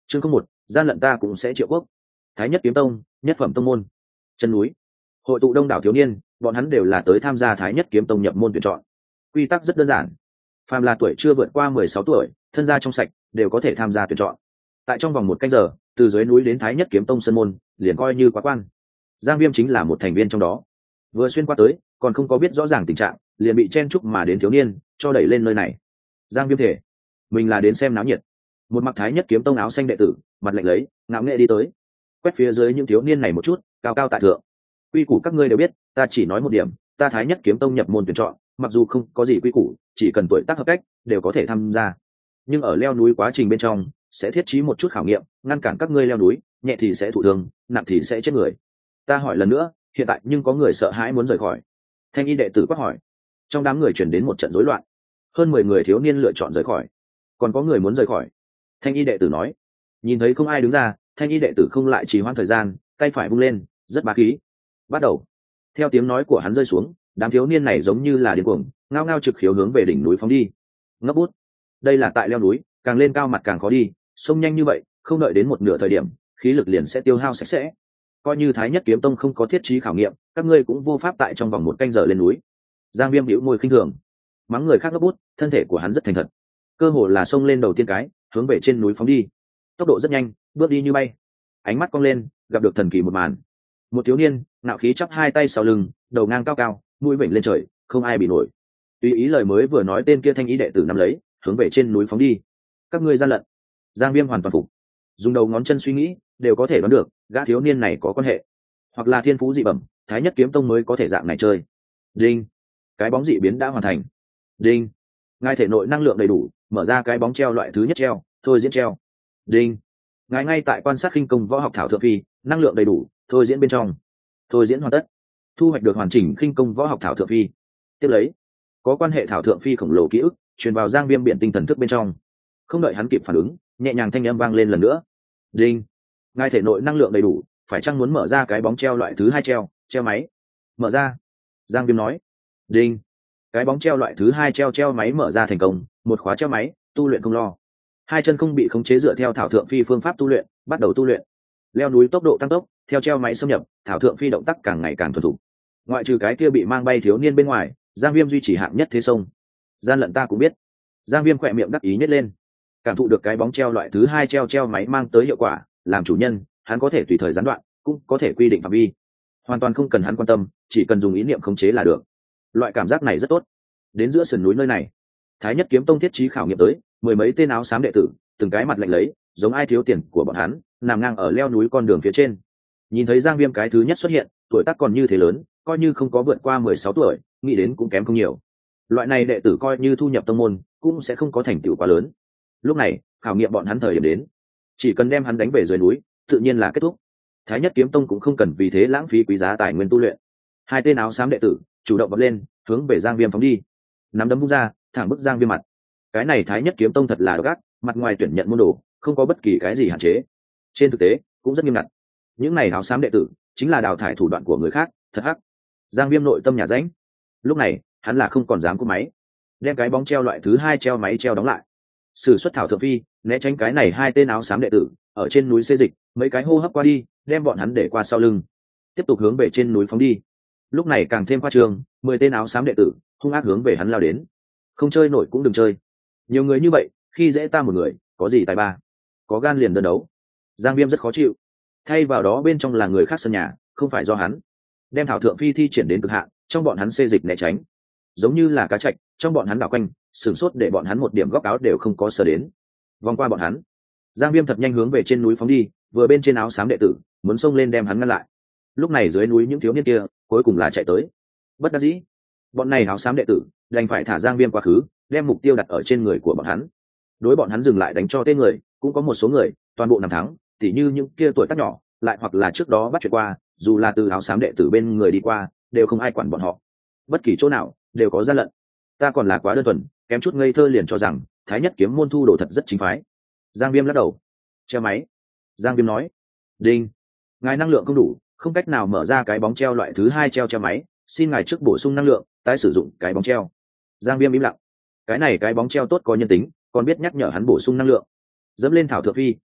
chương không một gian lận ta cũng sẽ triệu quốc. Thái Nhất Kiếm Tông, nhất phẩm tông môn, chân núi, hội tụ đông đảo thiếu niên, bọn hắn đều là tới tham gia Thái Nhất Kiếm Tông nhập môn tuyển chọn. Quy tắc rất đơn giản, phàm là tuổi chưa vượt qua 16 tuổi, thân gia trong sạch đều có thể tham gia tuyển chọn. Tại trong vòng 1 canh giờ, từ dưới núi đến Thái Nhất Kiếm Tông sân môn, liền coi như quá quan. Giang Viêm chính là một thành viên trong đó. Vừa xuyên qua tới, còn không có biết rõ ràng tình trạng, liền bị chen chúc mà đến thiếu niên cho đẩy lên nơi này. Giang Viêm thể, mình là đến xem náo nhiệt. Một mặc Thái Nhất Kiếm Tông áo xanh đệ tử, mặt lạnh lấy, ngạo nghễ đi tới, quét phía dưới những thiếu niên này một chút, cao cao tại thượng. Quy củ các ngươi đều biết, ta chỉ nói một điểm, ta Thái Nhất Kiếm Tông nhập môn tuyển chọn, mặc dù không có gì quy củ, chỉ cần tuổi tác hợp cách đều có thể tham gia. Nhưng ở leo núi quá trình bên trong, sẽ thiết trí một chút khảo nghiệm, ngăn cản các ngươi leo núi, nhẹ thì sẽ thụ thương, nặng thì sẽ chết người. Ta hỏi lần nữa, hiện tại nhưng có người sợ hãi muốn rời khỏi. Thanh y đệ tử quát hỏi. Trong đám người chuyển đến một trận rối loạn, hơn 10 người thiếu niên lựa chọn rời khỏi, còn có người muốn rời khỏi. Thanh y đệ tử nói. Nhìn thấy không ai đứng ra, thanh y đệ tử không lại trì hoãn thời gian, tay phải vung lên, rất bá khí. Bắt đầu. Theo tiếng nói của hắn rơi xuống, đám thiếu niên này giống như là điên cuồng, ngao ngao trực khiếu hướng về đỉnh núi phóng đi. Ngấp bút. Đây là tại leo núi, càng lên cao mặt càng khó đi, xông nhanh như vậy, không đợi đến một nửa thời điểm, khí lực liền sẽ tiêu hao sạch sẽ. Coi như Thái Nhất Kiếm Tông không có thiết trí khảo nghiệm, các ngươi cũng vô pháp tại trong vòng 1 canh giờ lên núi. Giang Viêm bĩu môi khinh thường, mắng người khác ngấp bút, thân thể của hắn rất thành thật, cơ hồ là xông lên đầu tiên cái, hướng về trên núi phóng đi, tốc độ rất nhanh, bước đi như bay. Ánh mắt cong lên, gặp được thần kỳ một màn. Một thiếu niên, nạo khí chắp hai tay sau lưng, đầu ngang cao cao, mũi vểnh lên trời, không ai bị nổi. Tùy ý lời mới vừa nói, tên kia thanh ý đệ tử nắm lấy, hướng về trên núi phóng đi. Các ngươi gian lận. Giang Viêm hoàn toàn phục, dùng đầu ngón chân suy nghĩ, đều có thể đoán được, gã thiếu niên này có quan hệ, hoặc là thiên phú dị bẩm, Thái Nhất Kiếm Tông mới có thể dạng này chơi. Đinh, cái bóng dị biến đã hoàn thành. Đinh, ngài thể nội năng lượng đầy đủ, mở ra cái bóng treo loại thứ nhất treo, thôi diễn treo. Đinh, ngài ngay tại quan sát khinh công võ học thảo thượng phi, năng lượng đầy đủ, thôi diễn bên trong. Thôi diễn hoàn tất, thu hoạch được hoàn chỉnh khinh công võ học thảo thượng phi. Tiếp lấy, có quan hệ thảo thượng phi khổng lồ ký ức truyền vào Giang Viêm biển tinh thần thức bên trong. Không đợi hắn kịp phản ứng, nhẹ nhàng thanh âm vang lên lần nữa. Đinh, ngài thể nội năng lượng đầy đủ, phải chăng muốn mở ra cái bóng treo loại thứ hai treo máy. Mở ra. Giang Viêm nói. Đinh, cái bóng treo loại thứ hai treo máy mở ra thành công, một khóa treo máy, tu luyện không lo. Hai chân không bị khống chế dựa theo thảo thượng phi phương pháp tu luyện, bắt đầu tu luyện. Leo núi tốc độ tăng tốc, theo treo máy xâm nhập, thảo thượng phi động tác càng ngày càng thuần thục. Ngoại trừ cái kia bị mang bay thiếu niên bên ngoài, Giang Viêm duy trì hạng nhất thế sông. Gian lận ta cũng biết. Giang Viêm khỏe miệng đắc ý nhếch lên, cảm thụ được cái bóng treo loại thứ hai treo máy mang tới hiệu quả, làm chủ nhân, hắn có thể tùy thời gián đoạn, cũng có thể quy định phạm vi, hoàn toàn không cần hắn quan tâm, chỉ cần dùng ý niệm khống chế là được. Loại cảm giác này rất tốt. Đến giữa sườn núi nơi này, Thái Nhất Kiếm Tông thiết trí khảo nghiệm tới, 10 mấy tên áo xám đệ tử, từng cái mặt lạnh lấy, giống ai thiếu tiền của bọn hắn, nằm ngang ở leo núi con đường phía trên. Nhìn thấy Giang Viêm cái thứ nhất xuất hiện, tuổi tác còn như thế lớn, coi như không có vượt qua 16 tuổi, nghĩ đến cũng kém không nhiều. Loại này đệ tử coi như thu nhập tông môn, cũng sẽ không có thành tựu quá lớn. Lúc này, khảo nghiệm bọn hắn thời điểm đến, chỉ cần đem hắn đánh về dưới núi, tự nhiên là kết thúc. Thái Nhất Kiếm Tông cũng không cần vì thế lãng phí quý giá tài nguyên tu luyện. Hai tên áo xám đệ tử chủ động vọt lên, hướng về Giang Viêm phóng đi. Nắm đấm vung ra, thẳng bức Giang Viêm mặt. Cái này Thái Nhất Kiếm Tông thật là độc ác, mặt ngoài tuyển nhận môn đồ, không có bất kỳ cái gì hạn chế. Trên thực tế, cũng rất nghiêm ngặt. Những này áo xám đệ tử chính là đào thải thủ đoạn của người khác, thật hắc. Giang Viêm nội tâm nhà rãnh. Lúc này, hắn là không còn dám cúp máy, đem cái bóng treo loại thứ hai treo máy treo đóng lại. Sử xuất thảo thượng phi, né tránh cái này hai tên áo xám đệ tử, ở trên núi xê dịch, mấy cái hô hấp qua đi, đem bọn hắn để qua sau lưng, tiếp tục hướng về trên núi phóng đi. Lúc này càng thêm khoa trương, 10 tên áo xám đệ tử hung ác hướng về hắn lao đến. Không chơi nổi cũng đừng chơi, nhiều người như vậy, khi dễ ta một người, có gì tài ba, có gan liền đơn đấu. Giang Viêm rất khó chịu, thay vào đó bên trong là người khác sân nhà, không phải do hắn. Đem thảo thượng phi thi triển đến cực hạn, trong bọn hắn xê dịch né tránh, giống như là cá trạch, trong bọn hắn đảo quanh, sửng sốt để bọn hắn một điểm góc áo đều không có sờ đến. Vòng qua bọn hắn, Giang Viêm thật nhanh hướng về trên núi phóng đi, vừa bên trên áo xám đệ tử muốn xông lên đem hắn ngăn lại. Lúc này dưới núi những thiếu niên kia cuối cùng là chạy tới. Bất đắc dĩ, bọn này áo xám đệ tử đành phải thả Giang Viêm quá khứ, đem mục tiêu đặt ở trên người của bọn hắn. Đối bọn hắn dừng lại đánh cho tên người, cũng có một số người toàn bộ nằm thắng, tỉ như những kia tuổi tác nhỏ, lại hoặc là trước đó bắt chuyện qua, dù là từ áo xám đệ tử bên người đi qua, đều không ai quản bọn họ. Bất kỳ chỗ nào đều có gian lận. Ta còn là quá đơn thuần, kém chút ngây thơ liền cho rằng Thái Nhất Kiếm môn thu đồ thật rất chính phái. Giang Viêm lắc đầu. Treo máy. Giang Viêm nói. Đinh, ngài năng lượng không đủ, không cách nào mở ra cái bóng treo loại thứ hai treo máy, xin ngài trước bổ sung năng lượng, tái sử dụng cái bóng treo. Giang Viêm im lặng. Cái này cái bóng treo tốt có nhân tính, còn biết nhắc nhở hắn bổ sung năng lượng. Dẫm lên thảo thượng phi,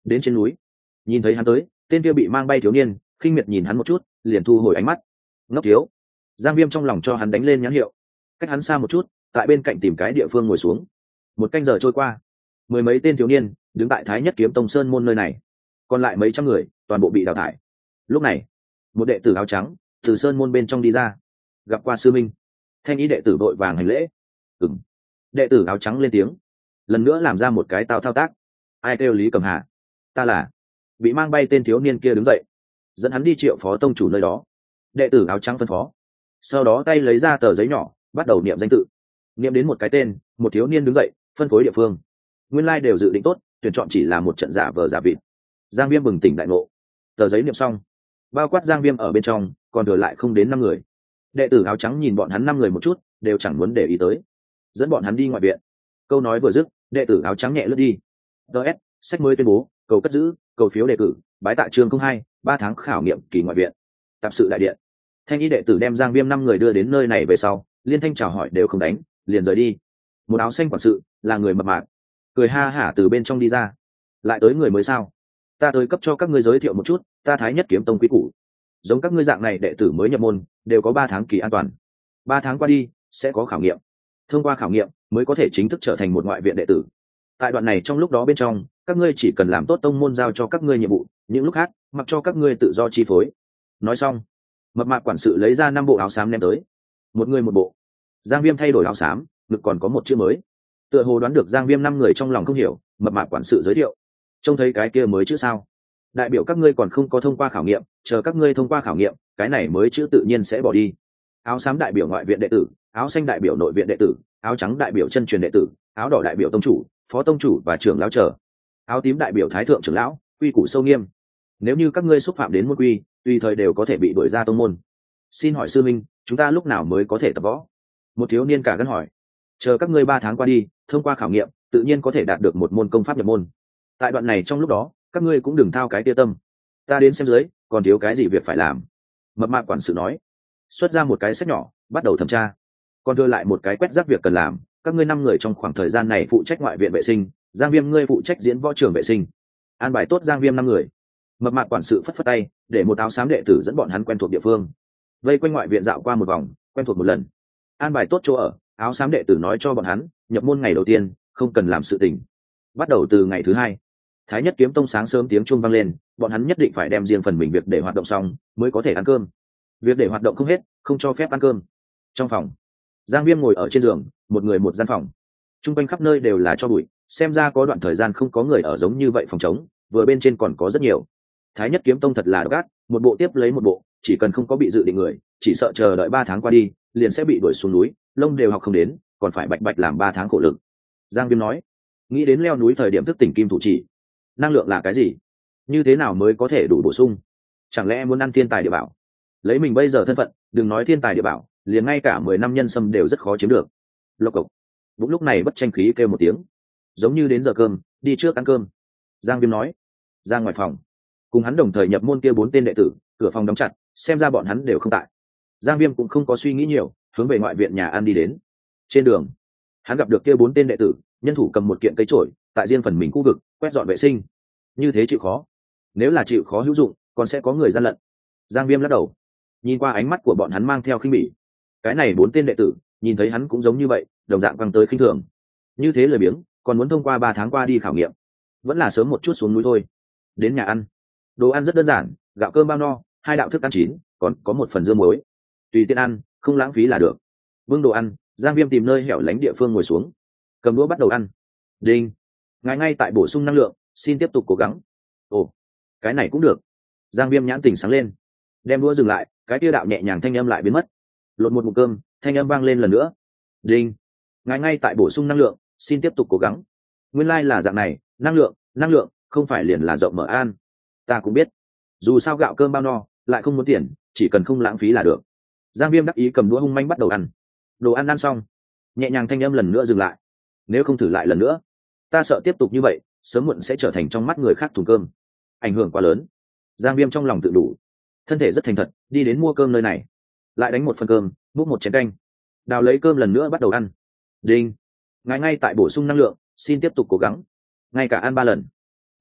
đến trên núi. Nhìn thấy hắn tới, tên kia bị mang bay thiếu niên khinh miệt nhìn hắn một chút, liền thu hồi ánh mắt. Ngốc thiếu. Giang Viêm trong lòng cho hắn đánh lên nhãn hiệu. Cách hắn xa một chút, tại bên cạnh tìm cái địa phương ngồi xuống. Một canh giờ trôi qua, mười mấy tên thiếu niên đứng tại Thái Nhất Kiếm Tông sơn môn nơi này, còn lại mấy trăm người toàn bộ bị đào thải. Lúc này, một đệ tử áo trắng từ sơn môn bên trong đi ra, gặp qua sư minh. Thanh ý đệ tử vội vàng hành lễ. Đệ tử áo trắng lên tiếng, lần nữa làm ra một cái thao tác. Ai kêu Lý Cầm Hà? Ta là. Bị mang bay tên thiếu niên kia đứng dậy, dẫn hắn đi Triệu Phó tông chủ nơi đó. Đệ tử áo trắng phân phó, sau đó tay lấy ra tờ giấy nhỏ, bắt đầu niệm danh tự. Niệm đến một cái tên, một thiếu niên đứng dậy phân phối địa phương. Nguyên lai đều dự định tốt, tuyển chọn chỉ là một trận giả vờ giả vịt. Giang Viêm bừng tỉnh đại ngộ. Tờ giấy niệm xong, bao quát Giang Viêm ở bên trong, còn thừa lại không đến 5 người. Đệ tử áo trắng nhìn bọn hắn 5 người một chút, đều chẳng muốn để ý tới, dẫn bọn hắn đi ngoại viện. Câu nói vừa dứt, đệ tử áo trắng nhẹ lướt đi. DS, sách mới tuyên bố, cầu cất giữ, cầu phiếu đề cử, bái tạ chương 02, 3 tháng khảo nghiệm kỳ ngoại viện. Tạp sự đại điện. Thanh y đệ tử đem Giang Viêm 5 người đưa đến nơi này về sau, liên thanh chào hỏi đều không đánh, liền rời đi. Một áo xanh quản sự, là người mập mạp, cười ha hả từ bên trong đi ra. Lại tới người mới sao? Ta tới cấp cho các ngươi giới thiệu một chút, ta Thái Nhất Kiếm Tông quý củ. Giống các ngươi dạng này đệ tử mới nhập môn, đều có 3 tháng kỳ an toàn. 3 tháng qua đi, sẽ có khảo nghiệm. Thông qua khảo nghiệm, mới có thể chính thức trở thành một ngoại viện đệ tử. Tại đoạn này trong lúc đó bên trong, các ngươi chỉ cần làm tốt tông môn giao cho các ngươi nhiệm vụ, những lúc khác, mặc cho các ngươi tự do chi phối. Nói xong, mập mạp quản sự lấy ra 5 bộ áo xám ném tới. Một người một bộ. Giang Viêm thay đổi áo xám, ngực còn có một chữ mới. Tựa hồ đoán được Giang Viêm 5 người trong lòng không hiểu, mập mạp quản sự giới thiệu. Trông thấy cái kia mới chữ sao? Đại biểu các ngươi còn không có thông qua khảo nghiệm, chờ các ngươi thông qua khảo nghiệm, cái này mới chữ tự nhiên sẽ bỏ đi. Áo xám đại biểu ngoại viện đệ tử, áo xanh đại biểu nội viện đệ tử, áo trắng đại biểu chân truyền đệ tử, áo đỏ đại biểu tông chủ, phó tông chủ và trưởng lão trở. Áo tím đại biểu thái thượng trưởng lão, quy củ sâu nghiêm. Nếu như các ngươi xúc phạm đến môn quy, tùy thời đều có thể bị đuổi ra tông môn. Xin hỏi sư minh, chúng ta lúc nào mới có thể tập võ? Một thiếu niên cả gan hỏi. Chờ các ngươi 3 tháng qua đi, thông qua khảo nghiệm, tự nhiên có thể đạt được một môn công pháp nhập môn. Tại đoạn này trong lúc đó, các ngươi cũng đừng thao cái tia tâm. Ta đến xem dưới, còn thiếu cái gì việc phải làm? Mập mạp quản sự nói. Xuất ra một cái sách nhỏ, bắt đầu thẩm tra. Còn đưa lại một cái quét rác việc cần làm. Các ngươi 5 người trong khoảng thời gian này phụ trách ngoại viện vệ sinh, Giang Viêm ngươi phụ trách diễn võ trường vệ sinh. An bài tốt Giang Viêm 5 người. Mập mạp quản sự phất phất tay, để một áo xám đệ tử dẫn bọn hắn quen thuộc địa phương. Vây quanh ngoại viện dạo qua một vòng, quen thuộc một lần. An bài tốt chỗ ở, áo xám đệ tử nói cho bọn hắn, nhập môn ngày đầu tiên, không cần làm sự tình. Bắt đầu từ ngày thứ 2, Thái Nhất Kiếm Tông sáng sớm tiếng chuông vang lên, bọn hắn nhất định phải đem riêng phần mình việc để hoạt động xong, mới có thể ăn cơm. Việc để hoạt động không hết, không cho phép ăn cơm. Trong phòng, Giang Viêm ngồi ở trên giường, một người một gian phòng. Trung quanh khắp nơi đều là tro bụi, xem ra có đoạn thời gian không có người ở giống như vậy phòng trống, vừa bên trên còn có rất nhiều. Thái Nhất Kiếm Tông thật là độc ác, một bộ tiếp lấy một bộ, chỉ cần không có bị dự định người, chỉ sợ chờ đợi 3 tháng qua đi, liền sẽ bị đuổi xuống núi, lông đều học không đến, còn phải bạch bạch làm 3 tháng khổ lực. Giang Viêm nói, nghĩ đến leo núi thời điểm thức tỉnh kim thủ chỉ. Năng lượng là cái gì? Như thế nào mới có thể đủ bổ sung? Chẳng lẽ muốn ăn thiên tài địa bảo? Lấy mình bây giờ thân phận, đừng nói thiên tài địa bảo, liền ngay cả 10 năm nhân sâm đều rất khó chiếm được. Lộc cộc. Đúng lúc này bất tranh khí kêu một tiếng, giống như đến giờ cơm, đi trước ăn cơm. Giang Viêm nói. Ra ngoài phòng, cùng hắn đồng thời nhập môn kia 4 tên đệ tử, cửa phòng đóng chặt, xem ra bọn hắn đều không tại. Giang Viêm cũng không có suy nghĩ nhiều, hướng về ngoại viện nhà ăn đi đến. Trên đường, hắn gặp được kia 4 tên đệ tử, nhân thủ cầm một kiện cây chổi, tại riêng phần mình khu vực quét dọn vệ sinh. Như thế chịu khó. Nếu là chịu khó hữu dụng, còn sẽ có người gian lận. Giang Viêm lắc đầu, nhìn qua ánh mắt của bọn hắn mang theo khinh bỉ. Cái này 4 tên đệ tử, nhìn thấy hắn cũng giống như vậy, đồng dạng quăng tới khinh thường. Như thế lười biếng, còn muốn thông qua 3 tháng qua đi khảo nghiệm, vẫn là sớm một chút xuống núi thôi. Đến nhà ăn, đồ ăn rất đơn giản, gạo cơm bao no, 2 đạo thức ăn chín, còn có một phần dưa muối. Tùy tiện ăn, không lãng phí là được. Vương đồ ăn, Giang Viêm tìm nơi hẻo lánh địa phương ngồi xuống, cầm đũa bắt đầu ăn. Đinh, ngài ngay tại bổ sung năng lượng, xin tiếp tục cố gắng. Ồ, cái này cũng được. Giang Viêm nhãn tình sáng lên, đem đũa dừng lại, cái tia đạo nhẹ nhàng thanh âm lại biến mất. Lột một ngụm cơm, thanh âm vang lên lần nữa. Đinh, ngài ngay tại bổ sung năng lượng, xin tiếp tục cố gắng. Nguyên lai là dạng này, năng lượng, không phải liền là rộng mở an. Ta cũng biết, dù sao gạo cơm bao no, lại không muốn tiền, chỉ cần không lãng phí là được. Giang Viêm đắc ý cầm đũa hung manh bắt đầu ăn. Đồ ăn ăn xong, nhẹ nhàng thanh âm lần nữa dừng lại. Nếu không thử lại lần nữa, ta sợ tiếp tục như vậy, sớm muộn sẽ trở thành trong mắt người khác thùng cơm, ảnh hưởng quá lớn. Giang Viêm trong lòng tự đủ, thân thể rất thành thật, đi đến mua cơm nơi này, lại đánh một phần cơm, múc một chén canh, đào lấy cơm lần nữa bắt đầu ăn. Đinh, ngài ngay tại bổ sung năng lượng, xin tiếp tục cố gắng. Ngay cả ăn 3 lần.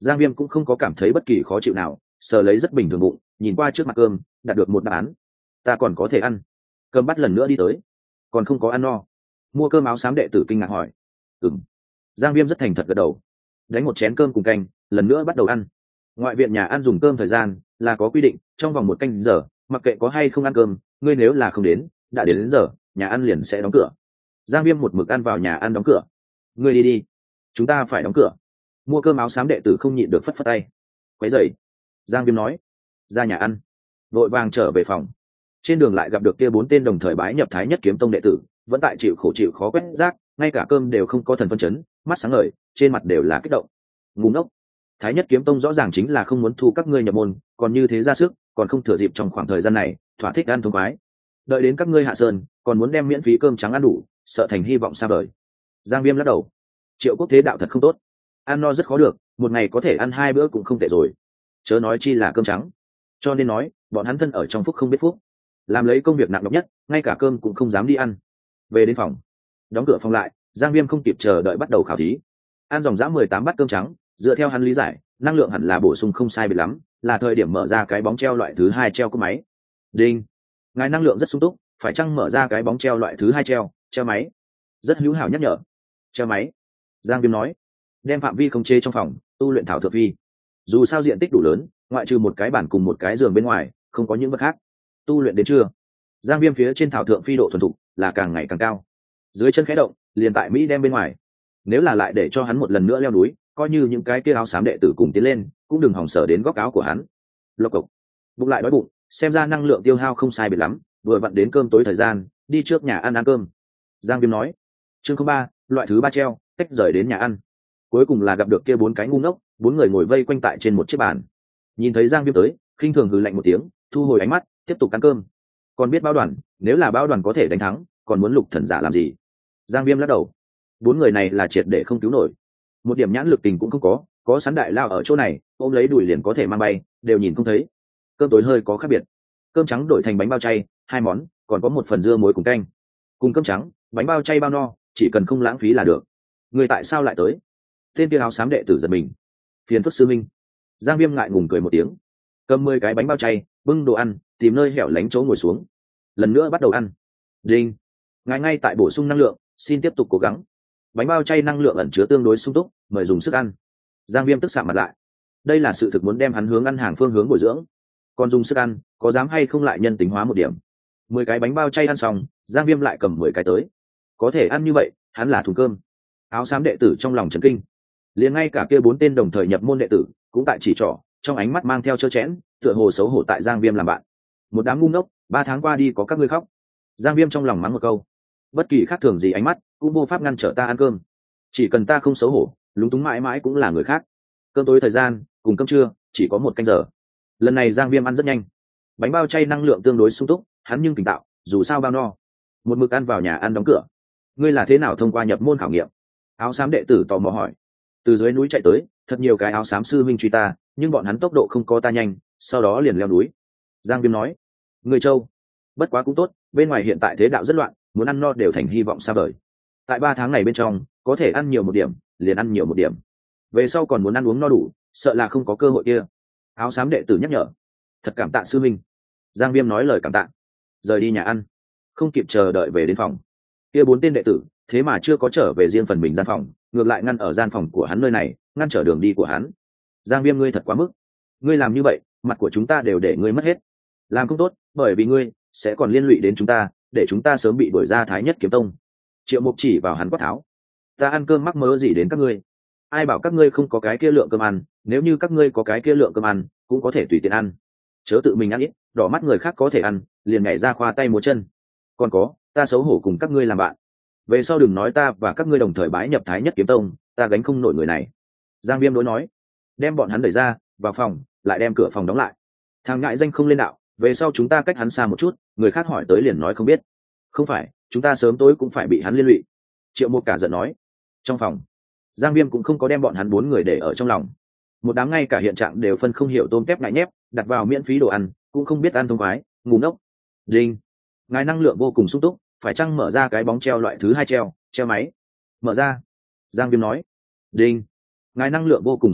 Giang Viêm cũng không có cảm thấy bất kỳ khó chịu nào, sờ lấy rất bình thường bụng, nhìn qua trước mặt cơm, đạt được một đáp án. Ta còn có thể ăn. Cơm bắt lần nữa đi tới, còn không có ăn no. Mua cơm áo xám đệ tử kinh ngạc hỏi. Ừm. Giang Viêm rất thành thật gật đầu, đánh một chén cơm cùng canh, lần nữa bắt đầu ăn. Ngoại viện nhà ăn dùng cơm thời gian là có quy định, trong vòng 1 canh giờ, mặc kệ có hay không ăn cơm, ngươi nếu là không đến, đã đến giờ, nhà ăn liền sẽ đóng cửa. Giang Viêm một mực ăn vào nhà ăn đóng cửa. Ngươi đi đi, chúng ta phải đóng cửa. Mua cơm áo xám đệ tử không nhịn được phất phất tay. Quấy rầy. Giang Viêm nói. Ra nhà ăn, vội vàng trở về phòng. Trên đường lại gặp được kia 4 tên đồng thời bái nhập Thái Nhất Kiếm Tông đệ tử, vẫn tại chịu khổ chịu khó quét rác, ngay cả cơm đều không có thần phân chấn, mắt sáng ngời, trên mặt đều là kích động. Ngu ngốc. Thái Nhất Kiếm Tông rõ ràng chính là không muốn thu các ngươi nhập môn, còn như thế ra sức, còn không thừa dịp trong khoảng thời gian này, thỏa thích ăn thống khoái. Đợi đến các ngươi hạ sơn, còn muốn đem miễn phí cơm trắng ăn đủ, sợ thành hy vọng xa vời. Giang Viêm lắc đầu. Triệu Quốc thế đạo thật không tốt, ăn no rất khó được, một ngày có thể ăn 2 bữa cũng không tệ rồi, chớ nói chi là cơm trắng. Cho nên nói, bọn hắn thân ở trong phúc không biết phúc, làm lấy công việc nặng nhọc nhất, ngay cả cơm cũng không dám đi ăn. Về đến phòng, đóng cửa phòng lại, Giang Viêm không kịp chờ đợi bắt đầu khảo thí. Ăn dòng dã 18 bát cơm trắng, dựa theo hắn lý giải, năng lượng hẳn là bổ sung không sai biệt lắm, là thời điểm mở ra cái bóng treo loại thứ 2 treo cúp máy. Đinh. Ngài năng lượng rất sung túc, phải chăng mở ra cái bóng treo loại thứ 2 treo máy. Rất hữu hảo nhắc nhở. Treo máy. Giang Viêm nói. Đem phạm vi khống chế trong phòng, tu luyện thảo thượng phi. Dù sao diện tích đủ lớn, ngoại trừ một cái bàn cùng một cái giường bên ngoài, không có những vật khác. Tu luyện đến trưa, Giang Viêm phía trên thảo thượng phi độ thuần thục là càng ngày càng cao. Dưới chân khẽ động, liền tại Mỹ đem bên ngoài. Nếu là lại để cho hắn một lần nữa leo núi, coi như những cái kia áo xám đệ tử cùng tiến lên, cũng đừng hòng sở đến góc áo của hắn. Lộc cộc. Bụng lại đói bụng, xem ra năng lượng tiêu hao không sai biệt lắm, vừa vặn đến cơm tối thời gian, đi trước nhà ăn cơm. Giang Viêm nói. Chương 03, loại thứ 3 treo, tách rời đến nhà ăn. Cuối cùng là gặp được kia 4 cái ngu ngốc, 4 người ngồi vây quanh tại trên một chiếc bàn. Nhìn thấy Giang Viêm tới, khinh thường hừ lạnh một tiếng, thu hồi ánh mắt, tiếp tục ăn cơm. Còn biết báo đoàn, nếu là báo đoàn có thể đánh thắng, còn muốn lục thần giả làm gì? Giang Viêm lắc đầu. 4 người này là triệt để không cứu nổi, một điểm nhãn lực tình cũng không có sẵn đại lao ở chỗ này, ôm lấy đùi liền có thể mang bay, đều nhìn không thấy. Cơm tối hơi có khác biệt, cơm trắng đổi thành bánh bao chay, 2 món, còn có một phần dưa muối cùng canh. Cùng cơm trắng, bánh bao chay bao no, chỉ cần không lãng phí là được. Người tại sao lại tới? Tên kia áo xám đệ tử giật mình. Phiền phức sư minh. Giang Viêm ngại ngùng cười một tiếng, cầm 10 cái bánh bao chay, bưng đồ ăn, tìm nơi hẻo lánh chỗ ngồi xuống, lần nữa bắt đầu ăn. Đinh. Ngài ngay tại bổ sung năng lượng, xin tiếp tục cố gắng. Bánh bao chay năng lượng ẩn chứa tương đối sung túc, mời dùng sức ăn. Giang Viêm tức sạm mặt lại. Đây là sự thực muốn đem hắn hướng ăn hàng phương hướng bồi dưỡng, còn dùng sức ăn, có dám hay không lại nhân tính hóa một điểm. 10 cái bánh bao chay ăn xong, Giang Viêm lại cầm 10 cái tới. Có thể ăn như vậy, hắn là thùng cơm. Áo xám đệ tử trong lòng chấn kinh, liền ngay cả kia 4 tên đồng thời nhập môn đệ tử cũng tại chỉ trỏ, trong ánh mắt mang theo trơ chẽn, tựa hồ xấu hổ tại Giang Viêm làm bạn. Một đám ngu ngốc, 3 tháng qua đi có các ngươi khóc. Giang Viêm trong lòng mắng một câu. Bất kỳ khác thường gì ánh mắt cũng vô pháp ngăn trở ta ăn cơm, chỉ cần ta không xấu hổ, lúng túng mãi mãi cũng là người khác. Cơm tối thời gian cùng cơm trưa chỉ có 1 canh giờ. Lần này Giang Viêm ăn rất nhanh, bánh bao chay năng lượng tương đối sung túc, hắn nhưng tỉnh tạo, dù sao bao no. Một mực ăn vào nhà ăn đóng cửa. Ngươi là thế nào thông qua nhập môn khảo nghiệm? Áo xám đệ tử tò mò hỏi. Từ dưới núi chạy tới, thật nhiều cái áo xám sư minh truy ta, nhưng bọn hắn tốc độ không có ta nhanh, sau đó liền leo núi. Giang Viêm nói. Người châu, bất quá cũng tốt, bên ngoài hiện tại thế đạo rất loạn, muốn ăn no đều thành hy vọng xa vời. Tại 3 tháng này bên trong, có thể ăn nhiều một điểm, liền ăn nhiều một điểm. Về sau còn muốn ăn uống no đủ, sợ là không có cơ hội kia. Áo xám đệ tử nhắc nhở. Thật cảm tạ sư minh. Giang Viêm nói lời cảm tạ, rời đi nhà ăn, không kịp chờ đợi về đến phòng. Kia 4 tên đệ tử thế mà chưa có trở về riêng phần mình gian phòng, ngược lại ngăn ở gian phòng của hắn nơi này, ngăn trở đường đi của hắn. Giang Viêm, ngươi thật quá mức, ngươi làm như vậy, mặt của chúng ta đều để ngươi mất hết. Làm không tốt, bởi vì ngươi sẽ còn liên lụy đến chúng ta, để chúng ta sớm bị đuổi ra Thái Nhất Kiếm Tông. Triệu Mục chỉ vào hắn quát tháo. Ta ăn cơm mắc mớ gì đến các ngươi? Ai bảo các ngươi không có cái kia lượng cơm ăn, nếu như các ngươi có cái kia lượng cơm ăn, cũng có thể tùy tiện ăn. Chớ tự mình ăn ít, đỏ mắt người khác có thể ăn, liền nhảy ra khoa tay múa chân. Còn có, ta xấu hổ cùng các ngươi làm bạn. Về sau đừng nói ta và các ngươi đồng thời bái nhập Thái Nhất Kiếm Tông, ta gánh không nổi người này. Giang Viêm đối nói. Đem bọn hắn đẩy ra, vào phòng, lại đem cửa phòng đóng lại. Thằng ngại danh không lên đạo, về sau chúng ta cách hắn xa một chút, người khác hỏi tới liền nói không biết. Không phải, chúng ta sớm tối cũng phải bị hắn liên lụy. Triệu Mục cả giận nói. Trong phòng, Giang Viêm cũng không có đem bọn hắn 4 người để ở trong lòng. Một đám ngay cả hiện trạng đều phân không hiểu tôm tép ngại nhép, đặt vào miễn phí đồ ăn, cũng không biết ăn thông khoái, ngu ngốc. Đinh. Ngài năng lượng vô cùng sung túc, phải chăng mở ra cái bóng treo loại thứ 2 treo máy. Mở ra. Giang Viêm nói. Đinh. Ngài năng lượng vô cùng sung túc,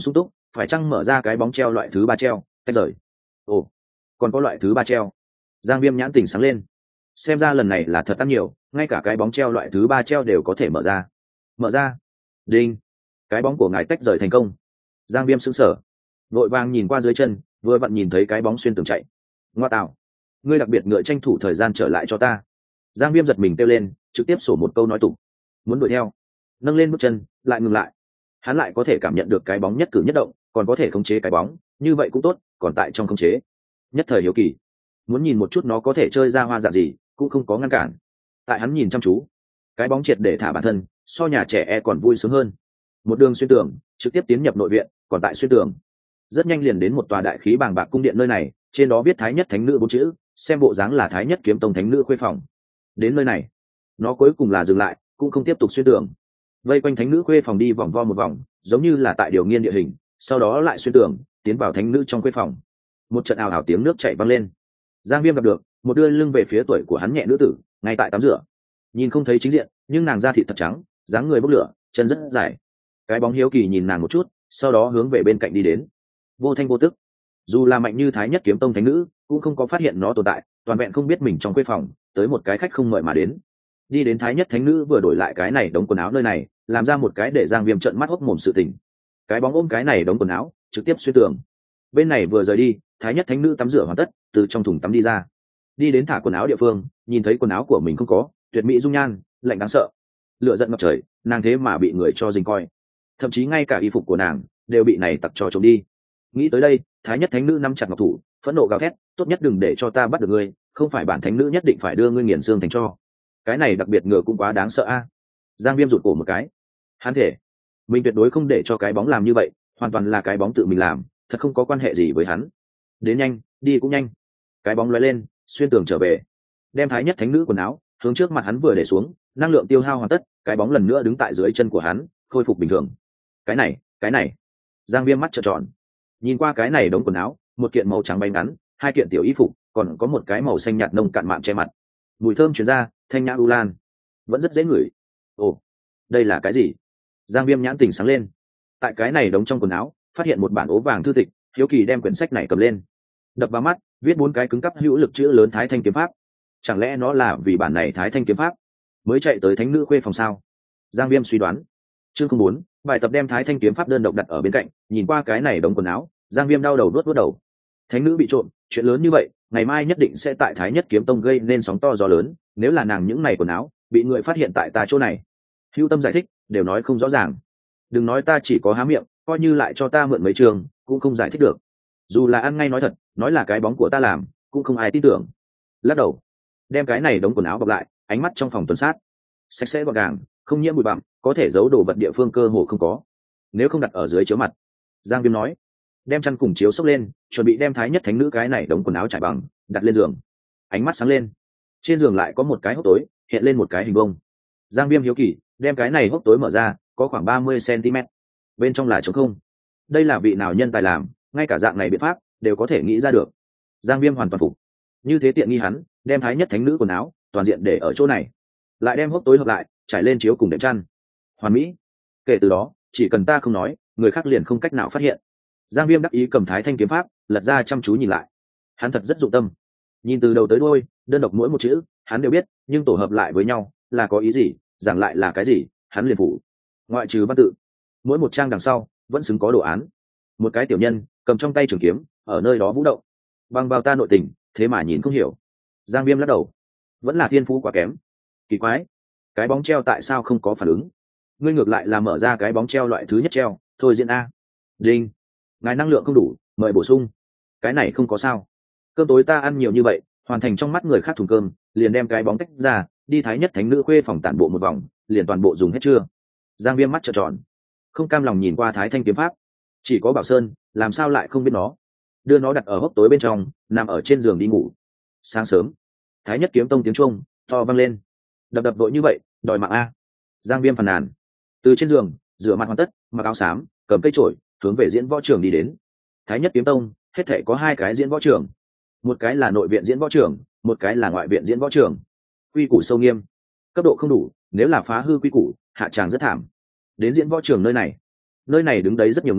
phải chăng mở ra cái bóng treo loại thứ ba treo tách rời. Ồ, còn có loại thứ ba treo. Giang Viêm nhãn tỉnh sáng lên, xem ra lần này là thật ăn nhiều, ngay cả cái bóng treo loại thứ ba treo đều có thể mở ra. Mở ra. Đinh, cái bóng của ngài tách rời thành công. Giang Viêm sững sờ, vội vàng nhìn qua dưới chân, vừa vặn nhìn thấy cái bóng xuyên tường chạy. Ngoa tạo, ngươi đặc biệt ngựa tranh thủ thời gian trở lại cho ta. Giang Viêm giật mình kêu lên, trực tiếp sổ một câu nói tục, muốn đuổi theo. Nâng lên bước chân lại ngừng lại, hắn lại có thể cảm nhận được cái bóng nhất cử nhất động, còn có thể khống chế cái bóng, như vậy cũng tốt, còn tại trong khống chế. Nhất thời hiếu kỳ, muốn nhìn một chút nó có thể chơi ra hoa dạng gì, cũng không có ngăn cản. Tại hắn nhìn chăm chú, cái bóng triệt để thả bản thân, so nhà trẻ còn vui sướng hơn. Một đường xuyên tường, trực tiếp tiến nhập nội viện, còn tại xuyên tường, rất nhanh liền đến một tòa đại khí bàng bạc cung điện nơi này, trên đó viết Thái Nhất Thánh Nữ 4 chữ, xem bộ dáng là Thái Nhất Kiếm Tông Thánh Nữ khuê phòng. Đến nơi này, nó cuối cùng là dừng lại, cũng không tiếp tục xuyên tường. Vây quanh Thánh Nữ khuê phòng đi vòng vo một vòng, giống như là tại điều nghiên địa hình, sau đó lại xuyên tường, tiến vào Thánh Nữ trong khuê phòng. Một trận ào ào tiếng nước chảy vang lên. Giang Viêm gặp được một đưa lưng về phía tuổi của hắn nhẹ nữ tử, ngay tại tắm rửa. Nhìn không thấy chính diện, nhưng nàng da thịt thật trắng, dáng người bốc lửa, chân rất dài. Cái bóng hiếu kỳ nhìn nàng một chút, sau đó hướng về bên cạnh đi đến. Vô thanh vô tức, dù là mạnh như Thái Nhất Kiếm Tông Thánh Nữ cũng không có phát hiện nó tồn tại, toàn vẹn không biết mình trong khuê phòng tới một cái khách không mời mà đến. Đi đến Thái Nhất Thánh Nữ vừa đổi lại cái này đống quần áo nơi này, làm ra một cái để Giang Viêm trợn mắt hốc mồm sự tình. Cái bóng ôm cái này đống quần áo, trực tiếp xuyên tường. Bên này vừa rời đi, Thái Nhất Thánh Nữ tắm rửa hoàn tất, từ trong thùng tắm đi ra, đi đến thả quần áo địa phương, nhìn thấy quần áo của mình không có, tuyệt mỹ dung nhan, lạnh đáng sợ. Lửa giận ngập trời, nàng thế mà bị người cho dình coi, thậm chí ngay cả y phục của nàng đều bị này tặc trò trộm đi. Nghĩ tới đây, Thái Nhất Thánh Nữ nắm chặt ngọc thủ, phẫn nộ gào thét, tốt nhất đừng để cho ta bắt được ngươi, không phải bản thánh nữ nhất định phải đưa ngươi nghiền xương thành tro. Cái này đặc biệt ngựa cũng quá đáng sợ a. Giang Viêm rụt cổ một cái, hắn thể mình tuyệt đối không để cho cái bóng làm như vậy, hoàn toàn là cái bóng tự mình làm, thật không có quan hệ gì với hắn. Đến nhanh, đi cũng nhanh. Cái bóng lóe lên, xuyên tường trở về, đem Thái Nhất Thánh Nữ quần áo hướng trước mặt hắn vừa để xuống, năng lượng tiêu hao hoàn tất, cái bóng lần nữa đứng tại dưới chân của hắn, khôi phục bình thường. Cái này. Giang Viêm mắt trợn tròn, nhìn qua cái này đống quần áo, một kiện màu trắng bay ngắn, hai kiện tiểu y phục, còn có một cái màu xanh nhạt nông cạn mạm che mặt. Mùi thơm truyền ra, thanh nhã u lan, vẫn rất dễ ngửi. Ồ, đây là cái gì? Giang Viêm nhãn tình sáng lên, tại cái này đống trong quần áo phát hiện một bản ố vàng thư tịch, hiếu kỳ đem quyển sách này cầm lên, đập vào mắt, viết 4 cái cứng cắp hữu lực chữ lớn Thái Thanh kiếm pháp. Chẳng lẽ nó là vì bản này Thái Thanh kiếm pháp mới chạy tới Thánh Nữ khuê phòng sao? Giang Viêm suy đoán. Chương 04, bài tập đem Thái Thanh kiếm pháp đơn độc đặt ở bên cạnh, nhìn qua cái này đống quần áo, Giang Viêm đau đầu đuốt đầu. Thánh Nữ bị trộm, chuyện lớn như vậy, ngày mai nhất định sẽ tại Thái Nhất Kiếm Tông gây nên sóng to gió lớn, nếu là nàng những này quần áo bị người phát hiện tại ta chỗ này. Hữu Tâm giải thích, đều nói không rõ ràng. Đừng nói ta chỉ có há miệng, coi như lại cho ta mượn mấy trường, cũng không giải thích được. Dù là ăn ngay nói thật, nói là cái bóng của ta làm, cũng không ai tin tưởng. Lắc đầu, đem cái này đống quần áo bọc lại, ánh mắt trong phòng tuần sát, sạch sẽ gọn gàng, không nhiễm bụi bặm, có thể giấu đồ vật địa phương cơ hồ không có. Nếu không đặt ở dưới chiếu mặt. Giang Viêm nói, đem chăn cùng chiếu xốc lên, chuẩn bị đem Thái Nhất Thánh Nữ cái này đống quần áo trải bằng đặt lên giường. Ánh mắt sáng lên, trên giường lại có một cái hốc tối, hiện lên một cái hình vuông. Giang Viêm hiếu kỳ đem cái này hốc tối mở ra, có khoảng 30 cm, bên trong là trống không. Đây là vị nào nhân tài làm, ngay cả dạng này biện pháp đều có thể nghĩ ra được. Giang Viêm hoàn toàn phục, như thế tiện nghi hắn, đem Thái Nhất Thánh Nữ quần áo toàn diện để ở chỗ này, lại đem hốc tối hợp lại, trải lên chiếu cùng đệm chăn, hoàn mỹ. Kể từ đó, chỉ cần ta không nói, người khác liền không cách nào phát hiện. Giang Viêm đắc ý cầm Thái Thanh kiếm pháp, lật ra chăm chú nhìn lại. Hắn thật rất dụng tâm, nhìn từ đầu tới đuôi, đơn độc mỗi một chữ hắn đều biết, nhưng tổ hợp lại với nhau là có ý gì, giảng lại là cái gì, hắn liền phủ. Ngoại trừ văn tự, mỗi một trang đằng sau vẫn xứng có đồ án. Một cái tiểu nhân cầm trong tay trường kiếm, ở nơi đó vũ động. Bằng vào ta nội tình, thế mà nhìn không hiểu. Giang Viêm lắc đầu, vẫn là thiên phú quá kém. Kỳ quái, cái bóng treo tại sao không có phản ứng? Ngươi ngược lại là mở ra cái bóng treo loại thứ nhất treo, thôi diễn a. Đinh, ngài năng lượng không đủ, mời bổ sung. Cái này không có sao, cơm tối ta ăn nhiều như vậy, hoàn thành trong mắt người khác thùng cơm, liền đem cái bóng tách ra, đi Thái Nhất Thánh Nữ khuê phòng tản bộ một vòng, liền toàn bộ dùng hết chưa? Giang Viêm mắt trợn tròn, không cam lòng nhìn qua Thái Thanh kiếm pháp. Chỉ có Bảo Sơn, làm sao lại không biết nó? Đưa nó đặt ở hốc tối bên trong, nằm ở trên giường đi ngủ. Sáng sớm, Thái Nhất Kiếm Tông tiếng chuông to vang lên. Đập đập vội như vậy, đòi mạng a. Giang Viêm phàn nàn. Từ trên giường rửa mặt hoàn tất, mặc áo xám, cầm cây chổi, hướng về diễn võ trường đi đến. Thái Nhất Kiếm Tông hết thể có 2 cái diễn võ trường, một cái là nội viện diễn võ trường, một cái là ngoại viện diễn võ trường. Quy củ sâu nghiêm, cấp độ không đủ, nếu là phá hư quy củ, hạ tràng rất thảm. Đến diễn võ trường nơi này đứng đấy rất nhiều người,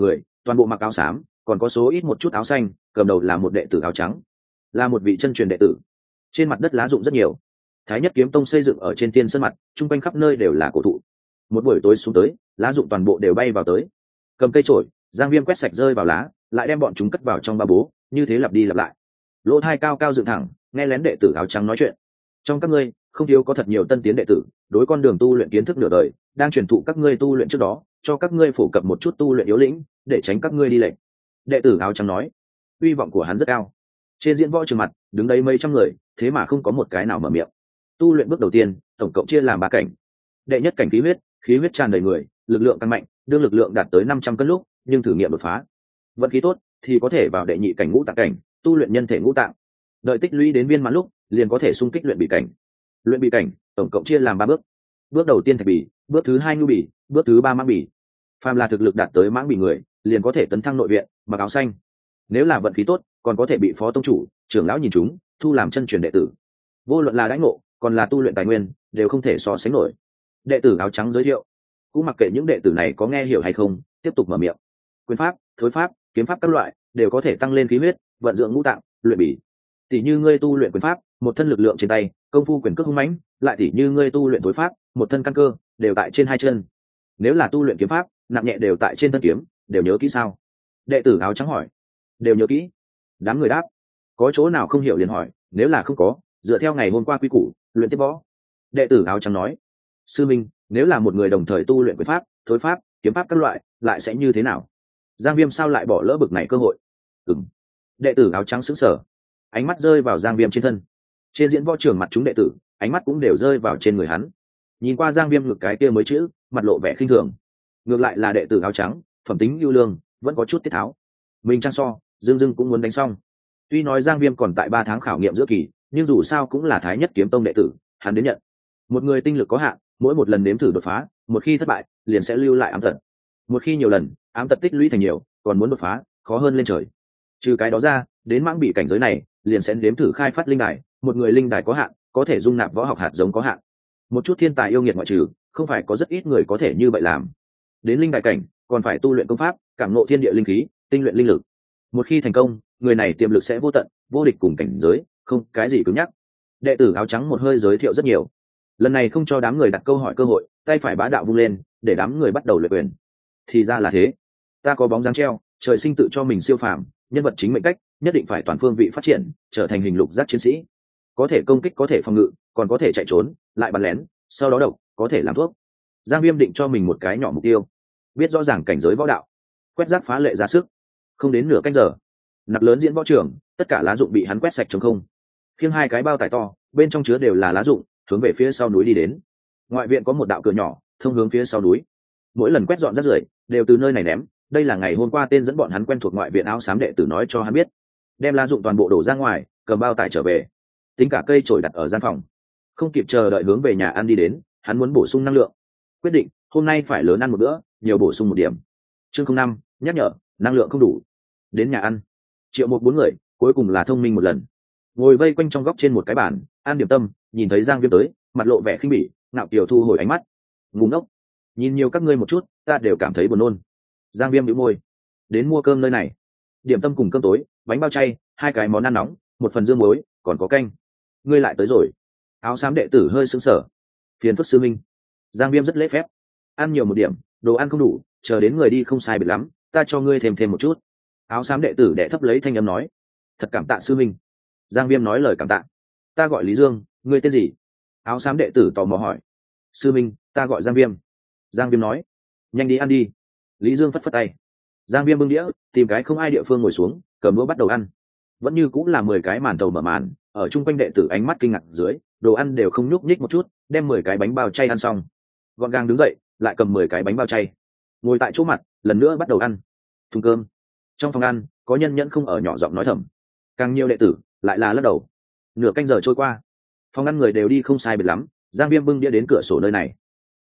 toàn bộ mặc áo xám, còn có số ít một chút áo xanh, cầm đầu là một đệ tử áo trắng, là một vị chân truyền đệ tử. Trên mặt đất lá rụng rất nhiều. Thái Nhất Kiếm Tông xây dựng ở trên tiên sơn mặt, trung quanh khắp nơi đều là cổ thụ. Một buổi tối xuống tới, lá rụng toàn bộ đều bay vào tới. Cầm cây chổi, Giang Viêm quét sạch rơi vào lá, lại đem bọn chúng cất vào trong ba bố, như thế lặp đi lặp lại. Lỗ tai cao cao dựng thẳng, nghe lén đệ tử áo trắng nói chuyện. Trong các ngươi, không thiếu có thật nhiều tân tiến đệ tử, đối con đường tu luyện kiến thức nửa đời, đang truyền thụ các ngươi tu luyện trước đó, cho các ngươi phổ cập một chút tu luyện yếu lĩnh, để tránh các ngươi đi lệch. Đệ tử áo trắng nói, uy vọng của hắn rất cao. Trên diễn võ trường mặt, đứng đấy mấy trăm người, thế mà không có một cái nào mở miệng. Tu luyện bước đầu tiên, tổng cộng chia làm 3 cảnh. Đệ nhất cảnh khí huyết tràn đầy người, lực lượng tăng mạnh, đương lực lượng đạt tới 500 cân lúc, nhưng thử nghiệm đột phá. Vận khí tốt thì có thể vào đệ nhị cảnh ngũ tạng cảnh, tu luyện nhân thể ngũ tạng. Đợi tích lũy đến viên mãn lúc, liền có thể xung kích luyện bị cảnh. Luyện bị cảnh, tổng cộng chia làm 3 bước. Bước đầu tiên thạch bì, bước thứ 2 nhu bì, bước thứ 3 mãng bì. Phàm là thực lực đạt tới mãng bì người, liền có thể tấn thăng nội viện, mặc áo xanh. Nếu là vận khí tốt, còn có thể bị phó tông chủ, trưởng lão nhìn chúng, thu làm chân truyền đệ tử. Vô luận là đãi ngộ, còn là tu luyện tài nguyên, đều không thể so sánh nổi. Đệ tử áo trắng giới thiệu, cũng mặc kệ những đệ tử này có nghe hiểu hay không, tiếp tục mở miệng. Quyền pháp, thối pháp, kiếm pháp các loại, đều có thể tăng lên khí huyết, vận dưỡng ngũ tạng, luyện bì. Tỷ như ngươi tu luyện quyền pháp, một thân lực lượng trên tay, công phu quyền cước hung mãnh, lại tỷ như ngươi tu luyện thối pháp, một thân căn cơ đều tại trên 2 chân. Nếu là tu luyện kiếm pháp, nặng nhẹ đều tại trên thân kiếm, đều nhớ kỹ sao? Đệ tử áo trắng hỏi. Đều nhớ kỹ. Đám người đáp. Có chỗ nào không hiểu liền hỏi, nếu là không có, dựa theo ngày hôm qua quy củ, luyện tiếp võ. Đệ tử áo trắng nói. Sư minh, nếu là một người đồng thời tu luyện quyền pháp, thối pháp, kiếm pháp các loại, lại sẽ như thế nào? Giang Viêm sao lại bỏ lỡ bực này cơ hội? Ừm. Đệ tử áo trắng sững sờ, ánh mắt rơi vào Giang Viêm trên thân. Trên diễn võ trường mặt chúng đệ tử, ánh mắt cũng đều rơi vào trên người hắn. Nhìn qua Giang Viêm ngực cái kia mới chữ, mặt lộ vẻ khinh thường. Ngược lại là đệ tử áo trắng, phẩm tính ưu lương, vẫn có chút tiết tháo. Mình trang so, dưng cũng muốn đánh xong. Tuy nói Giang Viêm còn tại 3 tháng khảo nghiệm giữa kỳ, nhưng dù sao cũng là Thái Nhất Kiếm Tông đệ tử, hắn đến nhận. Một người tinh lực có hạn, mỗi một lần nếm thử đột phá, một khi thất bại, liền sẽ lưu lại ám tật. Một khi nhiều lần, ám tật tích lũy thành nhiều, còn muốn đột phá, khó hơn lên trời. Trừ cái đó ra, đến mãng bị cảnh giới này, liền sẽ nếm thử khai phát linh đài, một người linh đài có hạn, có thể dung nạp võ học hạt giống có hạn. Một chút thiên tài yêu nghiệt ngoại trừ, không phải có rất ít người có thể như vậy làm. Đến linh đài cảnh, còn phải tu luyện công pháp, cảm ngộ thiên địa linh khí, tinh luyện linh lực. Một khi thành công, người này tiềm lực sẽ vô tận, vô địch cùng cảnh giới, không cái gì cứng nhắc. Đệ tử áo trắng một hơi giới thiệu rất nhiều. Lần này không cho đám người đặt câu hỏi cơ hội, tay phải bá đạo vung lên, để đám người bắt đầu luyện quyền. Thì ra là thế, ta có bóng dáng treo, trời sinh tự cho mình siêu phàm, nhân vật chính mệnh cách, nhất định phải toàn phương vị phát triển, trở thành hình lục giác chiến sĩ. Có thể công kích, có thể phòng ngự, còn có thể chạy trốn, lại bắn lén, sau đó độc, có thể làm thuốc. Giang Viêm định cho mình một cái nhỏ mục tiêu, biết rõ ràng cảnh giới võ đạo, quét rác phá lệ ra sức. Không đến nửa canh giờ, nặc lớn diễn võ trường, tất cả lá dụng bị hắn quét sạch trống không. Khiêng 2 cái bao tải to, bên trong chứa đều là lá dụng, hướng về phía sau núi đi đến. Ngoại viện có một đạo cửa nhỏ, thông hướng phía sau núi. Mỗi lần quét dọn rác rưởi, đều từ nơi này ném. Đây là ngày hôm qua tên dẫn bọn hắn quen thuộc ngoại viện áo xám đệ tử nói cho hắn biết. Đem lá dụng toàn bộ đổ ra ngoài, cầm bao tải trở về. Tính cả cây chổi đặt ở gian phòng. Không kịp chờ đợi hướng về nhà ăn đi đến, hắn muốn bổ sung năng lượng. Quyết định, hôm nay phải lớn ăn một bữa, nhiều bổ sung một điểm. Chương 05, nhắc nhở, năng lượng không đủ. Đến nhà ăn. Triệu Mục 4 người, cuối cùng là thông minh một lần. Ngồi vây quanh trong góc trên một cái bàn, ăn điểm tâm, nhìn thấy Giang Viêm tới, mặt lộ vẻ khinh bỉ, ngạo kiều thu hồi ánh mắt. Ngu ngốc, nhìn nhiều các ngươi một chút, ta đều cảm thấy buồn nôn. Giang Viêm nhíu môi. Đến mua cơm nơi này. Điểm tâm cùng cơm tối, bánh bao chay, 2 cái món ăn nóng, một phần dương muối, còn có canh. Ngươi lại tới rồi. Áo xám đệ tử hơi sững sờ. Phiền phức sư minh. Giang Viêm rất lễ phép. Ăn nhiều một điểm, đồ ăn không đủ, chờ đến người đi không sai biệt lắm, ta cho ngươi thêm một chút. Áo xám đệ tử đệ thấp lấy thanh âm nói. Thật cảm tạ sư minh. Giang Viêm nói lời cảm tạ. Ta gọi Lý Dương, ngươi tên gì? Áo xám đệ tử tò mò hỏi. Sư minh, ta gọi Giang Viêm. Giang Viêm nói. Nhanh đi ăn đi. Lý Dương phất phất tay. Giang Viêm bưng đĩa, tìm cái không ai địa phương ngồi xuống, cầm đũa bắt đầu ăn. Vẫn như cũng là 10 cái màn thầu mở màn, ở chung quanh đệ tử ánh mắt kinh ngạc dưới, đồ ăn đều không nhúc nhích một chút, đem 10 cái bánh bao chay ăn xong. Gọn gàng đứng dậy, lại cầm 10 cái bánh bao chay. Ngồi tại chỗ mặt, lần nữa bắt đầu ăn. Thùng cơm. Trong phòng ăn, có nhân nhẫn không ở nhỏ giọng nói thầm. Càng nhiều đệ tử, lại là lắc đầu. Nửa canh giờ trôi qua, phòng ăn người đều đi không sai biệt lắm, Giang Viêm bưng đĩa đến cửa sổ nơi này.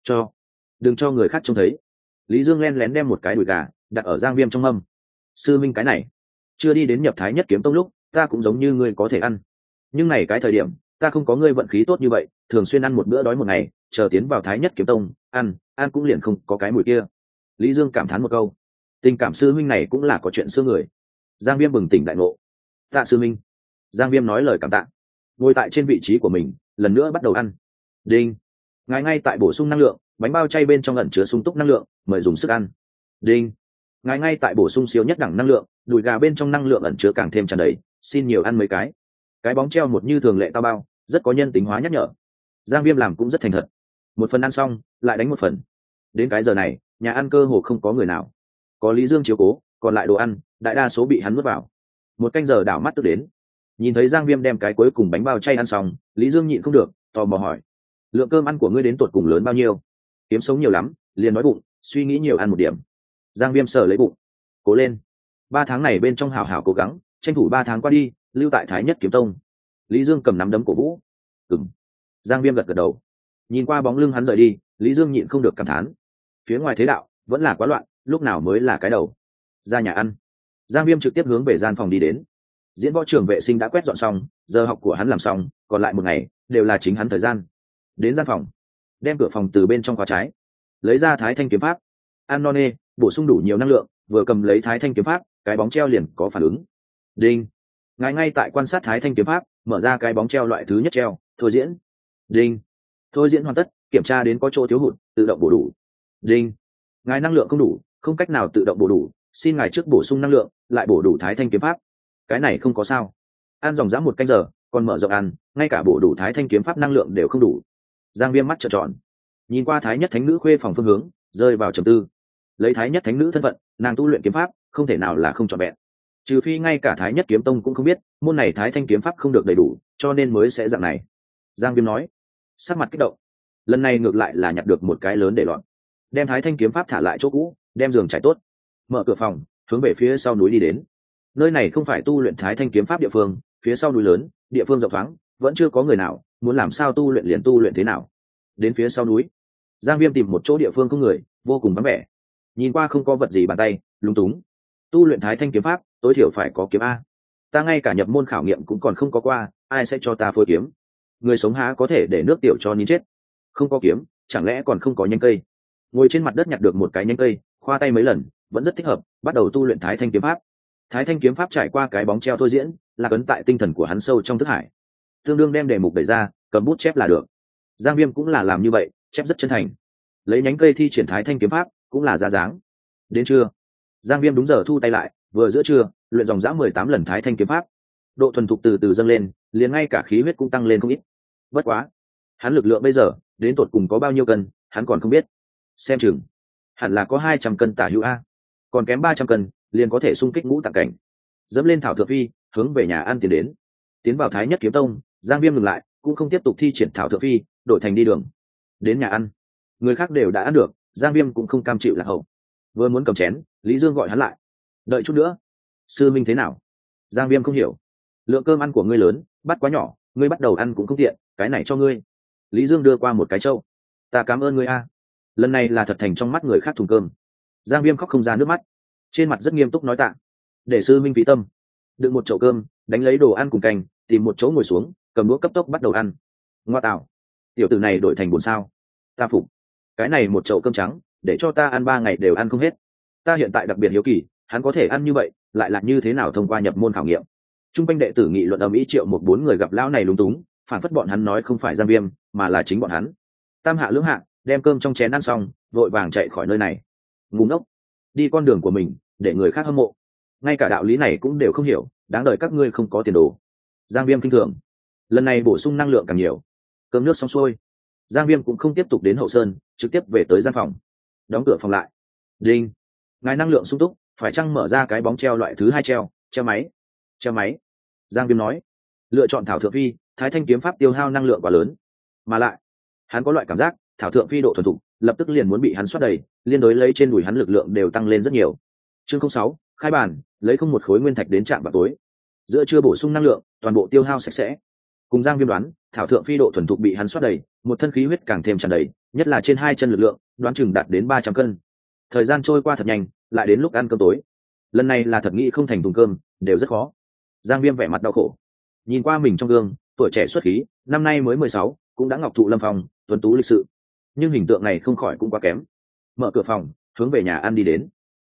Đừng cho người khác trông thấy. Lý Dương len lén đem một cái đùi gà đặt ở Giang Viêm trong mâm. Sư minh, cái này chưa đi đến nhập Thái Nhất Kiếm Tông lúc, ta cũng giống như ngươi có thể ăn, nhưng này cái thời điểm ta không có ngươi vận khí tốt như vậy, thường xuyên ăn một bữa đói một ngày, chờ tiến vào Thái Nhất Kiếm Tông, ăn cũng liền không có cái mùi kia. Lý Dương cảm thán một câu. Tình cảm sư huynh này cũng là có chuyện xưa người. Giang Viêm bừng tỉnh đại ngộ. Tạ sư minh. Giang Viêm nói lời cảm tạ, ngồi tại trên vị trí của mình lần nữa bắt đầu ăn. Đinh. Ngài ngay tại bổ sung năng lượng, bánh bao chay bên trong ẩn chứa sung túc năng lượng, mời dùng sức ăn. Đinh. Ngài ngay tại bổ sung siêu nhất đẳng năng lượng, đùi gà bên trong năng lượng ẩn chứa càng thêm tràn đầy, xin nhiều ăn mấy cái. Cái bóng treo một như thường lệ tao bao, rất có nhân tính hóa nhắc nhở. Giang Viêm làm cũng rất thành thật, một phần ăn xong lại đánh một phần. Đến cái giờ này nhà ăn cơ hồ không có người nào, có Lý Dương chiếu cố, còn lại đồ ăn đại đa số bị hắn nuốt vào. Một canh giờ đảo mắt tức đến, nhìn thấy Giang Viêm đem cái cuối cùng bánh bao chay ăn xong, Lý Dương nhịn không được tò mò hỏi: lượng cơm ăn của ngươi đến tột cùng lớn bao nhiêu? Kiếm sống nhiều lắm, liền nói bụng, suy nghĩ nhiều ăn một điểm. Giang Viêm sờ lấy bụng: cố lên, 3 tháng này bên trong hảo hảo cố gắng, tranh thủ 3 tháng qua đi lưu tại Thái Nhất Kiếm Tông. Lý Dương cầm nắm đấm cổ vũ. Ừm. Giang Viêm gật gật đầu. Nhìn qua bóng lưng hắn rời đi, Lý Dương nhịn không được cảm thán: phía ngoài thế đạo vẫn là quá loạn, lúc nào mới là cái đầu. Ra nhà ăn, Giang Viêm trực tiếp hướng về gian phòng đi đến. Diễn võ trường vệ sinh đã quét dọn xong, giờ học của hắn làm xong, còn lại một ngày đều là chính hắn thời gian. Đến gian phòng, đem cửa phòng từ bên trong khóa trái, lấy ra Thái Thanh kiếm pháp, ăn no nê, bổ sung đủ nhiều năng lượng, vừa cầm lấy Thái Thanh kiếm pháp, cái bóng treo liền có phản ứng. Đinh. Ngài ngay tại quan sát Thái Thanh kiếm pháp, mở ra cái bóng treo loại thứ nhất treo, thôi diễn. Đinh. Thôi diễn hoàn tất, kiểm tra đến có chỗ thiếu hụt, tự động bổ đủ. Đinh. Ngài năng lượng không đủ, không cách nào tự động bổ đủ, xin ngài trước bổ sung năng lượng, lại bổ đủ Thái Thanh kiếm pháp. Cái này không có sao. Ăn dòng dã 1 canh giờ, còn mở rộng ăn, ngay cả bổ đủ Thái Thanh kiếm pháp năng lượng đều không đủ. Giang Viêm mắt trợn tròn, nhìn qua Thái Nhất Thánh Nữ khuê phòng phương hướng, rơi vào trầm tư. Lấy Thái Nhất Thánh Nữ thân phận, nàng tu luyện kiếm pháp không thể nào là không trọn vẹn, trừ phi ngay cả Thái Nhất Kiếm Tông cũng không biết môn này Thái Thanh kiếm pháp không được đầy đủ, cho nên mới sẽ dạng này. Giang Viêm nói, sắc mặt kích động. Lần này ngược lại là nhặt được một cái lớn để loạn, đem Thái Thanh kiếm pháp thả lại chỗ cũ, đem giường trải tốt, mở cửa phòng, hướng về phía sau núi đi đến. Nơi này không phải tu luyện Thái Thanh kiếm pháp địa phương, phía sau núi lớn, địa phương rộng thoáng, vẫn chưa có người nào, muốn làm sao tu luyện liền tu luyện thế nào. Đến phía sau núi, Giang Viêm tìm một chỗ địa phương không người, vô cùng vắng vẻ. Nhìn qua không có vật gì bàn tay, lúng túng. Tu luyện Thái Thanh kiếm pháp, tối thiểu phải có kiếm a. Ta ngay cả nhập môn khảo nghiệm cũng còn không có qua, ai sẽ cho ta phôi kiếm? Người sống há có thể để nước tiểu cho nín chết. Không có kiếm, chẳng lẽ còn không có nhánh cây? Ngồi trên mặt đất nhặt được một cái nhánh cây, khoa tay mấy lần, vẫn rất thích hợp, bắt đầu tu luyện Thái Thanh kiếm pháp. Thái Thanh kiếm pháp trải qua cái bóng treo thôi diễn, là cấn tại tinh thần của hắn sâu trong thức hải. Tương đương đem đề mục đẩy ra, cầm bút chép là được. Giang Viêm cũng là làm như vậy, chép rất chân thành. Lấy nhánh cây thi triển Thái Thanh kiếm pháp, cũng là ra dáng. Đến trưa, Giang Viêm đúng giờ thu tay lại, vừa giữa trưa, luyện dòng dã 18 lần Thái Thanh kiếm pháp. Độ thuần thục từ từ dâng lên, liền ngay cả khí huyết cũng tăng lên không ít. Bất quá, hắn lực lượng bây giờ, đến tột cùng có bao nhiêu cân, hắn còn không biết. Xem chừng, hẳn là có 200 cân tả hữu a. Còn kém 300 cân, liền có thể xung kích ngũ tạng cảnh. Dẫm lên thảo thượng phi, hướng về nhà ăn tiến đến. Tiến vào Thái Nhất Kiếm Tông, Giang Viêm ngừng lại, cũng không tiếp tục thi triển thảo thượng phi, đổi thành đi đường. Đến nhà ăn, người khác đều đã ăn được, Giang Viêm cũng không cam chịu lạc hậu. Vừa muốn cầm chén, Lý Dương gọi hắn lại. Đợi chút nữa. Sư minh thế nào? Giang Viêm không hiểu. Lượng cơm ăn của ngươi lớn, bát quá nhỏ, ngươi bắt đầu ăn cũng không tiện, cái này cho ngươi. Lý Dương đưa qua một cái trâu. Ta cảm ơn ngươi a. Lần này là thật thành trong mắt người khác thùng cơm. Giang Viêm khóc không ra nước mắt, trên mặt rất nghiêm túc nói tạ. Để sư minh phí tâm. Đựng một chậu cơm, đánh lấy đồ ăn cùng canh, tìm một chỗ ngồi xuống, cầm đũa cấp tốc bắt đầu ăn. Ngoa tạo, tiểu tử này đổi thành buồn sao? Ta phục. Cái này một chậu cơm trắng, để cho ta ăn 3 ngày đều ăn không hết. Ta hiện tại đặc biệt hiếu kỳ, hắn có thể ăn như vậy, lại là như thế nào thông qua nhập môn khảo nghiệm? Trung quanh đệ tử nghị luận ầm ĩ, Triệu một 4 người gặp lão này lúng túng, phản phất bọn hắn nói không phải Giang Viêm, mà là chính bọn hắn. Tam hạ lưỡng hạ, đem cơm trong chén ăn xong, vội vàng chạy khỏi nơi này. Ngu ngốc, đi con đường của mình, để người khác hâm mộ. Ngay cả đạo lý này cũng đều không hiểu, đáng đời các ngươi không có tiền đồ. Giang Viêm kinh thường. Lần này bổ sung năng lượng càng nhiều. Cơm nước xong xuôi, Giang Viêm cũng không tiếp tục đến hậu sơn, trực tiếp về tới gian phòng, đóng cửa phòng lại. Đinh. Ngài năng lượng sung túc, phải chăng mở ra cái bóng treo loại thứ 2 treo, treo máy. Treo máy. Giang Viêm nói, lựa chọn thảo thượng phi, Thái Thanh kiếm pháp tiêu hao năng lượng quá lớn, mà lại hắn có loại cảm giác thảo thượng phi độ thuần thục lập tức liền muốn bị hắn xoát đầy, liên đối lấy trên đùi hắn lực lượng đều tăng lên rất nhiều. Chương 06, khai bàn, lấy không một khối nguyên thạch đến trạm vào tối. Giữa trưa bổ sung năng lượng, toàn bộ tiêu hao sạch sẽ. Cùng Giang Viêm đoán, thảo thượng phi độ thuần thục bị hắn xoát đầy, một thân khí huyết càng thêm tràn đầy, nhất là trên 2 chân lực lượng, đoán chừng đạt đến 300 cân. Thời gian trôi qua thật nhanh, lại đến lúc ăn cơm tối. Lần này là thật nghĩ không thành thùng cơm, đều rất khó. Giang Viêm vẻ mặt đau khổ, nhìn qua mình trong gương, tuổi trẻ xuất khí, năm nay mới 16, cũng đã ngọc thụ lâm phong, tuấn tú lịch sự. Nhưng hình tượng này không khỏi cũng quá kém. Mở cửa phòng, hướng về nhà ăn đi đến.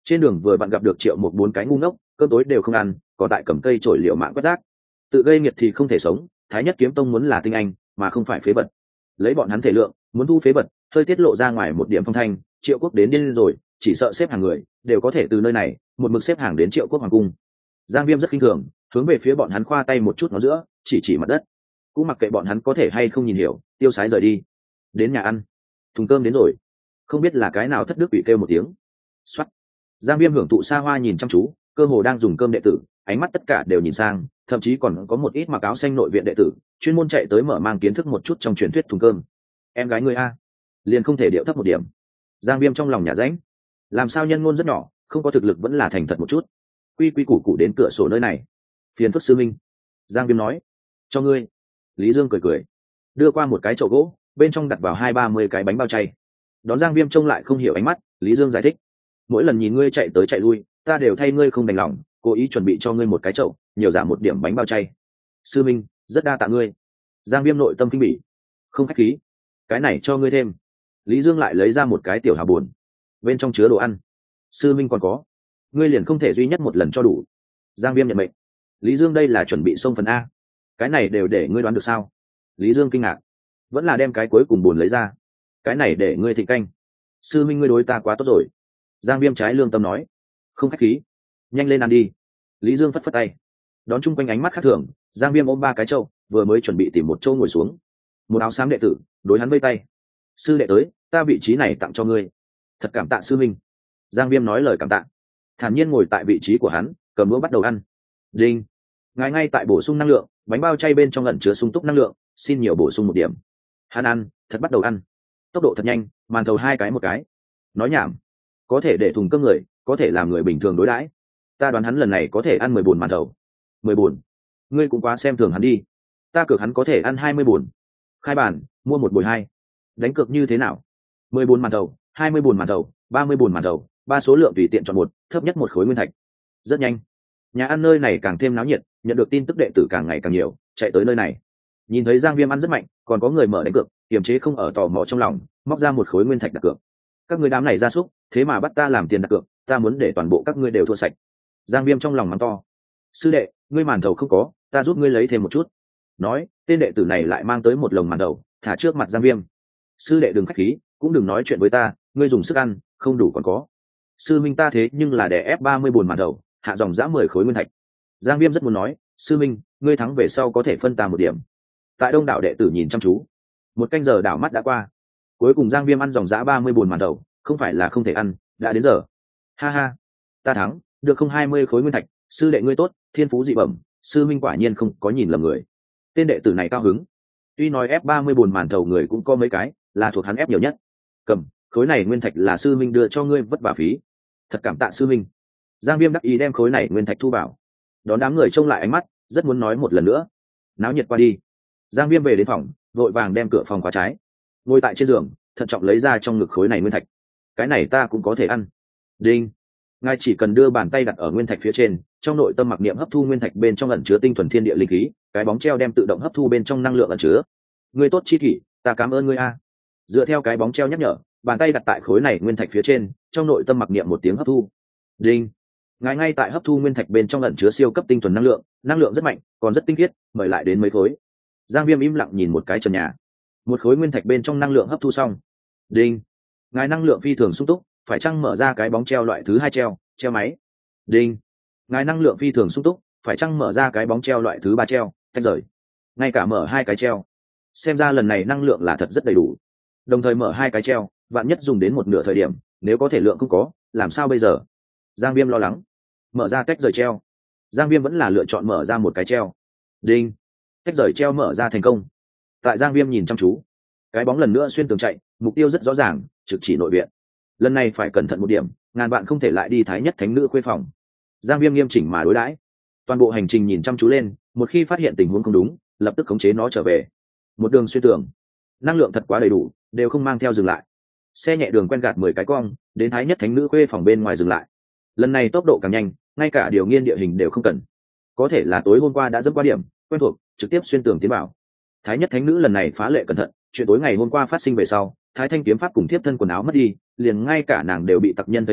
Trên đường vừa bạn gặp được Triệu Mục bốn cái ngu ngốc, cơm tối đều không ăn, còn tại cầm cây chổi liệu mạng quét rác. Tự gây nghiệt thì không thể sống, Thái Nhất Kiếm Tông muốn là tinh anh, mà không phải phế vật. Lấy bọn hắn thể lượng, muốn thu phế vật, hơi tiết lộ ra ngoài một điểm phong thanh, Triệu Quốc đến điên rồi, chỉ sợ xếp hàng người đều có thể từ nơi này một mực xếp hàng đến Triệu Quốc hoàng cung. Giang Viêm rất khinh thường, hướng về phía bọn hắn khoa tay một chút ngón giữa, chỉ mặt đất. Cũng mặc kệ bọn hắn có thể hay không nhìn hiểu, tiêu sái rời đi. Đến nhà ăn, thùng cơm đến rồi. Không biết là cái nào thất đức bị kêu một tiếng. Soát. Giang Viêm hưởng thụ xa hoa nhìn chăm chú, cơ hồ đang dùng cơm đệ tử, ánh mắt tất cả đều nhìn sang, thậm chí còn có một ít mặc áo xanh nội viện đệ tử, chuyên môn chạy tới mở mang kiến thức một chút trong truyền thuyết thùng cơm. Em gái ngươi a, liền không thể điệu thấp một điểm. Giang Viêm trong lòng nhả rãnh, làm sao nhân ngôn rất nhỏ, không có thực lực vẫn là thành thật một chút. Quy củ cụ đến cửa sổ nơi này. Phiền phức sư minh. Giang Viêm nói, cho ngươi. Lý Dương cười, đưa qua một cái chậu gỗ, bên trong đặt vào 20-30 cái bánh bao chay. Đón Giang Viêm trông lại không hiểu ánh mắt, Lý Dương giải thích, mỗi lần nhìn ngươi chạy tới chạy lui, ta đều thay ngươi không đành lòng, cố ý chuẩn bị cho ngươi một cái chậu, nhiều giảm một điểm bánh bao chay. Sư minh, rất đa tạ ngươi. Giang Viêm nội tâm kinh bỉ, không khách khí, cái này cho ngươi thêm. Lý Dương lại lấy ra một cái tiểu hào buồn, bên trong chứa đồ ăn. Sư minh còn có, ngươi liền không thể duy nhất một lần cho đủ. Giang Viêm nhận mệnh. Lý Dương đây là chuẩn bị xông phần a, cái này đều để ngươi đoán được sao? Lý Dương kinh ngạc, vẫn là đem cái cuối cùng buồn lấy ra. Cái này để ngươi thịnh canh. Sư minh ngươi đối ta quá tốt rồi. Giang Viêm trái lương tâm nói, không khách khí, nhanh lên ăn đi. Lý Dương phất tay, đón chung quanh ánh mắt khác thường. Giang Viêm ôm 3 cái trâu, vừa mới chuẩn bị tìm một chỗ ngồi xuống, một áo xám đệ tử đối hắn vây tay, sư đệ tới, ta vị trí này tặng cho ngươi. Thật cảm tạ sư minh. Giang Viêm nói lời cảm tạ, thản nhiên ngồi tại vị trí của hắn, cầm đũa bắt đầu ăn. Đinh, ngài ngay tại bổ sung năng lượng, bánh bao chay bên trong ẩn chứa sung túc năng lượng, xin nhiều bổ sung 1 điểm. Hắn ăn thật bắt đầu ăn, tốc độ thật nhanh, màn thầu 2 cái một cái. Nói nhảm, có thể để thùng cơm người, có thể làm người bình thường đối đãi. Ta đoán hắn lần này có thể ăn 10 bồn màn thầu. 10 bồn? Ngươi cũng quá xem thường hắn đi. Ta cược hắn có thể ăn 20 bồn. Khai bàn, mua 1 bồi 2. Đánh cược như thế nào? 10 bồn màn thầu, 20 bồn màn thầu, 30 bồn màn thầu, 3 số lượng tùy tiện chọn một, thấp nhất 1 khối nguyên thạch. Rất nhanh, nhà ăn nơi này càng thêm náo nhiệt, nhận được tin tức đệ tử càng ngày càng nhiều, chạy tới nơi này. Nhìn thấy Giang Viêm ăn rất mạnh, còn có người mở đánh cược, kiềm chế không ở tò mò trong lòng, móc ra 1 khối nguyên thạch đặt cược. Các ngươi đám này ra súc, thế mà bắt ta làm tiền đặt cược, ta muốn để toàn bộ các ngươi đều thua sạch. Giang Viêm trong lòng mắng to, sư đệ, ngươi màn thầu không có, ta giúp ngươi lấy thêm một chút. Nói, tên đệ tử này lại mang tới 1 lồng màn thầu, thả trước mặt Giang Viêm. Sư đệ đừng khách khí, cũng đừng nói chuyện với ta, ngươi dùng sức ăn, không đủ còn có. Sư minh ta thế nhưng là để ép 30 bồn màn thầu, hạ dòng dã 10 khối nguyên thạch. Giang Viêm rất muốn nói, sư minh, ngươi thắng về sau có thể phân ta 1 điểm. Tại đông đảo đệ tử nhìn chăm chú, 1 canh giờ đảo mắt đã qua. Cuối cùng Giang Viêm ăn dòng dã 30 bồn màn thầu, không phải là không thể ăn, đã đến giờ. Ha ha, ta thắng, được không 20 khối nguyên thạch, sư đệ ngươi tốt, thiên phú dị bẩm, sư minh quả nhiên không có nhìn lầm người. Tên đệ tử này cao hứng, tuy nói ép 30 bồn màn thầu người cũng có mấy cái, là thuộc hắn ép nhiều nhất. Cầm, khối này nguyên thạch là sư minh đưa cho ngươi vất vả phí. Thật cảm tạ sư minh. Giang Viêm đắc ý đem khối này nguyên thạch thu vào. Đón đám người trông lại ánh mắt, rất muốn nói một lần nữa. Náo nhiệt qua đi. Giang Viêm về đến phòng, vội vàng đem cửa phòng khóa trái, ngồi tại trên giường, thận trọng lấy ra trong ngực khối này nguyên thạch. Cái này ta cũng có thể ăn. Đinh, ngài chỉ cần đưa bàn tay đặt ở nguyên thạch phía trên, trong nội tâm mặc niệm hấp thu nguyên thạch bên trong ẩn chứa tinh thuần thiên địa linh khí, cái bóng treo đem tự động hấp thu bên trong năng lượng ẩn chứa. Ngươi tốt chi kỷ, ta cảm ơn ngươi a. Dựa theo cái bóng treo nhắc nhở, bàn tay đặt tại khối này nguyên thạch phía trên, trong nội tâm mặc niệm một tiếng hấp thu. Đinh, ngài ngay tại hấp thu nguyên thạch bên trong ẩn chứa siêu cấp tinh thuần năng lượng rất mạnh, còn rất tinh khiết, mời lại đến mấy khối. Giang Viêm im lặng nhìn một cái trần nhà, một khối nguyên thạch bên trong năng lượng hấp thu xong. Đinh, ngài năng lượng phi thường sung túc, phải chăng mở ra cái bóng treo loại thứ 2 treo máy. Đinh, ngài năng lượng phi thường sung túc, phải chăng mở ra cái bóng treo loại thứ 3 tách rời. Ngay cả mở 2 cái treo, xem ra lần này năng lượng là thật rất đầy đủ. Đồng thời mở 2 cái treo, vạn nhất dùng đến một nửa thời điểm, nếu có thể lượng không có, làm sao bây giờ? Giang Viêm lo lắng. Mở ra tách rời treo. Giang Viêm vẫn là lựa chọn mở ra một cái treo. Đinh, tách rời treo mở ra thành công. Tại Giang Viêm nhìn chăm chú, cái bóng lần nữa xuyên tường chạy, mục tiêu rất rõ ràng, trực chỉ nội viện. Lần này phải cẩn thận một điểm, ngàn bạn không thể lại đi Thái Nhất Thánh Nữ khuê phòng. Giang Viêm nghiêm chỉnh mà đối đãi, toàn bộ hành trình nhìn chăm chú lên, một khi phát hiện tình huống không đúng, lập tức khống chế nó trở về. Một đường xuyên tường, năng lượng thật quá đầy đủ, đều không mang theo dừng lại. Xe nhẹ đường quen gạt 10 cái cong, đến Thái Nhất Thánh Nữ khuê phòng bên ngoài dừng lại. Lần này tốc độ càng nhanh, ngay cả điều nghiên địa hình đều không cần. Có thể là tối hôm qua đã dẫm qua điểm quen thuộc, trực tiếp xuyên tường tiến vào. Thái Nhất Thánh Nữ lần này phá lệ cẩn thận, chuyện tối ngày hôm qua phát sinh về sau, Thái Thanh kiếm pháp cùng thiếp thân quần áo mất đi, liền ngay cả nàng đều bị tặc nhân thấy hết,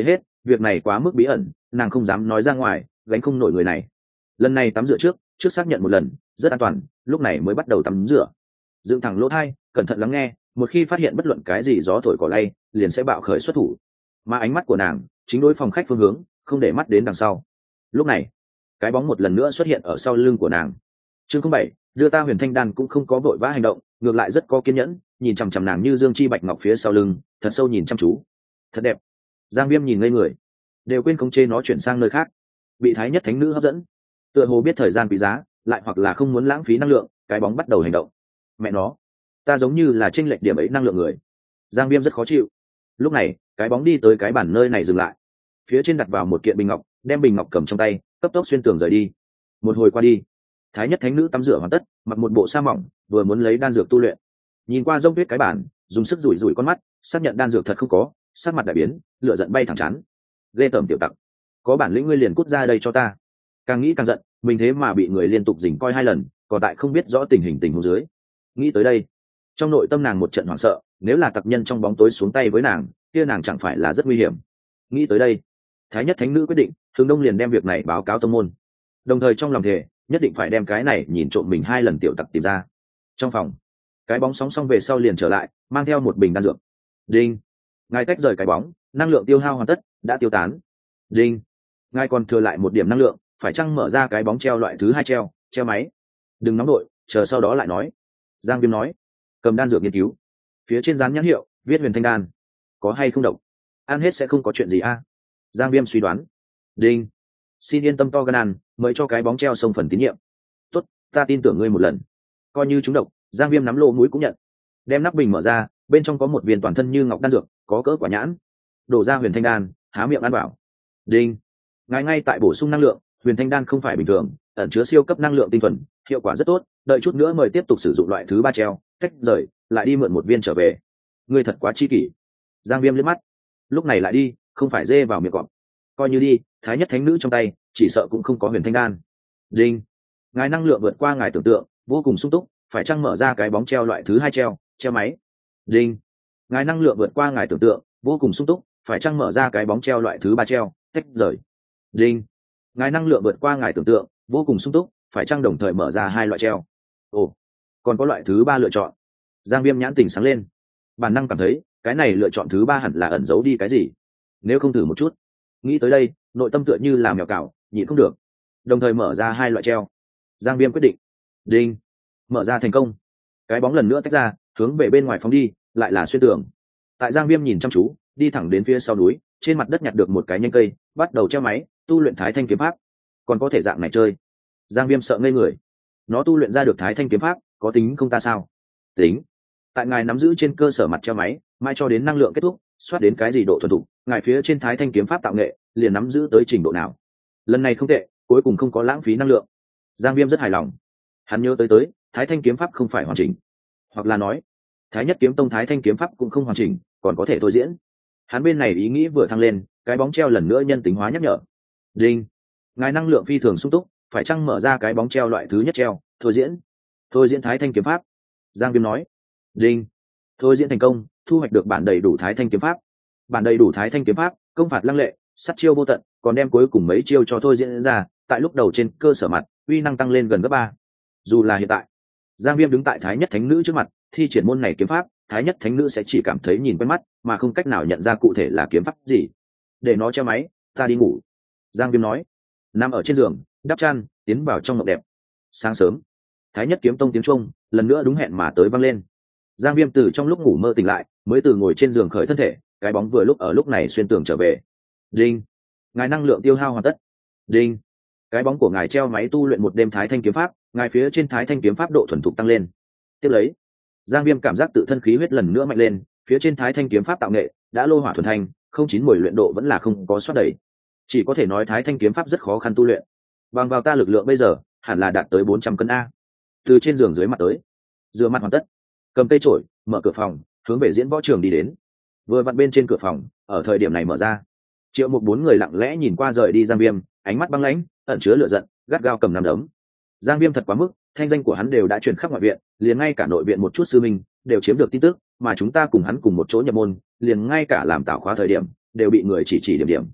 việc này quá mức bí ẩn, nàng không dám nói ra ngoài, gánh không nổi người này. Lần này tắm rửa trước xác nhận một lần rất an toàn, lúc này mới bắt đầu tắm rửa. Dựng thẳng lỗ tai, cẩn thận lắng nghe, một khi phát hiện bất luận cái gì gió thổi cỏ lay liền sẽ bạo khởi xuất thủ. Mà ánh mắt của nàng chính đối phòng khách phương hướng, không để mắt đến đằng sau. Lúc này cái bóng một lần nữa xuất hiện ở sau lưng của nàng. Chương 07, đưa ta Huyền Thanh Đan cũng không có vội vã hành động, ngược lại rất có kiên nhẫn, nhìn chằm chằm nàng như dương chi bạch ngọc phía sau lưng, thật sâu nhìn chăm chú. Thật đẹp. Giang Viêm nhìn ngây người, đều quên khống chế nó chuyển sang nơi khác. Bị Thái Nhất Thánh Nữ hấp dẫn, tựa hồ biết thời gian quý giá, lại hoặc là không muốn lãng phí năng lượng, cái bóng bắt đầu hành động. Mẹ nó, ta giống như là chênh lệch điểm ấy năng lượng người. Giang Viêm rất khó chịu. Lúc này cái bóng đi tới cái bản nơi này dừng lại, phía trên đặt vào một kiện bình ngọc, đem bình ngọc cầm trong tay, cấp tốc xuyên tường rời đi. Một hồi qua đi, Thái Nhất Thánh Nữ tắm rửa hoàn tất, mặc một bộ sa mỏng, vừa muốn lấy đan dược tu luyện. Nhìn qua rông tuyết cái bản, dùng sức rủi rủi con mắt, xác nhận đan dược thật không có, sắc mặt đại biến, lửa giận bay thẳng chán. Ghê tởm tiểu tặc, có bản lĩnh ngươi liền cút ra đây cho ta. Càng nghĩ càng giận, mình thế mà bị người liên tục dình coi 2 lần, còn tại không biết rõ tình huống dưới. Nghĩ tới đây, trong nội tâm nàng một trận hoảng sợ, nếu là tặc nhân trong bóng tối xuống tay với nàng, kia nàng chẳng phải là rất nguy hiểm. Nghĩ tới đây, Thái Nhất Thánh Nữ quyết định hướng đông liền đem việc này báo cáo tông môn, đồng thời trong lòng thề nhất định phải đem cái này nhìn trộm mình 2 lần tiểu tặc tìm ra. Trong phòng, cái bóng sóng xong về sau liền trở lại, mang theo một bình đan dược. Đinh, ngài tách rời cái bóng, năng lượng tiêu hao hoàn tất, đã tiêu tán. Đinh, ngài còn thừa lại 1 điểm năng lượng, phải chăng mở ra cái bóng treo loại thứ 2 treo máy. Đừng nóng đội, chờ sau đó lại nói. Giang Viêm nói. Cầm đan dược nghiên cứu, phía trên dán nhãn hiệu viết Huyền Thanh Đan, có hay không độc, ăn hết sẽ không có chuyện gì a? Giang Viêm suy đoán. Đinh, xin yên tâm to gan ăn, mời cho cái bóng treo sông phần tín nhiệm. Tốt, ta tin tưởng ngươi một lần. Coi như chúng độc, Giang Viêm nắm lỗ mũi cũng nhận. Đem nắp bình mở ra, bên trong có một viên toàn thân như ngọc đan dược, có cỡ quả nhãn. Đổ ra Huyền Thanh Đan, há miệng ăn vào. Đinh, ngài ngay tại bổ sung năng lượng, Huyền Thanh Đan không phải bình thường, ẩn chứa siêu cấp năng lượng tinh thuần, hiệu quả rất tốt, đợi chút nữa mời tiếp tục sử dụng loại thứ 3 treo, tách rời, lại đi mượn 1 viên trở về. Ngươi thật quá chi kỷ. Giang Viêm liếc mắt. Lúc này lại đi, không phải dê vào miệng cọp. Coi như đi, Thái Nhất Thánh Nữ trong tay, chỉ sợ cũng không có Huyền Thanh Đan. Đinh, ngài năng lượng vượt qua ngài tưởng tượng, vô cùng sung túc, phải chăng mở ra cái bóng treo loại thứ 2 treo máy. Đinh, ngài năng lượng vượt qua ngài tưởng tượng, vô cùng sung túc, phải chăng mở ra cái bóng treo loại thứ 3 treo, tách rời. Đinh, ngài năng lượng vượt qua ngài tưởng tượng, vô cùng sung túc, phải chăng đồng thời mở ra 2 loại treo. Ồ, còn có loại thứ 3 lựa chọn. Giang Viêm nhãn tình sáng lên, bản năng cảm thấy cái này lựa chọn thứ 3 hẳn là ẩn giấu đi cái gì, nếu không thử một chút. Nghĩ tới đây, nội tâm tựa như là mèo cào, nhịn không được, đồng thời mở ra 2 loại treo. Giang Viêm quyết định. Đinh, mở ra thành công. Cái bóng lần nữa tách ra, hướng về bên ngoài phóng đi, lại là xuyên tường. Tại Giang Viêm nhìn chăm chú, đi thẳng đến phía sau núi, trên mặt đất nhặt được một cái nhánh cây, bắt đầu treo máy tu luyện Thái Thanh kiếm pháp. Còn có thể dạng này chơi? Giang Viêm sợ ngây người. Nó tu luyện ra được Thái Thanh kiếm pháp, có tính không ta sao? Tính. Tại ngài nắm giữ trên cơ sở mặt treo máy, mai cho đến năng lượng kết thúc, soát đến cái gì độ thuần thục, ngài phía trên Thái Thanh kiếm pháp tạo nghệ liền nắm giữ tới trình độ nào. Lần này không tệ, cuối cùng không có lãng phí năng lượng. Giang Viêm rất hài lòng. Hắn nhớ tới Thái Thanh kiếm pháp không phải hoàn chỉnh, hoặc là nói Thái Nhất kiếm tông Thái Thanh kiếm pháp cũng không hoàn chỉnh, còn có thể thôi diễn. Hắn bên này ý nghĩ vừa thăng lên, cái bóng treo lần nữa nhân tính hóa nhắc nhở. Đinh, ngài năng lượng phi thường sung túc, phải chăng mở ra cái bóng treo loại thứ nhất treo, thôi diễn Thái Thanh kiếm pháp. Giang Viêm nói. Đinh, thôi diễn thành công, thu hoạch được bản đầy đủ Thái Thanh kiếm pháp. Bản đầy đủ Thái Thanh kiếm pháp, công phạt lăng lệ, sát chiêu vô tận, còn đem cuối cùng mấy chiêu cho thôi diễn ra, tại lúc đầu trên cơ sở mặt, uy năng tăng lên gần gấp 3. Dù là hiện tại, Giang Viêm đứng tại Thái Nhất Thánh Nữ trước mặt, thi triển môn này kiếm pháp, Thái Nhất Thánh Nữ sẽ chỉ cảm thấy nhìn quen mắt, mà không cách nào nhận ra cụ thể là kiếm pháp gì. Để nó treo máy, ta đi ngủ. Giang Viêm nói. Nằm ở trên giường, đắp chăn, tiến vào trong mộng đẹp. Sáng sớm, Thái Nhất kiếm tông tiếng chuông lần nữa đúng hẹn mà tới vang lên. Giang Viêm từ trong lúc ngủ mơ tỉnh lại, mới từ ngồi trên giường khởi thân thể, cái bóng vừa lúc ở lúc này xuyên tường trở về. Đinh, ngài năng lượng tiêu hao hoàn tất. Đinh, cái bóng của ngài treo máy tu luyện 1 đêm Thái Thanh kiếm pháp, ngài phía trên Thái Thanh kiếm pháp độ thuần thục tăng lên. Tiếp lấy, Giang Viêm cảm giác tự thân khí huyết lần nữa mạnh lên, phía trên Thái Thanh kiếm pháp tạo nghệ đã lô hỏa thuần thanh, không 9-10 luyện độ vẫn là không có soát đầy. Chỉ có thể nói Thái Thanh kiếm pháp rất khó khăn tu luyện. Bằng vào ta lực lượng bây giờ, hẳn là đạt tới 400 cân a. Từ trên giường dưới mặt tới, rửa mặt hoàn tất, cầm cây chổi, mở cửa phòng, hướng về diễn võ trường đi đến. Vừa vặn bên trên cửa phòng, ở thời điểm này mở ra. Triệu Mục 4 người lặng lẽ nhìn qua rời đi Giang Viêm, ánh mắt băng lãnh, ẩn chứa lửa giận, gắt gao cầm nắm đấm. Giang Viêm thật quá mức, thanh danh của hắn đều đã truyền khắp ngoại viện, liền ngay cả nội viện một chút sư minh đều chiếm được tin tức, mà chúng ta cùng hắn cùng một chỗ nhập môn, liền ngay cả làm tạo khóa thời điểm đều bị người chỉ điểm điểm.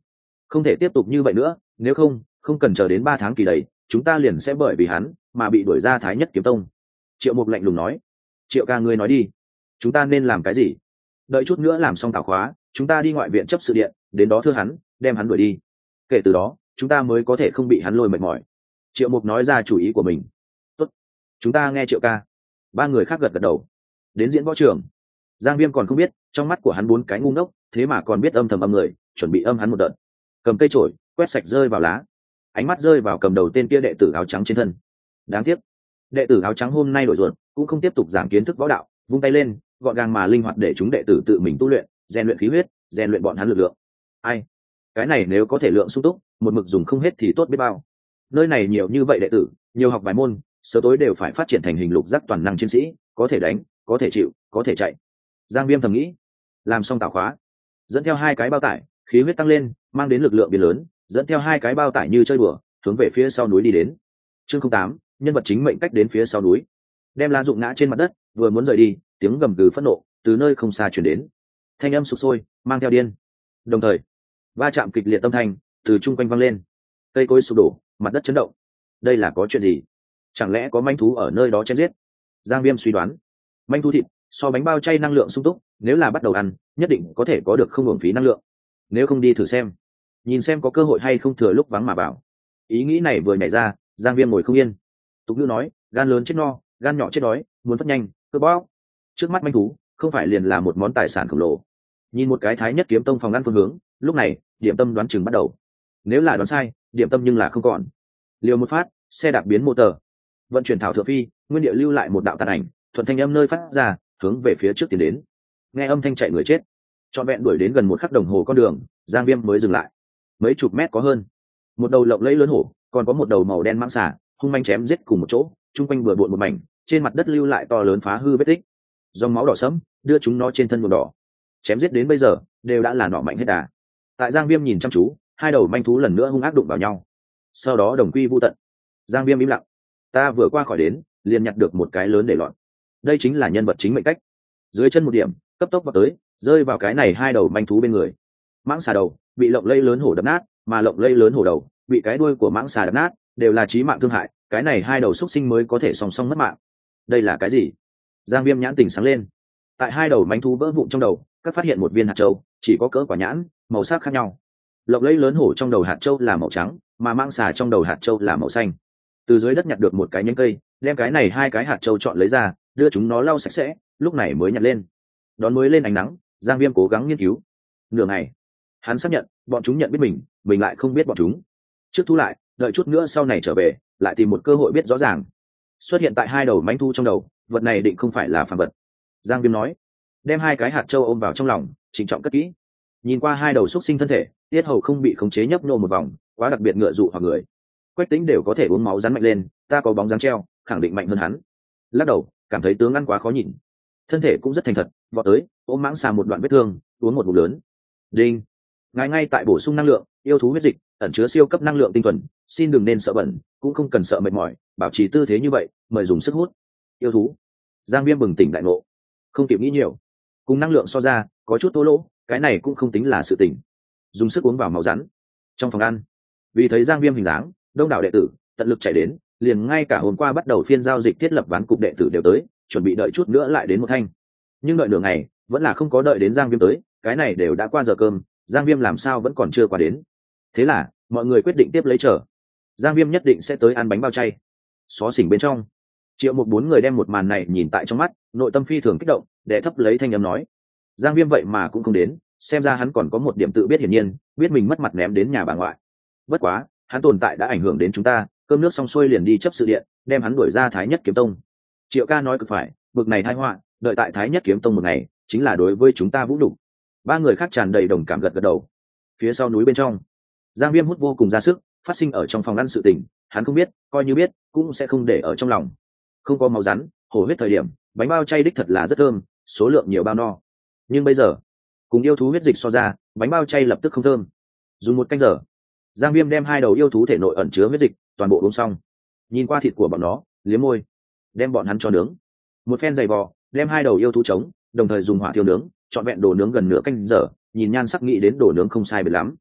Không thể tiếp tục như vậy nữa, nếu không, không cần chờ đến 3 tháng kỳ đầy, chúng ta liền sẽ bởi vì hắn mà bị đuổi ra Thái Nhất Kiếm Tông. Triệu Mục lạnh lùng nói. Triệu ca, ngươi nói đi, chúng ta nên làm cái gì? Đợi chút nữa làm xong tảo khóa, chúng ta đi ngoại viện chấp sự điện, đến đó thưa hắn, đem hắn đuổi đi. Kể từ đó, chúng ta mới có thể không bị hắn lôi mệt mỏi. Triệu Mục nói ra chủ ý của mình. Tốt, chúng ta nghe Triệu ca. 3 người khác gật gật đầu. Đến diễn võ trường, Giang Viêm còn không biết, trong mắt của hắn 4 cái ngu ngốc, thế mà còn biết âm thầm âm người, chuẩn bị âm hắn một đợt. Cầm cây chổi, quét sạch rơi vào lá. Ánh mắt rơi vào cầm đầu tên kia đệ tử áo trắng trên thân. Đáng tiếc, đệ tử áo trắng hôm nay đổi ruột, cũng không tiếp tục giảng kiến thức võ đạo, vung tay lên, gọn gàng mà linh hoạt để chúng đệ tử tự mình tu luyện, rèn luyện khí huyết, rèn luyện bọn hắn lực lượng. Ai, cái này nếu có thể lượng sung túc, một mực dùng không hết thì tốt biết bao. Nơi này nhiều như vậy đệ tử, nhiều học vài môn, sớm tối đều phải phát triển thành hình lục giác toàn năng chiến sĩ, có thể đánh, có thể chịu, có thể chạy. Giang Viêm thầm nghĩ. Làm xong tảo khóa, dẫn theo 2 cái bao tải, khí huyết tăng lên, mang đến lực lượng biến lớn, dẫn theo 2 cái bao tải như chơi đùa, hướng về phía sau núi đi đến. Chương 08, nhân vật chính mệnh cách đến phía sau núi. Đem lá dụng ngã trên mặt đất, vừa muốn rời đi, tiếng gầm gừ phẫn nộ từ nơi không xa truyền đến. Thanh âm sục sôi, mang theo điên. Đồng thời, va chạm kịch liệt âm thanh từ chung quanh vang lên. Cây cối sụp đổ, mặt đất chấn động. Đây là có chuyện gì? Chẳng lẽ có manh thú ở nơi đó chém giết? Giang Viêm suy đoán. Manh thú thịt so bánh bao chay năng lượng sung túc, nếu là bắt đầu ăn, nhất định có thể có được không uổng phí năng lượng. Nếu không đi thử xem, nhìn xem có cơ hội hay không thừa lúc vắng mà vào. Ý nghĩ này vừa nhảy ra, Giang Viêm ngồi không yên. Tục ngữ nói, gan lớn chết no, gan nhỏ chết đói, muốn phát nhanh, cơ bóc. Trước mắt manh thú, không phải liền là một món tài sản khổng lồ. Nhìn một cái Thái Nhất Kiếm Tông phòng ngăn phương hướng, lúc này, điểm tâm đoán chừng bắt đầu. Nếu là đoán sai, điểm tâm nhưng là không còn. Liều một phát, xe đạp biến motor, vận chuyển thảo thượng phi, nguyên địa lưu lại một đạo tàn ảnh, thuận thanh âm nơi phát ra, hướng về phía trước tiến đến. Nghe âm thanh chạy người chết, trọn vẹn đuổi đến gần 1 khắc đồng hồ con đường, Giang Viêm mới dừng lại. Mấy chục mét có hơn, một đầu lộng lẫy lớn hổ, còn có một đầu màu đen mãng xà, hung manh chém giết cùng một chỗ, chung quanh bừa bộn một mảnh, trên mặt đất lưu lại to lớn phá hư vết tích. Dòng máu đỏ sẫm đưa chúng nó trên thân nhuộm đỏ. Chém giết đến bây giờ, đều đã là nỏ mạnh hết đà. Tại Giang Viêm nhìn chăm chú, 2 đầu manh thú lần nữa hung ác đụng vào nhau. Sau đó đồng quy vu tận. Giang Viêm im lặng. Ta vừa qua khỏi đến, liền nhặt được một cái lớn để loạn. Đây chính là nhân vật chính mệnh cách. Dưới chân một điểm, cấp tốc vào tới, rơi vào cái này 2 đầu manh thú bên người. Mãng xà đầu bị lộng lẫy lớn hổ đập nát, mà lộng lẫy lớn hổ đầu bị cái đuôi của mãng xà đập nát, đều là chí mạng thương hại, cái này 2 đầu xúc sinh mới có thể song song mất mạng. Đây là cái gì? Giang Viêm nhãn tỉnh sáng lên. Tại 2 đầu manh thú vỡ vụn trong đầu, các phát hiện một viên hạt châu, chỉ có cỡ quả nhãn, màu sắc khác nhau. Lộng lẫy lớn hổ trong đầu hạt châu là màu trắng, mà mãng xà trong đầu hạt châu là màu xanh. Từ dưới đất nhặt được một cái nhánh cây, đem cái này 2 cái hạt châu chọn lấy ra, đưa chúng nó lau sạch sẽ, lúc này mới nhặt lên. Đón mới lên ánh nắng, Giang Viêm cố gắng nghiên cứu. Nửa ngày, hắn xác nhận, bọn chúng nhận biết mình lại không biết bọn chúng. Trước thu lại, đợi chút nữa sau này trở về, lại tìm một cơ hội biết rõ ràng. Xuất hiện tại 2 đầu mãnh thu trong đầu, vật này định không phải là phàm vật. Giang Viêm nói, đem 2 cái hạt châu ôm vào trong lòng, trịnh trọng cất kỹ. Nhìn qua 2 đầu xúc sinh thân thể, tiết hầu không bị khống chế nhấp nhô một vòng, quá đặc biệt ngựa dụ hoặc người. Quách Tĩnh đều có thể uống máu rắn mạnh lên, ta có bóng dáng treo, khẳng định mạnh hơn hắn. Lắc đầu, cảm thấy tướng ăn quá khó nhìn. Thân thể cũng rất thành thật, vọt tới, ôm mãng xà một đoạn vết thương, uống một ngụm lớn. Đinh, ngài ngay tại bổ sung năng lượng, yêu thú huyết dịch, ẩn chứa siêu cấp năng lượng tinh thuần, xin đừng nên sợ bẩn, cũng không cần sợ mệt mỏi, bảo trì tư thế như vậy, mời dùng sức hút. Yêu thú. Giang Viêm bừng tỉnh đại ngộ, không kịp nghĩ nhiều. Cùng năng lượng so ra, có chút thô lỗ, cái này cũng không tính là sự tỉnh. Dùng sức uống vào máu rắn. Trong phòng ăn, vì thấy Giang Viêm hình dáng, đông đảo đệ tử tận lực chạy đến, liền ngay cả hôm qua bắt đầu phiên giao dịch thiết lập ván cục đệ tử đều tới, chuẩn bị đợi chút nữa lại đến một thanh. Nhưng đợi nửa ngày, vẫn là không có đợi đến Giang Viêm tới, cái này đều đã qua giờ cơm, Giang Viêm làm sao vẫn còn chưa qua đến. Thế là, mọi người quyết định tiếp lấy chờ. Giang Viêm nhất định sẽ tới ăn bánh bao chay. Xó xỉnh bên trong, Triệu Mục 4 người đem một màn này nhìn tại trong mắt, nội tâm phi thường kích động, đệ thấp lấy thanh âm nói: Giang Viêm vậy mà cũng không đến, xem ra hắn còn có một điểm tự biết hiển nhiên, biết mình mất mặt ném đến nhà bà ngoại. Bất quá, hắn tồn tại đã ảnh hưởng đến chúng ta, cơm nước xong xuôi liền đi chấp sự điện, đem hắn đuổi ra Thái Nhất Kiếm Tông. Triệu ca nói cực phải, bực này tai họa, đợi tại Thái Nhất Kiếm Tông một ngày, chính là đối với chúng ta vũ nhục. 3 người khác tràn đầy đồng cảm gật gật đầu. Phía sau núi bên trong, Giang Viêm hút vô cùng ra sức, phát sinh ở trong phòng ăn sự tình, hắn không biết, coi như biết, cũng sẽ không để ở trong lòng. Không có máu rắn, hổ huyết thời điểm, bánh bao chay đích thật là rất thơm, số lượng nhiều bao no. Nhưng bây giờ, cùng yêu thú huyết dịch so ra, bánh bao chay lập tức không thơm. Dùng 1 canh giờ, Giang Viêm đem 2 đầu yêu thú thể nội ẩn chứa huyết dịch toàn bộ uống xong. Nhìn qua thịt của bọn nó, liếm môi, đem bọn hắn cho nướng. Một phen dày vò, đem 2 đầu yêu thú trống, đồng thời dùng hỏa thiêu nướng, trọn vẹn đồ nướng gần nửa canh giờ, nhìn nhan sắc nghĩ đến đồ nướng không sai biệt lắm.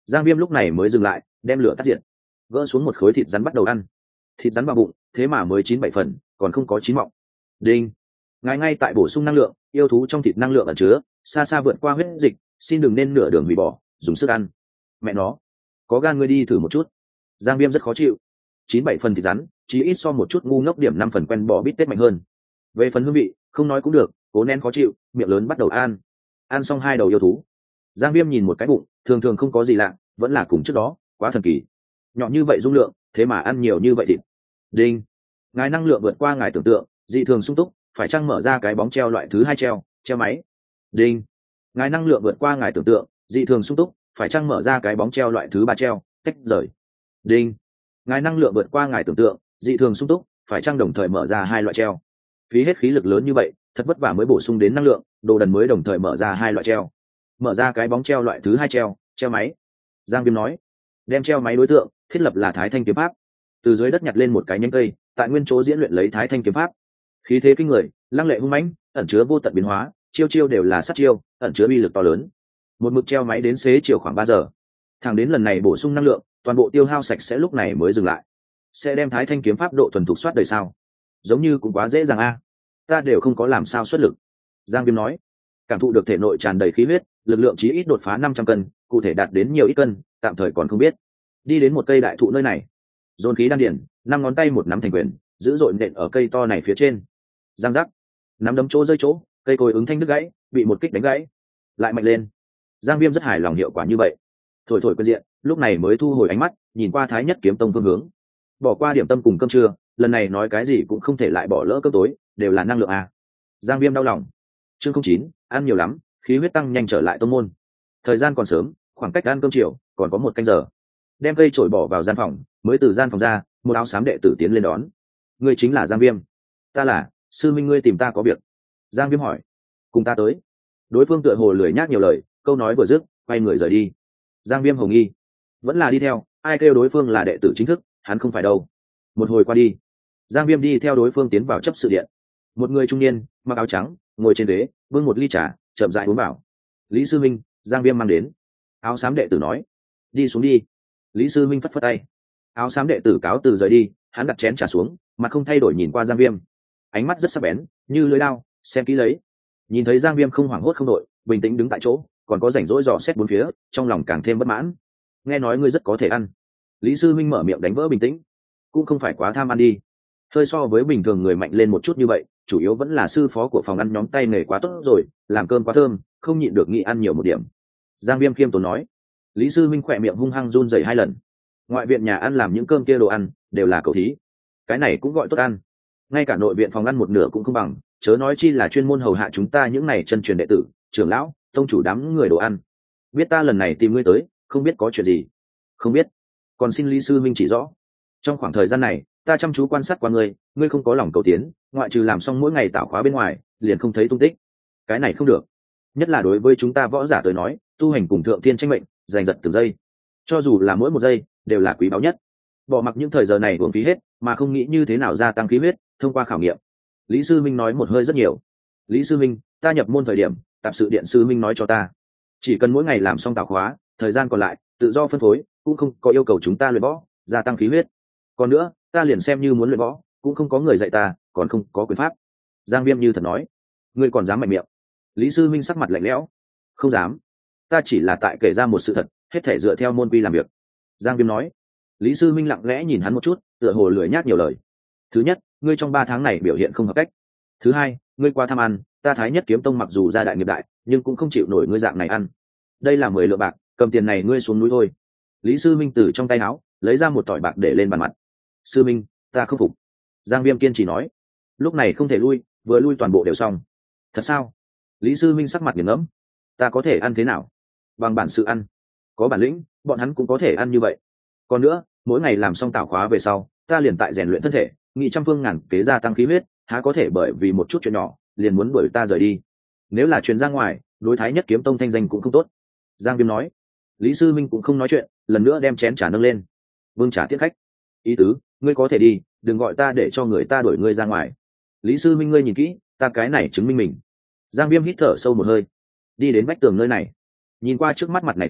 Giang Viêm lúc này mới dừng lại, đem lửa tắt diệt, gỡ xuống một khối thịt rắn bắt đầu ăn. Thịt rắn vào bụng, thế mà mới 9-7 phần, còn không có chín mọng. Đinh, ngài ngay tại bổ sung năng lượng, yêu thú trong thịt năng lượng ẩn chứa xa xa vượt qua huyết dịch, xin đừng nên nửa đường hủy bỏ, dùng sức ăn. Mẹ nó, có gan ngươi đi thử một chút. Giang Viêm rất khó chịu. 9-7 phần thịt rắn, chí ít so một chút ngu ngốc điểm 5 phần quen bò bít tết mạnh hơn. Về phần hương vị, không nói cũng được, cố nén khó chịu, miệng lớn bắt đầu ăn xong 2 đầu yêu thú. Giang Viêm nhìn một cái bụng, thường thường không có gì lạ, vẫn là cùng trước đó, quá thần kỳ. Nhỏ như vậy dung lượng, thế mà ăn nhiều như vậy thịt. Đinh, ngài năng lượng vượt qua ngài tưởng tượng, dị thường sung túc, phải chăng mở ra cái bóng treo loại thứ 2 treo máy. Đinh, ngài năng lượng vượt qua ngài tưởng tượng, dị thường sung túc, phải chăng mở ra cái bóng treo loại thứ 3 tách rời. Đinh, ngài năng lượng vượt qua ngài tưởng tượng, dị thường sung túc, phải chăng đồng thời mở ra 2 loại treo. Phí hết khí lực lớn như vậy, thật vất vả mới bổ sung đến năng lượng, đồ đần mới đồng thời mở ra 2 loại treo. Mở ra cái bóng treo loại thứ 2 treo máy. Giang Viêm nói, đem treo máy đối tượng thiết lập là Thái Thanh kiếm pháp. Từ dưới đất nhặt lên một cái nhánh cây, tại nguyên chỗ diễn luyện lấy Thái Thanh kiếm pháp. Khí thế kinh người, lăng lệ hung mãnh, ẩn chứa vô tận biến hóa, chiêu chiêu đều là sát chiêu, ẩn chứa uy lực to lớn. Một mực treo máy đến xế chiều khoảng 3 giờ. Thẳng đến lần này bổ sung năng lượng, toàn bộ tiêu hao sạch sẽ lúc này mới dừng lại. Sẽ đem Thái Thanh kiếm pháp độ thuần thục soát đời sao? Giống như cũng quá dễ dàng a. Ta đều không có làm sao xuất lực. Giang Viêm nói, cảm thụ được thể nội tràn đầy khí huyết, lực lượng chí ít đột phá 500 cân, cụ thể đạt đến nhiều ít cân, tạm thời còn không biết. Đi đến một cây đại thụ nơi này, dồn khí đan điển, 5 ngón tay một nắm thành quyền, giữ dội nện ở cây to này phía trên. Giang giác, nắm đấm chỗ rơi chỗ, cây cối ứng thanh đứt gãy, bị một kích đánh gãy. Lại mạnh lên. Giang Viêm rất hài lòng hiệu quả như vậy. Thổi thổi quân diện, lúc này mới thu hồi ánh mắt, nhìn qua Thái Nhất kiếm tông phương hướng. Bỏ qua điểm tâm cùng cơm trưa, lần này nói cái gì cũng không thể lại bỏ lỡ cơm tối, đều là năng lượng à. Giang Viêm đau lòng. Chương 09, ăn nhiều lắm, khí huyết tăng nhanh trở lại tông môn. Thời gian còn sớm, khoảng cách ăn cơm chiều còn có 1 canh giờ. Đem cây chổi bỏ vào gian phòng, mới từ gian phòng ra, một áo xám đệ tử tiến lên đón. Ngươi chính là Giang Viêm? Ta là, sư minh ngươi tìm ta có việc. Giang Viêm hỏi. Cùng ta tới. Đối phương tựa hồ lười nhác nhiều lời, câu nói vừa dứt, quay người rời đi. Giang Viêm hồng nghi, vẫn là đi theo, ai kêu đối phương là đệ tử chính thức, hắn không phải đâu. Một hồi qua đi, Giang Viêm đi theo đối phương tiến vào chấp sự điện. Một người trung niên, mặc áo trắng, ngồi trên ghế, bưng một ly trà, chậm rãi uống vào. Lý sư minh, Giang Viêm mang đến. Áo xám đệ tử nói. Đi xuống đi. Lý sư minh phất phất tay. Áo xám đệ tử cáo từ rời đi, hắn đặt chén trà xuống, mặt không thay đổi nhìn qua Giang Viêm, ánh mắt rất sắc bén, như lưỡi dao, xem kỹ lấy. Nhìn thấy Giang Viêm không hoảng hốt không đội, bình tĩnh đứng tại chỗ, còn có rảnh rỗi dò xét bốn phía, trong lòng càng thêm bất mãn. Nghe nói ngươi rất có thể ăn. Lý sư minh mở miệng đánh vỡ bình tĩnh. Cũng không phải quá tham ăn đi. Hơi so với bình thường người mạnh lên một chút như vậy, chủ yếu vẫn là sư phó của phòng ăn nhóm tay nghề quá tốt rồi, làm cơm quá thơm, không nhịn được nghĩ ăn nhiều một điểm. Giang Viêm khiêm tốn nói. Lý sư minh khỏe miệng hung hăng run rẩy 2 lần. Ngoại viện nhà ăn làm những cơm kia đồ ăn đều là cầu thí, cái này cũng gọi tốt ăn. Ngay cả nội viện phòng ăn một nửa cũng không bằng, chớ nói chi là chuyên môn hầu hạ chúng ta những này chân truyền đệ tử, trưởng lão, tông chủ đám người đồ ăn. Biết ta lần này tìm ngươi tới, không biết có chuyện gì? Không biết. Còn xin Lý sư minh chỉ rõ. Trong khoảng thời gian này, ta chăm chú quan sát qua ngươi, ngươi không có lòng cầu tiến, ngoại trừ làm xong mỗi ngày tạo khóa bên ngoài, liền không thấy tung tích. Cái này không được. Nhất là đối với chúng ta võ giả tới nói, tu hành cùng thượng thiên tranh mệnh, giành giật từng giây. Cho dù là mỗi một giây, đều là quý báu nhất. Bỏ mặc những thời giờ này uổng phí hết, mà không nghĩ như thế nào gia tăng khí huyết, thông qua khảo nghiệm. Lý sư minh nói một hơi rất nhiều. Lý sư minh, ta nhập môn thời điểm, tạp sự điện sư minh nói cho ta, chỉ cần mỗi ngày làm xong tạo khóa, thời gian còn lại tự do phân phối, cũng không có yêu cầu chúng ta luyện võ, gia tăng khí huyết. Còn nữa, ta liền xem như muốn luyện võ, cũng không có người dạy ta, còn không có quyền pháp. Giang Viêm như thật nói. Ngươi còn dám mạnh miệng? Lý sư minh sắc mặt lạnh lẽo. Không dám, ta chỉ là tại kể ra một sự thật, hết thể dựa theo môn quy làm việc. Giang Viêm nói. Lý sư minh lặng lẽ nhìn hắn một chút, tựa hồ lười nhác nhiều lời. Thứ nhất, ngươi trong 3 tháng này biểu hiện không hợp cách. Thứ hai, ngươi qua tham ăn, ta Thái Nhất kiếm tông mặc dù gia đại nghiệp đại, nhưng cũng không chịu nổi ngươi dạng này ăn. Đây là 10 lượng bạc, cầm tiền này ngươi xuống núi thôi. Lý sư minh từ trong tay áo lấy ra một tỏi bạc để lên bàn mặt. Sư minh, ta không phục. Giang Viêm kiên trì nói. Lúc này không thể lui, vừa lui toàn bộ đều xong. Thật sao? Lý sư minh sắc mặt nghiền ngẫm. Ta có thể ăn thế nào? Bằng bản sự ăn. Có bản lĩnh, bọn hắn cũng có thể ăn như vậy. Còn nữa, mỗi ngày làm xong tảo khóa về sau, ta liền tại rèn luyện thân thể, nghị trăm phương ngàn kế gia tăng khí huyết, há có thể bởi vì một chút chuyện nhỏ liền muốn đuổi ta rời đi. Nếu là truyền ra ngoài, đối Thái Nhất kiếm tông thanh danh cũng không tốt. Giang Viêm nói. Lý sư minh cũng không nói chuyện, lần nữa đem chén trà nâng lên. Vương trà tiết khách. Ý tứ, ngươi có thể đi, đừng gọi ta để cho người ta đuổi ngươi ra ngoài. Lý sư minh, ngươi nhìn kỹ, ta cái này chứng minh mình. Giang Viêm hít thở sâu một hơi, đi đến vách tường nơi này, nhìn qua trước mắt mặt này tường,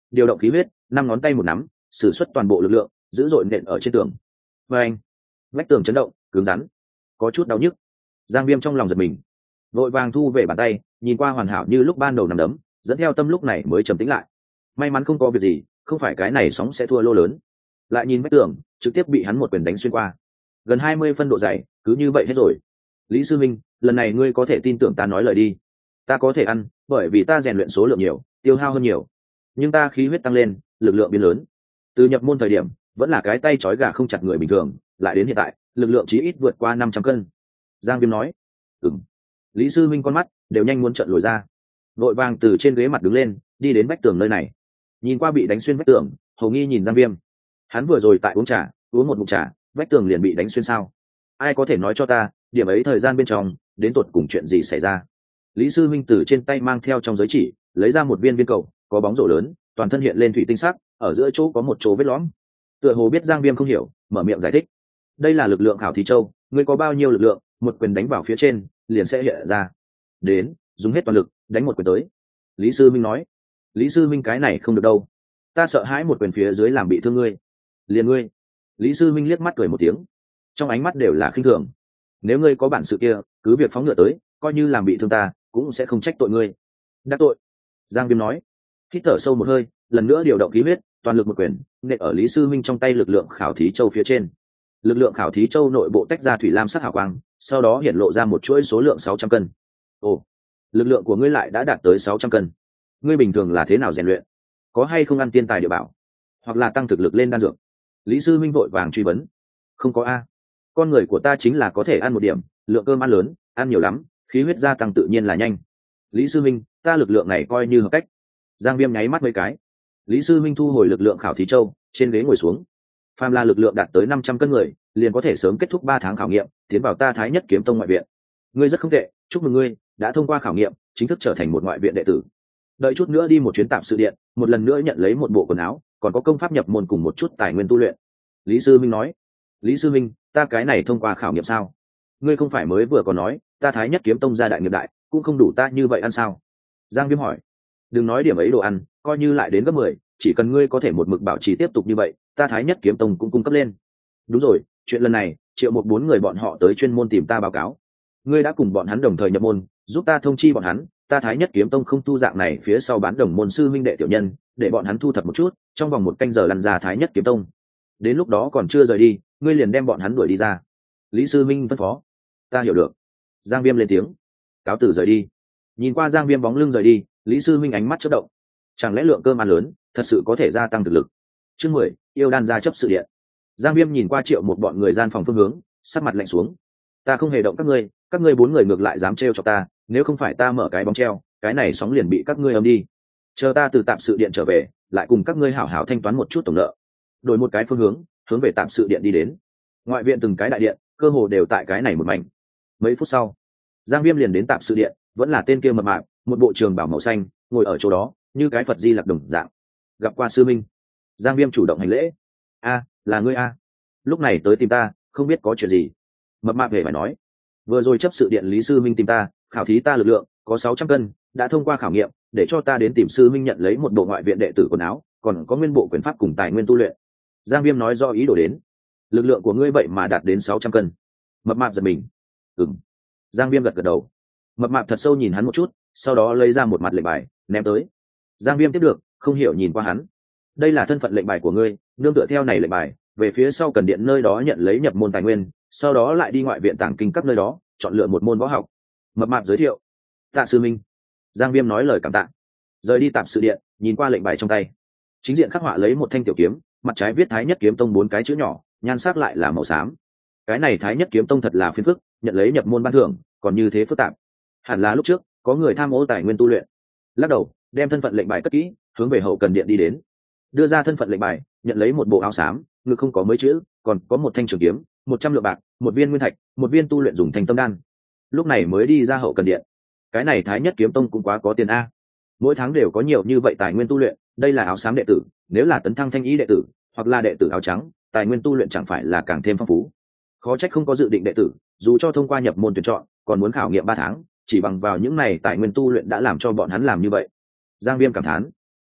điều động khí huyết, 5 ngón tay một nắm, sử xuất toàn bộ lực lượng, dữ dội nện ở trên tường. Và anh, vách tường chấn động, cứng rắn, có chút đau nhức. Giang Viêm trong lòng giật mình, vội vàng thu về bàn tay, nhìn qua hoàn hảo như lúc ban đầu nằm đấm, dẫn theo tâm lúc này mới trầm tĩnh lại. May mắn không có việc gì, không phải cái này sóng sẽ thua lô lớn. Lại nhìn vách tường, trực tiếp bị hắn một quyền đánh xuyên qua, gần 20 phân độ dày, cứ như vậy hết rồi. Lý sư minh, lần này ngươi có thể tin tưởng ta nói lời đi. Ta có thể ăn, bởi vì ta rèn luyện số lượng nhiều, tiêu hao hơn nhiều, nhưng ta khí huyết tăng lên, lực lượng biến lớn. Từ nhập môn thời điểm vẫn là cái tay trói gà không chặt người bình thường, lại đến hiện tại lực lượng chí ít vượt qua 500 cân. Giang Viêm nói. Lý sư minh con mắt đều nhanh muốn trợn lồi ra, vội vàng từ trên ghế mặt đứng lên, đi đến vách tường nơi này, nhìn qua bị đánh xuyên vách tường, hầu nghi nhìn Giang Viêm. Hắn vừa rồi tại uống trà, uống một ngụm trà, vách tường liền bị đánh xuyên sao? Ai có thể nói cho ta, điểm ấy thời gian bên trong đến tột cùng chuyện gì xảy ra? Lý sư minh từ trên tay mang theo trong giới chỉ lấy ra một viên viên cầu, có bóng rổ lớn, toàn thân hiện lên thủy tinh sắc, ở giữa chỗ có một chỗ vết lõm. Tựa hồ biết Giang Viêm không hiểu, mở miệng giải thích. Đây là lực lượng khảo thí châu, ngươi có bao nhiêu lực lượng, một quyền đánh vào phía trên liền sẽ hiện ra. Đến, dùng hết toàn lực đánh một quyền tới. Lý sư minh nói. Lý sư minh, cái này không được đâu, ta sợ hãi một quyền phía dưới làm bị thương ngươi. Liền ngươi? Lý sư minh liếc mắt cười một tiếng, trong ánh mắt đều là khinh thường. Nếu ngươi có bản sự kia, cứ việc phóng ngựa tới, coi như làm bị thương ta cũng sẽ không trách tội ngươi. Đắc tội? Giang Viêm nói. Hít thở sâu một hơi, lần nữa điều động khí huyết, toàn lực một quyền nện ở Lý sư minh trong tay lực lượng khảo thí châu phía trên. Lực lượng khảo thí châu nội bộ tách ra thủy lam sắc hào quang, sau đó hiện lộ ra một chuỗi số lượng 600 cân. Ồ, lực lượng của ngươi lại đã đạt tới 600 cân. Ngươi bình thường là thế nào rèn luyện? Có hay không ăn tiên tài địa bảo, hoặc là tăng thực lực lên đan dược? Lý sư minh vội vàng truy vấn. Không có a, con người của ta chính là có thể ăn một điểm, lượng cơm ăn lớn, ăn nhiều lắm, khí huyết gia tăng tự nhiên là nhanh. Lý sư minh, ta lực lượng này coi như hợp cách. Giang Viêm nháy mắt mấy cái. Lý sư minh thu hồi lực lượng khảo thí châu, trên ghế ngồi xuống. Phàm là lực lượng đạt tới 500 cân người, liền có thể sớm kết thúc 3 tháng khảo nghiệm, tiến vào ta Thái Nhất Kiếm Tông ngoại viện. Ngươi rất không tệ, chúc mừng ngươi, đã thông qua khảo nghiệm, chính thức trở thành một ngoại viện đệ tử. Đợi chút nữa đi một chuyến tạm sự điện, một lần nữa nhận lấy một bộ quần áo, còn có công pháp nhập môn cùng một chút tài nguyên tu luyện. Lý sư minh nói. Lý sư minh, ta cái này thông qua khảo nghiệm sao? Ngươi không phải mới vừa còn nói ta Thái Nhất Kiếm Tông gia đại nghiệp đại, cũng không đủ ta như vậy ăn sao? Giang Viêm hỏi. Đừng nói điểm ấy đồ ăn, coi như lại đến gấp 10, chỉ cần ngươi có thể một mực bảo trì tiếp tục như vậy, ta Thái Nhất Kiếm Tông cũng cung cấp lên. Đúng rồi, chuyện lần này Triệu Một 4 người bọn họ tới chuyên môn tìm ta báo cáo, ngươi đã cùng bọn hắn đồng thời nhập môn, giúp ta thông chi bọn hắn, ta Thái Nhất Kiếm Tông không tu dạng này phía sau bán đồng môn sư minh đệ tiểu nhân, để bọn hắn thu thập một chút, trong vòng 1 canh giờ lăn ra Thái Nhất Kiếm Tông. Đến lúc đó còn chưa rời đi, ngươi liền đem bọn hắn đuổi đi ra. Lý sư minh phân phó. Ta hiểu được. Giang Viêm lên tiếng, cáo từ rời đi. Nhìn qua Giang Viêm bóng lưng rời đi, Lý sư minh ánh mắt chớp động. Chẳng lẽ lượng cơm ăn lớn thật sự có thể gia tăng thực lực? Chương 10, yêu đan gia chấp sự điện. Giang Viêm nhìn qua Triệu Một bọn người gian phòng phương hướng, sắc mặt lạnh xuống. Ta không hề động các ngươi 4 người ngược lại dám trêu chọc ta, nếu không phải ta mở cái bóng treo, cái này sóng liền bị các ngươi ấm đi. Chờ ta từ tạm sự điện trở về, lại cùng các ngươi hảo hảo thanh toán một chút tổng nợ. Đổi một cái phương hướng, hướng về tạm sự điện đi đến. Ngoại viện từng cái đại điện, cơ hồ đều tại cái này một mảnh. Mấy phút sau, Giang Viêm liền đến tạm sự điện, vẫn là tên kia mập mạp, một bộ trường bào màu xanh, ngồi ở chỗ đó, như cái Phật Di Lặc đồng dạng. Gặp qua sư minh. Giang Viêm chủ động hành lễ. A, là ngươi a? Lúc này tới tìm ta, không biết có chuyện gì? Mập mạp hề phải nói. Vừa rồi chấp sự điện Lý sư minh tìm ta, khảo thí ta lực lượng có 600 cân, đã thông qua khảo nghiệm, để cho ta đến tìm sư minh nhận lấy một bộ ngoại viện đệ tử quần áo, còn có nguyên bộ quyền pháp cùng tài nguyên tu luyện. Giang Viêm nói do ý đồ đến. Lực lượng của ngươi vậy mà đạt đến 600 cân. Mập mạp giật mình. Giang Viêm gật gật đầu. Mập mạp thật sâu nhìn hắn một chút, sau đó lấy ra một mặt lệnh bài ném tới. Giang Viêm tiếp được, không hiểu nhìn qua hắn. Đây là thân phận lệnh bài của ngươi, nương tựa theo này lệnh bài, về phía sau cần điện nơi đó nhận lấy nhập môn tài nguyên, sau đó lại đi ngoại viện tàng kinh các nơi đó chọn lựa một môn võ học. Mập mạp giới thiệu. Tạ sư minh. Giang Viêm nói lời cảm tạ, rời đi tạp sự điện, nhìn qua lệnh bài trong tay. Chính diện khắc họa lấy một thanh tiểu kiếm, mặt trái viết Thái Nhất Kiếm Tông 4 cái chữ nhỏ, nhan sắc lại là màu xám. Cái này Thái Nhất Kiếm Tông thật là phiền phức, nhận lấy nhập môn ban thưởng còn như thế phức tạp. Hẳn là lúc trước có người tham ô tài nguyên tu luyện. Lắc đầu, đem thân phận lệnh bài cất kỹ, hướng về hậu cần điện đi đến. Đưa ra thân phận lệnh bài, nhận lấy một bộ áo xám, ngực không có mấy chữ, còn có một thanh trường kiếm, 100 lượng bạc, một viên nguyên thạch, một viên tu luyện dùng thành tâm đan. Lúc này mới đi ra hậu cần điện. Cái này Thái Nhất Kiếm Tông cũng quá có tiền a. Mỗi tháng đều có nhiều như vậy tài nguyên tu luyện, đây là áo xám đệ tử, nếu là tấn thăng thanh ý đệ tử, hoặc là đệ tử áo trắng, tài nguyên tu luyện chẳng phải là càng thêm phong phú. Khó trách không có dự định đệ tử, dù cho thông qua nhập môn tuyển chọn, còn muốn khảo nghiệm 3 tháng, chỉ bằng vào những này tài nguyên tu luyện đã làm cho bọn hắn làm như vậy. Giang Viêm cảm thán.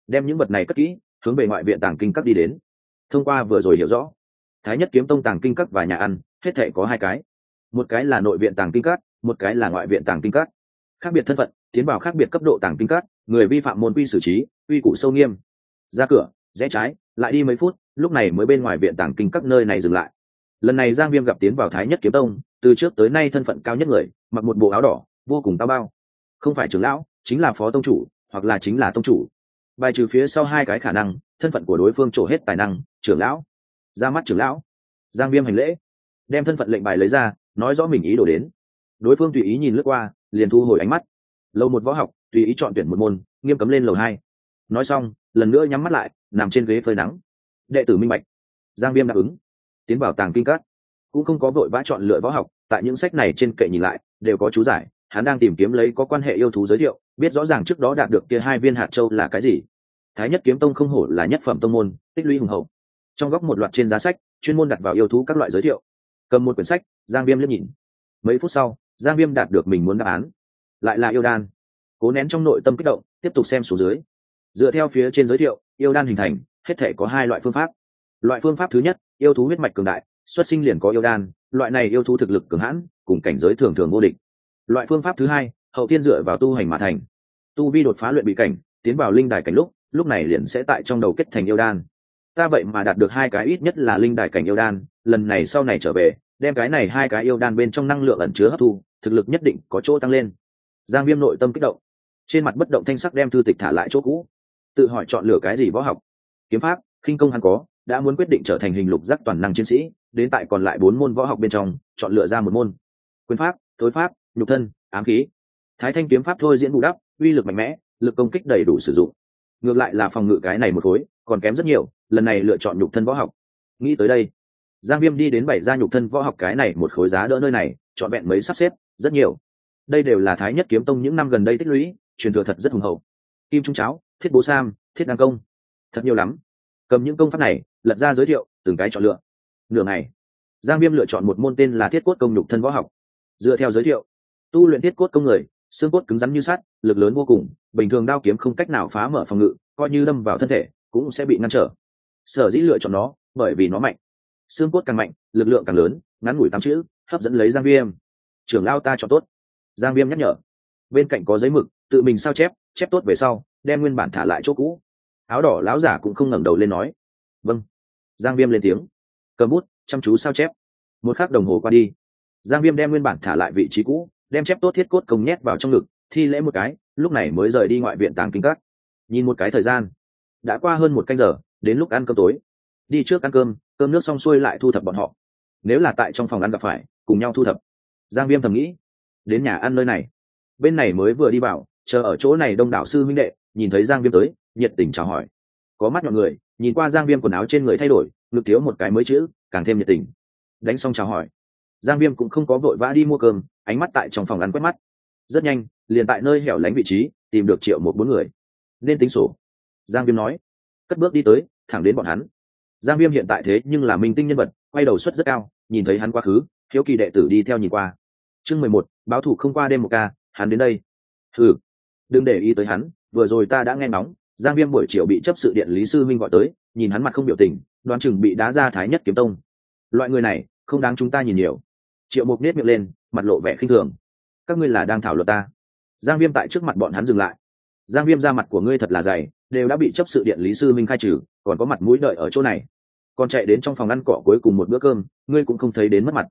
đem những vật này cất kỹ, hướng về ngoại viện tàng kinh các đi đến. Thông qua vừa rồi hiểu rõ, thái nhất kiếm tông tàng kinh các và nhà ăn hết thể có hai cái, một cái là nội viện tàng kinh các, một cái là ngoại viện tàng kinh các. Khác biệt thân phận, tiến vào khác biệt cấp độ tàng kinh các, người vi phạm môn quy xử trí, quy củ sâu nghiêm. Ra cửa rẽ trái, lại đi mấy phút, lúc này mới bên ngoài viện tàng kinh các nơi này dừng lại. Lần này Giang Viêm gặp tiến vào thái nhất kiếm tông từ trước tới nay thân phận cao nhất người, mặc một bộ áo đỏ vô cùng tao bao, không phải trưởng lão chính là phó tông chủ, hoặc là chính là tông chủ. Bài trừ phía sau hai cái khả năng, thân phận của đối phương trổ hết tài năng. Trưởng lão, ra mắt trưởng lão. Giang Viêm hành lễ, đem thân phận lệnh bài lấy ra, nói rõ mình ý đồ đến. Đối phương tùy ý nhìn lướt qua, liền thu hồi ánh mắt. Lầu một võ học, tùy ý chọn tuyển một môn, nghiêm cấm lên lầu hai. Nói xong, lần nữa nhắm mắt lại, nằm trên ghế phơi nắng. Đệ tử minh bạch. Giang Viêm đáp ứng, tiến vào tàng kinh các, cũng không có vội vã chọn lựa võ học. Tại những sách này trên kệ nhìn lại, đều có chú giải. Hắn đang tìm kiếm lấy có quan hệ yêu thú giới thiệu, biết rõ ràng trước đó đạt được kia 2 viên hạt châu là cái gì. Thái nhất kiếm tông không hổ là nhất phẩm tông môn, tích lũy hùng hậu. Trong góc một loạt trên giá sách, chuyên môn đặt vào yêu thú các loại giới thiệu. Cầm một quyển sách, Giang Viêm liếc nhìn. Mấy phút sau, Giang Viêm đạt được mình muốn đáp án, lại là yêu đan. Cố nén trong nội tâm kích động, tiếp tục xem xuống dưới. Dựa theo phía trên giới thiệu, yêu đan hình thành hết thể có 2 loại phương pháp. Loại phương pháp thứ nhất, yêu thú huyết mạch cường đại, xuất sinh liền có yêu đan, loại này yêu thú thực lực cường hãn, cùng cảnh giới thường thường vô địch. Loại phương pháp thứ hai, hậu thiên dựa vào tu hành mà thành, tu vi đột phá luyện bị cảnh, tiến vào linh đài cảnh lúc này liền sẽ tại trong đầu kết thành yêu đan. Ta vậy mà đạt được 2 cái ít nhất là linh đài cảnh yêu đan, lần này sau này trở về, đem cái này 2 cái yêu đan bên trong năng lượng ẩn chứa hấp thu, thực lực nhất định có chỗ tăng lên. Giang Viêm nội tâm kích động, trên mặt bất động thanh sắc đem thư tịch thả lại chỗ cũ, tự hỏi chọn lựa cái gì võ học. Kiếm pháp, khinh công hắn có, đã muốn quyết định trở thành hình lục giác toàn năng chiến sĩ, đến tại còn lại 4 môn võ học bên trong, chọn lựa ra một môn. Quyền pháp, thối pháp, nhục thân, ám khí. Thái thanh kiếm pháp thôi diễn bù đắp, uy lực mạnh mẽ, lực công kích đầy đủ sử dụng. Ngược lại là phòng ngự cái này một khối còn kém rất nhiều, lần này lựa chọn nhục thân võ học. Nghĩ tới đây, Giang Viêm đi đến bày ra nhục thân võ học cái này một khối giá đỡ nơi này, chọn vẹn mấy sắp xếp, rất nhiều. Đây đều là Thái nhất kiếm tông những năm gần đây tích lũy, truyền thừa thật rất hùng hậu. Kim trung cháo, thiết bố sam, thiết đăng công, thật nhiều lắm. Cầm những công pháp này, lật ra giới thiệu, từng cái chọn lựa. Nửa ngày, Giang Viêm lựa chọn một môn tên là thiết cốt công nhục thân võ học. Dựa theo giới thiệu, tu luyện thiết cốt công người, xương cốt cứng rắn như sắt, lực lớn vô cùng, bình thường đao kiếm không cách nào phá mở phòng ngự, coi như đâm vào thân thể cũng sẽ bị ngăn trở. Sở dĩ lựa chọn nó, bởi vì nó mạnh, xương cốt càng mạnh, lực lượng càng lớn. Ngắn ngủi 8 chữ, hấp dẫn lấy Giang Viêm. Trưởng lao ta chọn tốt. Giang Viêm nhắc nhở. Bên cạnh có giấy mực, tự mình sao chép, chép tốt về sau, đem nguyên bản thả lại chỗ cũ. Áo đỏ lão giả cũng không ngẩng đầu lên nói. Vâng. Giang Viêm lên tiếng, cầm bút chăm chú sao chép. Một khắc đồng hồ qua đi, Giang Viêm đem nguyên bản thả lại vị trí cũ, đem chép tốt thiết cốt công nhét vào trong ngực, thi lễ một cái, lúc này mới rời đi ngoại viện tàng kinh các. Nhìn một cái thời gian, đã qua hơn 1 canh giờ, đến lúc ăn cơm tối. Đi trước ăn cơm, cơm nước xong xuôi lại thu thập bọn họ. Nếu là tại trong phòng ăn gặp phải, cùng nhau thu thập. Giang Viêm thầm nghĩ. Đến nhà ăn nơi này, bên này mới vừa đi vào, chờ ở chỗ này đông đảo sư huynh đệ, nhìn thấy Giang Viêm tới, nhiệt tình chào hỏi. Có mắt nhọn người, nhìn qua Giang Viêm quần áo trên người thay đổi, ngực thiếu một cái mới chữ, càng thêm nhiệt tình. Đánh xong chào hỏi, Giang Viêm cũng không có vội vã đi mua cơm, ánh mắt tại trong phòng ăn quét mắt. Rất nhanh, liền tại nơi hẻo lánh vị trí, tìm được Triệu Một 4 người. Nên tính sổ. Giang Viêm nói, cất bước đi tới, thẳng đến bọn hắn. Giang Viêm hiện tại thế nhưng là minh tinh nhân vật, quay đầu suất rất cao, nhìn thấy hắn quá khứ, hiếu kỳ đệ tử đi theo nhìn qua. Chương 11, báo thủ không qua đêm một ca, hắn đến đây. Hừ, đừng để ý tới hắn, vừa rồi ta đã nghe nóng, Giang Viêm buổi chiều bị chấp sự điện lý sư minh gọi tới, nhìn hắn mặt không biểu tình, đoán chừng bị đá ra Thái nhất kiếm tông. Loại người này, không đáng chúng ta nhìn nhiều. Triệu Mục nét miệng lên, mặt lộ vẻ khinh thường. Các ngươi là đang thảo luận ta? Giang Viêm tại trước mặt bọn hắn dừng lại. Giang Viêm, ra mặt của ngươi thật là dày, đều đã bị chấp sự điện lý sư minh khai trừ, còn có mặt mũi đợi ở chỗ này, còn chạy đến trong phòng ăn cọ cuối cùng một bữa cơm, ngươi cũng không thấy đến mất mặt.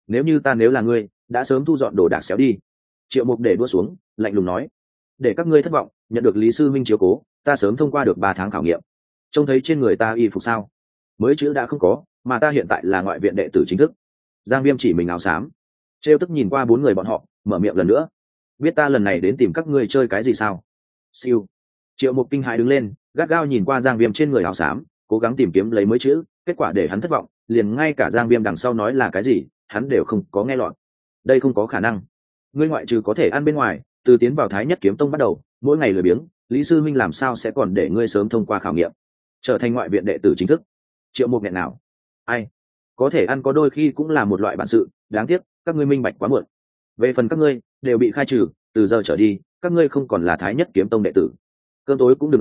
Nếu là ngươi, đã sớm thu dọn đồ đạc xéo đi. Triệu Mục để đua xuống, lạnh lùng nói, để các ngươi thất vọng, nhận được lý sư minh chiếu cố, ta sớm thông qua được 3 tháng khảo nghiệm. Trông thấy trên người ta y phục sao? Mới chữ đã không có, mà ta hiện tại là ngoại viện đệ tử chính thức. Giang Viêm chỉ mình áo xám, trêu tức nhìn qua 4 người bọn họ, mở miệng lần nữa, biết ta lần này đến tìm các ngươi chơi cái gì sao? Siêu. Triệu Mục kinh hãi đứng lên, gắt gao nhìn qua Giang Viêm trên người áo xám, cố gắng tìm kiếm lấy mới chữ, kết quả để hắn thất vọng, liền ngay cả Giang Viêm đằng sau nói là cái gì, hắn đều không có nghe lọt. Đây không có khả năng. Ngươi ngoại trừ có thể ăn bên ngoài, từ tiến vào Thái nhất kiếm tông bắt đầu, mỗi ngày lười biếng, lý sư minh làm sao sẽ còn để ngươi sớm thông qua khảo nghiệm, trở thành ngoại viện đệ tử chính thức? Triệu Mục nghẹn nào. Ai, có thể ăn có đôi khi cũng là một loại bản sự, đáng tiếc các ngươi minh bạch quá muộn. Về phần các ngươi, đều bị khai trừ, từ giờ trở đi, các ngươi không còn là Thái nhất kiếm tông đệ tử. Cơm tối cũng đừng ăn,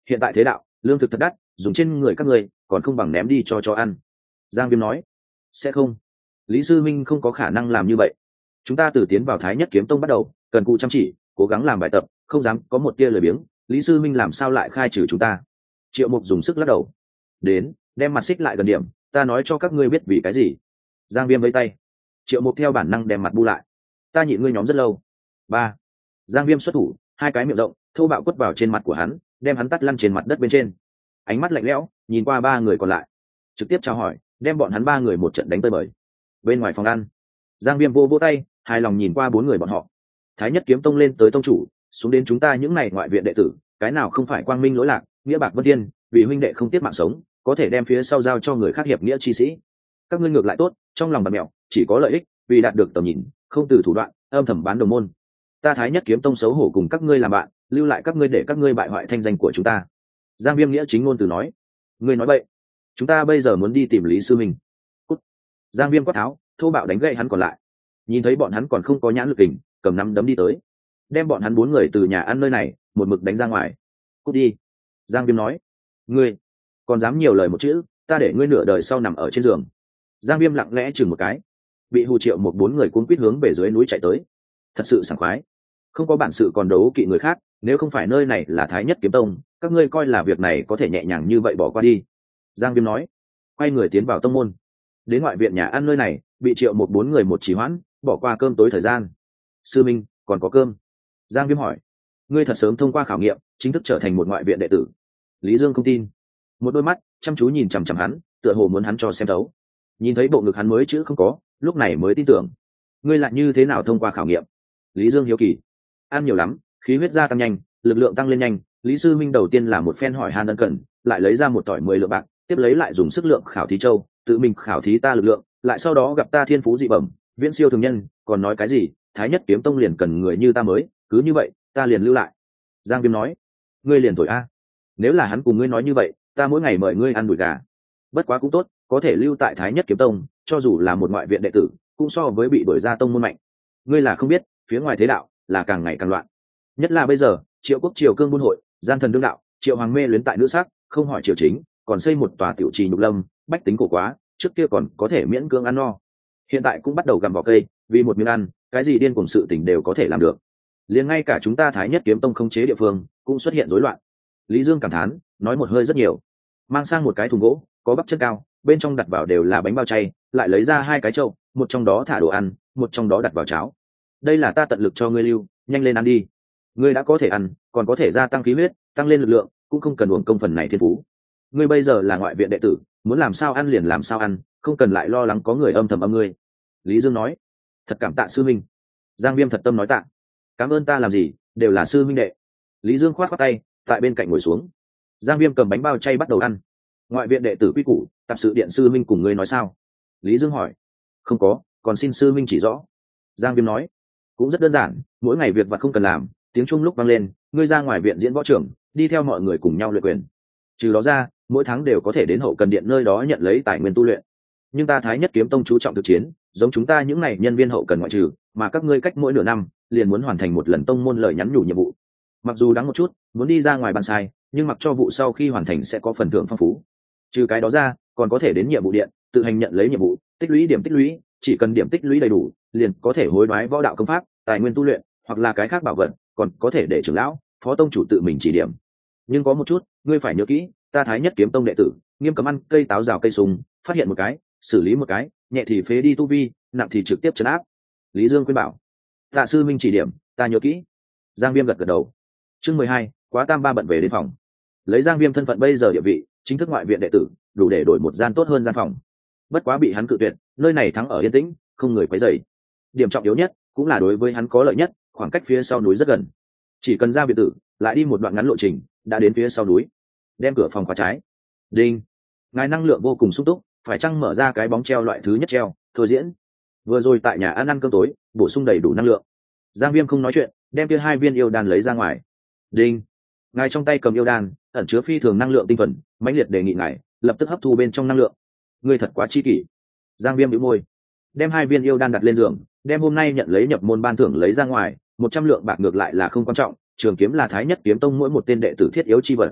hiện tại thế đạo lương thực thật đắt, dùng trên người các ngươi còn không bằng ném đi cho ăn. Giang Viêm nói. Sẽ không, Lý Sư Minh không có khả năng làm như vậy. Chúng ta từ tiến vào Thái Nhất Kiếm Tông bắt đầu cần cù chăm chỉ, cố gắng làm bài tập, không dám có một tia lười biếng. Lý Sư Minh làm sao lại khai trừ chúng ta? Triệu Mục dùng sức lắc đầu. Đến, đem mặt xích lại gần điểm, ta nói cho các ngươi biết vì cái gì. Giang Viêm vẫy tay. Triệu Mục theo bản năng đem mặt bu lại. Ta nhịn ngươi nhóm rất lâu. Ba. Giang Viêm xuất thủ, hai cái miệng rộng thô bạo quất vào trên mặt của hắn, đem hắn tắt lăn trên mặt đất bên trên. Ánh mắt lạnh lẽo nhìn qua ba người còn lại, trực tiếp chào hỏi, đem bọn hắn ba người một trận đánh tơi bời. Bên ngoài phòng ăn, Giang Viêm vô tay, hài lòng nhìn qua bốn người bọn họ. Thái Nhất Kiếm Tông lên tới tông chủ, xuống đến chúng ta những này ngoại viện đệ tử, cái nào không phải quang minh lỗi lạc, nghĩa bạc vân thiên, vì huynh đệ không tiếc mạng sống, có thể đem phía sau giao cho người khác hiệp nghĩa chi sĩ. Các ngươi ngược lại tốt, trong lòng bạt mẹo, chỉ có lợi ích, vì đạt được tầm nhìn, không từ thủ đoạn, âm thầm bán đồng môn. Ta Thái Nhất Kiếm Tông xấu hổ cùng các ngươi làm bạn, lưu lại các ngươi để các ngươi bại hoại thanh danh của chúng ta. Giang Viêm nghĩa chính ngôn từ nói. Ngươi nói bậy, chúng ta bây giờ muốn đi tìm Lý Sư Minh. Cút. Giang Viêm quát tháo, thô bạo đánh gậy hắn còn lại. Nhìn thấy bọn hắn còn không có nhãn lực kình, cầm nắm đấm đi tới, đem bọn hắn bốn người từ nhà ăn nơi này một mực đánh ra ngoài. Cút đi. Giang Viêm nói. Ngươi còn dám nhiều lời một chữ, ta để ngươi nửa đời sau nằm ở trên giường. Giang Viêm lặng lẽ chừng một cái, bị hù Triệu một bốn người cuốn quýt hướng về dưới núi chạy tới. Thật sự sảng khoái, không có bản sự còn đấu kỵ người khác, nếu không phải nơi này là Thái Nhất Kiếm Tông, các ngươi coi là việc này có thể nhẹ nhàng như vậy bỏ qua đi. Giang Viêm nói, quay người tiến vào tông môn. Đến ngoại viện nhà ăn nơi này, bị Triệu một bốn người một trì hoãn, bỏ qua cơm tối thời gian. Sư Minh, còn có cơm? Giang Viêm hỏi. Ngươi thật sớm thông qua khảo nghiệm, chính thức trở thành một ngoại viện đệ tử. Lý Dương không tin, một đôi mắt chăm chú nhìn chằm chằm hắn, tựa hồ muốn hắn cho xem thấu. Nhìn thấy bộ ngực hắn mới chữ không có, lúc này mới tin tưởng. Ngươi lại như thế nào thông qua khảo nghiệm? Lý Dương hiếu kỳ. Ăn nhiều lắm, khí huyết gia tăng nhanh, lực lượng tăng lên nhanh. Lý Sư Minh đầu tiên là một phen hỏi han ân cần, lại lấy ra một tỏi 10 lượng bạc, tiếp lấy lại dùng sức lượng khảo thí châu, tự mình khảo thí ta lực lượng, lại sau đó gặp ta thiên phú dị bẩm, viễn siêu thường nhân, còn nói cái gì Thái Nhất Kiếm Tông liền cần người như ta mới, cứ như vậy ta liền lưu lại. Giang Viêm nói. Ngươi liền thổi a. Nếu là hắn cùng ngươi nói như vậy, ta mỗi ngày mời ngươi ăn đùi gà. Bất quá cũng tốt, có thể lưu tại Thái Nhất Kiếm Tông, cho dù là một ngoại viện đệ tử, cũng so với bị đuổi ra tông môn mạnh. Ngươi là không biết, phía ngoài thế đạo là càng ngày càng loạn, nhất là bây giờ Triệu Quốc triều cương buôn hội, gian thần đương đạo, Triệu Hoàng mê luyến tại nữ sắc, không hỏi triều chính, còn xây một tòa tiểu trì nhục lâm, bách tính khổ quá, trước kia còn có thể miễn cưỡng ăn no, hiện tại cũng bắt đầu gặm vỏ cây, vì một miếng ăn, cái gì điên cuồng sự tình đều có thể làm được. Liền ngay cả chúng ta Thái Nhất Kiếm Tông không chế địa phương cũng xuất hiện rối loạn. Lý Dương cảm thán, nói một hơi rất nhiều. Mang sang một cái thùng gỗ, có bắp chân cao, bên trong đặt vào đều là bánh bao chay, lại lấy ra hai cái trâu, một trong đó thả đồ ăn, một trong đó đặt vào cháo. Đây là ta tận lực cho ngươi lưu, nhanh lên ăn đi. Ngươi đã có thể ăn, còn có thể gia tăng khí huyết, tăng lên lực lượng, cũng không cần uổng công phần này thiên phú. Ngươi bây giờ là ngoại viện đệ tử, muốn làm sao ăn liền làm sao ăn, không cần lại lo lắng có người âm thầm âm ngươi. Lý Dương nói. Thật cảm tạ sư minh. Giang Viêm thật tâm nói tạ. Cảm ơn ta làm gì, đều là sư minh đệ. Lý Dương khoát khoát tay, tại bên cạnh ngồi xuống. Giang Viêm cầm bánh bao chay bắt đầu ăn. Ngoại viện đệ tử quy củ, tạp sự điện sư minh cùng ngươi nói sao? Lý Dương hỏi. Không có, còn xin sư minh chỉ rõ. Giang Viêm nói. Cũng rất đơn giản, mỗi ngày việc vặt không cần làm, tiếng chuông lúc vang lên, ngươi ra ngoài viện diễn võ trưởng, đi theo mọi người cùng nhau luyện quyền. Trừ đó ra, mỗi tháng đều có thể đến hậu cần điện nơi đó nhận lấy tài nguyên tu luyện. Nhưng ta Thái Nhất Kiếm Tông chú trọng thực chiến, giống chúng ta những này nhân viên hậu cần ngoại trừ, mà các ngươi cách mỗi nửa năm liền muốn hoàn thành một lần tông môn lời nhắn nhủ nhiệm vụ. Mặc dù đáng một chút, muốn đi ra ngoài bàn sai, nhưng mặc cho vụ sau khi hoàn thành sẽ có phần thưởng phong phú. Trừ cái đó ra, còn có thể đến nhiệm vụ điện, tự hành nhận lấy nhiệm vụ, tích lũy điểm tích lũy, chỉ cần điểm tích lũy đầy đủ, liền có thể hối đoái võ đạo công pháp, tài nguyên tu luyện, hoặc là cái khác bảo vật, còn có thể để trưởng lão, phó tông chủ tự mình chỉ điểm. Nhưng có một chút, ngươi phải nhớ kỹ, ta Thái Nhất Kiếm Tông đệ tử, nghiêm cấm ăn cây táo rào cây sung, phát hiện một cái, xử lý một cái, nhẹ thì phế đi tu vi, nặng thì trực tiếp trấn áp. Lý Dương khuyên bảo. Tạ sư minh chỉ điểm, ta nhớ kỹ. Giang Viêm gật gật đầu. Chương 12, quá tam ba bận về đến phòng. Lấy Giang Viêm thân phận bây giờ địa vị, chính thức ngoại viện đệ tử, đủ để đổi một gian tốt hơn gian phòng. Bất quá bị hắn cự tuyệt, nơi này thắng ở yên tĩnh, không người quấy rầy. Điểm trọng yếu nhất, cũng là đối với hắn có lợi nhất, khoảng cách phía sau núi rất gần. Chỉ cần ra biệt tử, lại đi một đoạn ngắn lộ trình, đã đến phía sau núi. Đem cửa phòng khóa trái. Đinh. Ngài năng lượng vô cùng sung túc, phải chăng mở ra cái bóng treo loại thứ nhất treo, thôi diễn. Vừa rồi tại nhà ăn cơm tối, bổ sung đầy đủ năng lượng. Giang Viêm không nói chuyện, đem kia 2 viên yêu đan lấy ra ngoài. Đinh. Ngài trong tay cầm yêu đan, ẩn chứa phi thường năng lượng tinh thuần, mãnh liệt đề nghị ngài lập tức hấp thu bên trong năng lượng. Ngươi thật quá chi kỷ. Giang Viêm nhíu môi, đem 2 viên yêu đan đặt lên giường, đem hôm nay nhận lấy nhập môn ban thưởng lấy ra ngoài, 100 lượng bạc ngược lại là không quan trọng, trường kiếm là Thái Nhất Kiếm Tông mỗi một tên đệ tử thiết yếu chi vật.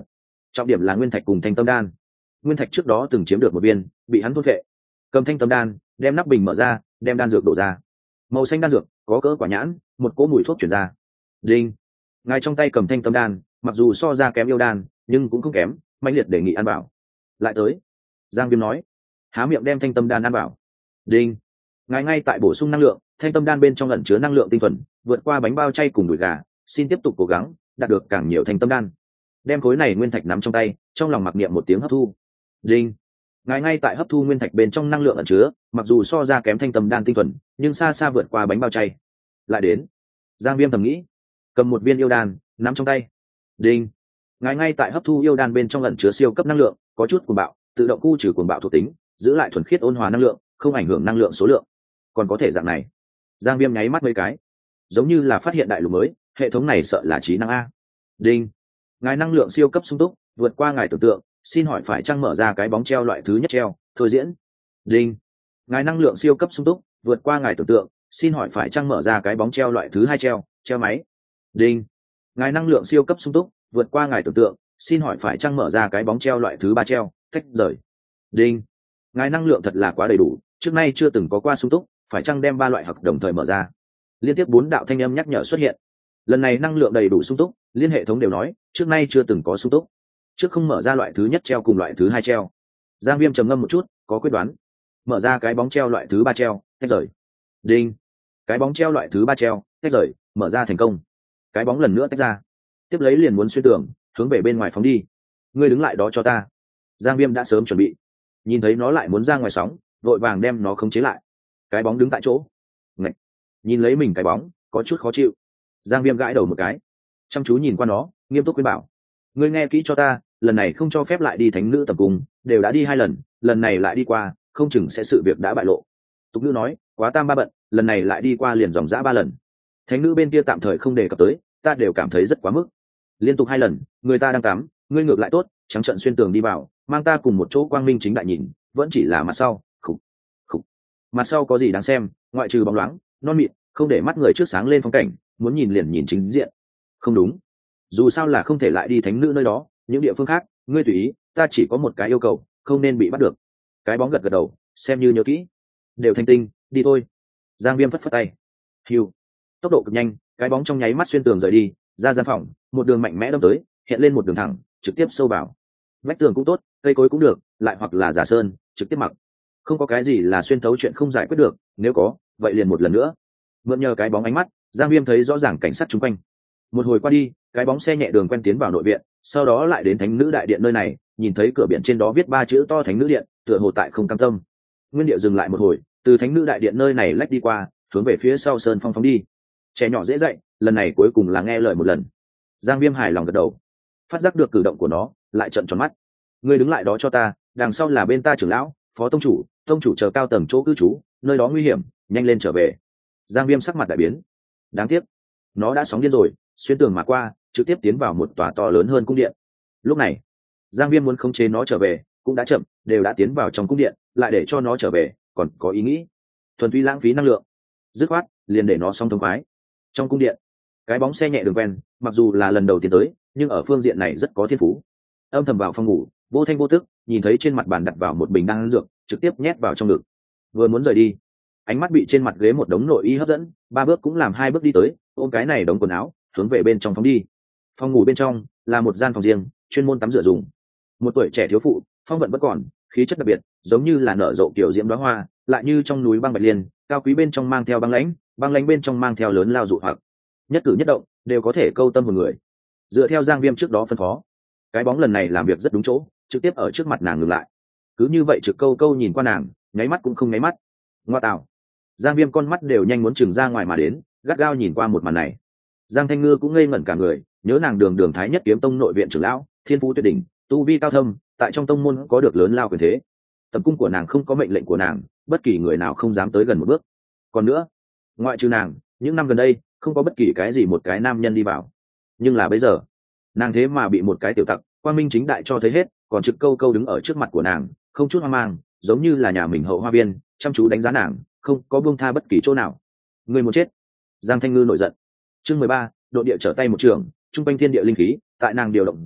trọng điểm là nguyên thạch cùng thanh tâm đan. Nguyên thạch trước đó từng chiếm được một viên, bị hắn thôn phệ. Cầm thanh tâm đan, đem nắp bình mở ra, đem đan dược đổ ra. Màu xanh đan dược có cỡ quả nhãn, một cỗ mùi thuốc chuyển ra. Đinh. Ngài trong tay cầm thanh tâm đan, mặc dù so ra kém yêu đan, nhưng cũng không kém, mãnh liệt đề nghị ăn bảo. Lại tới. Giang Viêm nói, há miệng đem thanh tâm đan ăn bảo. Đinh. Ngài ngay tại bổ sung năng lượng, thanh tâm đan bên trong ẩn chứa năng lượng tinh thuần, vượt qua bánh bao chay cùng đùi gà, xin tiếp tục cố gắng, đạt được càng nhiều thanh tâm đan. Đem khối này nguyên thạch nắm trong tay, trong lòng mặc niệm một tiếng hấp thu. Đinh. Ngài ngay tại hấp thu nguyên thạch bên trong năng lượng ẩn chứa, mặc dù so ra kém thanh tâm đan tinh thuần, nhưng xa xa vượt qua bánh bao chay. Lại đến. Giang Viêm thầm nghĩ, cầm một viên yêu đan nắm trong tay. Đinh. Ngài ngay tại hấp thu yêu đan bên trong ẩn chứa siêu cấp năng lượng, có chút cuồng bạo, tự động khu trừ cuồng bạo thuộc tính, giữ lại thuần khiết ôn hòa năng lượng, không ảnh hưởng năng lượng số lượng. Còn có thể dạng này. Giang Viêm nháy mắt mấy cái, giống như là phát hiện đại lục mới, hệ thống này sợ là trí năng a. Đinh. Ngài năng lượng siêu cấp sung túc, vượt qua ngài tưởng tượng, xin hỏi phải chăng mở ra cái bóng treo loại thứ nhất treo, thôi diễn. Đinh. Ngài năng lượng siêu cấp sung túc, vượt qua ngài tưởng tượng, xin hỏi phải chăng mở ra cái bóng treo loại thứ hai treo, treo máy. Đinh. Ngài năng lượng siêu cấp sung túc, vượt qua ngài tưởng tượng, xin hỏi phải chăng mở ra cái bóng treo loại thứ ba treo, tách rời. Đinh. Ngài năng lượng thật là quá đầy đủ, trước nay chưa từng có qua sung túc, phải chăng đem ba loại học đồng thời mở ra. Liên tiếp 4 đạo thanh âm nhắc nhở xuất hiện. Lần này năng lượng đầy đủ sung túc, liên hệ thống đều nói trước nay chưa từng có sung túc, trước không mở ra loại thứ nhất treo cùng loại thứ hai treo. Giang Viêm trầm ngâm một chút, có quyết đoán. Mở ra cái bóng treo loại thứ ba treo, tách rời. Đinh. Cái bóng treo loại thứ ba treo, tách rời, mở ra thành công. Cái bóng lần nữa tách ra, tiếp lấy liền muốn xuyên tường, hướng về bên ngoài phóng đi. Ngươi đứng lại đó cho ta. Giang Viêm đã sớm chuẩn bị, nhìn thấy nó lại muốn ra ngoài sóng, vội vàng đem nó khống chế lại. Cái bóng đứng tại chỗ. Ngậy. Nhìn lấy mình cái bóng, có chút khó chịu. Giang Viêm gãi đầu một cái, chăm chú nhìn qua nó, nghiêm túc khuyên bảo, ngươi nghe kỹ cho ta, lần này không cho phép lại đi thánh nữ tầm cung, đều đã đi 2 lần, lần này lại đi qua, không chừng sẽ sự việc đã bại lộ. Tục ngữ nói, quá tam ba bận, lần này lại đi qua liền dòng dã 3 lần. Thánh nữ bên kia tạm thời không đề cập tới, ta đều cảm thấy rất quá mức. Liên tục 2 lần, người ta đang tắm, ngươi ngược lại tốt, trắng trận xuyên tường đi vào, mang ta cùng một chỗ quang minh chính đại nhìn, vẫn chỉ là mặt sau. Khục, khục. Mặt sau có gì đáng xem, ngoại trừ bóng loáng, non mịn, không để mắt người trước sáng lên phong cảnh, muốn nhìn liền nhìn chính diện. Không đúng, dù sao là không thể lại đi thánh nữ nơi đó, những địa phương khác ngươi tùy ý, ta chỉ có một cái yêu cầu, không nên bị bắt được. Cái bóng gật gật đầu, xem như nhớ kỹ. Đều thanh tinh, đi thôi. Giang Viêm phất phất tay. Hiu. Tốc độ cực nhanh, cái bóng trong nháy mắt xuyên tường rời đi, ra gian phòng, một đường mạnh mẽ đâm tới, hiện lên một đường thẳng, trực tiếp sâu vào. Vách tường cũng tốt, cây cối cũng được, lại hoặc là giả sơn, trực tiếp mặc. Không có cái gì là xuyên thấu chuyện không giải quyết được, nếu có, vậy liền một lần nữa. Mượn nhờ cái bóng ánh mắt, Giang Viêm thấy rõ ràng cảnh sát chung quanh. Một hồi qua đi, cái bóng xe nhẹ đường quen tiến vào nội viện, sau đó lại đến thánh nữ đại điện nơi này, nhìn thấy cửa biển trên đó viết 3 chữ to thánh nữ điện, tựa hồ tại không cam tâm. Nguyên Điệu dừng lại một hồi, từ thánh nữ đại điện nơi này lách đi qua, hướng về phía sau sơn phong phóng đi. Trẻ nhỏ dễ dạy, lần này cuối cùng là nghe lời một lần. Giang Viêm hài lòng gật đầu, phát giác được cử động của nó, lại trợn tròn mắt. Ngươi đứng lại đó cho ta, đằng sau là bên ta trưởng lão, phó tông chủ chờ cao tầng chỗ cư trú, nơi đó nguy hiểm, nhanh lên trở về. Giang Viêm sắc mặt đại biến. Đáng tiếc, nó đã sóng điên rồi, xuyên tường mà qua, trực tiếp tiến vào một tòa to lớn hơn cung điện. Lúc này, Giang Viêm muốn khống chế nó trở về, cũng đã chậm, đều đã tiến vào trong cung điện, lại để cho nó trở về, còn có ý nghĩ thuần túy lãng phí năng lượng. Dứt khoát, liền để nó xong thông khoái. Trong cung điện, cái bóng xe nhẹ đường quen, mặc dù là lần đầu tiến tới, nhưng ở phương diện này rất có thiên phú. Âm thầm vào phòng ngủ, vô thanh vô tức, nhìn thấy trên mặt bàn đặt vào một bình đan dược, trực tiếp nhét vào trong ngực. Vừa muốn rời đi, ánh mắt bị trên mặt ghế một đống nội y hấp dẫn, 3 bước cũng làm 2 bước đi tới, ôm cái này đống quần áo, hướng về bên trong phóng đi. Phòng ngủ bên trong là một gian phòng riêng, chuyên môn tắm rửa dùng. Một tuổi trẻ thiếu phụ, phong vận bất còn, khí chất đặc biệt, giống như là nở rộ kiểu diễm đóa hoa, lại như trong núi băng bạch liên, cao quý bên trong mang theo băng lãnh bên trong mang theo lớn lao dụ hoặc. Nhất cử nhất động đều có thể câu tâm một người. Dựa theo Giang Viêm trước đó phân phó, cái bóng lần này làm việc rất đúng chỗ, trực tiếp ở trước mặt nàng ngừng lại. Cứ như vậy trực câu nhìn qua nàng, nháy mắt cũng không nháy mắt. Ngoa tạo. Giang Viêm con mắt đều nhanh muốn trừng ra ngoài mà đến, gắt gao nhìn qua một màn này. Giang Thanh Ngư cũng ngây ngẩn cả người, nhớ nàng đường thái nhất kiếm tông nội viện trưởng lão, thiên phú tuyệt đỉnh, tu vi cao thâm, tại trong tông môn có được lớn lao quyền thế. Tầm cung của nàng không có mệnh lệnh của nàng, bất kỳ người nào không dám tới gần một bước. Còn nữa, ngoại trừ nàng, những năm gần đây không có bất kỳ cái gì một cái nam nhân đi vào. Nhưng là bây giờ, nàng thế mà bị một cái tiểu tặc quang minh chính đại cho thấy hết, còn trực câu đứng ở trước mặt của nàng, không chút hoang mang, giống như là nhà mình hậu hoa viên, chăm chú đánh giá nàng, không có buông tha bất kỳ chỗ nào. Người muốn chết. Giang Thanh Ngư nổi giận. Chương 13, độ địa trở tay một trường, trung quanh thiên địa linh khí, tại nàng điều động dưới,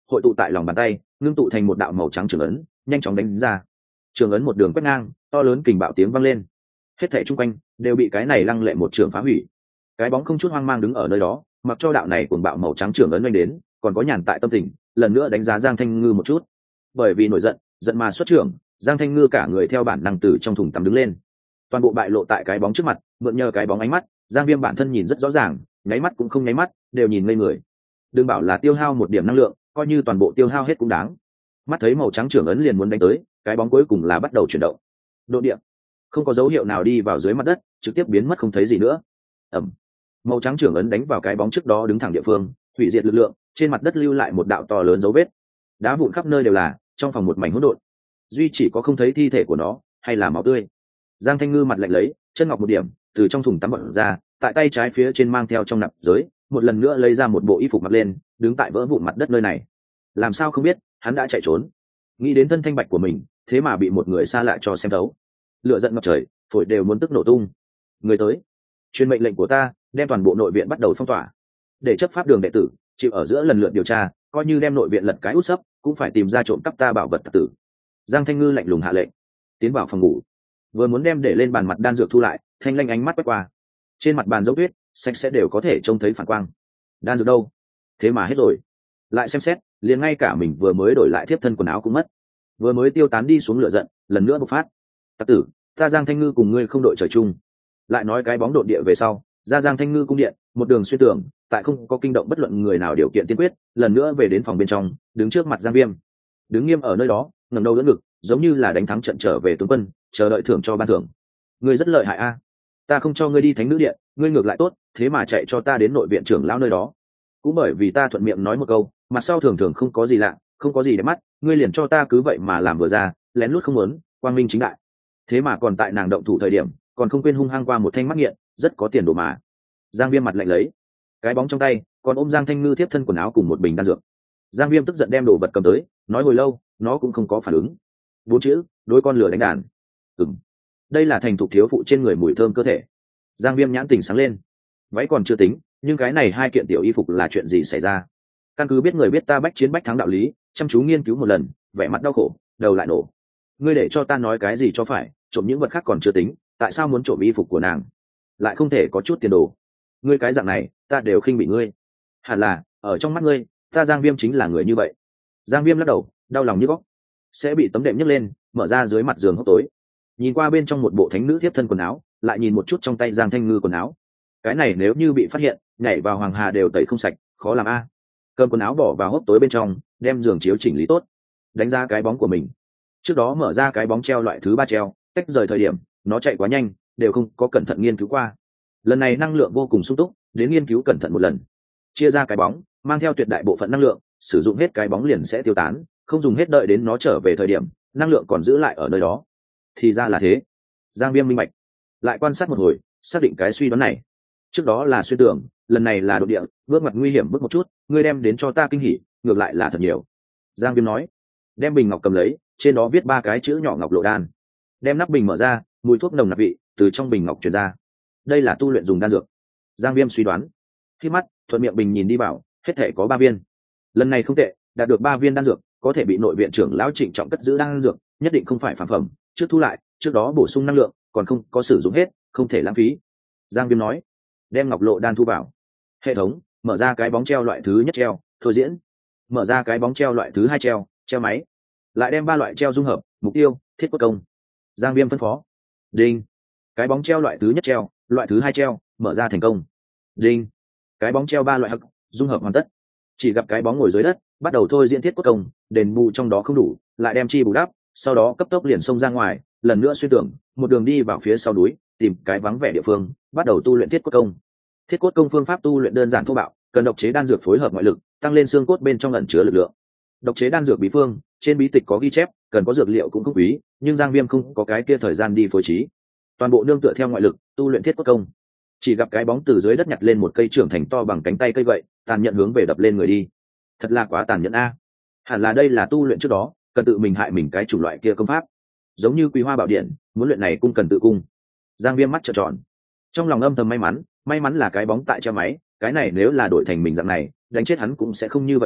hội tụ tại lòng bàn tay, ngưng tụ thành một đạo màu trắng trường ấn, nhanh chóng đánh ra. Trường ấn một đường quét ngang, to lớn kình bạo tiếng vang lên. Hết thảy chung quanh đều bị cái này lăng lệ một trường phá hủy. Cái bóng không chút hoang mang đứng ở nơi đó, mặc cho đạo này cuồng bạo màu trắng trường ấn oanh đến, còn có nhàn tại tâm tình, lần nữa đánh giá Giang Thanh Ngư một chút. Bởi vì nổi giận, giận mà xuất trưởng, Giang Thanh Ngư cả người theo bản năng từ trong thùng tắm đứng lên. Toàn bộ bại lộ tại cái bóng trước mặt, mượn nhờ cái bóng ánh mắt, Giang Viêm bản thân nhìn rất rõ ràng, nháy mắt cũng không nháy mắt, đều nhìn ngây người. Đừng bảo là tiêu hao một điểm năng lượng, coi như toàn bộ tiêu hao hết cũng đáng. Mắt thấy màu trắng trưởng ấn liền muốn đánh tới, cái bóng cuối cùng là bắt đầu chuyển động. Độ địa không có dấu hiệu nào đi vào dưới mặt đất, trực tiếp biến mất không thấy gì nữa. Ầm. Màu trắng trưởng ấn đánh vào cái bóng trước đó đứng thẳng địa phương, hủy diệt lực lượng, trên mặt đất lưu lại một đạo to lớn dấu vết. Đá vụn khắp nơi đều là, trong phòng một mảnh hỗn độn. Duy chỉ có không thấy thi thể của nó, hay là máu tươi. Giang Thanh Ngư mặt lạnh lấy, chân ngọc một điểm, từ trong thùng tắm bật ra, tại tay trái phía trên mang theo trong nạp giới, một lần nữa lấy ra một bộ y phục mặc lên, đứng tại vỡ vụn mặt đất nơi này. Làm sao không biết, hắn đã chạy trốn. Nghĩ đến thân thanh bạch của mình, thế mà bị một người xa lạ cho xem thấu. Lửa giận ngập trời, phổi đều muốn tức nổ tung. Người tới, truyền mệnh lệnh của ta, đem toàn bộ nội viện bắt đầu phong tỏa, để chấp pháp đường đệ tử chịu ở giữa lần lượt điều tra, coi như đem nội viện lật cái út sấp, cũng phải tìm ra trộm cắp ta bảo vật tặc tử. Giang Thanh Ngư lạnh lùng hạ lệnh, tiến vào phòng ngủ, vừa muốn đem để lên bàn mặt đan dược thu lại, thanh lanh ánh mắt quét qua, trên mặt bàn dấu tuyết sạch sẽ đều có thể trông thấy phản quang. Đan dược đâu? Thế mà hết rồi. Lại xem xét, liền ngay cả mình vừa mới đổi lại thiếp thân quần áo cũng mất, vừa mới tiêu tán đi xuống lửa giận, lần nữa bộc phát. Tặc tử, ta Giang Thanh Ngư cùng ngươi không đội trời chung. Lại nói cái bóng độn địa về sau, ra Giang Thanh Ngư cung điện, một đường xuyên tường, tại không có kinh động bất luận người nào điều kiện tiên quyết, lần nữa về đến phòng bên trong, đứng trước mặt Giang Viêm. Đứng nghiêm ở nơi đó, ngẩng đầu đỡ ngực, giống như là đánh thắng trận trở về tướng quân, chờ đợi thưởng cho ban thưởng. Ngươi rất lợi hại a. Ta không cho ngươi đi thánh nữ điện, ngươi ngược lại tốt, thế mà chạy cho ta đến nội viện trưởng lão nơi đó. Cũng bởi vì ta thuận miệng nói một câu, mặt sau thường thường không có gì lạ, không có gì để mắt, ngươi liền cho ta cứ vậy mà làm vừa ra, lén lút không muốn, quang minh chính đại. Thế mà còn tại nàng động thủ thời điểm, còn không quên hung hăng qua một thanh mắc nghiện, rất có tiền đồ mà. Giang Viêm mặt lạnh lấy, cái bóng trong tay còn ôm Giang Thanh Ngư tiếp thân quần áo cùng một bình đan dược. Giang Viêm tức giận đem đồ vật cầm tới, nói hồi lâu, nó cũng không có phản ứng. 4 chữ, đối con lửa đánh đàn. Đây là thành thục thiếu phụ trên người mùi thơm cơ thể. Giang Viêm nhãn tình sáng lên. Váy còn chưa tính, nhưng cái này 2 kiện tiểu y phục là chuyện gì xảy ra? Căn cứ biết người biết ta bách chiến bách thắng đạo lý, chăm chú nghiên cứu một lần, vẻ mặt đau khổ, đầu lại nổ. Ngươi để cho ta nói cái gì cho phải, trộm những vật khác còn chưa tính, tại sao muốn trộm y phục của nàng? Lại không thể có chút tiền đồ. Ngươi cái dạng này, ta đều khinh bị ngươi. Hẳn là, ở trong mắt ngươi, ta Giang Viêm chính là người như vậy. Giang Viêm lắc đầu, đau lòng như góc. Sẽ bị tấm đệm nhấc lên, mở ra dưới mặt giường hốc tối. Nhìn qua bên trong một bộ thánh nữ thiếp thân quần áo, lại nhìn một chút trong tay Giang Thanh Ngư quần áo. Cái này nếu như bị phát hiện, nhảy vào hoàng hà đều tẩy không sạch, khó làm a. Cầm quần áo bỏ vào hốc tối bên trong, đem giường chiếu chỉnh lý tốt, đánh ra cái bóng của mình. Trước đó mở ra cái bóng treo loại thứ 3 treo, cách rời thời điểm, nó chạy quá nhanh, đều không có cẩn thận nghiên cứu qua. Lần này năng lượng vô cùng sung túc, đến nghiên cứu cẩn thận một lần. Chia ra cái bóng, mang theo tuyệt đại bộ phận năng lượng, sử dụng hết cái bóng liền sẽ tiêu tán, không dùng hết đợi đến nó trở về thời điểm, năng lượng còn giữ lại ở nơi đó. Thì ra là thế. Giang Viêm minh bạch, lại quan sát một hồi, xác định cái suy đoán này. Trước đó là xuyên tưởng, lần này là đột địa, bước ngoặt nguy hiểm bước một chút, ngươi đem đến cho ta kinh hỉ, ngược lại là thật nhiều. Giang Viêm nói, đem bình ngọc cầm lấy, trên đó viết 3 cái chữ nhỏ ngọc lộ đan. Đem nắp bình mở ra, mùi thuốc nồng nặc vị từ trong bình ngọc truyền ra. Đây là tu luyện dùng đan dược. Giang Viêm suy đoán. Khi mắt thuận miệng bình nhìn đi vào, hết thể có 3 viên. Lần này không tệ, đạt được 3 viên đan dược, có thể bị nội viện trưởng lão trịnh trọng cất giữ đan dược, nhất định không phải phản phẩm, trước thu lại, trước đó bổ sung năng lượng, còn không có sử dụng hết, không thể lãng phí. Giang Viêm nói, đem ngọc lộ đan thu vào. Hệ thống, mở ra cái bóng treo loại thứ nhất treo, thôi diễn. Mở ra cái bóng treo loại thứ 2 treo, treo máy. Lại đem 3 loại treo dung hợp, mục tiêu, thiết cốt công. Giang Viêm phân phó. Đinh. Cái bóng treo loại thứ nhất treo, loại thứ 2 treo, mở ra thành công. Đinh. Cái bóng treo 3 loại hắc, dung hợp hoàn tất. Chỉ gặp cái bóng ngồi dưới đất, bắt đầu thôi diễn thiết cốt công, đền bù trong đó không đủ, lại đem chi bù đắp, sau đó cấp tốc liền xông ra ngoài, lần nữa xuyên tưởng, một đường đi vào phía sau núi, tìm cái vắng vẻ địa phương, bắt đầu tu luyện thiết cốt công. Thiết cốt công phương pháp tu luyện đơn giản thô bạo, cần độc chế đan dược phối hợp ngoại lực, tăng lên xương cốt bên trong ẩn chứa lực lượng. Độc chế đan dược bí phương, trên bí tịch có ghi chép, cần có dược liệu cũng không quý, nhưng Giang Viêm không có cái kia thời gian đi phối trí, toàn bộ nương tựa theo ngoại lực tu luyện thiết cốt công. Chỉ gặp cái bóng từ dưới đất nhặt lên một cây trưởng thành to bằng cánh tay cây vậy, tàn nhẫn hướng về đập lên người đi. Thật là quá tàn nhẫn a. Hẳn là đây là tu luyện trước đó, cần tự mình hại mình cái chủng loại kia công pháp, giống như Quý Hoa Bảo Điện, muốn luyện này cung cần tự cung. Giang Viêm mắt trợn tròn, trong lòng âm thầm may mắn là cái bóng tại treo máy, cái này nếu là đổi thành mình dạng này, đánh chết hắn cũng sẽ không như vậy làm,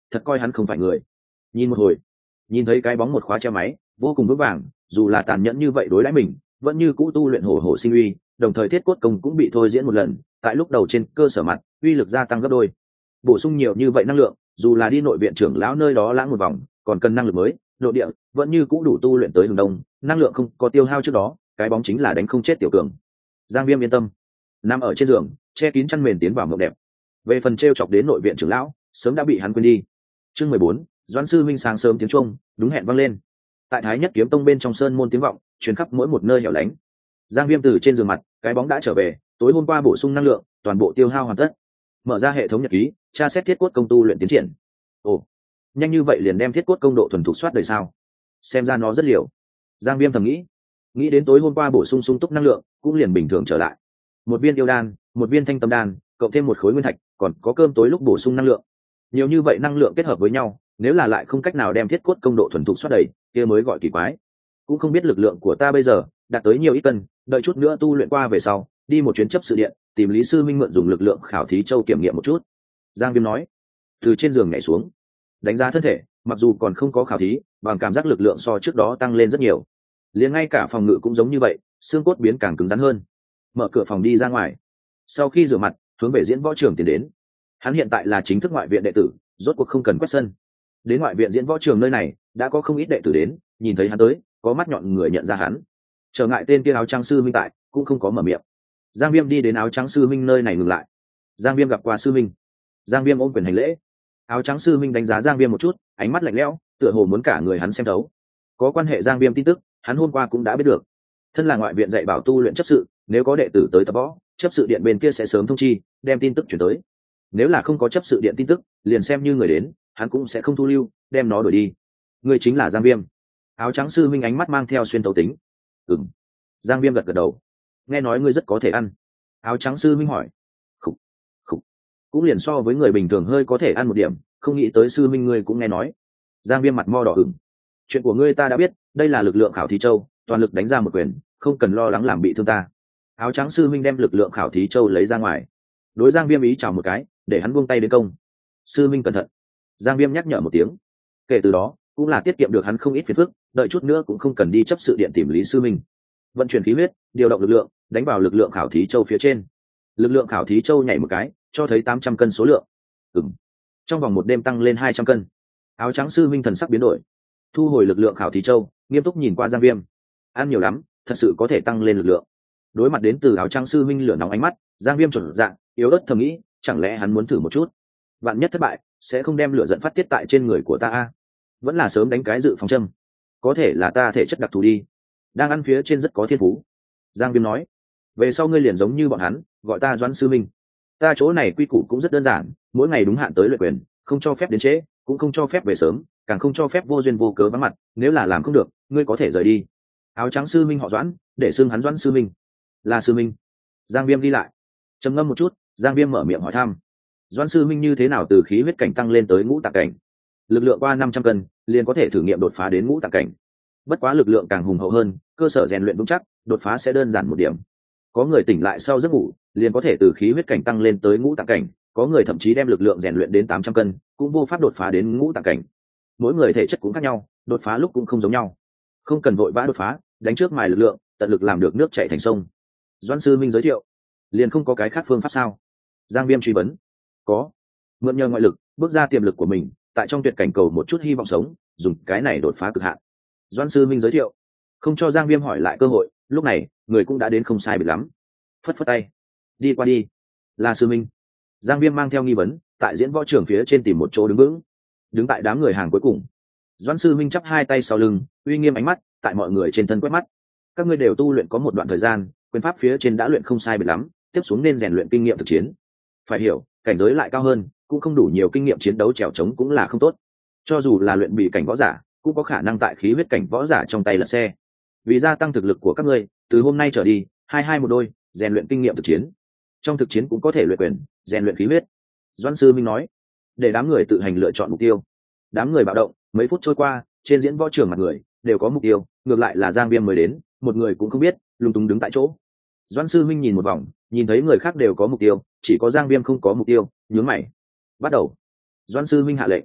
thật coi hắn không phải người. Nhìn một hồi, nhìn thấy cái bóng một khóa treo máy vô cùng vững vàng, dù là tàn nhẫn như vậy đối đãi mình vẫn như cũ tu luyện hổ hổ sinh uy, đồng thời thiết cốt công cũng bị thôi diễn một lần, tại lúc đầu trên cơ sở mặt uy lực gia tăng gấp đôi, bổ sung nhiều như vậy năng lượng, dù là đi nội viện trưởng lão nơi đó lãng một vòng còn cần năng lực mới, nội địa vẫn như cũ đủ tu luyện tới hướng đông, năng lượng không có tiêu hao trước đó, cái bóng chính là đánh không chết tiểu cường. Giang Viêm yên tâm, nằm ở trên giường che kín chăn mền tiến vào mộng đẹp. Về phần treo chọc đến nội viện trưởng lão sớm đã bị hắn quên đi. Chương 14, Doãn sư minh sáng sớm tiếng chuông đúng hẹn vang lên. Tại Thái Nhất Kiếm Tông bên trong sơn môn tiếng vọng truyền khắp mỗi một nơi hẻo lánh. Giang Viêm từ trên giường mặt, cái bóng đã trở về, tối hôm qua bổ sung năng lượng toàn bộ tiêu hao hoàn tất. Mở ra hệ thống nhật ký, tra xét thiết cốt công tu luyện tiến triển. Ồ, nhanh như vậy liền đem thiết cốt công độ thuần thục soát đời sao? Xem ra nó rất liều. Giang Viêm thầm nghĩ đến tối hôm qua bổ sung sung túc năng lượng cũng liền bình thường trở lại. Một viên yêu đan, một viên thanh tâm đan, cộng thêm một khối nguyên thạch, còn có cơm tối lúc bổ sung năng lượng. Nhiều như vậy năng lượng kết hợp với nhau, nếu là lại không cách nào đem thiết cốt công độ thuần thục soát đầy, kia mới gọi kỳ quái. Cũng không biết lực lượng của ta bây giờ đạt tới nhiều ít cân, đợi chút nữa tu luyện qua về sau, đi một chuyến chấp sự điện, tìm Lý sư minh mượn dùng lực lượng khảo thí châu kiểm nghiệm một chút. Giang Viêm nói, từ trên giường nhảy xuống, đánh giá thân thể, mặc dù còn không có khảo thí, bằng cảm giác lực lượng so trước đó tăng lên rất nhiều. Liền ngay cả phòng ngự cũng giống như vậy, xương cốt biến càng cứng rắn hơn. Mở cửa phòng đi ra ngoài, sau khi rửa mặt, hướng về diễn võ trường tiến đến. Hắn hiện tại là chính thức ngoại viện đệ tử, rốt cuộc không cần quét sân. Đến ngoại viện diễn võ trường nơi này đã có không ít đệ tử đến, nhìn thấy hắn tới, có mắt nhọn người nhận ra hắn. Trở ngại tên kia áo trắng sư minh tại cũng không có mở miệng. Giang Viêm đi đến áo trắng sư minh nơi này ngừng lại. Giang Viêm gặp qua sư minh. Giang Viêm ôm quyền hành lễ. Áo trắng sư minh đánh giá Giang Viêm một chút, ánh mắt lạnh lẽo, tựa hồ muốn cả người hắn xem thấu. Có quan hệ Giang Viêm tin tức, hắn hôm qua cũng đã biết được. Thân là ngoại viện dạy bảo tu luyện chấp sự, nếu có đệ tử tới tập võ, chấp sự điện bên kia sẽ sớm thông chi, đem tin tức chuyển tới. Nếu là không có chấp sự điện tin tức, liền xem như người đến, hắn cũng sẽ không thu lưu, đem nó đuổi đi. Người chính là Giang Viêm. Áo trắng sư minh ánh mắt mang theo xuyên tấu tính. Ừm. Giang Viêm gật gật đầu. Nghe nói ngươi rất có thể ăn. Áo trắng sư minh hỏi. Khủ, khủ. Cũng liền so với người bình thường hơi có thể ăn một điểm, không nghĩ tới sư minh ngươi cũng nghe nói. Giang Viêm mặt mo đỏ ửng. Chuyện của ngươi ta đã biết, đây là lực lượng khảo thí châu, toàn lực đánh ra một quyền, không cần lo lắng làm bị thương ta. Áo trắng sư minh đem lực lượng khảo thí châu lấy ra ngoài, đối Giang Viêm ý chào một cái, để hắn buông tay đến công. Sư minh cẩn thận. Giang Viêm nhắc nhở một tiếng. Kể từ đó cũng là tiết kiệm được hắn không ít phiền phức, đợi chút nữa cũng không cần đi chấp sự điện tìm Lý sư minh. Vận chuyển khí huyết, điều động lực lượng, đánh vào lực lượng khảo thí châu phía trên. Lực lượng khảo thí châu nhảy một cái, cho thấy 800 cân số lượng. Trong vòng một đêm tăng lên 200 cân. Áo trắng sư minh thần sắc biến đổi, thu hồi lực lượng khảo thí châu, nghiêm túc nhìn qua Giang Viêm. Ăn nhiều lắm, thật sự có thể tăng lên lực lượng. Đối mặt đến từ áo trắng sư minh lửa nóng ánh mắt, Giang Viêm chuẩn dạng yếu ớt thầm nghĩ, chẳng lẽ hắn muốn thử một chút, vạn nhất thất bại sẽ không đem lửa giận phát tiết tại trên người của ta a? Vẫn là sớm đánh cái dự phòng châm, có thể là ta thể chất đặc thù đi, đang ăn phía trên rất có thiên phú. Giang Viêm nói, về sau ngươi liền giống như bọn hắn, gọi ta Doãn sư minh. Ta chỗ này quy củ cũng rất đơn giản, mỗi ngày đúng hạn tới luyện quyền, không cho phép đến trễ, cũng không cho phép về sớm, càng không cho phép vô duyên vô cớ vắng mặt, nếu là làm không được, ngươi có thể rời đi. Áo trắng sư minh họ Doãn, để xưng hắn Doãn sư minh. Là sư minh. Giang Viêm đi lại, trầm ngâm một chút, Giang Viêm mở miệng hỏi thăm. Doãn sư minh như thế nào từ khí huyết cảnh tăng lên tới ngũ tạng cảnh? Lực lượng qua 500 cân, liền có thể thử nghiệm đột phá đến ngũ tạng cảnh. Bất quá lực lượng càng hùng hậu hơn, cơ sở rèn luyện vững chắc, đột phá sẽ đơn giản một điểm. Có người tỉnh lại sau giấc ngủ, liền có thể từ khí huyết cảnh tăng lên tới ngũ tạng cảnh, có người thậm chí đem lực lượng rèn luyện đến 800 cân, cũng vô pháp đột phá đến ngũ tạng cảnh. Mỗi người thể chất cũng khác nhau, đột phá lúc cũng không giống nhau. Không cần vội vã đột phá, đánh trước mài lực lượng, tận lực làm được nước chảy thành sông. Doãn sư minh giới thiệu, liền không có cái khác phương pháp sao? Giang Viêm truy vấn. Có, mượn nhờ ngoại lực, bước ra tiềm lực của mình, tại trong tuyệt cảnh cầu một chút hy vọng sống, dùng cái này đột phá cực hạn. Doãn sư minh giới thiệu, không cho Giang Viêm hỏi lại cơ hội, lúc này người cũng đã đến không sai biệt lắm. Phất phất tay, đi qua đi. Là sư minh. Giang Viêm mang theo nghi vấn, tại diễn võ trường phía trên tìm một chỗ đứng vững, đứng tại đám người hàng cuối cùng. Doãn sư minh chắp hai tay sau lưng, uy nghiêm ánh mắt tại mọi người trên thân quét mắt. Các ngươi đều tu luyện có một đoạn thời gian, quyền pháp phía trên đã luyện không sai biệt lắm, tiếp xuống nên rèn luyện kinh nghiệm thực chiến. Phải hiểu, cảnh giới lại cao hơn, cũng không đủ nhiều kinh nghiệm chiến đấu trèo trống cũng là không tốt. Cho dù là luyện bị cảnh võ giả, cũng có khả năng tại khí huyết cảnh võ giả trong tay lật xe. Vì gia tăng thực lực của các ngươi, từ hôm nay trở đi, hai một đôi, rèn luyện kinh nghiệm thực chiến. Trong thực chiến cũng có thể luyện quyền, rèn luyện khí huyết. Doãn sư minh nói, để đám người tự hành lựa chọn mục tiêu. Đám người bạo động, mấy phút trôi qua, trên diễn võ trường mặt người đều có mục tiêu, ngược lại là Giang Viêm mới đến, một người cũng không biết, lúng túng đứng tại chỗ. Doãn sư minh nhìn một vòng, nhìn thấy người khác đều có mục tiêu, chỉ có Giang Viêm không có mục tiêu, nhướng mày. Bắt đầu. Doãn sư minh hạ lệnh.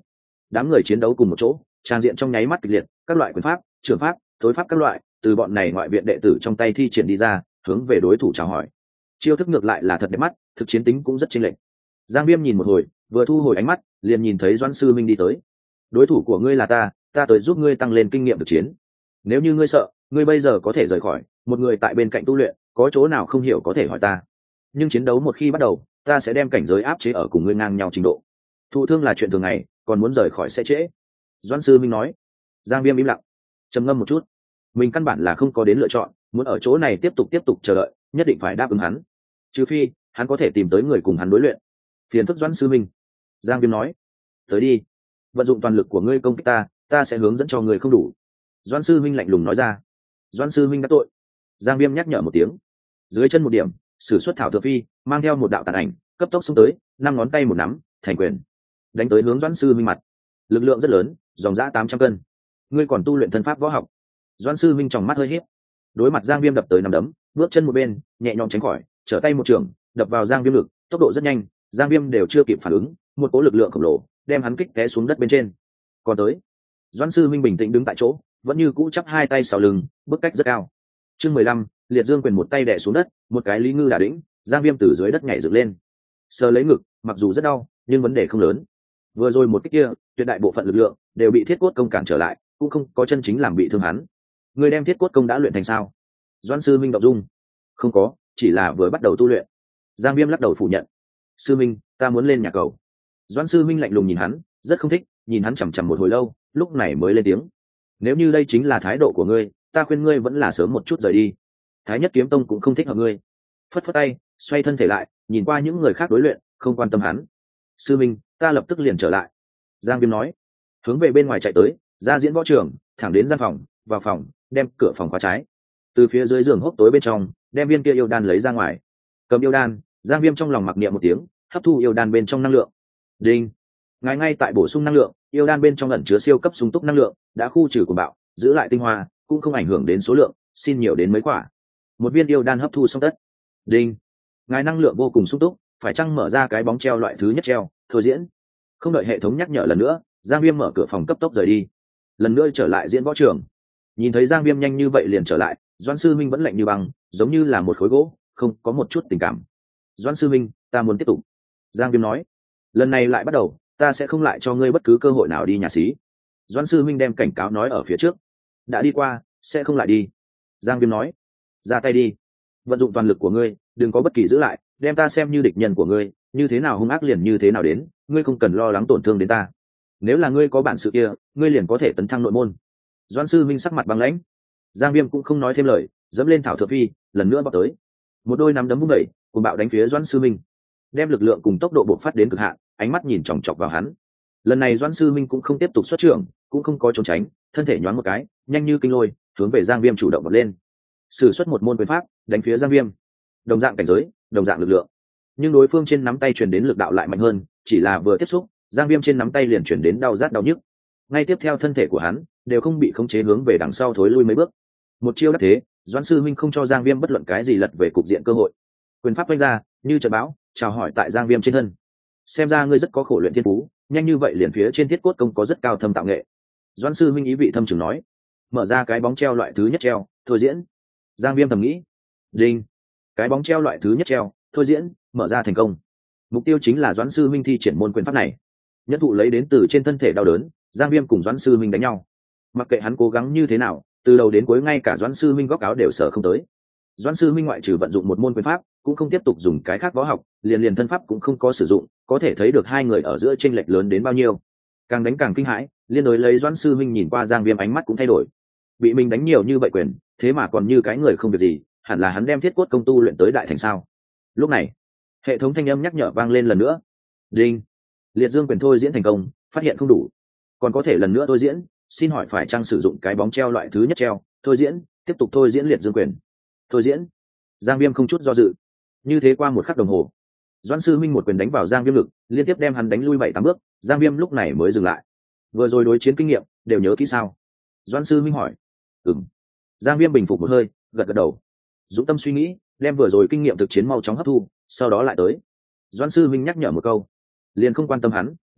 Đám người chiến đấu cùng một chỗ, trang diện trong nháy mắt kịch liệt, các loại quyền pháp, trường pháp, thối pháp các loại từ bọn này ngoại viện đệ tử trong tay thi triển đi ra, hướng về đối thủ chào hỏi. Chiêu thức ngược lại là thật đẹp mắt, thực chiến tính cũng rất chênh lệch. Giang Viêm nhìn một hồi, vừa thu hồi ánh mắt, liền nhìn thấy Doãn Sư Minh đi tới. Đối thủ của ngươi là ta tới giúp ngươi tăng lên kinh nghiệm thực chiến. Nếu như ngươi sợ, ngươi bây giờ có thể rời khỏi, một người tại bên cạnh tu luyện, có chỗ nào không hiểu có thể hỏi ta. Nhưng chiến đấu một khi bắt đầu, ta sẽ đem cảnh giới áp chế ở cùng ngươi ngang nhau trình độ. Thụ thương là chuyện thường ngày, còn muốn rời khỏi sẽ trễ. Doãn Sư Minh nói. Giang Viêm im lặng, trầm ngâm một chút. Mình căn bản là không có đến lựa chọn, muốn ở chỗ này tiếp tục chờ đợi, nhất định phải đáp ứng hắn. Trừ phi hắn có thể tìm tới người cùng hắn đối luyện. Phiền phức Doãn Sư Minh. Giang Viêm nói. Tới đi, vận dụng toàn lực của ngươi công kích ta sẽ hướng dẫn cho người không đủ. Doãn Sư Minh lạnh lùng nói ra. Doãn Sư Minh đã tội. Giang Viêm nhắc nhở một tiếng. Dưới chân một điểm, sử xuất thảo thượng phi, mang theo một đạo tàn ảnh, cấp tốc xông tới, 5 ngón tay một nắm, thành quyền, đánh tới hướng Doãn Sư Minh mặt. Lực lượng rất lớn, dòng dã 800 cân. Ngươi còn tu luyện thân pháp võ học? Doãn Sư Minh tròng mắt hơi híp. Đối mặt Giang Viêm đập tới nắm đấm, bước chân một bên, nhẹ nhõm tránh khỏi, trở tay một trường, đập vào Giang Viêm ngực, tốc độ rất nhanh, Giang Viêm đều chưa kịp phản ứng, một cỗ lực lượng khổng lồ đem hắn kích té xuống đất bên trên. Còn tới, Doãn Sư Minh bình tĩnh đứng tại chỗ, vẫn như cũ chắp hai tay sau lưng, bước cách rất cao. Chương 15, Liệt Dương quyền một tay đè xuống đất, một cái Lý Ngư đả đĩnh, Giang Viêm từ dưới đất nhảy dựng lên. Sờ lấy ngực, mặc dù rất đau, nhưng vấn đề không lớn. Vừa rồi một kích kia, tuyệt đại bộ phận lực lượng đều bị Thiết Cốt Công cản trở lại, cũng không có chân chính làm bị thương hắn. Người đem Thiết Cốt Công đã luyện thành sao? Doãn Sư Minh động dung. Không có, chỉ là vừa bắt đầu tu luyện. Giang Viêm lắc đầu phủ nhận. Sư Minh, ta muốn lên nhà cầu. Doãn Sư Minh lạnh lùng nhìn hắn, rất không thích, nhìn hắn chằm chằm một hồi lâu, lúc này mới lên tiếng. Nếu như đây chính là thái độ của ngươi, ta khuyên ngươi vẫn là sớm một chút rời đi. Thái Nhất Kiếm Tông cũng không thích hợp ngươi. Phất phất tay, xoay thân thể lại, nhìn qua những người khác đối luyện, không quan tâm hắn. Sư Minh, ta lập tức liền trở lại. Giang Viêm nói, hướng về bên ngoài chạy tới, ra diễn võ trường, thẳng đến gian phòng, vào phòng, đem cửa phòng khóa trái. Từ phía dưới giường hốc tối bên trong, đem viên kia yêu đan lấy ra ngoài. Cầm yêu đan, Giang Viêm trong lòng mặc niệm một tiếng, hấp thu yêu đan bên trong năng lượng. Đinh. Ngài ngay tại bổ sung năng lượng, yêu đan bên trong ẩn chứa siêu cấp sung túc năng lượng, đã khu trừ cuồng bạo, giữ lại tinh hoa, cũng không ảnh hưởng đến số lượng, xin nhiều đến mấy quả. Một viên yêu đan hấp thu xong tất. Đinh. Ngài năng lượng vô cùng sung túc, phải chăng mở ra cái bóng treo loại thứ nhất treo, thôi diễn. Không đợi hệ thống nhắc nhở lần nữa, Giang Viêm mở cửa phòng cấp tốc rời đi. Lần nữa trở lại diễn võ trường. Nhìn thấy Giang Viêm nhanh như vậy liền trở lại, Doãn Sư Minh vẫn lạnh như băng, giống như là một khối gỗ, không có một chút tình cảm. Doãn Sư Minh, ta muốn tiếp tục. Giang Viêm nói, lần này lại bắt đầu, ta sẽ không lại cho ngươi bất cứ cơ hội nào đi nhà xí. Doãn Sư Minh đem cảnh cáo nói ở phía trước. Đã đi qua, sẽ không lại đi. Giang Viêm nói, ra tay đi. Vận dụng toàn lực của ngươi, đừng có bất kỳ giữ lại, đem ta xem như địch nhân của ngươi, như thế nào hung ác liền như thế nào đến, ngươi không cần lo lắng tổn thương đến ta. Nếu là ngươi có bản sự kia, ngươi liền có thể tấn thăng nội môn. Doãn Sư Minh sắc mặt băng lãnh. Giang Viêm cũng không nói thêm lời, dẫm lên thảo thượng phi, lần nữa bọc tới. Một đôi nắm đấm vung đẩy, cùng bạo đánh phía Doãn Sư Minh. Đem lực lượng cùng tốc độ bộc phát đến cực hạn, ánh mắt nhìn chòng chọc vào hắn. Lần này Doãn Sư Minh cũng không tiếp tục xuất trưởng, cũng không có trốn tránh, thân thể nhoáng một cái, nhanh như kinh lôi, hướng về Giang Viêm chủ động vọt lên. Sử xuất một môn quyền pháp, đánh phía Giang Viêm. Đồng dạng cảnh giới, đồng dạng lực lượng, nhưng đối phương trên nắm tay truyền đến lực đạo lại mạnh hơn, chỉ là vừa tiếp xúc, Giang Viêm trên nắm tay liền truyền đến đau rát đau nhức. Ngay tiếp theo thân thể của hắn đều không bị khống chế hướng về đằng sau thối lui mấy bước. Một chiêu đắc thế, Doãn Sư Minh không cho Giang Viêm bất luận cái gì lật về cục diện cơ hội. Quyền pháp vung ra, như trận bão, chào hỏi tại Giang Viêm trên thân. Xem ra ngươi rất có khổ luyện thiên phú, nhanh như vậy liền phía trên Thiết Cốt Công có rất cao thâm tạo nghệ. Doãn Sư Minh ý vị thâm trường nói. Mở ra cái bóng treo loại thứ nhất treo, thôi diễn. Giang Viêm thầm nghĩ. Đinh. Cái bóng treo loại thứ nhất treo, thôi diễn, mở ra thành công. Mục tiêu chính là Doãn Sư Minh thi triển môn quyền pháp này. Nhất thụ lấy đến từ trên thân thể đau đớn, Giang Viêm cùng Doãn Sư Minh đánh nhau. Mặc kệ hắn cố gắng như thế nào, từ đầu đến cuối ngay cả Doãn Sư Minh góc áo đều sở không tới. Doãn Sư Minh ngoại trừ vận dụng một môn quyền pháp, cũng không tiếp tục dùng cái khác võ học, liền thân pháp cũng không có sử dụng, có thể thấy được hai người ở giữa chênh lệch lớn đến bao nhiêu. Càng đánh càng kinh hãi, liên đối lấy Doãn Sư Minh nhìn qua Giang Viêm ánh mắt cũng thay đổi. Bị mình đánh nhiều như vậy quyền, thế mà còn như cái người không việc gì, hẳn là hắn đem Thiết Cốt Công tu luyện tới đại thành sao? Lúc này, hệ thống thanh âm nhắc nhở vang lên lần nữa. Đinh. Liệt Dương quyền thôi diễn thành công, phát hiện không đủ, còn có thể lần nữa thôi diễn, xin hỏi phải chăng sử dụng cái bóng treo loại thứ nhất treo, thôi diễn, tiếp tục thôi diễn Liệt Dương quyền. Thôi diễn. Giang Viêm không chút do dự. Như thế qua một khắc đồng hồ, Doãn Sư Minh một quyền đánh vào Giang Viêm ngực, liên tiếp đem hắn đánh lui 7-8 bước, Giang Viêm lúc này mới dừng lại. Vừa rồi đối chiến kinh nghiệm đều nhớ kỹ sao? Doãn Sư Minh hỏi. Ừm. Giang Viêm bình phục một hơi, gật gật đầu. Dũng tâm suy nghĩ, đem vừa rồi kinh nghiệm thực chiến mau chóng hấp thu, sau đó lại tới. Doãn Sư Minh nhắc nhở một câu, liền không quan tâm hắn,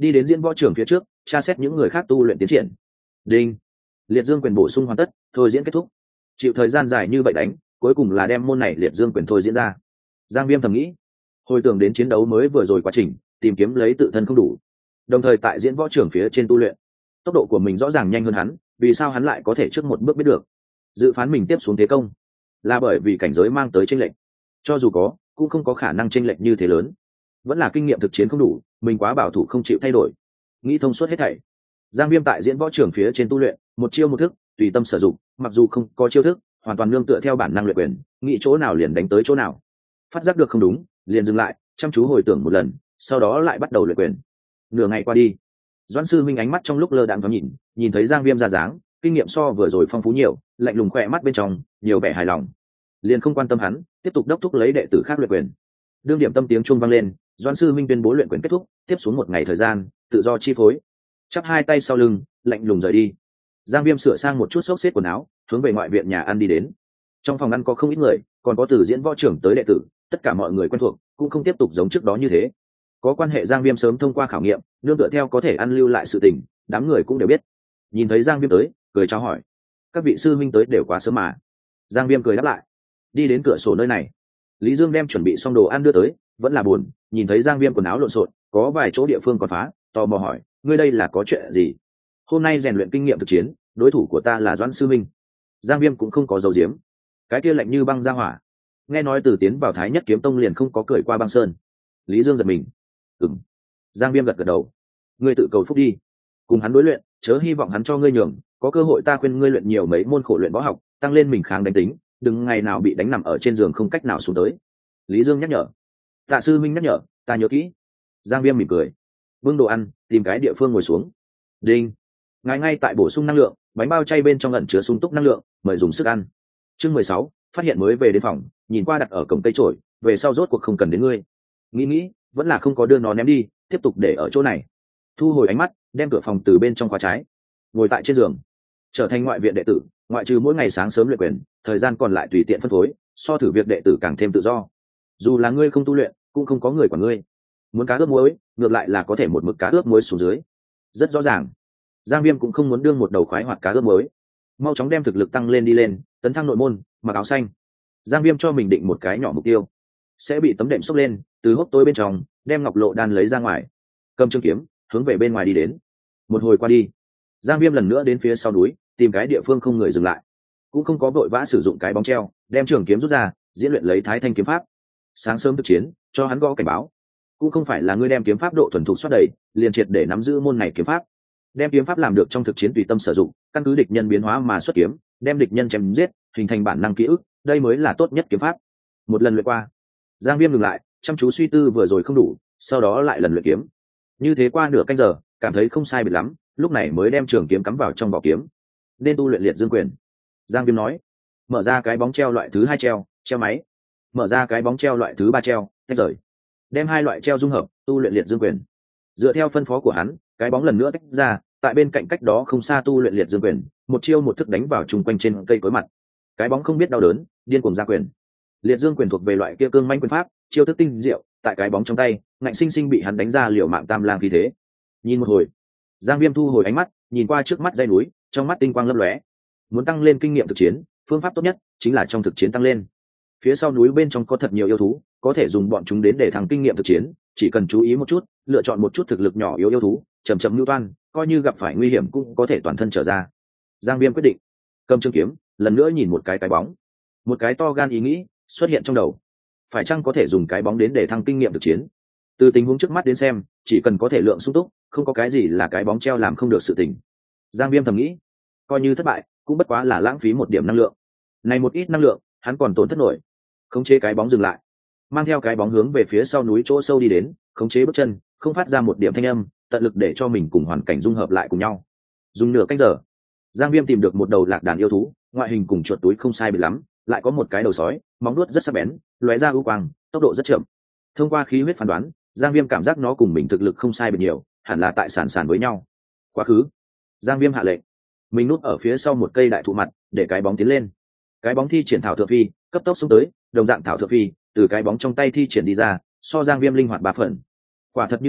đi đến diễn võ trường phía trước tra xét những người khác tu luyện tiến triển. Đinh, liệt dương quyền bổ sung hoàn tất, thôi diễn kết thúc. Chịu thời gian dài như vậy đánh, cuối cùng là đem môn này liệt dương quyền thôi diễn ra. Giang Viêm thầm nghĩ, hồi tưởng đến chiến đấu mới vừa rồi quá trình tìm kiếm lấy tự thân không đủ, đồng thời tại diễn võ trường phía trên tu luyện tốc độ của mình rõ ràng nhanh hơn hắn, vì sao hắn lại có thể trước một bước biết được? Dự phán mình tiếp xuống thế công là bởi vì cảnh giới mang tới chênh lệch, cho dù có cũng không có khả năng chênh lệch như thế lớn, vẫn là kinh nghiệm thực chiến không đủ, mình quá bảo thủ không chịu thay đổi. Nghĩ thông suốt hết thảy, Giang Viêm tại diễn võ trường phía trên tu luyện, một chiêu một thức tùy tâm sử dụng, mặc dù không có chiêu thức, hoàn toàn nương tựa theo bản năng luyện quyền, nghĩ chỗ nào liền đánh tới chỗ nào. Phát giác được không đúng, liền dừng lại, chăm chú hồi tưởng một lần, sau đó lại bắt đầu luyện quyền. Nửa ngày qua đi, Doãn sư minh ánh mắt trong lúc lơ đãng thoáng nhìn thấy Giang Viêm ra dáng, kinh nghiệm so vừa rồi phong phú nhiều, lạnh lùng khỏe mắt bên trong nhiều vẻ hài lòng, liền không quan tâm hắn, tiếp tục đốc thúc lấy đệ tử khác luyện quyền. Đương điểm tâm tiếng chuông vang lên, Doãn sư minh tuyên bố luyện quyền kết thúc, tiếp xuống một ngày thời gian tự do chi phối. Chắp hai tay sau lưng, lạnh lùng rời đi. Giang Viêm sửa sang một chút xốc xếp quần áo, hướng về ngoại viện nhà ăn đi đến. Trong phòng ăn có không ít người, còn có từ diễn võ trưởng tới đệ tử, tất cả mọi người quen thuộc, cũng không tiếp tục giống trước đó như thế. Có quan hệ Giang Viêm sớm thông qua khảo nghiệm, nương tựa theo có thể ăn lưu lại sự tình, đám người cũng đều biết. Nhìn thấy Giang Viêm tới, cười chào hỏi. Các vị sư minh tới đều quá sớm mà. Giang Viêm cười đáp lại. Đi đến cửa sổ nơi này, Lý Dương đem chuẩn bị xong đồ ăn đưa tới, vẫn là buồn, nhìn thấy Giang Viêm quần áo lộn xộn, có vài chỗ địa phương còn phá, tò mò hỏi, ngươi đây là có chuyện gì? Hôm nay rèn luyện kinh nghiệm thực chiến, đối thủ của ta là Doãn sư minh. Giang Viêm cũng không có dấu diếm, cái kia lạnh như băng ra hỏa. Nghe nói từ tiến vào Thái Nhất Kiếm Tông liền không có cười qua băng sơn. Lý Dương giật mình. Ừm. Giang Viêm gật gật đầu. Ngươi tự cầu phúc đi, cùng hắn đối luyện, chớ hy vọng hắn cho ngươi nhường, có cơ hội ta khuyên ngươi luyện nhiều mấy môn khổ luyện võ học, tăng lên mình kháng đánh tính, đừng ngày nào bị đánh nằm ở trên giường không cách nào xuống tới. Lý Dương nhắc nhở. Tạ sư minh nhắc nhở, ta nhớ kỹ. Giang Viêm mỉm cười, bưng đồ ăn, tìm cái địa phương ngồi xuống. Đinh, ngài ngay tại bổ sung năng lượng, bánh bao chay bên trong ẩn chứa sung túc năng lượng, mời dùng sức ăn. Chương 16, phát hiện mới về đến phòng, nhìn qua đặt ở cổng cây trổi, về sau rốt cuộc không cần đến ngươi. Nghĩ, vẫn là không có đưa nó ném đi, tiếp tục để ở chỗ này. Thu hồi ánh mắt, đem cửa phòng từ bên trong khóa trái, ngồi tại trên giường, trở thành ngoại viện đệ tử, ngoại trừ mỗi ngày sáng sớm luyện quyền, thời gian còn lại tùy tiện phân phối, so thử việc đệ tử càng thêm tự do. Dù là ngươi không tu luyện, cũng không có người quản ngươi. Muốn cá ướp muối, ngược lại là có thể một mực cá ướp muối xuống dưới. Rất rõ ràng, Giang Viêm cũng không muốn đương một đầu khoái hoạt cá ướp muối, mau chóng đem thực lực tăng lên đi lên, tấn thăng nội môn, mặc áo xanh. Giang Viêm cho mình định một cái nhỏ mục tiêu, sẽ bị tấm đệm xốc lên, từ hốc tối bên trong đem ngọc lộ đan lấy ra ngoài, cầm trường kiếm hướng về bên ngoài đi đến. Một hồi qua đi, Giang Viêm lần nữa đến phía sau núi, tìm cái địa phương không người dừng lại, cũng không có vội vã sử dụng cái bóng treo, đem trường kiếm rút ra, diễn luyện lấy Thái Thanh kiếm pháp. Sáng sớm thực chiến, cho hắn gõ cảnh báo, cũng không phải là ngươi đem kiếm pháp độ thuần thục xoát đầy, liền triệt để nắm giữ môn này kiếm pháp. Đem kiếm pháp làm được trong thực chiến tùy tâm sử dụng, căn cứ địch nhân biến hóa mà xuất kiếm, đem địch nhân chém giết, hình thành bản năng ký ức, đây mới là tốt nhất kiếm pháp. Một lần luyện qua, Giang Viêm ngừng lại, chăm chú suy tư vừa rồi không đủ, sau đó lại lần luyện kiếm. Như thế qua nửa canh giờ, cảm thấy không sai biệt lắm, lúc này mới đem trường kiếm cắm vào trong vỏ kiếm. Nên tu luyện liệt dương quyền. Giang Viêm nói. Mở ra cái bóng treo loại thứ 2 treo máy. Mở ra cái bóng treo loại thứ 3 treo, tách rời. Đem hai loại treo dung hợp, tu luyện liệt dương quyền. Dựa theo phân phó của hắn, cái bóng lần nữa tách ra, tại bên cạnh cách đó không xa tu luyện liệt dương quyền, một chiêu một thức đánh vào chung quanh trên cây cối mặt. Cái bóng không biết đau đớn, điên cuồng ra quyền. Liệt dương quyền thuộc về loại kia cương manh quyền pháp, chiêu thức tinh diệu, tại cái bóng trong tay, ngạnh sinh sinh bị hắn đánh ra liều mạng tam lang khí thế. Nhìn một hồi, Giang Viêm thu hồi ánh mắt, nhìn qua trước mắt dãy núi, trong mắt tinh quang lấp lóe. Muốn tăng lên kinh nghiệm thực chiến, phương pháp tốt nhất chính là trong thực chiến tăng lên. Phía sau núi bên trong có thật nhiều yêu thú, có thể dùng bọn chúng đến để thăng kinh nghiệm thực chiến, chỉ cần chú ý một chút, lựa chọn một chút thực lực nhỏ yếu yêu thú, chậm chậm lưu toan, coi như gặp phải nguy hiểm cũng có thể toàn thân trở ra. Giang Viêm quyết định, cầm trường kiếm, lần nữa nhìn một cái bóng. Một cái to gan ý nghĩ xuất hiện trong đầu. Phải chăng có thể dùng cái bóng đến để thăng kinh nghiệm thực chiến? Từ tình huống trước mắt đến xem, chỉ cần có thể lượng sung túc, không có cái gì là cái bóng treo làm không được sự tình. Giang Viêm thầm nghĩ, coi như thất bại, cũng bất quá là lãng phí một điểm năng lượng. Này một ít năng lượng, hắn còn tổn thất nổi. Khống chế cái bóng dừng lại, mang theo cái bóng hướng về phía sau núi chỗ sâu đi đến, khống chế bước chân, không phát ra một điểm thanh âm, tận lực để cho mình cùng hoàn cảnh dung hợp lại cùng nhau. Dùng nửa canh giờ, Giang Viêm tìm được một đầu lạc đàn yêu thú, ngoại hình cùng chuột túi không sai biệt lắm, lại có một cái đầu sói, móng vuốt rất sắc bén, lóe ra ưu quang, tốc độ rất chậm. Thông qua khí huyết phán đoán, Giang Viêm cảm giác nó cùng mình thực lực không sai biệt nhiều, hẳn là tại sàn với nhau. Quá khứ, Giang Viêm hạ lệnh, mình núp ở phía sau một cây đại thụ mặt, để cái bóng tiến lên. Cái bóng thi triển thảo thượng phi, cấp tốc xông tới, đồng dạng thảo thượng phi, từ cái bóng trong tay thi triển đi ra, so Giang Viêm linh hoạt 3 phần. Quả thật như thế,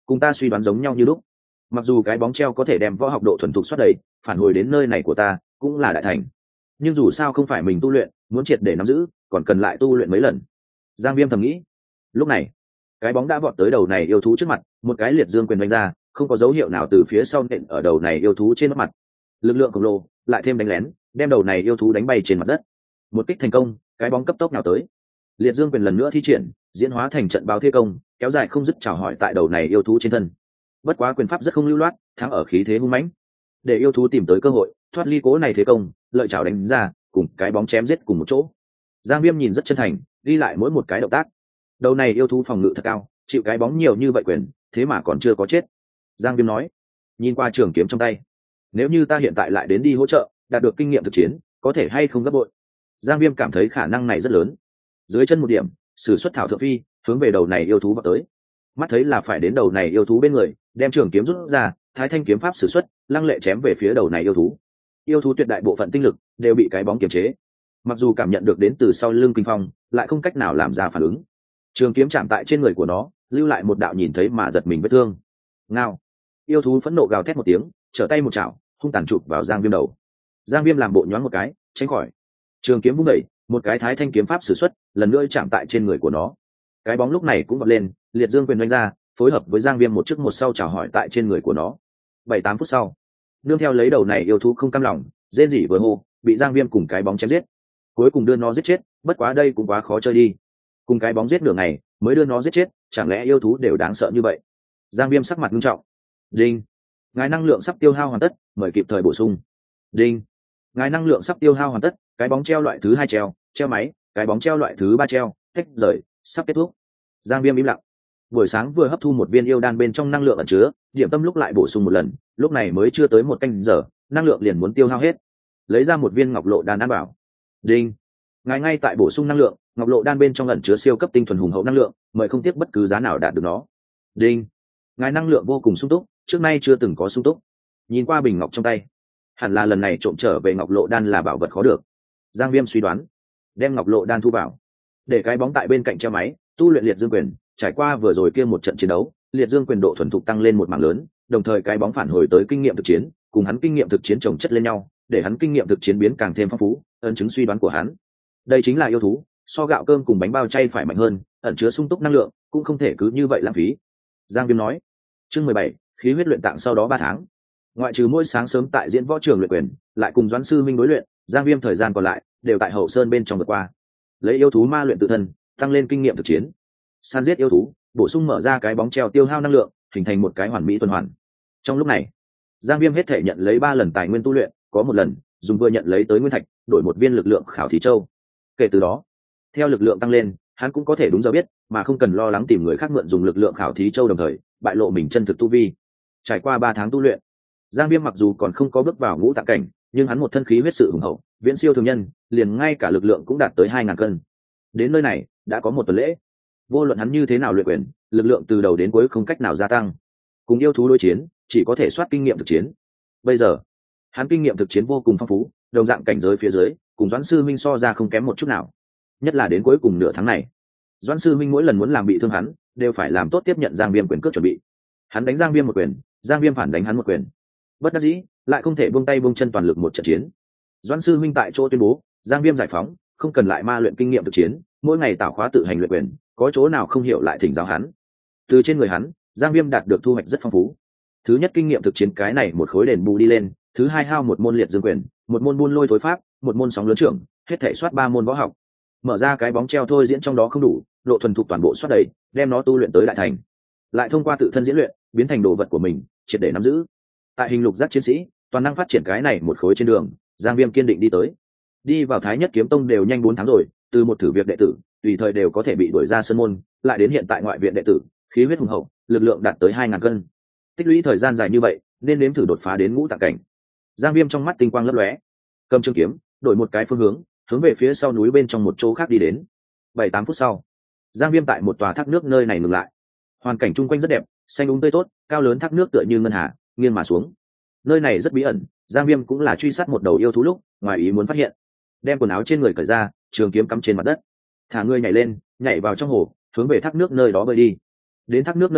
cùng ta suy đoán giống nhau như lúc. Mặc dù cái bóng treo có thể đem võ học độ thuần thục xuất đầy phản hồi đến nơi này của ta cũng là đại thành, nhưng dù sao không phải mình tu luyện, muốn triệt để nắm giữ còn cần lại tu luyện mấy lần. Giang Viêm thầm nghĩ. Lúc này cái bóng đã vọt tới đầu này yêu thú trước mặt, một cái liệt dương quyền đánh ra, không có dấu hiệu nào từ phía sau nện ở đầu này yêu thú trên mặt. Lực lượng khổng lồ lại thêm đánh lén, đem đầu này yêu thú đánh bay trên mặt đất. Một kích thành công, cái bóng cấp tốc nào tới. Liệt dương quyền lần nữa thi triển, diễn hóa thành trận báo thế công, kéo dài không dứt chào hỏi tại đầu này yêu thú trên thân. Bất quá quyền pháp rất không lưu loát, thắng ở khí thế hung mãnh. Để yêu thú tìm tới cơ hội thoát ly cố này thế công, lợi chảo đánh ra, cùng cái bóng chém giết cùng một chỗ. Giang Viêm nhìn rất chân thành, ghi lại mỗi một cái động tác. Đầu này yêu thú phòng ngự thật cao, chịu cái bóng nhiều như vậy quyền, thế mà còn chưa có chết. Giang Viêm nói, nhìn qua trường kiếm trong tay, nếu như ta hiện tại lại đến đi hỗ trợ, đạt được kinh nghiệm thực chiến, có thể hay không gấp bội. Giang Viêm cảm thấy khả năng này rất lớn. Dưới chân một điểm, sử xuất thảo thượng phi, hướng về đầu này yêu thú vào tới. Mắt thấy là phải đến đầu này yêu thú bên người, đem trường kiếm rút ra, thái thanh kiếm pháp sử xuất, lăng lệ chém về phía đầu này yêu thú. Yêu thú tuyệt đại bộ phận tinh lực đều bị cái bóng kiềm chế, mặc dù cảm nhận được đến từ sau lưng kinh phong, lại không cách nào làm ra phản ứng. Trường kiếm chạm tại trên người của nó, lưu lại một đạo nhìn thấy mà giật mình vết thương. Ngao! Yêu thú phẫn nộ gào thét một tiếng, trở tay một chảo, hung tàn chụp vào Giang Viêm đầu. Giang Viêm làm bộ nhoáng một cái, tránh khỏi. Trường kiếm vung đẩy, một cái thái thanh kiếm pháp sử xuất, lần nữa chạm tại trên người của nó. Cái bóng lúc này cũng vọt lên, liệt dương quyền đánh ra, phối hợp với Giang Viêm một trước một sau chào hỏi tại trên người của nó. 7-8 phút sau, nương theo lấy đầu này yêu thú không cam lòng, rên rỉ vừa hô, bị Giang Viêm cùng cái bóng chém giết. Cuối cùng đưa nó giết chết, bất quá đây cũng quá khó chơi đi. Cùng cái bóng giết nửa ngày, mới đưa nó giết chết, chẳng lẽ yêu thú đều đáng sợ như vậy? Giang Viêm sắc mặt nghiêm trọng. Đinh, ngài năng lượng sắp tiêu hao hoàn tất, mời kịp thời bổ sung. Đinh, ngài năng lượng sắp tiêu hao hoàn tất, cái bóng treo loại thứ 2 treo máy, cái bóng treo loại thứ 3 treo, tách rời, sắp kết thúc. Giang Viêm im lặng. Buổi sáng vừa hấp thu một viên yêu đan bên trong năng lượng ẩn chứa, điểm tâm lúc lại bổ sung một lần, lúc này mới chưa tới một canh giờ, năng lượng liền muốn tiêu hao hết. Lấy ra một viên ngọc lộ đan ăn bảo. Đinh, ngài ngay tại bổ sung năng lượng, ngọc lộ đan bên trong ẩn chứa siêu cấp tinh thuần hùng hậu năng lượng, mời không tiếc bất cứ giá nào đạt được nó. Đinh, ngài năng lượng vô cùng sung túc, trước nay chưa từng có sung túc. Nhìn qua bình ngọc trong tay, hẳn là lần này trộm trở về ngọc lộ đan là bảo vật khó được. Giang Viêm suy đoán, đem ngọc lộ đan thu vào, để cái bóng tại bên cạnh treo máy, tu luyện liệt dương quyền. Trải qua vừa rồi kia một trận chiến đấu, liệt dương quyền độ thuần thục tăng lên một mảng lớn, đồng thời cái bóng phản hồi tới kinh nghiệm thực chiến, cùng hắn kinh nghiệm thực chiến chồng chất lên nhau, để hắn kinh nghiệm thực chiến biến càng thêm phong phú, ấn chứng suy đoán của hắn. Đây chính là yêu thú, so gạo cơm cùng bánh bao chay phải mạnh hơn, ẩn chứa sung túc năng lượng, cũng không thể cứ như vậy lãng phí. Giang Viêm nói. Chương 17, khí huyết luyện tạng sau đó 3 tháng. Ngoại trừ mỗi sáng sớm tại diễn võ trường luyện quyền, lại cùng Doãn sư minh đối luyện, Giang Viêm thời gian còn lại đều tại hậu sơn bên trong vượt qua, lấy yêu thú ma luyện tự thân, tăng lên kinh nghiệm thực chiến, săn giết yêu thú, bổ sung mở ra cái bóng treo tiêu hao năng lượng, hình thành một cái hoàn mỹ tuần hoàn. Trong lúc này, Giang Viêm hết thể nhận lấy 3 lần tài nguyên tu luyện, có một lần dùng vừa nhận lấy tới nguyên thạch, đổi một viên lực lượng khảo thí châu. Kể từ đó, theo lực lượng tăng lên, hắn cũng có thể đúng giờ biết, mà không cần lo lắng tìm người khác mượn dùng lực lượng khảo thí châu, đồng thời bại lộ mình chân thực tu vi. Trải qua 3 tháng tu luyện, Giang Viêm mặc dù còn không có bước vào ngũ tạng cảnh, nhưng hắn một thân khí huyết sự hùng hậu, viễn siêu thường nhân, liền ngay cả lực lượng cũng đạt tới 2000 cân. Đến nơi này, đã có một tuần lễ. Vô luận hắn như thế nào luyện quyền, lực lượng từ đầu đến cuối không cách nào gia tăng. Cùng yêu thú đối chiến, chỉ có thể soát kinh nghiệm thực chiến. Bây giờ, hắn kinh nghiệm thực chiến vô cùng phong phú, đồng dạng cảnh giới phía dưới, cùng Doãn sư minh so ra không kém một chút nào. Nhất là đến cuối cùng nửa tháng này, Doãn sư minh mỗi lần muốn làm bị thương hắn, đều phải làm tốt tiếp nhận Giang Viêm quyền cước chuẩn bị. Hắn đánh Giang Viêm một quyền, Giang Viêm phản đánh hắn một quyền. Bất đắc dĩ, lại không thể buông tay buông chân toàn lực một trận chiến. Doãn sư minh tại chỗ tuyên bố, Giang Viêm giải phóng, không cần lại ma luyện kinh nghiệm thực chiến, mỗi ngày tạo khóa tự hành luyện quyền, có chỗ nào không hiểu lại thỉnh giáo hắn. Từ trên người hắn, Giang Viêm đạt được thu hoạch rất phong phú. Thứ nhất, kinh nghiệm thực chiến cái này một khối đền bù đi lên. Thứ hai, hao một môn liệt dương quyền, một môn buôn lôi thối pháp, một môn sóng lớn trưởng, hết thể soát 3 môn võ học. Mở ra cái bóng treo thôi diễn trong đó không đủ, độ thuần thục toàn bộ soát đầy, đem nó tu luyện tới đại thành. Lại thông qua tự thân diễn luyện, biến thành đồ vật của mình, triệt để nắm giữ. Tại hình lục giác chiến sĩ, toàn năng phát triển cái này một khối trên đường, Giang Viêm kiên định đi tới. Đi vào Thái Nhất Kiếm Tông đều nhanh 4 tháng rồi, từ một thử việc đệ tử, tùy thời đều có thể bị đuổi ra sân môn, lại đến hiện tại ngoại viện đệ tử, khí huyết hùng hậu, lực lượng đạt tới 2000 cân. Tích lũy thời gian dài như vậy, nên nếm thử đột phá đến ngũ tạng cảnh. Giang Viêm trong mắt tinh quang lấp lóe, cầm trường kiếm, đổi một cái phương hướng, hướng về phía sau núi bên trong một chỗ khác đi đến. 7-8 phút sau, Giang Viêm tại một tòa thác nước nơi này ngừng lại. Hoàn cảnh chung quanh rất đẹp, xanh úng tươi tốt, cao lớn thác nước tựa như ngân hà, nghiêng mà xuống. Nơi này rất bí ẩn, Giang Viêm cũng là truy sát một đầu yêu thú lúc, ngoài ý muốn phát hiện. Đem quần áo trên người cởi ra, trường kiếm cắm trên mặt đất. Thả người nhảy lên, nhảy vào trong hồ, hướng về thác nước nơi đó bơi đi. Đến thác nước nơi này,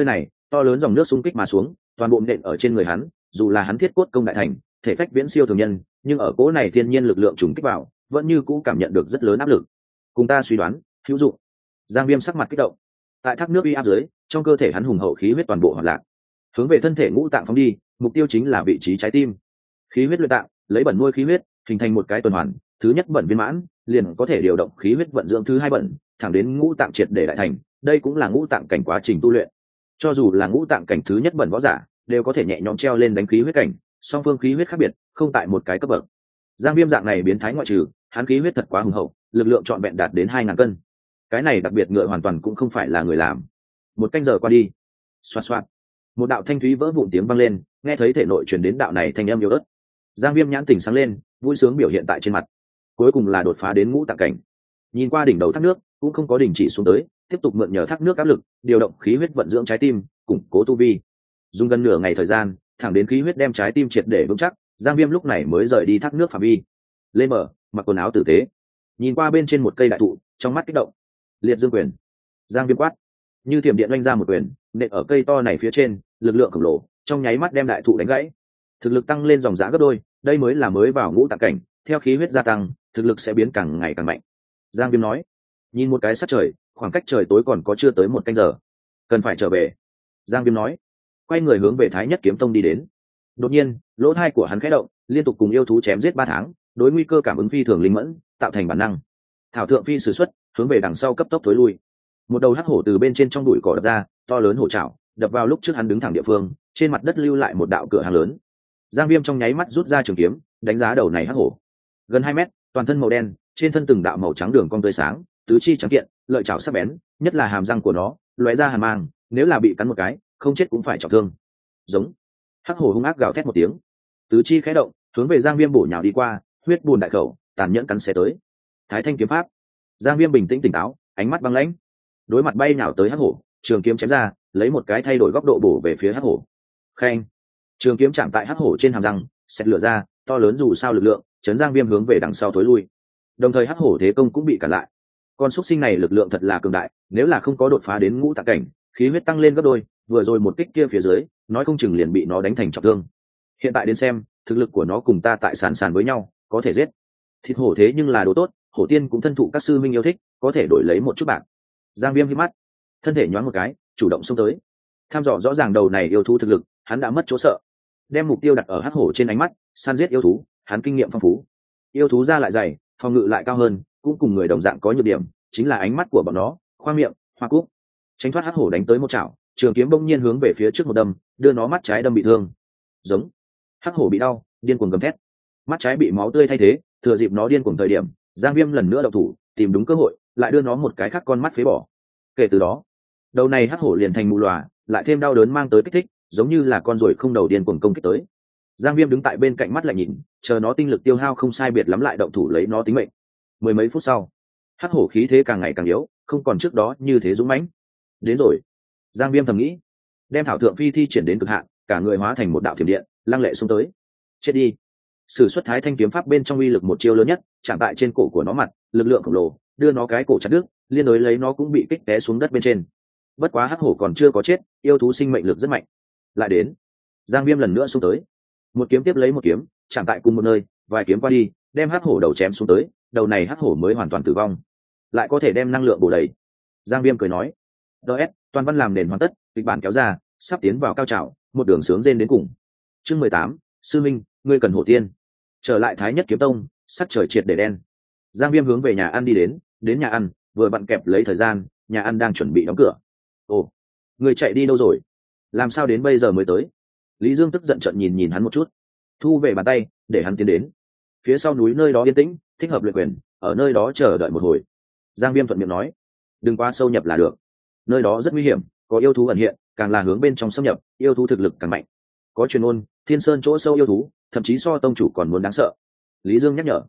To lớn dòng nước xung kích mà xuống, toàn bộ nện ở trên người hắn, dù là hắn thiết cốt công đại thành, thể phách viễn siêu thường nhân, nhưng ở cỗ này thiên nhiên lực lượng trùng kích vào, vẫn như cũ cảm nhận được rất lớn áp lực. Cùng ta suy đoán, hữu dụng. Giang Viêm sắc mặt kích động. Tại thác nước uy áp dưới, trong cơ thể hắn hùng hậu khí huyết toàn bộ hoạt lạc, hướng về thân thể ngũ tạng phóng đi, mục tiêu chính là vị trí trái tim. Khí huyết luyện tạng, lấy bẩn nuôi khí huyết, hình thành một cái tuần hoàn, thứ nhất bẩn viên mãn, liền có thể điều động khí huyết vận dưỡng thứ hai bẩn, thẳng đến ngũ tạng triệt để đại thành, đây cũng là ngũ tạng cảnh quá trình tu luyện. Cho dù là ngũ tạng cảnh thứ nhất bẩn võ giả, đều có thể nhẹ nhõm treo lên đánh khí huyết cảnh, song phương khí huyết khác biệt, không tại một cái cấp bậc. Giang Viêm dạng này biến thái ngoại trừ, hắn khí huyết thật quá hùng hậu, lực lượng trọn vẹn đạt đến 2000 cân. Cái này đặc biệt ngựa hoàn toàn cũng không phải là người làm. Một canh giờ qua đi, xoạt xoạt, một đạo thanh thúy vỡ vụn tiếng vang lên, nghe thấy thể nội truyền đến đạo này thanh âm yếu ớt. Giang Viêm nhãn tỉnh sáng lên, vui sướng biểu hiện tại trên mặt. Cuối cùng là đột phá đến ngũ tạng cảnh. Nhìn qua đỉnh đầu thác nước, cũng không có đình chỉ xuống tới, tiếp tục mượn nhờ thác nước áp lực, điều động khí huyết vận dưỡng trái tim, củng cố tu vi. Dùng gần nửa ngày thời gian, thẳng đến khí huyết đem trái tim triệt để vững chắc, Giang Viêm lúc này mới rời đi thác nước phạm vi. Lên mở, mặc quần áo tử tế, nhìn qua bên trên một cây đại thụ, trong mắt kích động. Liệt dương quyền. Giang Viêm quát, như thiểm điện oanh ra một quyền, nện ở cây to này phía trên, lực lượng khổng lồ, trong nháy mắt đem đại thụ đánh gãy. Thực lực tăng lên dòng dã gấp đôi, đây mới là mới vào ngũ tạng cảnh, theo khí huyết gia tăng, thực lực sẽ biến càng ngày càng mạnh. Giang Viêm nói, nhìn một cái sát trời, khoảng cách trời tối còn có chưa tới một canh giờ, cần phải trở về. Giang Viêm nói, quay người hướng về Thái Nhất Kiếm Tông đi đến. Đột nhiên, lỗ tai của hắn khẽ động, liên tục cùng yêu thú chém giết 3 tháng, đối nguy cơ cảm ứng phi thường linh mẫn, tạo thành bản năng. Thảo thượng phi sử xuất, hướng về đằng sau cấp tốc thối lui. Một đầu hắc hổ từ bên trên trong bụi cỏ đập ra, to lớn hổ trảo, đập vào lúc trước hắn đứng thẳng địa phương, trên mặt đất lưu lại một đạo cửa hàng lớn. Giang Viêm trong nháy mắt rút ra trường kiếm, đánh giá đầu này hắc hổ. Gần 2 mét, toàn thân màu đen, trên thân từng đạo màu trắng đường cong tươi sáng, tứ chi trắng kiện, lợi chảo sắc bén, nhất là hàm răng của nó lóe ra hàn mang, nếu là bị cắn một cái, không chết cũng phải trọng thương. Giống. Hắc hổ hung ác gào thét một tiếng, tứ chi khẽ động, hướng về Giang Viêm bổ nhào đi qua, huyết buồn đại khẩu, tàn nhẫn cắn xé tới. Thái Thanh kiếm pháp. Giang Viêm bình tĩnh tỉnh táo, ánh mắt băng lãnh. Đối mặt bay nhào tới hắc hổ, trường kiếm chém ra, lấy một cái thay đổi góc độ bổ về phía hắc hổ. Khen. Trường kiếm chạm tại hắc hổ trên hàm răng, xẹt lửa ra, to lớn dù sao lực lượng, chấn Giang Viêm hướng về đằng sau thối lui. Đồng thời hắc hổ thế công cũng bị cản lại. Con xúc sinh này lực lượng thật là cường đại, nếu là không có đột phá đến ngũ tạng cảnh, khí huyết tăng lên gấp đôi, vừa rồi một kích kia phía dưới, nói không chừng liền bị nó đánh thành trọng thương. Hiện tại đến xem, thực lực của nó cùng ta tại sàn sàn với nhau, có thể giết. Thịt hổ thế nhưng là đồ tốt, hổ tiên cũng thân thụ các sư minh yêu thích, có thể đổi lấy một chút bạc. Giang Viêm hít mắt, thân thể nhoáng một cái, chủ động xông tới. Tham dò rõ ràng đầu này yêu thú thực lực, hắn đã mất chỗ sợ. Đem mục tiêu đặt ở hắc hổ trên ánh mắt, săn giết yêu thú, hắn kinh nghiệm phong phú. Yêu thú da lại dày, phòng ngự lại cao hơn, cũng cùng người đồng dạng có nhược điểm, chính là ánh mắt của bọn nó, khoang miệng, hoa cúc. Tránh thoát hắc hổ đánh tới một chảo, trường kiếm bỗng nhiên hướng về phía trước một đâm, đưa nó mắt trái đâm bị thương. Giống. Hắc hổ bị đau, điên cuồng gầm thét. Mắt trái bị máu tươi thay thế, thừa dịp nó điên cuồng thời điểm, Giang Viêm lần nữa động thủ, tìm đúng cơ hội, lại đưa nó một cái khác con mắt phế bỏ. Kể từ đó, đầu này hắc hổ liền thành mù lòa, lại thêm đau đớn mang tới kích thích, giống như là con ruồi không đầu điên cuồng công kích tới. Giang Viêm đứng tại bên cạnh mắt lại nhìn, chờ nó tinh lực tiêu hao không sai biệt lắm lại động thủ lấy nó tính mệnh. Mười mấy phút sau, hắc hổ khí thế càng ngày càng yếu, không còn trước đó như thế dũng mãnh. Đến rồi. Giang Viêm thầm nghĩ, đem thảo thượng phi thi triển đến cực hạn, cả người hóa thành một đạo thiểm điện, lăng lệ xuống tới. Chết đi. Sử xuất Thái Thanh kiếm pháp bên trong uy lực một chiêu lớn nhất, chạm tại trên cổ của nó mặt, lực lượng khổng lồ, đưa nó cái cổ chặt đứt, liên đối lấy nó cũng bị kích té xuống đất bên trên. Bất quá hắc hổ còn chưa có chết, yêu thú sinh mệnh lực rất mạnh. Lại đến. Giang Viêm lần nữa xuống tới, một kiếm tiếp lấy một kiếm, chạm tại cùng một nơi, vài kiếm qua đi, đem hắc hổ đầu chém xuống tới, đầu này hắc hổ mới hoàn toàn tử vong, lại có thể đem năng lượng bổ đầy. Giang Viêm cười nói, ds toàn văn làm nền hoàn tất, kịch bản kéo ra, sắp tiến vào cao trào, một đường sướng rên đến cùng. Chương 18, sư minh, ngươi cần hổ tiên. Trở lại Thái Nhất Kiếm Tông, sắc trời triệt để đen. Giang Viêm hướng về nhà ăn đi đến nhà ăn, vừa vặn kẹp lấy thời gian, nhà ăn đang chuẩn bị đóng cửa. Ồ, người chạy đi đâu rồi? Làm sao đến bây giờ mới tới? Lý Dương tức giận trợn nhìn hắn một chút, thu về bàn tay, để hắn tiến đến. Phía sau núi nơi đó yên tĩnh, thích hợp luyện quyền, ở nơi đó chờ đợi một hồi. Giang Viêm thuận miệng nói, đừng quá sâu nhập là được. Nơi đó rất nguy hiểm, có yêu thú ẩn hiện, càng là hướng bên trong xâm nhập, yêu thú thực lực càng mạnh. Có truyền ôn, Thiên Sơn chỗ sâu yêu thú, thậm chí so tông chủ còn muốn đáng sợ. Lý Dương nhắc nhở.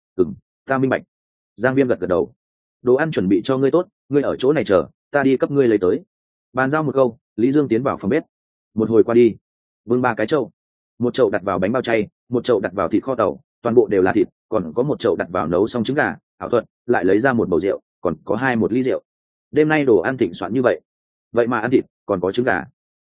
Ta minh bạch. Giang Viêm gật gật đầu. Đồ ăn chuẩn bị cho ngươi tốt, ngươi ở chỗ này chờ, ta đi cấp ngươi lấy tới. Bàn giao một câu, Lý Dương tiến vào phòng bếp. Một hồi qua đi, vương 3 cái chậu, một chậu đặt vào bánh bao chay, một chậu đặt vào thịt kho tàu, toàn bộ đều là thịt, còn có một chậu đặt vào nấu xong trứng gà. Ảo thuật lại lấy ra một bầu rượu, còn có 1 ly rượu. Đêm nay đồ ăn thịnh soạn như vậy, vậy mà ăn thịt còn có trứng gà.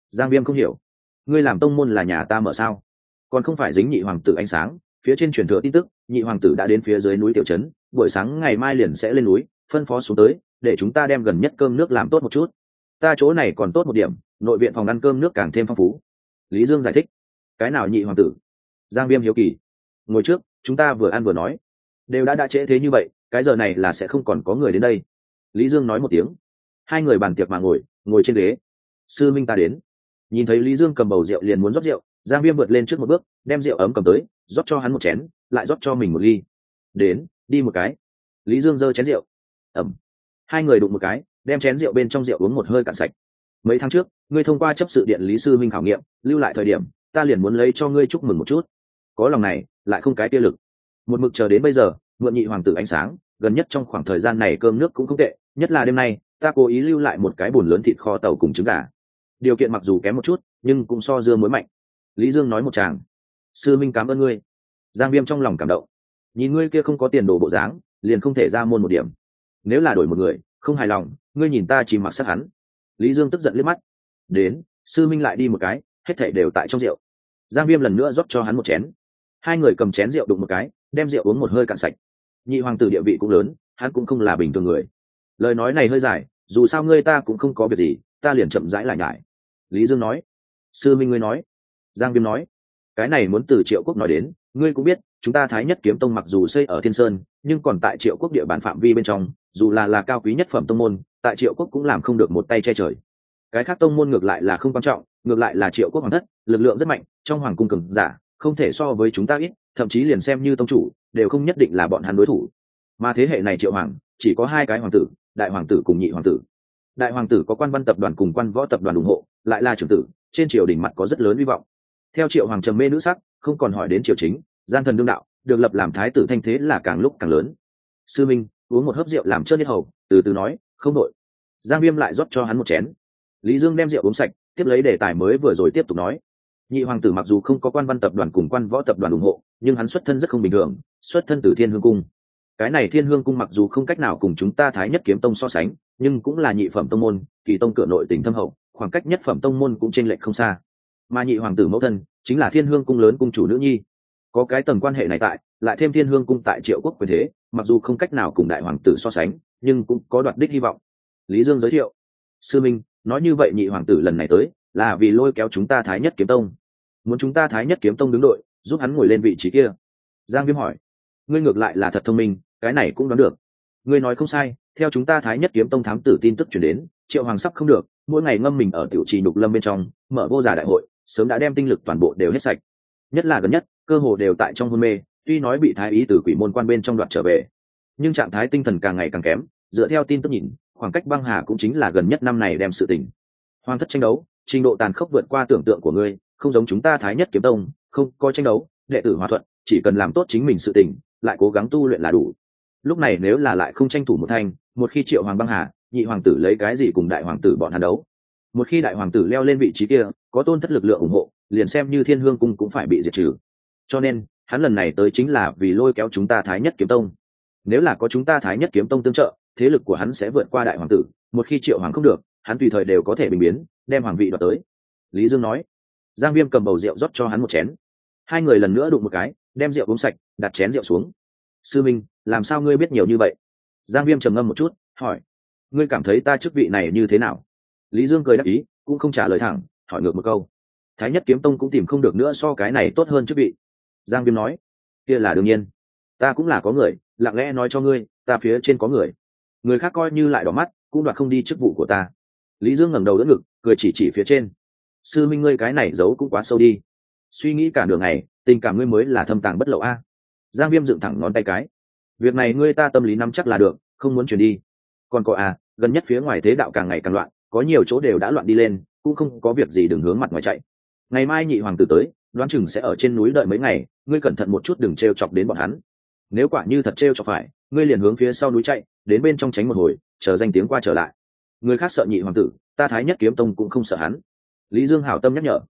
Giang Viêm không hiểu, ngươi làm tông môn là nhà ta mở sao? Còn không phải dính nhị hoàng tử ánh sáng? Phía trên truyền thừa tin tức, nhị hoàng tử đã đến phía dưới núi tiểu trấn, buổi sáng ngày mai liền sẽ lên núi, phân phó xuống tới, để chúng ta đem gần nhất cơm nước làm tốt một chút. Ta chỗ này còn tốt một điểm, nội viện phòng ăn cơm nước càng thêm phong phú. Lý Dương giải thích. Cái nào nhị hoàng tử? Giang Viêm hiếu kỳ. Ngồi trước, chúng ta vừa ăn vừa nói. Đều đã trễ thế như vậy, cái giờ này là sẽ không còn có người đến đây. Lý Dương nói một tiếng. Hai người bàn tiệc mà ngồi trên ghế. Sư minh ta đến. Nhìn thấy Lý Dương cầm bầu rượu liền muốn rót rượu, Giang Viêm vượt lên trước một bước, đem rượu ấm cầm tới, rót cho hắn một chén, lại rót cho mình một ly. Đến, đi một cái. Lý Dương giơ chén rượu. Ẩm. Hai người đụng một cái, đem chén rượu bên trong rượu uống một hơi cạn sạch. Mấy tháng trước, ngươi thông qua chấp sự điện lý sư minh khảo nghiệm, lưu lại thời điểm, ta liền muốn lấy cho ngươi chúc mừng một chút. Có lòng này, lại không cái tia lực. Một mực chờ đến bây giờ, mượn nhị hoàng tử ánh sáng, gần nhất trong khoảng thời gian này cơm nước cũng không tệ, nhất là đêm nay, ta cố ý lưu lại một cái bồn lớn thịt kho tàu cùng trứng gà. Điều kiện mặc dù kém một chút, nhưng cũng so dưa muối mạnh. Lý Dương nói một tràng. Sư minh cảm ơn ngươi. Giang Viêm trong lòng cảm động. Nhìn ngươi kia không có tiền đồ bộ dáng, liền không thể ra môn một điểm. Nếu là đổi một người, không hài lòng, ngươi nhìn ta chỉ mặc sát hắn. Lý Dương tức giận liếc mắt. Đến, sư minh lại đi một cái, hết thảy đều tại trong rượu. Giang Viêm lần nữa rót cho hắn một chén. Hai người cầm chén rượu đụng một cái, đem rượu uống một hơi cạn sạch. Nhị hoàng tử địa vị cũng lớn, hắn cũng không là bình thường người. Lời nói này hơi dài, dù sao ngươi ta cũng không có việc gì, ta liền chậm rãi lại nhải. Lý Dương nói. Sư minh ngươi nói. Giang Viêm nói. Cái này muốn từ Triệu Quốc nói đến, ngươi cũng biết, chúng ta Thái Nhất Kiếm Tông mặc dù xây ở Thiên Sơn, nhưng còn tại Triệu Quốc địa bàn phạm vi bên trong, dù là cao quý nhất phẩm tông môn, tại Triệu Quốc cũng làm không được một tay che trời. Cái khác tông môn ngược lại là không quan trọng, ngược lại là Triệu Quốc hoàng thất, lực lượng rất mạnh, trong hoàng cung cường giả, không thể so với chúng ta ít, thậm chí liền xem như tông chủ, đều không nhất định là bọn hắn đối thủ. Mà thế hệ này Triệu hoàng, chỉ có hai cái hoàng tử, đại hoàng tử cùng nhị hoàng tử. Đại hoàng tử có Quan Văn tập đoàn cùng Quan Võ tập đoàn ủng hộ, lại là trưởng tử, trên triều đình mặt có rất lớn hy vọng. Theo Triệu hoàng trầm mê nữ sắc, không còn hỏi đến triều chính, gian thần đương đạo, được lập làm thái tử thanh thế là càng lúc càng lớn. Sư minh, uống một hớp rượu làm trơn nhất hầu, từ từ nói, không đội. Giang Viêm lại rót cho hắn một chén. Lý Dương đem rượu uống sạch, tiếp lấy đề tài mới vừa rồi tiếp tục nói. Nhị hoàng tử mặc dù không có Quan Văn tập đoàn cùng Quan Võ tập đoàn ủng hộ, nhưng hắn xuất thân rất không bình thường, xuất thân từ Thiên Hương cung. Cái này Thiên Hương cung mặc dù không cách nào cùng chúng ta Thái Nhất Kiếm Tông so sánh, nhưng cũng là nhị phẩm tông môn, kỳ tông cửa nội tình thâm hậu, khoảng cách nhất phẩm tông môn cũng chênh lệch không xa. Mà nhị hoàng tử mẫu thân chính là Thiên Hương cung lớn cung chủ nữ nhi. Có cái tầng quan hệ này tại, lại thêm Thiên Hương cung tại Triệu Quốc quyền thế, mặc dù không cách nào cùng đại hoàng tử so sánh, nhưng cũng có đoạt đích hy vọng. Lý Dương giới thiệu. Sư minh, nói như vậy nhị hoàng tử lần này tới là vì lôi kéo chúng ta Thái Nhất Kiếm Tông, muốn chúng ta Thái Nhất Kiếm Tông đứng đội, giúp hắn ngồi lên vị trí kia. Giang Viêm hỏi. Ngươi ngược lại là thật thông minh, cái này cũng đoán được. Ngươi nói không sai, theo chúng ta Thái Nhất Kiếm Tông thám tử tin tức truyền đến, Triệu hoàng sắp không được, mỗi ngày ngâm mình ở tiểu trì nhục lâm bên trong, mở vô giả đại hội, sớm đã đem tinh lực toàn bộ đều hết sạch. Nhất là gần nhất, cơ hồ đều tại trong hôn mê, tuy nói bị thái ý từ quỷ môn quan bên trong đoạt trở về, nhưng trạng thái tinh thần càng ngày càng kém. Dựa theo tin tức nhìn, khoảng cách băng hà cũng chính là gần nhất năm này đem sự tình. Hoàng thất tranh đấu, trình độ tàn khốc vượt qua tưởng tượng của ngươi, không giống chúng ta Thái Nhất Kiếm Tông, không có tranh đấu, đệ tử hòa thuận, chỉ cần làm tốt chính mình sự tình, lại cố gắng tu luyện là đủ. Lúc này nếu là lại không tranh thủ một thanh, một khi Triệu hoàng băng hà, nhị hoàng tử lấy cái gì cùng đại hoàng tử bọn hắn đấu? Một khi đại hoàng tử leo lên vị trí kia, có tôn thất lực lượng ủng hộ, liền xem như Thiên Hương cung cũng phải bị diệt trừ. Cho nên hắn lần này tới chính là vì lôi kéo chúng ta Thái Nhất Kiếm Tông. Nếu là có chúng ta Thái Nhất Kiếm Tông tương trợ, thế lực của hắn sẽ vượt qua đại hoàng tử, một khi Triệu hoàng không được, hắn tùy thời đều có thể bình biến, đem hoàng vị đoạt tới. Lý Dương nói. Giang Viêm cầm bầu rượu rót cho hắn một chén. Hai người lần nữa đụng một cái, đem rượu uống sạch, đặt chén rượu xuống. Sư minh, làm sao ngươi biết nhiều như vậy? Giang Viêm trầm ngâm một chút, hỏi. Ngươi cảm thấy ta chức vị này như thế nào? Lý Dương cười đáp ý, cũng không trả lời thẳng, hỏi ngược một câu. Thái Nhất Kiếm Tông cũng tìm không được nữa so cái này tốt hơn chức vị. Giang Viêm nói. Kia là đương nhiên, ta cũng là có người, lặng lẽ nói cho ngươi, ta phía trên có người. Người khác coi như lại đỏ mắt, cũng đoạt không đi chức vụ của ta. Lý Dương ngẩng đầu đỡ ngực, cười chỉ phía trên. Sư minh ngươi cái này giấu cũng quá sâu đi. Suy nghĩ cả đường ngày, tình cảm ngươi mới là thâm tàng bất lậu a. Giang Viêm dựng thẳng ngón tay cái. Việc này ngươi ta tâm lý nắm chắc là được, không muốn chuyển đi. Còn có gần nhất phía ngoài thế đạo càng ngày càng loạn, có nhiều chỗ đều đã loạn đi lên, cũng không có việc gì đừng hướng mặt ngoài chạy. Ngày mai nhị hoàng tử tới, đoán chừng sẽ ở trên núi đợi mấy ngày, ngươi cẩn thận một chút đừng trêu chọc đến bọn hắn. Nếu quả như thật trêu chọc phải, ngươi liền hướng phía sau núi chạy, đến bên trong tránh một hồi, chờ danh tiếng qua trở lại. Người khác sợ nhị hoàng tử, ta Thái Nhất Kiếm Tông cũng không sợ hắn. Lý Dương hảo tâm nhắc nhở.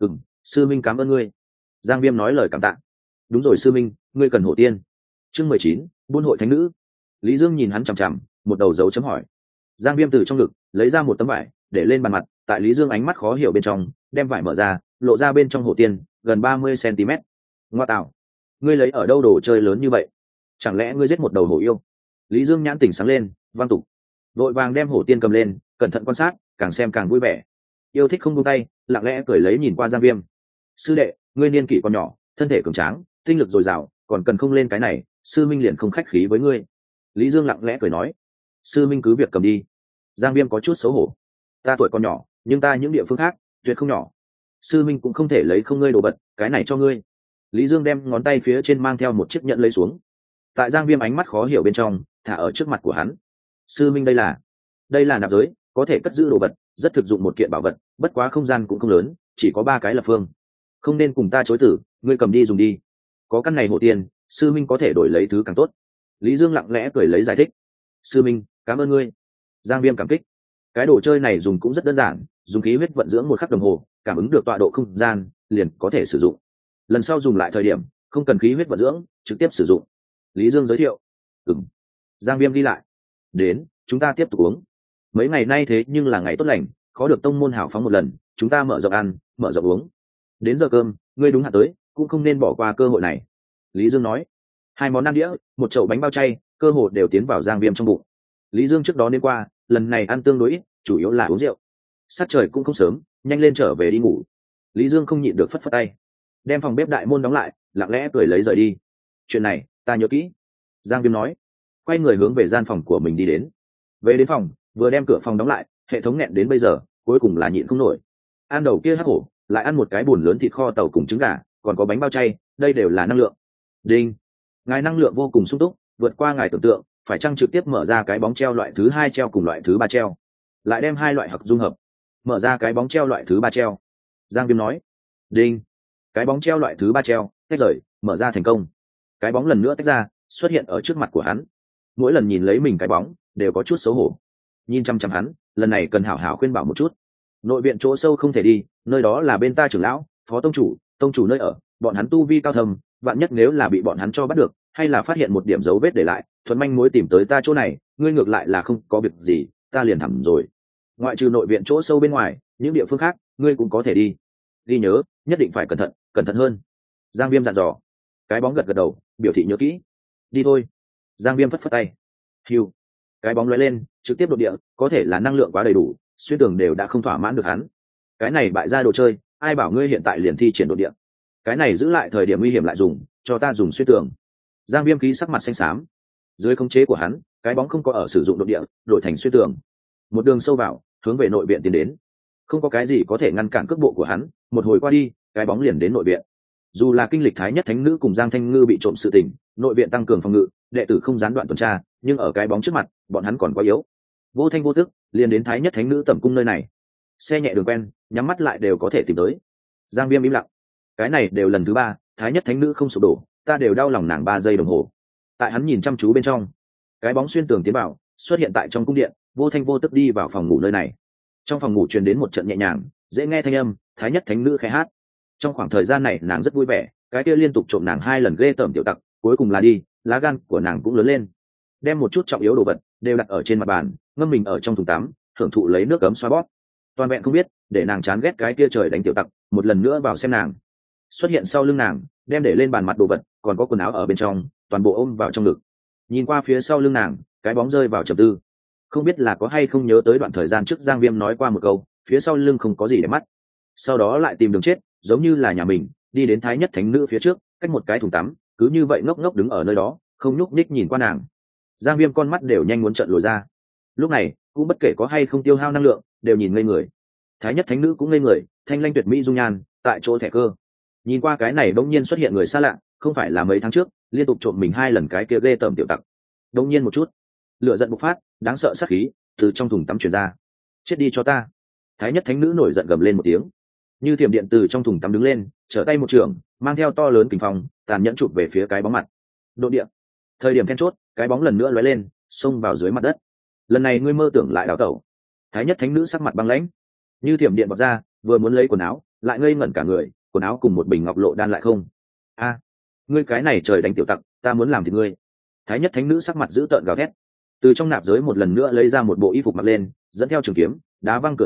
Sư minh cảm ơn ngươi. Giang Viêm nói lời cảm tạ. Đúng rồi sư minh, ngươi cần hổ tiên. Chương 19, buôn hội thánh nữ. Lý Dương nhìn hắn chằm chằm, một đầu dấu chấm hỏi. Giang Viêm từ trong ngực lấy ra một tấm vải, để lên bàn mặt, tại Lý Dương ánh mắt khó hiểu bên trong đem vải mở ra, lộ ra bên trong hổ tiên gần 30 cm. Ngoa tạo, ngươi lấy ở đâu đồ chơi lớn như vậy? Chẳng lẽ ngươi giết một đầu hổ yêu? Lý Dương nhãn tỉnh sáng lên, vang tục vội vàng đem hổ tiên cầm lên, cẩn thận quan sát, càng xem càng vui vẻ. Yêu thích không buông tay, lặng lẽ cười lấy nhìn qua Giang Viêm. Sư đệ, ngươi niên kỷ còn nhỏ, thân thể cường tráng, tinh lực dồi dào, còn cần không lên cái này, sư minh liền không khách khí với ngươi. Lý Dương lặng lẽ cười nói. Sư minh cứ việc cầm đi. Giang Viêm có chút xấu hổ. Ta tuổi còn nhỏ, nhưng ta những địa phương khác tuyệt không nhỏ. Sư minh cũng không thể lấy không ngươi đồ vật, cái này cho ngươi. Lý Dương đem ngón tay phía trên mang theo một chiếc nhẫn lấy xuống. Tại Giang Viêm ánh mắt khó hiểu bên trong, thả ở trước mặt của hắn. Sư minh, đây là nạp giới, có thể cất giữ đồ vật, rất thực dụng một kiện bảo vật, bất quá không gian cũng không lớn, chỉ có 3 cái lập phương. Không nên cùng ta chối tử, ngươi cầm đi dùng đi. Có căn này hộ tiền, sư minh có thể đổi lấy thứ càng tốt. Lý Dương lặng lẽ cười lấy giải thích. Sư minh, cảm ơn ngươi. Giang Viêm cảm kích. Cái đồ chơi này dùng cũng rất đơn giản, dùng khí huyết vận dưỡng 1 khắc đồng hồ, cảm ứng được tọa độ không gian, liền có thể sử dụng. Lần sau dùng lại thời điểm, không cần khí huyết vận dưỡng, trực tiếp sử dụng. Lý Dương giới thiệu. Giang Viêm đi lại. Đến, chúng ta tiếp tục uống. Mấy ngày nay thế nhưng là ngày tốt lành, khó được tông môn hảo phóng một lần, chúng ta mở rộng ăn, mở rộng uống. Đến giờ cơm, ngươi đúng hạn tới, cũng không nên bỏ qua cơ hội này. Lý Dương nói. 2 món ăn đĩa, 1 chậu bánh bao chay, cơ hồ đều tiến vào Giang Viêm trong bụng. Lý Dương trước đó đến qua, lần này ăn tương đối ít, chủ yếu là uống rượu. Sát trời cũng không sớm, nhanh lên trở về đi ngủ. Lý Dương không nhịn được phất phất tay, đem phòng bếp đại môn đóng lại, lặng lẽ cười lấy rời đi. Chuyện này ta nhớ kỹ. Giang Viêm nói, quay người hướng về gian phòng của mình đi đến. Về đến phòng, vừa đem cửa phòng đóng lại, hệ thống nghẹn đến bây giờ, cuối cùng là nhịn không nổi. Ăn đầu kia hắc hổ, lại ăn một cái bùn lớn thịt kho tàu cùng trứng gà, còn có bánh bao chay, đây đều là năng lượng. Đinh, ngài năng lượng vô cùng sung túc, vượt qua ngài tưởng tượng, phải chăng trực tiếp mở ra cái bóng treo loại thứ 2 treo cùng loại thứ 3 treo, lại đem 2 loại hợp dung hợp, mở ra cái bóng treo loại thứ 3 treo. Giang Viêm nói. Đinh, cái bóng treo loại thứ 3 treo tách rời, mở ra thành công. Cái bóng lần nữa tách ra, xuất hiện ở trước mặt của hắn. Mỗi lần nhìn lấy mình cái bóng đều có chút xấu hổ. Nhìn chăm chăm hắn, lần này cần hảo hảo khuyên bảo một chút. Nội viện chỗ sâu không thể đi, nơi đó là bên ta trưởng lão, phó tông chủ nơi ở, bọn hắn tu vi cao thâm, vạn nhất nếu là bị bọn hắn cho bắt được, hay là phát hiện một điểm dấu vết để lại, thuần manh mối tìm tới ta chỗ này, ngươi ngược lại là không có việc gì, ta liền thẳng rồi. Ngoại trừ nội viện chỗ sâu bên ngoài, những địa phương khác ngươi cũng có thể đi. Ghi nhớ, nhất định phải cẩn thận hơn. Giang Viêm dặn dò. Cái bóng gật gật đầu, biểu thị nhớ kỹ. Đi thôi. Giang Viêm phất phất tay. Hiu. Cái bóng lóe lên, trực tiếp đột địa, có thể là năng lượng quá đầy đủ, xuyên tường đều đã không thỏa mãn được hắn. Cái này bại ra đồ chơi, ai bảo ngươi hiện tại liền thi triển đột địa. Cái này giữ lại thời điểm nguy hiểm lại dùng, cho ta dùng xuyên tường. Giang Viêm khí sắc mặt xanh xám. Dưới khống chế của hắn, cái bóng không có ở sử dụng đột địa, đổi thành xuyên tường. Một đường sâu vào, hướng về nội viện tiến đến. Không có cái gì có thể ngăn cản cước bộ của hắn, một hồi qua đi, cái bóng liền đến nội viện. Dù là kinh lịch thái nhất thánh nữ cùng Giang Thanh Ngư bị trộm sự tình, nội viện tăng cường phòng ngự, đệ tử không gián đoạn tuần tra, nhưng ở cái bóng trước mặt, bọn hắn còn quá yếu. Vô thanh vô tức, liền đến thái nhất thánh nữ tẩm cung nơi này. Xe nhẹ đường quen, nhắm mắt lại đều có thể tìm tới. Giang Viêm im lặng. Cái này đều lần thứ 3, thái nhất thánh nữ không sụp đổ, ta đều đau lòng nàng 3 giây đồng hồ. Tại hắn nhìn chăm chú bên trong, cái bóng xuyên tường tiến vào, xuất hiện tại trong cung điện, vô thanh vô tức đi vào phòng ngủ nơi này. Trong phòng ngủ truyền đến một trận nhẹ nhàng, dễ nghe thanh âm, thái nhất thánh nữ khẽ hát. Trong khoảng thời gian này nàng rất vui vẻ, cái kia liên tục trộm nàng 2 lần ghê tởm tiểu tặc, cuối cùng là đi, lá gan của nàng cũng lớn lên. Đem một chút trọng yếu đồ vật đều đặt ở trên mặt bàn, ngâm mình ở trong thùng tắm, thưởng thụ lấy nước ấm xoa bóp. Toàn vẹn không biết, để nàng chán ghét cái kia trời đánh tiểu tặc, một lần nữa vào xem nàng. Xuất hiện sau lưng nàng, đem để lên bàn mặt đồ vật, còn có quần áo ở bên trong, toàn bộ ôm vào trong ngực. Nhìn qua phía sau lưng nàng, cái bóng rơi vào trầm tư. Không biết là có hay không nhớ tới đoạn thời gian trước Giang Viêm nói qua một câu, phía sau lưng không có gì để mắt. Sau đó lại tìm đường chết, giống như là nhà mình, đi đến thái nhất thánh nữ phía trước, cách một cái thùng tắm, cứ như vậy ngốc ngốc đứng ở nơi đó, không nhúc nhích nhìn qua nàng. Giang Viêm con mắt đều nhanh muốn trợn lồi ra. Lúc này, cũng bất kể có hay không tiêu hao năng lượng, đều nhìn ngây người. Thái nhất thánh nữ cũng ngây người, thanh lanh tuyệt mỹ dung nhan, tại chỗ thẻ cơ. Nhìn qua cái này bỗng nhiên xuất hiện người xa lạ, không phải là mấy tháng trước, liên tục trộm mình 2 lần cái kia ghê tởm tiểu tặc. Bỗng nhiên một chút, lửa giận bộc phát, đáng sợ sát khí từ trong thùng tắm truyền ra. Chết đi cho ta! Thái nhất thánh nữ nổi giận gầm lên một tiếng, như thiểm điện từ trong thùng tắm đứng lên, trở tay một trường, mang theo to lớn kình phong, tàn nhẫn chụp về phía cái bóng mặt. Độ địa. Thời điểm then chốt, cái bóng lần nữa lóe lên, xông vào dưới mặt đất. Lần này ngươi mơ tưởng lại đào tẩu. Thái nhất thánh nữ sắc mặt băng lãnh, như thiểm điện bật ra, vừa muốn lấy quần áo, lại ngây ngẩn cả người, quần áo cùng một bình ngọc lộ đan lại không. A, ngươi cái này trời đánh tiểu tặc, ta muốn làm thì ngươi. Thái nhất thánh nữ sắc mặt dữ tợn gào thét, từ trong nạp giới một lần nữa lấy ra một bộ y phục mặc lên, dẫn theo trường kiếm, đá văng cửa điện,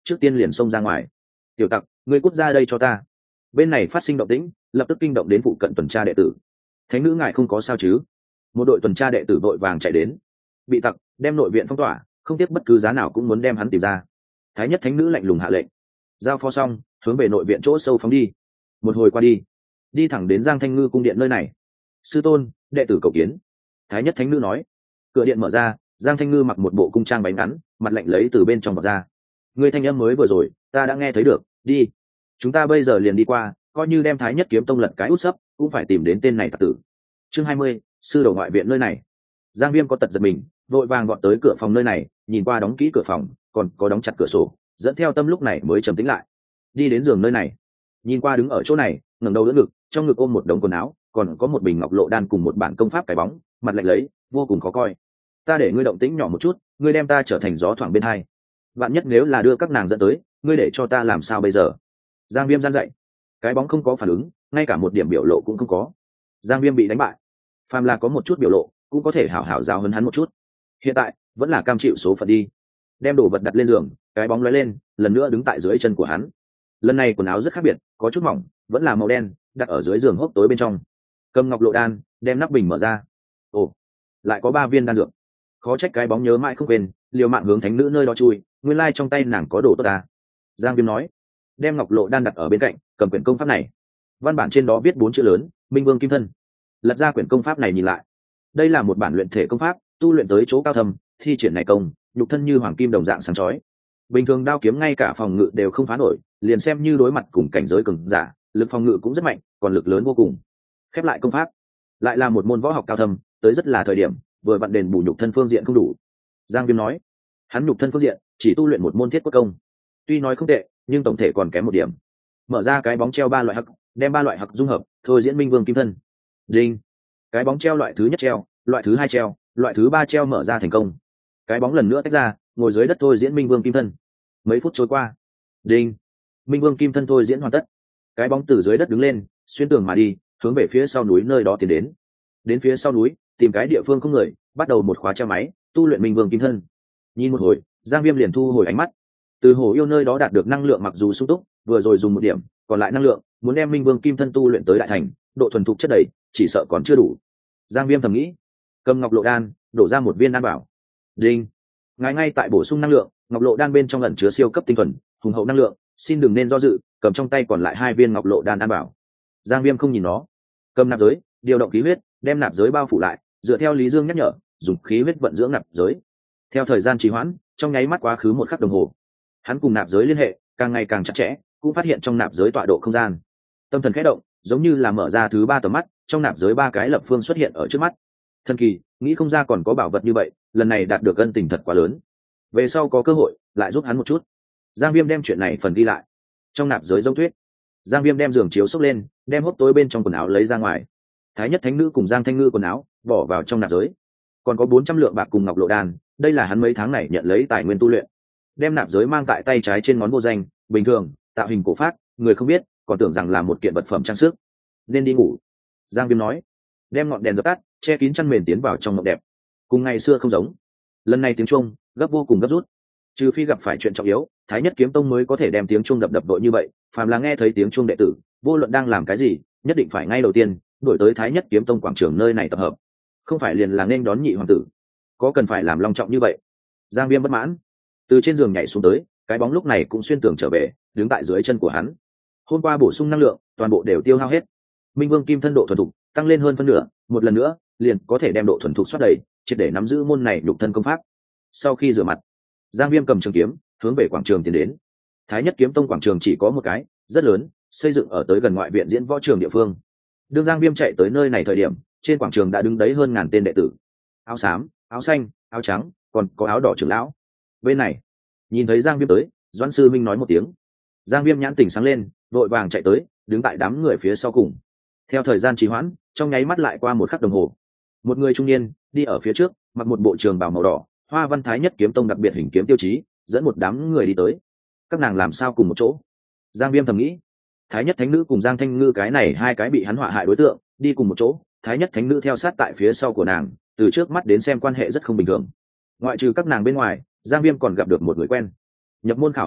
trước tiên liền xông ra ngoài. Tiểu tặc, ngươi cút ra đây cho ta. Bên này phát sinh động tĩnh, lập tức kinh động đến phụ cận tuần tra đệ tử. Thánh nữ ngài không có sao chứ? Một đội tuần tra đệ tử vội vàng chạy đến. Bị tặc đem nội viện phong tỏa, không tiếc bất cứ giá nào cũng muốn đem hắn tìm ra. Thái nhất thánh nữ lạnh lùng hạ lệnh, giao phó xong hướng về nội viện chỗ sâu phóng đi. Một hồi qua đi thẳng đến Giang Thanh Ngư cung điện nơi này. Sư tôn, đệ tử cầu kiến. Thái nhất thánh nữ nói. Cửa điện mở ra, Giang Thanh Ngư mặc một bộ cung trang bánh ngắn, mặt lạnh lấy từ bên trong vọt ra. Người thanh âm mới vừa rồi ta đã nghe thấy được, đi, chúng ta bây giờ liền đi qua, coi như đem Thái nhất kiếm tông lật cái út sấp cũng phải tìm đến tên này tặc tử. Chương 20, sư đồ ngoại viện nơi này. Giang Viêm có tật giật mình, vội vàng gọn tới cửa phòng nơi này, nhìn qua đóng kỹ cửa phòng, còn có đóng chặt cửa sổ, dẫn theo tâm lúc này mới trầm tĩnh lại. Đi đến giường nơi này, nhìn qua đứng ở chỗ này, ngẩng đầu đỡ ngực, trong ngực ôm một đống quần áo, còn có một bình ngọc lộ đan cùng một bản công pháp cái bóng, mặt lạnh lấy, vô cùng khó coi. Ta để ngươi động tĩnh nhỏ một chút, ngươi đem ta trở thành gió thoảng bên hai. Vạn nhất nếu là đưa các nàng dẫn tới, ngươi để cho ta làm sao bây giờ? Giang Viêm gian dậy. Cái bóng không có phản ứng, ngay cả một điểm biểu lộ cũng không có. Giang Viêm bị đánh bại. Phàm là có một chút biểu lộ, cũng có thể hảo hảo giáo huấn hắn một chút. Hiện tại, vẫn là cam chịu số phận đi. Đem đồ vật đặt lên giường, cái bóng lóe lên, lần nữa đứng tại dưới chân của hắn. Lần này quần áo rất khác biệt, có chút mỏng, vẫn là màu đen, đặt ở dưới giường hốc tối bên trong. Cầm ngọc lộ đan, đem nắp bình mở ra. Ồ, lại có 3 viên đan dược. Khó trách cái bóng nhớ mãi không quên, liều mạng hướng thánh nữ nơi đó chui, nguyên lai trong tay nàng có đồ tốt ta. Giang Viêm nói. Đem ngọc lộ đan đặt ở bên cạnh, cầm quyển công pháp này. Văn bản trên đó viết 4 chữ lớn, Minh Vương Kim Thân. Lật ra quyển công pháp này nhìn lại. Đây là một bản luyện thể công pháp, tu luyện tới chỗ cao thâm, thi triển này công, nhục thân như hoàng kim đồng dạng sáng chói. Bình thường đao kiếm ngay cả phòng ngự đều không phá nổi, liền xem như đối mặt cùng cảnh giới cường giả, lực phòng ngự cũng rất mạnh, còn lực lớn vô cùng. Khép lại công pháp, lại là một môn võ học cao thâm, tới rất là thời điểm, vừa vặn đền bù nhục thân phương diện không đủ. Giang Viêm nói, hắn nhục thân phương diện chỉ tu luyện một môn thiết cốt công, tuy nói không tệ, nhưng tổng thể còn kém một điểm. Mở ra cái bóng treo 3 loại hắc, đem 3 loại hắc dung hợp, thôi diễn Minh Vương Kim Thân. Đinh. Cái bóng treo loại thứ nhất treo, loại thứ 2 treo, loại thứ 3 treo mở ra thành công. Cái bóng lần nữa tách ra, ngồi dưới đất thôi diễn Minh Vương Kim Thân. Mấy phút trôi qua. Đinh. Minh Vương Kim Thân thôi diễn hoàn tất. Cái bóng từ dưới đất đứng lên, xuyên tường mà đi, hướng về phía sau núi nơi đó tiến đến. Đến phía sau núi, tìm cái địa phương không người, bắt đầu một khóa treo máy, tu luyện Minh Vương Kim Thân. Nhìn một hồi, Giang Viêm liền thu hồi ánh mắt. Từ Hồ Yêu nơi đó đạt được năng lượng mặc dù sung túc, vừa rồi dùng một điểm, còn lại năng lượng, muốn đem Minh Vương Kim Thân tu luyện tới đại thành, độ thuần thục chất đầy, chỉ sợ còn chưa đủ. Giang Viêm thầm nghĩ, cầm ngọc lộ đan, đổ ra một viên đan bảo. Đinh. Ngài ngay tại bổ sung năng lượng, ngọc lộ đan bên trong ẩn chứa siêu cấp tinh thuần, hùng hậu năng lượng, xin đừng nên do dự, cầm trong tay còn lại 2 viên ngọc lộ đan đan bảo. Giang Viêm không nhìn nó, cầm nạp giới, điều động khí huyết, đem nạp giới bao phủ lại, dựa theo Lý Dương nhắc nhở, dùng khí huyết vận dưỡng nạp giới. Theo thời gian trì hoãn, trong nháy mắt quá khứ 1 khắc đồng hồ. Hắn cùng nạp giới liên hệ càng ngày càng chặt chẽ, cũng phát hiện trong nạp giới tọa độ không gian. Tâm thần khẽ động, giống như là mở ra thứ 3 tầm mắt, trong nạp giới 3 cái lập phương xuất hiện ở trước mắt. Thần kỳ, nghĩ không ra còn có bảo vật như vậy, lần này đạt được ân tình thật quá lớn. Về sau có cơ hội lại giúp hắn một chút. Giang Viêm đem chuyện này phần ghi lại. Trong nạp giới giống thuyết, Giang Viêm đem giường chiếu xốc lên, đem hốc tối bên trong quần áo lấy ra ngoài. Thái nhất thánh nữ cùng Giang Thanh Ngư quần áo bỏ vào trong nạp giới. Còn có 400 lượng bạc cùng ngọc lộ đan, đây là hắn mấy tháng này nhận lấy tài nguyên tu luyện. Đem nạp giới mang tại tay trái trên ngón vô danh, bình thường, tạo hình cổ phác, người không biết, còn tưởng rằng là một kiện vật phẩm trang sức. Nên đi ngủ. Giang Viêm nói. Đem ngọn đèn dập tắt, che kín chăn mền tiến vào trong mộng đẹp. Cùng ngày xưa không giống. Lần này tiếng chuông gấp vô cùng gấp rút. Trừ phi gặp phải chuyện trọng yếu, Thái nhất kiếm tông mới có thể đem tiếng chuông đập đội như vậy. Phàm là nghe thấy tiếng chuông đệ tử, vô luận đang làm cái gì, nhất định phải ngay đầu tiên đổi tới Thái nhất kiếm tông quảng trường nơi này tập hợp. Không phải liền là nên đón nhị hoàng tử, có cần phải làm long trọng như vậy? Giang Viêm bất mãn, từ trên giường nhảy xuống tới, cái bóng lúc này cũng xuyên tường trở về, đứng tại dưới chân của hắn. Hôm qua bổ sung năng lượng, toàn bộ đều tiêu hao hết. Minh Vương Kim Thân độ thuần thục tăng lên hơn phân nửa, một lần nữa liền có thể đem độ thuần thục xoát đầy, triệt để nắm giữ môn này nhục thân công pháp. Sau khi rửa mặt, Giang Viêm cầm trường kiếm, hướng về quảng trường tiến đến. Thái nhất kiếm tông quảng trường chỉ có một cái, rất lớn, xây dựng ở tới gần ngoại viện diễn võ trường địa phương. Đương Giang Viêm chạy tới nơi này thời điểm, trên quảng trường đã đứng đấy hơn 1000 tên đệ tử. Áo xám, áo xanh, áo trắng, còn có áo đỏ trưởng lão. Bên này, nhìn thấy Giang Viêm tới, Doãn sư minh nói một tiếng. Giang Viêm nhãn tỉnh sáng lên, vội vàng chạy tới, đứng tại đám người phía sau cùng. Theo thời gian trì hoãn, trong nháy mắt lại qua 1 khắc đồng hồ. Một người trung niên đi ở phía trước, mặc một bộ trường bào màu đỏ, hoa văn Thái nhất kiếm tông đặc biệt hình kiếm tiêu chí, dẫn một đám người đi tới. Các nàng làm sao cùng một chỗ? Giang Viêm thầm nghĩ. Thái nhất thánh nữ cùng Giang Thanh Ngư cái này 2 cái bị hắn họa hại đối tượng, đi cùng một chỗ. Thái nhất thánh nữ theo sát tại phía sau của nàng, từ trước mắt đến xem quan hệ rất không bình thường. Ngoại trừ các nàng bên ngoài, Giang Viêm còn gặp được một người quen. Nhập môn khảo hết lúc,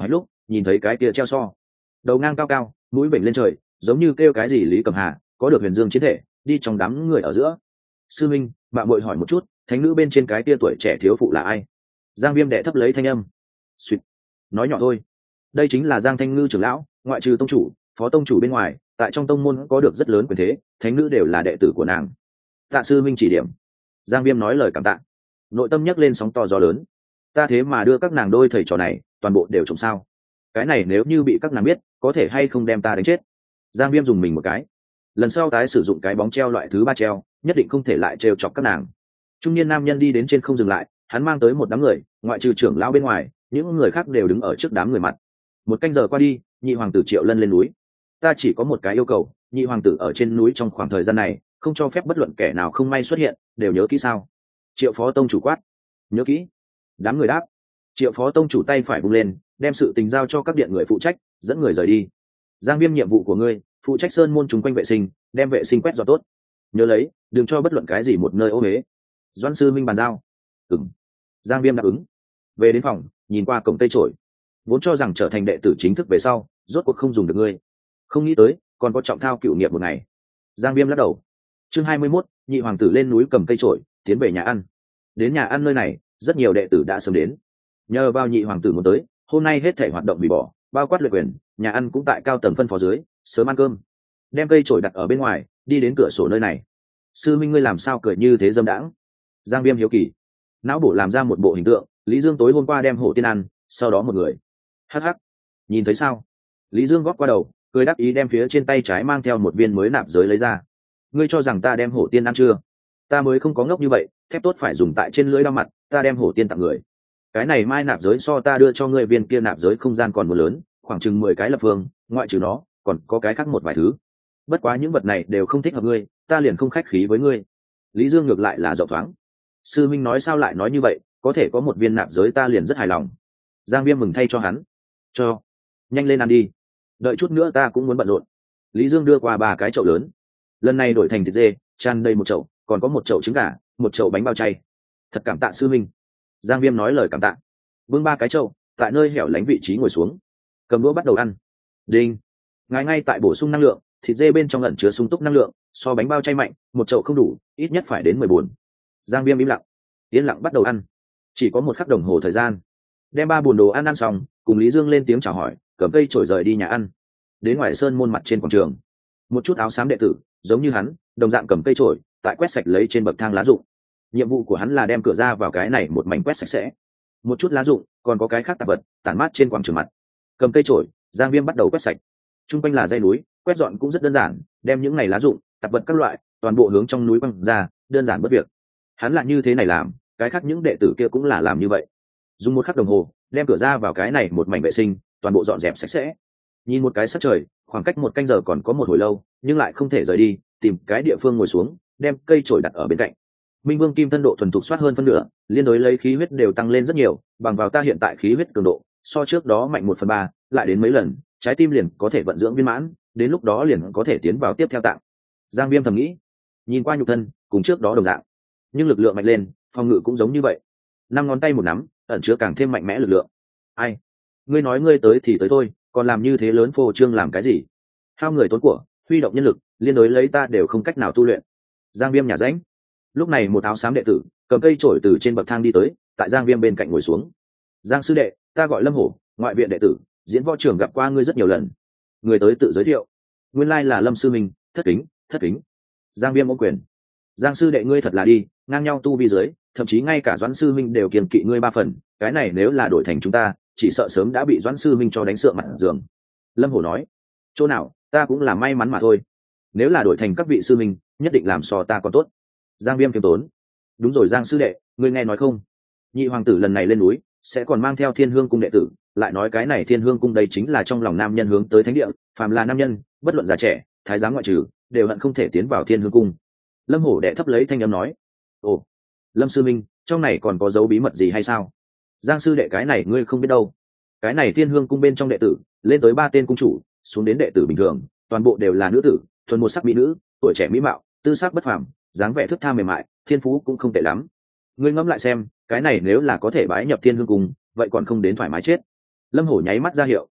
nhìn thấy cái kia treo so đầu ngang cao cao, mũi vểnh lên trời, giống như kêu cái gì Lý Cầm Hà có được huyền dương chiến thể, đi trong đám người ở giữa. Sư minh, bạn muội hỏi một chút, thánh nữ bên trên cái kia tuổi trẻ thiếu phụ là ai? Giang Viêm đệ thấp lấy thanh âm. Xuyệt, nói nhỏ thôi. Đây chính là Giang Thanh Ngư trưởng lão, ngoại trừ tông chủ, phó tông chủ bên ngoài, tại trong tông môn có được rất lớn quyền thế, thánh nữ đều là đệ tử của nàng. Tạ sư minh chỉ điểm. Giang Viêm nói lời cảm tạ, nội tâm nhấc lên sóng to gió lớn. Ta thế mà đưa các nàng đôi thầy trò này toàn bộ đều trộm sao? Cái này nếu như bị các nàng biết, có thể hay không đem ta đánh chết? Giang Viêm dùng mình một cái. Lần sau tái sử dụng cái bóng treo loại thứ 3 treo, nhất định không thể lại trêu chọc các nàng. Trung niên nam nhân đi đến trên không dừng lại, hắn mang tới một đám người, ngoại trừ trưởng lão bên ngoài, những người khác đều đứng ở trước đám người mặt. Một canh giờ qua đi, nhị hoàng tử Triệu Lân lên núi. Ta chỉ có một cái yêu cầu, nhị hoàng tử ở trên núi trong khoảng thời gian này, không cho phép bất luận kẻ nào không may xuất hiện, đều nhớ kỹ sao? Triệu phó tông chủ quát. Nhớ kỹ. Đám người đáp. Triệu phó tông chủ tay phải vung lên, đem sự tình giao cho các điện người phụ trách, dẫn người rời đi. Giang Viêm, nhiệm vụ của ngươi, phụ trách sơn môn chúng quanh vệ sinh, đem vệ sinh quét dọn tốt. Nhớ lấy, đừng cho bất luận cái gì một nơi ô uế. Doãn sư minh bàn giao. Ừm. Giang Viêm đáp ứng. Về đến phòng, nhìn qua cổng tây trổi, vốn cho rằng trở thành đệ tử chính thức về sau, rốt cuộc không dùng được ngươi, không nghĩ tới còn có trọng thao cựu nghiệp một ngày. Giang Viêm lắc đầu. Chương 21, nhị hoàng tử lên núi cầm cây trổi, tiến về nhà ăn. Đến nhà ăn nơi này, rất nhiều đệ tử đã sớm đến. Nhờ vào nhị hoàng tử muốn tới, hôm nay hết thảy hoạt động bị bỏ, bao quát luyện quyền, nhà ăn cũng tại cao tầng phân phó dưới, sớm ăn cơm. Đem cây trổi đặt ở bên ngoài, đi đến cửa sổ nơi này. Sư minh, ngươi làm sao cười như thế dâm đãng? Giang Viêm hiếu kỳ. Não bổ làm ra một bộ hình tượng, Lý Dương tối hôm qua đem hổ tiên ăn, sau đó một người. Hắc hắc, nhìn thấy sao? Lý Dương góp qua đầu, cười đáp ý đem phía trên tay trái mang theo một viên mới nạp giới lấy ra. Ngươi cho rằng ta đem hổ tiên ăn chưa? Ta mới không có ngốc như vậy, thép tốt phải dùng tại trên lưỡi đao mặt, ta đem hổ tiên tặng người. Cái này mai nạp giới so ta đưa cho ngươi viên kia nạp giới không gian còn một lớn, khoảng chừng 10 cái lập phương, ngoại trừ nó, còn có cái khác một vài thứ. Bất quá những vật này đều không thích hợp ngươi, ta liền không khách khí với ngươi. Lý Dương ngược lại là rộng thoáng. Sư minh nói sao lại nói như vậy, có thể có một viên nạp giới ta liền rất hài lòng. Giang Viêm mừng thay cho hắn. Cho, nhanh lên ăn đi, đợi chút nữa ta cũng muốn bận rộn. Lý Dương đưa qua 3 cái chậu lớn, lần này đổi thành thịt dê, tràn đầy một chậu, còn có một chậu trứng gà, một chậu bánh bao chay. Thật cảm tạ sư minh. Giang Viêm nói lời cảm tạ, vương 3 cái chậu tại nơi hẻo lánh vị trí ngồi xuống, cầm đũa bắt đầu ăn. Đinh, ngài ngay tại bổ sung năng lượng, thịt dê bên trong ẩn chứa sung túc năng lượng, so bánh bao chay mạnh, một chậu không đủ, ít nhất phải đến 14. Giang Viêm im lặng, yên lặng bắt đầu ăn. Chỉ có 1 khắc đồng hồ thời gian, đem 3 bồn đồ ăn ăn xong, cùng Lý Dương lên tiếng chào hỏi, cầm cây chổi rời đi nhà ăn. Đến ngoài sơn môn mặt trên quảng trường, một chút áo xám đệ tử giống như hắn, đồng dạng cầm cây chổi, tại quét sạch lấy trên bậc thang lá rụng. Nhiệm vụ của hắn là đem cửa ra vào cái này một mảnh quét sạch sẽ. Một chút lá rụng, còn có cái khác tạp vật tản mát trên quảng trường mặt. Cầm cây chổi, Giang Viêm bắt đầu quét sạch. Trung quanh là dãy núi, quét dọn cũng rất đơn giản, đem những này lá rụng, tạp vật các loại, toàn bộ hướng trong núi quăng ra, đơn giản bất việc. Hắn là như thế này làm, cái khác những đệ tử kia cũng là làm như vậy. Dùng 1 khắc đồng hồ, đem cửa ra vào cái này một mảnh vệ sinh, toàn bộ dọn dẹp sạch sẽ. Nhìn một cái sắc trời, khoảng cách 1 canh giờ còn có một hồi lâu, nhưng lại không thể rời đi, tìm cái địa phương ngồi xuống, đem cây chổi đặt ở bên cạnh. Minh Vương Kim thân độ thuần thục soát hơn phân nửa, liên đối lấy khí huyết đều tăng lên rất nhiều, bằng vào ta hiện tại khí huyết cường độ, so trước đó mạnh 1/3, lại đến mấy lần, trái tim liền có thể vận dưỡng viên mãn, đến lúc đó liền có thể tiến vào tiếp theo tạng. Giang Viêm thầm nghĩ, nhìn qua nhục thân, cùng trước đó đồng dạng, nhưng lực lượng mạnh lên, phòng ngự cũng giống như vậy. 5 ngón tay một nắm, ẩn chứa càng thêm mạnh mẽ lực lượng. Ai? Ngươi nói ngươi tới thì tới thôi, còn làm như thế lớn phô trương làm cái gì? Hao người tốn của, huy động nhân lực, liên đối lấy ta đều không cách nào tu luyện. Giang Viêm nhả rãnh. Lúc này một áo xám đệ tử cầm cây chổi từ trên bậc thang đi tới, tại Giang Viêm bên cạnh ngồi xuống. Giang sư đệ, ta gọi Lâm Hổ, ngoại viện đệ tử, diễn võ trường gặp qua ngươi rất nhiều lần. Người tới tự giới thiệu. Nguyên lai là Lâm sư minh, thất kính, thất kính. Giang Viêm ôm quyền. Giang sư đệ ngươi thật là đi, ngang nhau tu vi dưới, thậm chí ngay cả Doãn sư minh đều kiêng kỵ ngươi 3 phần, cái này nếu là đổi thành chúng ta, chỉ sợ sớm đã bị Doãn sư minh cho đánh sượng mặt giường. Lâm Hổ nói, chỗ nào, ta cũng là may mắn mà thôi. Nếu là đổi thành các vị sư minh, nhất định làm so ta còn tốt. Giang Viêm kiêm tốn. Đúng rồi Giang sư đệ, ngươi nghe nói không? Nhị hoàng tử lần này lên núi, sẽ còn mang theo Thiên Hương cung đệ tử, lại nói cái này Thiên Hương cung đây chính là trong lòng nam nhân hướng tới thánh địa, phàm là nam nhân, bất luận già trẻ, thái giám ngoại trừ, đều hận không thể tiến vào Thiên Hương cung. Lâm Hổ đệ thấp lấy thanh âm nói, ồ, Lâm sư minh, trong này còn có dấu bí mật gì hay sao? Giang sư đệ cái này ngươi không biết đâu. Cái này Thiên Hương cung bên trong đệ tử, lên tới 3 tên cung chủ, xuống đến đệ tử bình thường, toàn bộ đều là nữ tử, thuần một sắc mỹ nữ, tuổi trẻ mỹ mạo, tư sắc bất phàm, dáng vẻ thước tha mềm mại, thiên phú cũng không tệ lắm. Ngươi ngẫm lại xem, cái này nếu là có thể bái nhập Thiên Hương cung, vậy còn không đến thoải mái chết. Lâm Hổ nháy mắt ra hiệu,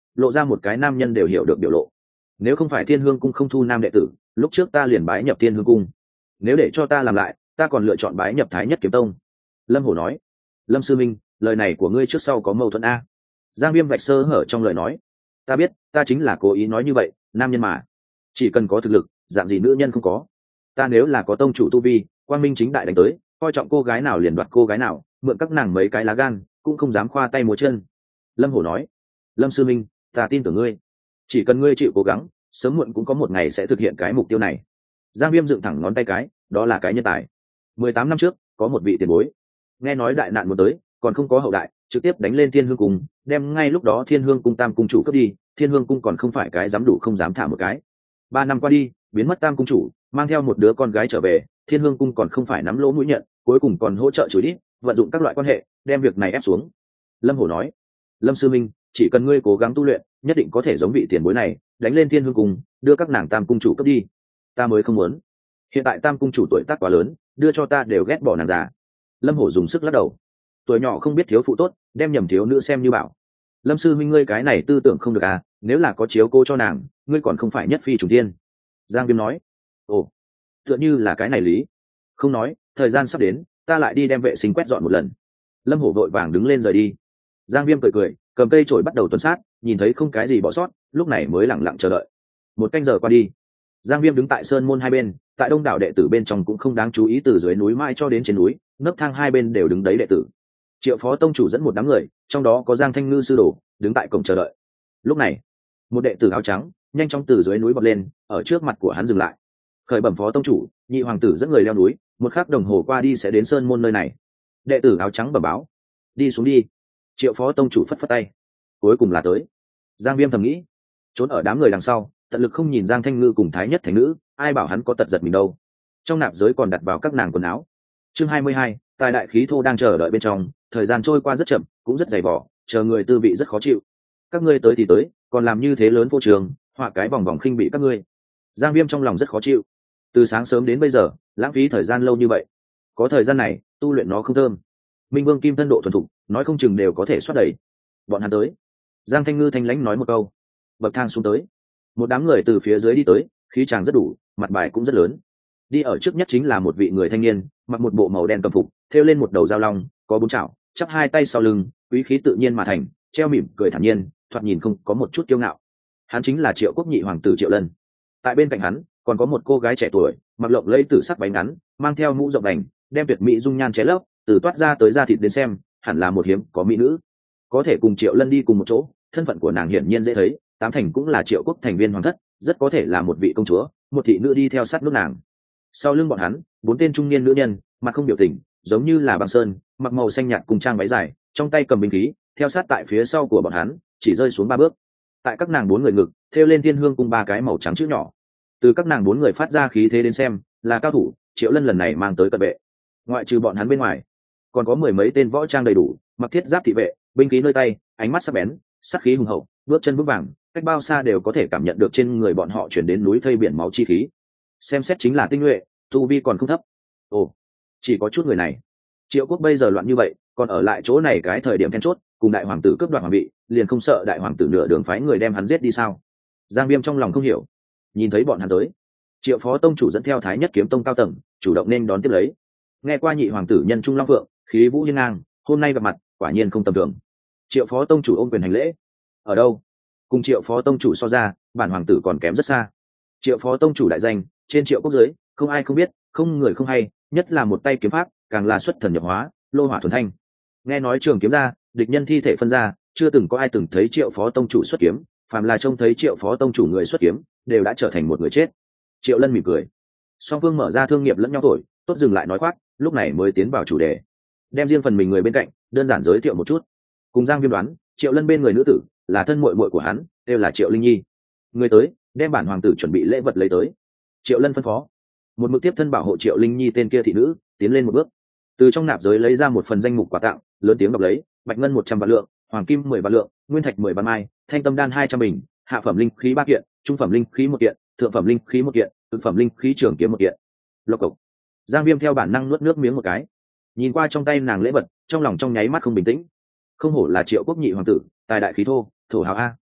lộ ra một cái nam nhân đều hiểu được biểu lộ. Nếu không phải Thiên Hương cung không thu nam đệ tử, lúc trước ta liền bái nhập Thiên Hương cung. Nếu để cho ta làm lại, ta còn lựa chọn bái nhập Thái Nhất Kiếm Tông. Lâm Hổ nói. Lâm sư minh, lời này của ngươi trước sau có mâu thuẫn a. Giang Viêm vạch sơ hở trong lời nói. Ta biết, ta chính là cố ý nói như vậy, nam nhân mà, chỉ cần có thực lực, dạng gì nữ nhân không có. Ta nếu là có tông chủ tu vi, quang minh chính đại đánh tới, coi trọng cô gái nào liền đoạt cô gái nào, mượn các nàng mấy cái lá gan, cũng không dám khoa tay múa chân. Lâm Hổ nói. Lâm sư minh, ta tin tưởng ngươi, chỉ cần ngươi chịu cố gắng, sớm muộn cũng có một ngày sẽ thực hiện cái mục tiêu này. Giang Viêm dựng thẳng ngón tay cái, đó là cái nhân tài. 18 năm trước, có một vị tiền bối, nghe nói đại nạn muốn tới, còn không có hậu đại, trực tiếp đánh lên Thiên Hương cung, đem ngay lúc đó Thiên Hương cung tam cung chủ cướp đi. Thiên Hương cung còn không phải cái dám đủ không dám thả một cái. 3 năm qua đi, biến mất tam cung chủ, mang theo một đứa con gái trở về, Thiên Hương cung còn không phải nắm lỗ mũi nhận, cuối cùng còn hỗ trợ chửi đi, vận dụng các loại quan hệ, đem việc này ép xuống. Lâm Hổ nói. Lâm sư minh, chỉ cần ngươi cố gắng tu luyện, nhất định có thể giống vị tiền bối này, đánh lên Thiên Hương cung, đưa các nàng tam cung chủ cướp đi. Ta mới không muốn. Hiện tại tam cung chủ tuổi tác quá lớn, đưa cho ta đều ghét bỏ nàng già. Lâm Hổ dùng sức lắc đầu. Tuổi nhỏ không biết thiếu phụ tốt, đem nhầm thiếu nữ xem như bảo. Lâm sư minh, ngươi cái này tư tưởng không được à, nếu là có chiếu cô cho nàng, ngươi còn không phải nhất phi trùng thiên. Giang Viêm nói. Ồ, tựa như là cái này lý. Không nói, thời gian sắp đến, ta lại đi đem vệ sinh quét dọn một lần. Lâm Hổ vội vàng đứng lên rời đi. Giang Viêm cười cười, cầm cây chổi bắt đầu tuần sát, nhìn thấy không cái gì bỏ sót, lúc này mới lặng lặng chờ đợi. 1 canh giờ qua đi, Giang Viêm đứng tại sơn môn hai bên, tại đông đảo đệ tử bên trong cũng không đáng chú ý, từ dưới núi mai cho đến trên núi, nấc thang hai bên đều đứng đấy đệ tử. Triệu phó tông chủ dẫn một đám người, trong đó có Giang Thanh Ngư sư đồ, đứng tại cổng chờ đợi. Lúc này, một đệ tử áo trắng nhanh chóng từ dưới núi bật lên, ở trước mặt của hắn dừng lại. Khởi bẩm phó tông chủ, nhị hoàng tử dẫn người leo núi, 1 khắc đồng hồ qua đi sẽ đến sơn môn nơi này. Đệ tử áo trắng bẩm báo. Đi xuống đi. Triệu phó tông chủ phất phất tay. Cuối cùng là tới. Giang Viêm thầm nghĩ, trốn ở đám người đằng sau, tận lực không nhìn Giang Thanh Ngư cùng Thái Nhất Thành Nữ, ai bảo hắn có tật giật mình đâu. Trong nạp giới còn đặt vào các nàng quần áo. Chương 22, tài đại khí thô đang chờ đợi bên trong, thời gian trôi qua rất chậm, cũng rất dày vỏ, chờ người tư vị rất khó chịu. Các ngươi tới thì tới, còn làm như thế lớn vô trường, họa cái vòng vòng khinh bị các ngươi. Giang Viêm trong lòng rất khó chịu. Từ sáng sớm đến bây giờ, lãng phí thời gian lâu như vậy. Có thời gian này, tu luyện nó không thơm. Minh Vương kim thân độ thuần thục, nói không chừng đều có thể xoát đẩy. Bọn hắn tới. Giang Thanh Ngư thanh lãnh nói một câu. Bậc thang xuống tới. Một đám người từ phía dưới đi tới, khí tràng rất đủ, mặt bài cũng rất lớn. Đi ở trước nhất chính là một vị người thanh niên, mặc một bộ màu đen cầm phục, thêu lên một đầu dao long, có 4 chảo, chắp 2 tay sau lưng, quý khí tự nhiên mà thành, treo mỉm cười thản nhiên, thoạt nhìn không có một chút kiêu ngạo. Hắn chính là Triệu Quốc nhị hoàng tử Triệu Lân. Tại bên cạnh hắn còn có một cô gái trẻ tuổi, mặc lộng lẫy tử sắc váy ngắn, mang theo mũ rộng đành, đem tuyệt mỹ dung nhan che lấp, từ toát ra tới da thịt đến xem, hẳn là một hiếm có mỹ nữ. Có thể cùng Triệu Lân đi cùng một chỗ, thân phận của nàng hiển nhiên dễ thấy, 8 thành cũng là Triệu Quốc thành viên hoàng thất, rất có thể là một vị công chúa, một thị nữ đi theo sát nước nàng. Sau lưng bọn hắn, 4 tên trung niên nữ nhân, mặt không biểu tình, giống như là băng sơn, mặc màu xanh nhạt cùng trang váy dài, trong tay cầm binh khí, theo sát tại phía sau của bọn hắn, chỉ rơi xuống 3 bước. Tại các nàng 4 người ngực, thêu lên Thiên Hương cung 3 cái màu trắng chữ nhỏ. Từ các nàng 4 người phát ra khí thế đến xem, là cao thủ, Triệu Lân lần này mang tới cận vệ. Ngoại trừ bọn hắn bên ngoài, còn có 10 mấy tên võ trang đầy đủ, mặc thiết giáp thị vệ, binh khí nơi tay, ánh mắt sắc bén, sắc khí hùng hậu, bước chân vững vàng, cách bao xa đều có thể cảm nhận được trên người bọn họ chuyển đến núi thây biển máu chi khí. Xem xét chính là tinh nhuệ, tu vi còn không thấp. Ồ, chỉ có chút người này. Triệu Quốc bây giờ loạn như vậy, còn ở lại chỗ này cái thời điểm then chốt, cùng đại hoàng tử cướp đoạt hoàng vị, liền không sợ đại hoàng tử nửa đường phái người đem hắn giết đi sao? Giang Viêm trong lòng không hiểu. Nhìn thấy bọn hắn tới, Triệu phó tông chủ dẫn theo Thái Nhất kiếm tông cao tầng, chủ động nên đón tiếp lấy. Nghe qua nhị hoàng tử nhân trung long phượng, khí vũ hiên ngang, hôm nay gặp mặt, quả nhiên không tầm thường. Triệu phó tông chủ ôm quyền hành lễ. Ở đâu? Cùng Triệu phó tông chủ so ra, bản hoàng tử còn kém rất xa. Triệu phó tông chủ đại danh, trên Triệu Quốc giới, không ai không biết, không người không hay, nhất là một tay kiếm pháp, càng là xuất thần nhập hóa, lô hỏa thuần thanh. Nghe nói trường kiếm ra, địch nhân thi thể phân ra, chưa từng có ai từng thấy Triệu phó tông chủ xuất kiếm, phàm là trông thấy Triệu phó tông chủ người xuất kiếm, đều đã trở thành một người chết. Triệu Lân mỉm cười. Song phương mở ra thương nghiệp lẫn nhau thổi, tốt dừng lại nói khoác, lúc này mới tiến vào chủ đề. Đem riêng phần mình người bên cạnh, đơn giản giới thiệu một chút. Cùng Giang Viêm đoán, Triệu Lân bên người nữ tử, là thân muội muội của hắn, đều là Triệu Linh Nhi. Người tới, đem bản hoàng tử chuẩn bị lễ vật lấy tới. Triệu Lân phân phó. Một mực tiếp thân bảo hộ Triệu Linh Nhi tên kia thị nữ, tiến lên một bước. Từ trong nạp giới lấy ra một phần danh mục quà tặng, lớn tiếng đọc lấy, bạch ngân 100 vạn lượng, hoàng kim 10 vạn lượng, nguyên thạch 10 vạn mai, thanh tâm đan 200 bình, hạ phẩm linh khí 3 kiện, trung phẩm linh khí 1 kiện, thượng phẩm linh khí 1 kiện, cực phẩm linh khí trường kiếm 1 kiện. Lộc cộc. Giang Viêm theo bản năng nuốt nước miếng một cái. Nhìn qua trong tay nàng lễ vật, trong lòng trong nháy mắt không bình tĩnh. Không hổ là Triệu Quốc nhị hoàng tử, tài đại khí thô, thổ hào a.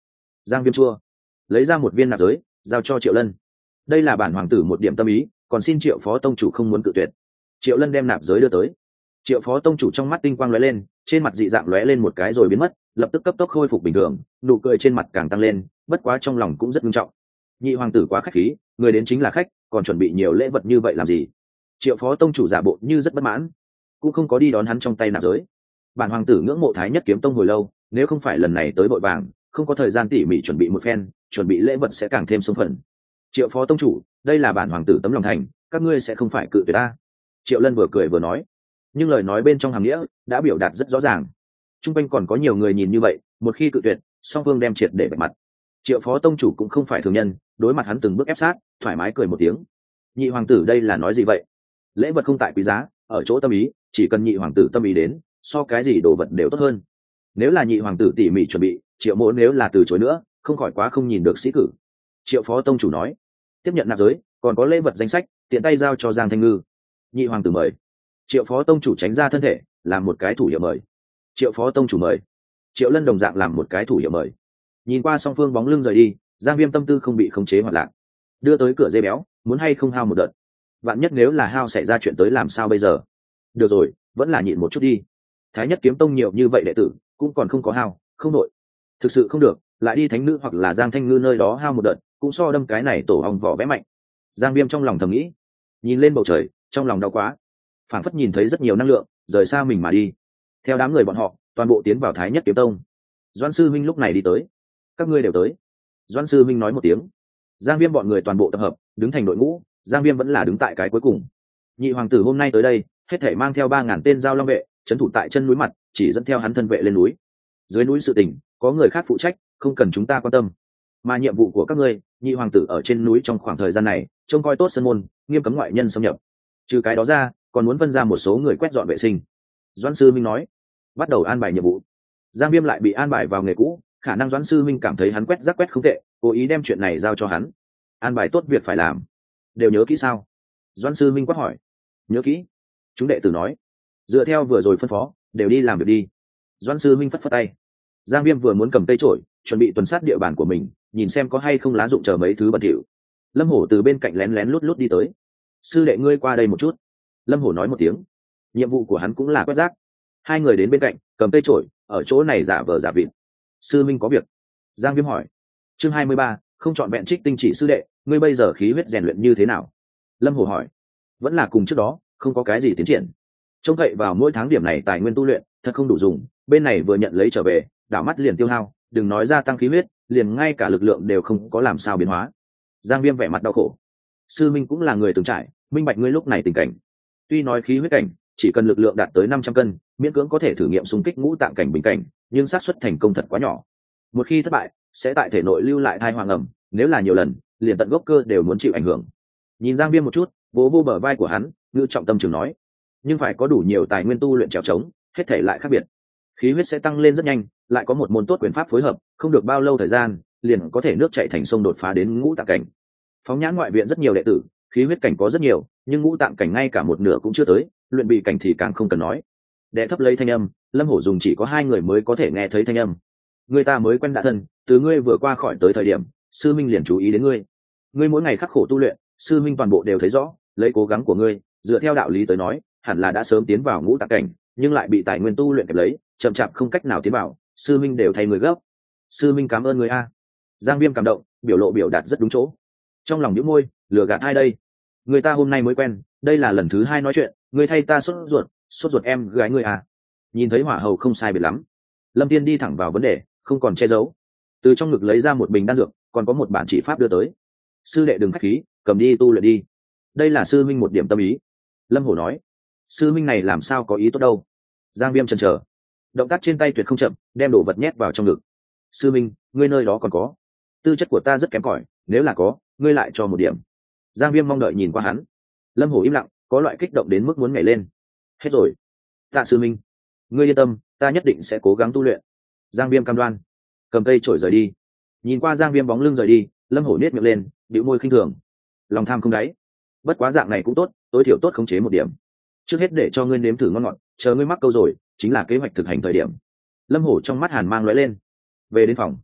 Giang Viêm chua lấy ra một viên nạp giới giao cho Triệu Lân. Đây là bản hoàng tử một điểm tâm ý, còn xin Triệu phó tông chủ không muốn cự tuyệt. Triệu Lân đem nạp giới đưa tới. Triệu phó tông chủ trong mắt tinh quang lóe lên, trên mặt dị dạng lóe lên một cái rồi biến mất, lập tức cấp tốc khôi phục bình thường, nụ cười trên mặt càng tăng lên, bất quá trong lòng cũng rất nghiêm trọng. Nhị hoàng tử quá khách khí, người đến chính là khách, còn chuẩn bị nhiều lễ vật như vậy làm gì? Triệu phó tông chủ giả bộ như rất bất mãn, cũng không có đi đón hắn trong tay nạp giới. Bản hoàng tử ngưỡng mộ Thái Nhất Kiếm Tông hồi lâu, nếu không phải lần này tới vội vàng, không có thời gian tỉ mỉ chuẩn bị một phen, chuẩn bị lễ vật sẽ càng thêm sung phần. Triệu phó tông chủ, đây là bản hoàng tử tấm lòng thành, các ngươi sẽ không phải cự tuyệt ta. Triệu Lân vừa cười vừa nói, nhưng lời nói bên trong hàm nghĩa đã biểu đạt rất rõ ràng. Trung quanh còn có nhiều người nhìn như vậy, một khi cự tuyệt, song phương đem triệt để bạch mặt. Triệu phó tông chủ cũng không phải thường nhân, đối mặt hắn từng bước ép sát, thoải mái cười một tiếng. Nhị hoàng tử đây là nói gì vậy? Lễ vật không tại quý giá, ở chỗ tâm ý, chỉ cần nhị hoàng tử tâm ý đến, so cái gì đồ vật đều tốt hơn. Nếu là nhị hoàng tử tỉ mỉ chuẩn bị, Triệu mỗ nếu là từ chối nữa, không khỏi quá không nhìn được sĩ cử. Triệu phó tông chủ nói, tiếp nhận nạp giới, còn có lễ vật danh sách, tiện tay giao cho Giang Thanh Ngư. Nhị hoàng tử mời. Triệu phó tông chủ tránh ra thân thể, làm một cái thủ hiệu mời. Triệu phó tông chủ mời. Triệu Lân đồng dạng làm một cái thủ hiệu mời. Nhìn qua song phương bóng lưng rời đi, Giang Viêm tâm tư không bị khống chế hoạt lạc. Đưa tới cửa dây béo, muốn hay không hao một đợt. Vạn nhất nếu là hao xảy ra chuyện tới làm sao bây giờ? Được rồi, vẫn là nhịn một chút đi. Thái Nhất Kiếm Tông nhiều như vậy đệ tử, cũng còn không có hao, không nội. Thực sự không được, lại đi Thánh Nữ hoặc là Giang Thanh Ngư nơi đó hao một đợt, cũng so đâm cái này tổ ong vỏ vẽ mạnh. Giang Viêm trong lòng thầm nghĩ, nhìn lên bầu trời, trong lòng đau quá. Phảng phất nhìn thấy rất nhiều năng lượng rời xa mình mà đi. Theo đám người bọn họ, toàn bộ tiến vào Thái Nhất Kiếm Tông. Doãn sư huynh lúc này đi tới. Các ngươi đều tới. Doãn sư huynh nói một tiếng. Giang Viêm bọn người toàn bộ tập hợp, đứng thành đội ngũ. Giang Viêm vẫn là đứng tại cái cuối cùng. Nhị hoàng tử hôm nay tới đây, hết thể mang theo 3000 tên giao long vệ, trấn thủ tại chân núi mặt, chỉ dẫn theo hắn thân vệ lên núi. Dưới núi sự tình, có người khác phụ trách, không cần chúng ta quan tâm. Mà nhiệm vụ của các ngươi, nhị hoàng tử ở trên núi trong khoảng thời gian này, trông coi tốt sân môn, nghiêm cấm ngoại nhân xâm nhập. Trừ cái đó ra, còn muốn phân ra một số người quét dọn vệ sinh. Doãn sư minh nói, bắt đầu an bài nhiệm vụ. Giang Viêm lại bị an bài vào nghề cũ, khả năng Doãn sư minh cảm thấy hắn quét rác quét không tệ, cố ý đem chuyện này giao cho hắn. An bài tốt việc phải làm, đều nhớ kỹ sao? Doãn sư minh quát hỏi. Nhớ kỹ. Chúng đệ tử nói, dựa theo vừa rồi phân phó, đều đi làm việc đi. Doãn sư minh phất phất tay. Giang Viêm vừa muốn cầm cây trổi, chuẩn bị tuần sát địa bàn của mình, nhìn xem có hay không lá dụng chờ mấy thứ bẩn thỉu. Lâm Hổ từ bên cạnh lén lén lút lút đi tới. Sư đệ ngươi qua đây một chút. Lâm Hổ nói một tiếng. Nhiệm vụ của hắn cũng là quét rác. Hai người đến bên cạnh, cầm cây trổi, ở chỗ này giả vờ giả vịt. Sư minh có việc. Giang Viêm hỏi. Chương 23, không chọn vẹn trích tinh chỉ sư đệ, ngươi bây giờ khí huyết rèn luyện như thế nào? Lâm Hổ hỏi. Vẫn là cùng trước đó, không có cái gì tiến triển. Trông cậy vào mỗi tháng điểm này tài nguyên tu luyện, thật không đủ dùng, bên này vừa nhận lấy trở về, đảo mắt liền tiêu hao, đừng nói gia tăng khí huyết, liền ngay cả lực lượng đều không có làm sao biến hóa. Giang Viêm vẻ mặt đau khổ. Sư minh cũng là người từng trải, minh bạch ngươi lúc này tình cảnh. Tuy nói khí huyết cảnh, chỉ cần lực lượng đạt tới 500 cân, miễn cưỡng có thể thử nghiệm xung kích ngũ tạng cảnh bình cảnh, nhưng xác suất thành công thật quá nhỏ. Một khi thất bại, sẽ tại thể nội lưu lại thai hoàng ẩm, nếu là nhiều lần, liền tận gốc cơ đều muốn chịu ảnh hưởng. Nhìn Giang Viêm một chút, vỗ vô bờ vai của hắn, ngữ trọng tâm trường nói, nhưng phải có đủ nhiều tài nguyên tu luyện trèo trống, hết thể lại khác biệt. Khí huyết sẽ tăng lên rất nhanh, lại có một môn tốt quyền pháp phối hợp, không được bao lâu thời gian, liền có thể nước chảy thành sông đột phá đến ngũ tạng cảnh. Phóng nhãn ngoại viện rất nhiều đệ tử, khí huyết cảnh có rất nhiều, nhưng ngũ tạng cảnh ngay cả một nửa cũng chưa tới, luyện bị cảnh thì càng không cần nói. Đệ thấp lấy thanh âm, Lâm Hổ dùng chỉ có 2 người mới có thể nghe thấy thanh âm. Người ta mới quen đã thân, từ ngươi vừa qua khỏi tới thời điểm, sư minh liền chú ý đến ngươi. Ngươi mỗi ngày khắc khổ tu luyện, sư minh toàn bộ đều thấy rõ, lấy cố gắng của ngươi, dựa theo đạo lý tới nói, hẳn là đã sớm tiến vào ngũ tạng cảnh, nhưng lại bị tài nguyên tu luyện kẹp lấy, chậm chạp không cách nào tiến vào, sư minh đều thay người gấp. Sư minh cảm ơn người a. Giang Viêm cảm động, biểu lộ biểu đạt rất đúng chỗ. Trong lòng nhíu môi, lừa gạt ai đây? Người ta hôm nay mới quen, đây là lần thứ 2 nói chuyện, người thay ta sốt ruột em gái người à? Nhìn thấy hỏa hầu không sai biệt lắm, Lâm Tiên đi thẳng vào vấn đề, không còn che giấu. Từ trong ngực lấy ra một bình đan dược, còn có một bản chỉ pháp đưa tới. Sư đệ đừng khách khí, cầm đi tu luyện đi. Đây là sư minh một điểm tâm ý. Lâm Hổ nói. Sư minh này làm sao có ý tốt đâu? Giang Viêm chần chờ, động tác trên tay tuyệt không chậm, đem đồ vật nhét vào trong ngực. Sư minh, ngươi nơi đó còn có? Tư chất của ta rất kém cỏi, nếu là có, ngươi lại cho một điểm. Giang Viêm mong đợi nhìn qua hắn. Lâm Hổ im lặng, có loại kích động đến mức muốn nhảy lên. Hết rồi. Tạ sư minh, ngươi yên tâm, ta nhất định sẽ cố gắng tu luyện. Giang Viêm cam đoan. Cầm cây chổi rời đi. Nhìn qua Giang Viêm bóng lưng rời đi, Lâm Hổ nhếch miệng lên, bĩu môi khinh thường. Lòng tham không đáy. Bất quá dạng này cũng tốt, tối thiểu tốt khống chế một điểm. Trước hết để cho ngươi nếm thử ngon ngọt, chờ ngươi mắc câu rồi, chính là kế hoạch thực hành thời điểm. Lâm Hổ trong mắt hàn mang lóe lên. Về đến phòng,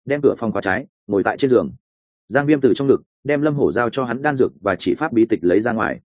đem cửa phòng khóa trái, ngồi tại trên giường. Giang Viêm từ trong ngực đem Lâm Hổ giao cho hắn đan dược và chỉ pháp bí tịch lấy ra ngoài.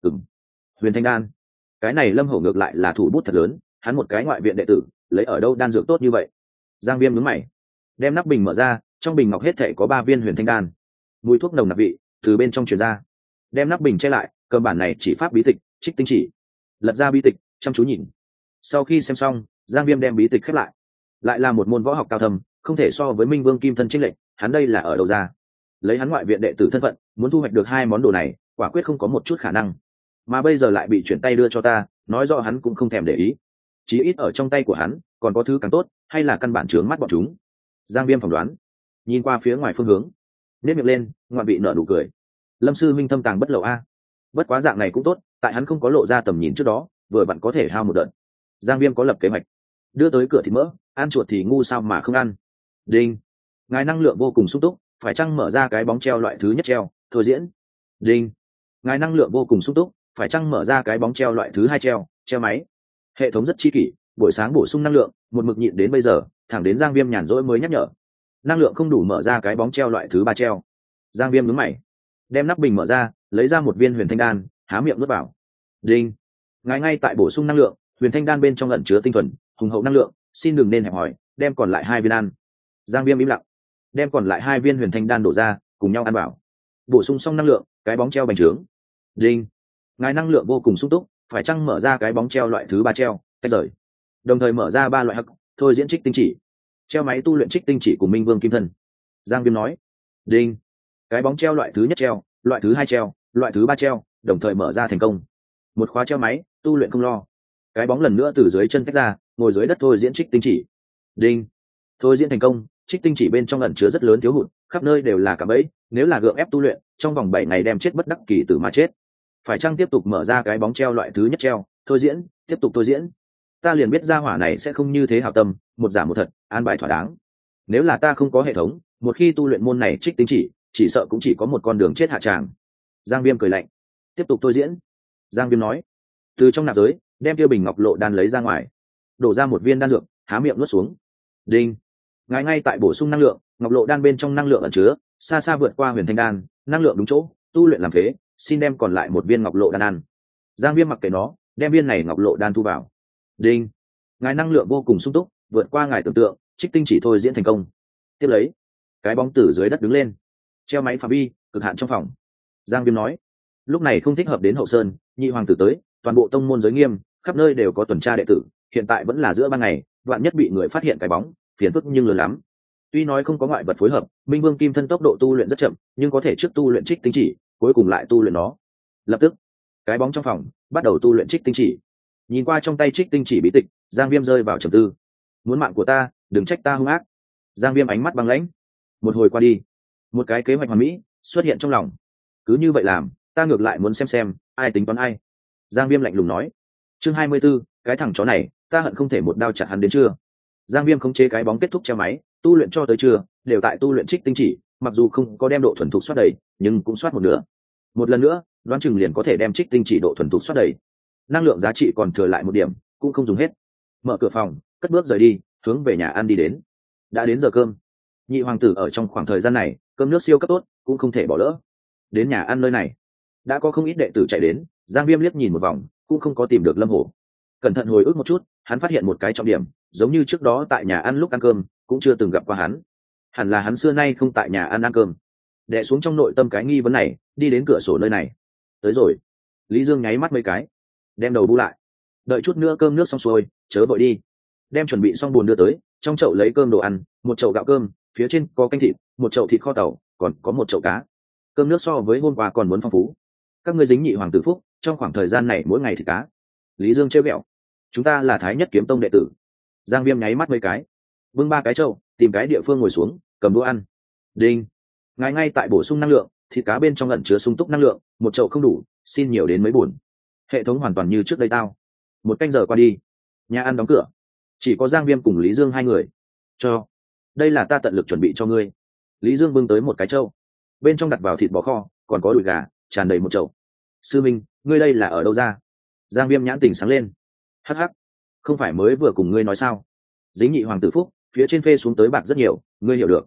Huyền Thanh đan. Cái này Lâm Hổ ngược lại là thủ bút thật lớn, hắn một cái ngoại viện đệ tử, lấy ở đâu đan dược tốt như vậy? Giang Viêm nhướng mày, đem nắp bình mở ra, trong bình ngọc hết thảy có 3 viên Huyền Thanh đan. Mùi thuốc nồng nặc vị từ bên trong truyền ra. Đem nắp bình che lại, cầm bản này chỉ pháp bí tịch, Trích Tinh Chỉ. Lật ra bí tịch, chăm chú nhìn. Sau khi xem xong, Giang Viêm đem bí tịch khép lại là một môn võ học cao thâm, không thể so với Minh Vương Kim Thân chênh lệch, hắn đây là ở đâu ra? Lấy hắn ngoại viện đệ tử thân phận, muốn thu hoạch được 2 món đồ này, quả quyết không có một chút khả năng. Mà bây giờ lại bị chuyển tay đưa cho ta, nói rõ hắn cũng không thèm để ý. Chí ít ở trong tay của hắn, còn có thứ càng tốt, hay là căn bản chướng mắt bọn chúng. Giang Viêm phỏng đoán, nhìn qua phía ngoài phương hướng, nhếch miệng lên, ngoạn vị nở nụ cười. Lâm sư minh thâm tàng bất lậu a. Bất quá dạng này cũng tốt, tại hắn không có lộ ra tầm nhìn trước đó, vừa bạn có thể hao một đợt. Giang Viêm có lập kế hoạch, đưa tới cửa thịt mỡ, ăn chuột thì ngu sao mà không ăn. Đinh, ngài năng lượng vô cùng sung túc, phải chăng mở ra cái bóng treo loại thứ nhất treo, thôi diễn. Đinh, ngài năng lượng vô cùng sung túc, phải chăng mở ra cái bóng treo loại thứ 2 treo máy. Hệ thống rất chi kỷ, buổi sáng bổ sung năng lượng, một mực nhịn đến bây giờ, thẳng đến Giang Viêm nhàn rỗi mới nhắc nhở. Năng lượng không đủ mở ra cái bóng treo loại thứ 3 treo. Giang Viêm nhướng mày, đem nắp bình mở ra, lấy ra một viên Huyền Thanh đan, há miệng nuốt vào. Đinh, ngài ngay tại bổ sung năng lượng, Huyền Thanh đan bên trong ẩn chứa tinh thuần hùng hậu năng lượng, xin đừng nên hẹp hòi, đem còn lại 2 viên ăn. Giang Viêm im lặng, đem còn lại 2 viên Huyền Thanh đan đổ ra, cùng nhau ăn vào. Bổ sung xong năng lượng, cái bóng treo bành trướng. Đinh, ngài năng lượng vô cùng sung túc, phải chăng mở ra cái bóng treo loại thứ 3 treo, tách rời. Đồng thời mở ra 3 loại hắc, thôi diễn Trích Tinh Chỉ. Treo máy tu luyện Trích Tinh Chỉ của Minh Vương Kim Thân. Giang Viêm nói. Đinh, cái bóng treo loại thứ nhất treo, loại thứ 2 treo, loại thứ 3 treo, đồng thời mở ra thành công. Một khóa treo máy, tu luyện không lo. Cái bóng lần nữa từ dưới chân tách ra, ngồi dưới đất thôi diễn Trích Tinh Chỉ. Đinh, thôi diễn thành công. Trích Tinh Chỉ bên trong ẩn chứa rất lớn thiếu hụt, khắp nơi đều là cạm bẫy, nếu là gượng ép tu luyện, trong vòng 7 ngày đem chết bất đắc kỳ tử mà chết. Phải chăng tiếp tục mở ra cái bóng treo loại thứ nhất treo, thôi diễn, tiếp tục thôi diễn. Ta liền biết gia hỏa này sẽ không như thế hảo tâm, một giả một thật, an bài thỏa đáng. Nếu là ta không có hệ thống, một khi tu luyện môn này Trích Tinh chỉ sợ cũng chỉ có một con đường chết hạ tràng. Giang Viêm cười lạnh, tiếp tục thôi diễn. Giang Viêm nói, từ trong nạp giới đem tiêu bình ngọc lộ đan lấy ra ngoài, đổ ra một viên đan dược, há miệng nuốt xuống. Đinh, ngài ngay tại bổ sung năng lượng, ngọc lộ đan bên trong năng lượng ẩn chứa xa xa vượt qua Huyền Thanh đan, năng lượng đúng chỗ, tu luyện làm phế, xin đem còn lại một viên ngọc lộ đan ăn. Giang Viêm mặc kệ nó, đem viên này ngọc lộ đan thu vào. Đinh, ngài năng lượng vô cùng sung túc, vượt qua ngài tưởng tượng, Trích Tinh Chỉ thôi diễn thành công. Tiếp lấy, cái bóng từ dưới đất đứng lên, treo máy phạm vi cực hạn trong phòng. Giang Viêm nói, lúc này không thích hợp đến Hậu Sơn, nhị hoàng tử tới, toàn bộ tông môn giới nghiêm, khắp nơi đều có tuần tra đệ tử, hiện tại vẫn là giữa ban ngày, vạn nhất bị người phát hiện cái bóng, phiền phức nhưng lớn lắm. Tuy nói không có ngoại vật phối hợp, Minh Vương Kim Thân tốc độ tu luyện rất chậm, nhưng có thể trước tu luyện Trích Tinh Chỉ, cuối cùng lại tu luyện nó. Lập tức, cái bóng trong phòng bắt đầu tu luyện Trích Tinh Chỉ. Nhìn qua trong tay Trích Tinh Chỉ bí tịch, Giang Viêm rơi vào trầm tư. Muốn mạng của ta, đừng trách ta hung ác. Giang Viêm ánh mắt băng lãnh. Một hồi qua đi, một cái kế hoạch hoàn mỹ xuất hiện trong lòng. Cứ như vậy làm, ta ngược lại muốn xem ai tính toán ai. Giang Viêm lạnh lùng nói. Chương 24, cái thằng chó này, ta hận không thể một đao chặt hắn đến trưa. Giang Viêm khống chế cái bóng kết thúc treo máy, tu luyện cho tới trưa, đều tại tu luyện Trích Tinh Chỉ, mặc dù không có đem độ thuần thục soát đầy, nhưng cũng soát một nửa. Một lần nữa, đoán chừng liền có thể đem Trích Tinh Chỉ độ thuần thục soát đầy. Năng lượng giá trị còn thừa lại 1 điểm, cũng không dùng hết. Mở cửa phòng, cất bước rời đi, hướng về nhà ăn đi đến. Đã đến giờ cơm. Nhị hoàng tử ở trong khoảng thời gian này, cơm nước siêu cấp tốt, cũng không thể bỏ lỡ. Đến nhà ăn nơi này, đã có không ít đệ tử chạy đến. Giang Viêm liếc nhìn một vòng, cũng không có tìm được Lâm Hổ. Cẩn thận hồi ức một chút, hắn phát hiện một cái trọng điểm, giống như trước đó tại nhà ăn lúc ăn cơm, cũng chưa từng gặp qua hắn. Hẳn là hắn xưa nay không tại nhà ăn cơm. Đè xuống trong nội tâm cái nghi vấn này, đi đến cửa sổ nơi này. Tới rồi. Lý Dương nháy mắt mấy cái, đem đầu bu lại. Đợi chút nữa cơm nước xong xuôi, chớ vội đi. Đem chuẩn bị xong bùn đưa tới, trong chậu lấy cơm đồ ăn, một chậu gạo cơm, phía trên có canh thịt, một chậu thịt kho tàu, còn có một chậu cá. Cơm nước so với hôm qua còn muốn phong phú. Các ngươi dính nhị hoàng tử phúc, trong khoảng thời gian này mỗi ngày thịt cá. Lý Dương trêu ghẹo. Chúng ta là Thái Nhất Kiếm Tông đệ tử. Giang Viêm nháy mắt mấy cái, bưng 3 cái chậu, tìm cái địa phương ngồi xuống, cầm đũa ăn. Đinh, ngài ngay tại bổ sung năng lượng, thịt cá bên trong ẩn chứa sung túc năng lượng, một chậu không đủ, xin nhiều đến mấy buồn. Hệ thống hoàn toàn như trước đây tao. 1 canh giờ qua đi, nhà ăn đóng cửa, chỉ có Giang Viêm cùng Lý Dương 2 người. Cho, đây là ta tận lực chuẩn bị cho ngươi. Lý Dương bưng tới một cái chậu, bên trong đặt vào thịt bò kho, còn có đùi gà, tràn đầy một chậu. Sư Minh, ngươi đây là ở đâu ra? Giang Viêm nhãn tình sáng lên. Hắc hắc, không phải mới vừa cùng ngươi nói sao? Dính nhị hoàng tử phúc, phía trên phê xuống tới bạc rất nhiều, ngươi hiểu được.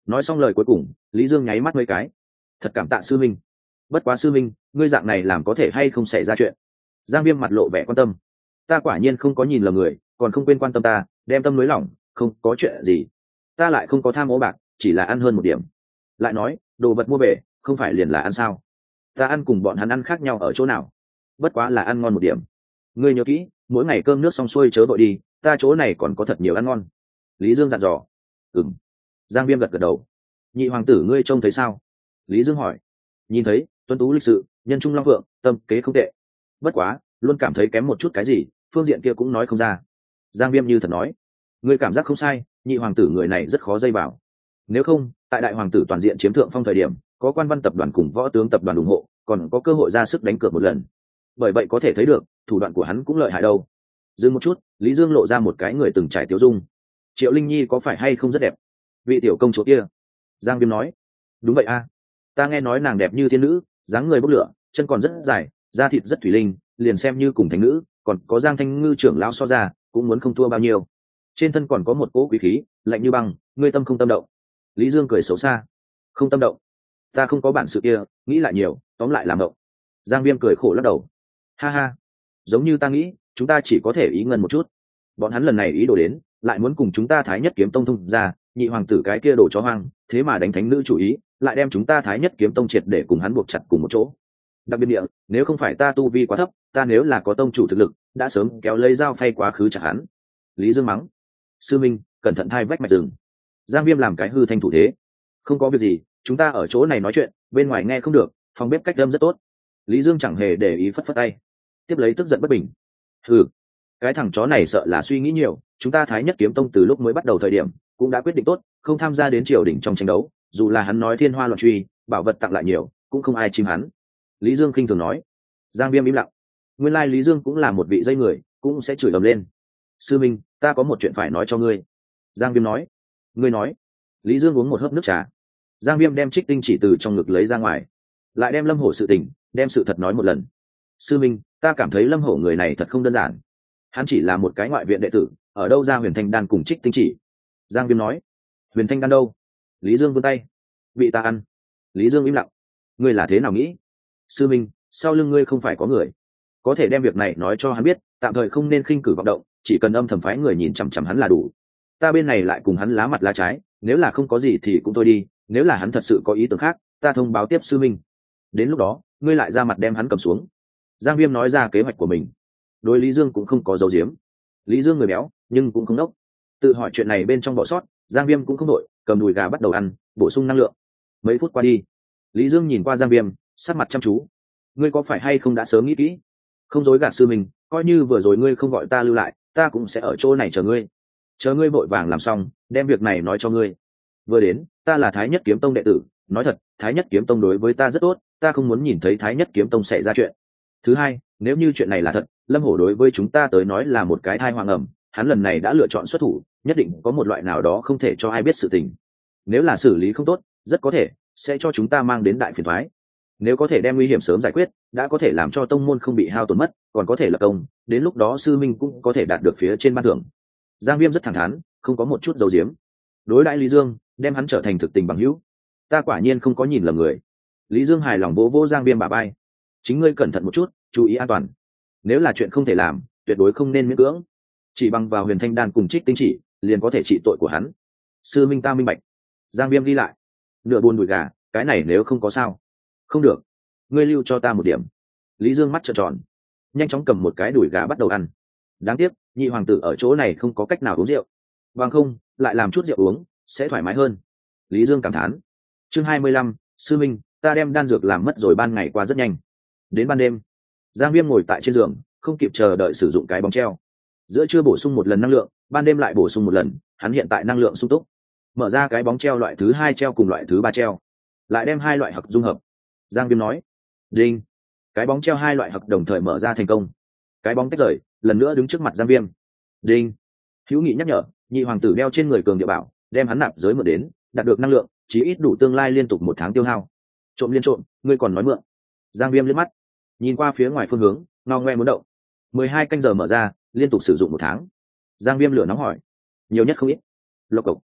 Nói xong lời cuối cùng, Lý Dương nháy mắt mấy cái. Thật cảm tạ sư minh. Bất quá sư minh, ngươi dạng này làm có thể hay không xảy ra chuyện? Giang Viêm mặt lộ vẻ quan tâm. Ta quả nhiên không có nhìn lầm người, còn không quên quan tâm ta, đem tâm nới lỏng, không có chuyện gì. Ta lại không có tham ô bạc, chỉ là ăn hơn một điểm. Lại nói, đồ vật mua về, không phải liền là ăn sao? Ta ăn cùng bọn hắn ăn khác nhau ở chỗ nào? Bất quá là ăn ngon một điểm. Ngươi nhớ kỹ, mỗi ngày cơm nước xong xuôi chớ vội đi, ta chỗ này còn có thật nhiều ăn ngon. Lý Dương dặn dò. Ừm. Giang Viêm gật gật đầu. Nhị hoàng tử ngươi trông thấy sao? Lý Dương hỏi. Nhìn thấy, tuấn tú lịch sự, nhân trung long phượng, tâm kế không tệ. Bất quá, luôn cảm thấy kém một chút cái gì, phương diện kia cũng nói không ra. Giang Viêm như thật nói. Ngươi cảm giác không sai, nhị hoàng tử người này rất khó dây vào. Nếu không, tại đại hoàng tử toàn diện chiếm thượng phong thời điểm, có quan văn tập đoàn cùng võ tướng tập đoàn ủng hộ, còn có cơ hội ra sức đánh cược một lần. Bởi vậy có thể thấy được, thủ đoạn của hắn cũng lợi hại đâu. Dừng một chút, Lý Dương lộ ra một cái người từng trải tiêu dung. Triệu Linh Nhi có phải hay không rất đẹp? Vị tiểu công chúa kia. Giang Viêm nói. Đúng vậy a, ta nghe nói nàng đẹp như thiên nữ, dáng người bốc lửa, chân còn rất dài, da thịt rất thủy linh, liền xem như cùng thánh nữ, còn có Giang Thanh Ngư trưởng lão so ra, cũng muốn không thua bao nhiêu. Trên thân còn có một cỗ quý khí, lạnh như băng, ngươi tâm không tâm động? Lý Dương cười xấu xa. Không tâm động. Ta không có bản sự kia, nghĩ lại nhiều, tóm lại làm động. Giang Viêm cười khổ lắc đầu. Ha ha, giống như ta nghĩ, chúng ta chỉ có thể ý ngân một chút. Bọn hắn lần này ý đồ đến, lại muốn cùng chúng ta Thái Nhất Kiếm Tông thông ra, nhị hoàng tử cái kia đổ chó hoang, thế mà đánh thánh nữ chủ ý, lại đem chúng ta Thái Nhất Kiếm Tông triệt để cùng hắn buộc chặt cùng một chỗ. Đặc biệt địa, nếu không phải ta tu vi quá thấp, ta nếu là có tông chủ thực lực, đã sớm kéo lấy dao phay quá khứ chặt hắn. Lý Dương mắng. Sư minh, cẩn thận thai vách mạch rừng. Giang Viêm làm cái hư thanh thủ thế. Không có việc gì, chúng ta ở chỗ này nói chuyện, bên ngoài nghe không được, phòng bếp cách âm rất tốt. Lý Dương chẳng hề để ý, phất phất tay. Tiếp lấy tức giận bất bình. Hừ, cái thằng chó này sợ là suy nghĩ nhiều, chúng ta Thái Nhất Kiếm Tông từ lúc mới bắt đầu thời điểm cũng đã quyết định tốt, không tham gia đến triều đình trong tranh đấu, dù là hắn nói thiên hoa loạn truy, bảo vật tặng lại nhiều, cũng không ai chim hắn. Lý Dương khinh thường nói. Giang Viêm im lặng. Nguyên lai Lý Dương cũng là một vị dây người, cũng sẽ chửi ầm lên. Sư minh, ta có một chuyện phải nói cho ngươi. Giang Viêm nói. Ngươi nói. Lý Dương uống một hớp nước trà. Giang Viêm đem trích tinh chỉ từ trong ngực lấy ra ngoài, lại đem Lâm Hổ sự tình, đem sự thật nói một lần. Sư minh, ta cảm thấy Lâm Hổ người này thật không đơn giản. Hắn chỉ là một cái ngoại viện đệ tử, ở đâu ra huyền thanh đan cùng trích tinh chỉ? Giang Viêm nói. Huyền thanh đan đâu? Lý Dương vươn tay. Bị ta ăn. Lý Dương im lặng. Ngươi là thế nào nghĩ? Sư minh, sau lưng ngươi không phải có người, có thể đem việc này nói cho hắn biết, tạm thời không nên khinh cử vọng động, chỉ cần âm thầm phái người nhìn chằm chằm hắn là đủ. Ta bên này lại cùng hắn lá mặt lá trái, nếu là không có gì thì cũng thôi đi, nếu là hắn thật sự có ý tưởng khác, ta thông báo tiếp sư minh. Đến lúc đó, ngươi lại ra mặt đem hắn cầm xuống. Giang Viêm nói ra kế hoạch của mình. Đối Lý Dương cũng không có dấu diếm. Lý Dương người béo, nhưng cũng không đốc. Tự hỏi chuyện này bên trong bỏ sót, Giang Viêm cũng không đội, cầm đùi gà bắt đầu ăn, bổ sung năng lượng. Mấy phút qua đi, Lý Dương nhìn qua Giang Viêm, sắc mặt chăm chú. Ngươi có phải hay không đã sớm nghĩ kỹ? Không dối gạt sư mình, coi như vừa rồi ngươi không gọi ta lưu lại, ta cũng sẽ ở chỗ này chờ ngươi. Chờ ngươi vội vàng làm xong, đem việc này nói cho ngươi. Vừa đến, ta là Thái Nhất Kiếm Tông đệ tử, nói thật, Thái Nhất Kiếm Tông đối với ta rất tốt, ta không muốn nhìn thấy Thái Nhất Kiếm Tông xảy ra chuyện. Thứ hai, nếu như chuyện này là thật, Lâm Hổ đối với chúng ta tới nói là một cái thai hoàng ẩm, hắn lần này đã lựa chọn xuất thủ, nhất định có một loại nào đó không thể cho ai biết sự tình. Nếu là xử lý không tốt, rất có thể sẽ cho chúng ta mang đến đại phiền toái. Nếu có thể đem nguy hiểm sớm giải quyết, đã có thể làm cho tông môn không bị hao tổn mất, còn có thể lập công, đến lúc đó sư minh cũng có thể đạt được phía trên ban thưởng. Giang Viêm rất thẳng thắn, không có một chút dầu diếm. Đối đãi Lý Dương, đem hắn trở thành thực tình bằng hữu. Ta quả nhiên không có nhìn lầm người. Lý Dương hài lòng vỗ vỗ Giang Viêm bả vai. Chính ngươi cẩn thận một chút, chú ý an toàn. Nếu là chuyện không thể làm, tuyệt đối không nên miễn cưỡng. Chỉ bằng vào huyền thanh đan cùng trích tinh chỉ, liền có thể trị tội của hắn. Sư minh ta minh bạch. Giang Viêm ghi lại. Nửa buồn đùi gà, cái này nếu không có sao. Không được, ngươi lưu cho ta một điểm. Lý Dương mắt trợn tròn, nhanh chóng cầm một cái đùi gà bắt đầu ăn. Đáng tiếc, nhị hoàng tử ở chỗ này không có cách nào uống rượu, bằng không lại làm chút rượu uống sẽ thoải mái hơn. Lý Dương cảm thán. Chương 25, sư minh, ta đem đan dược làm mất rồi, ban ngày qua rất nhanh. Đến ban đêm, Giang Viêm ngồi tại trên giường, không kịp chờ đợi sử dụng cái bóng treo. Giữa trưa bổ sung một lần năng lượng, ban đêm lại bổ sung một lần, hắn hiện tại năng lượng sung túc. Mở ra cái bóng treo loại thứ 2 treo cùng loại thứ 3 treo, lại đem hai loại hặc dung hợp. Giang Viêm nói. Đinh. Cái bóng treo hai loại hặc đồng thời mở ra thành công. Cái bóng tách rời, lần nữa đứng trước mặt Giang Viêm. Đinh. Hữu Nghị nhắc nhở, nhị hoàng tử đeo trên người cường địa bảo, đem hắn nạp giới mượn đến, đạt được năng lượng chí ít đủ tương lai liên tục 1 tháng tiêu hao. Trộm liên trộm, ngươi còn nói mượn. Giang Viêm liếc mắt, nhìn qua phía ngoài phương hướng, ngao ngoe muốn động. 12 canh giờ mở ra, liên tục sử dụng 1 tháng. Giang Viêm lửa nóng hỏi. Nhiều nhất không ít. Lộc cộc.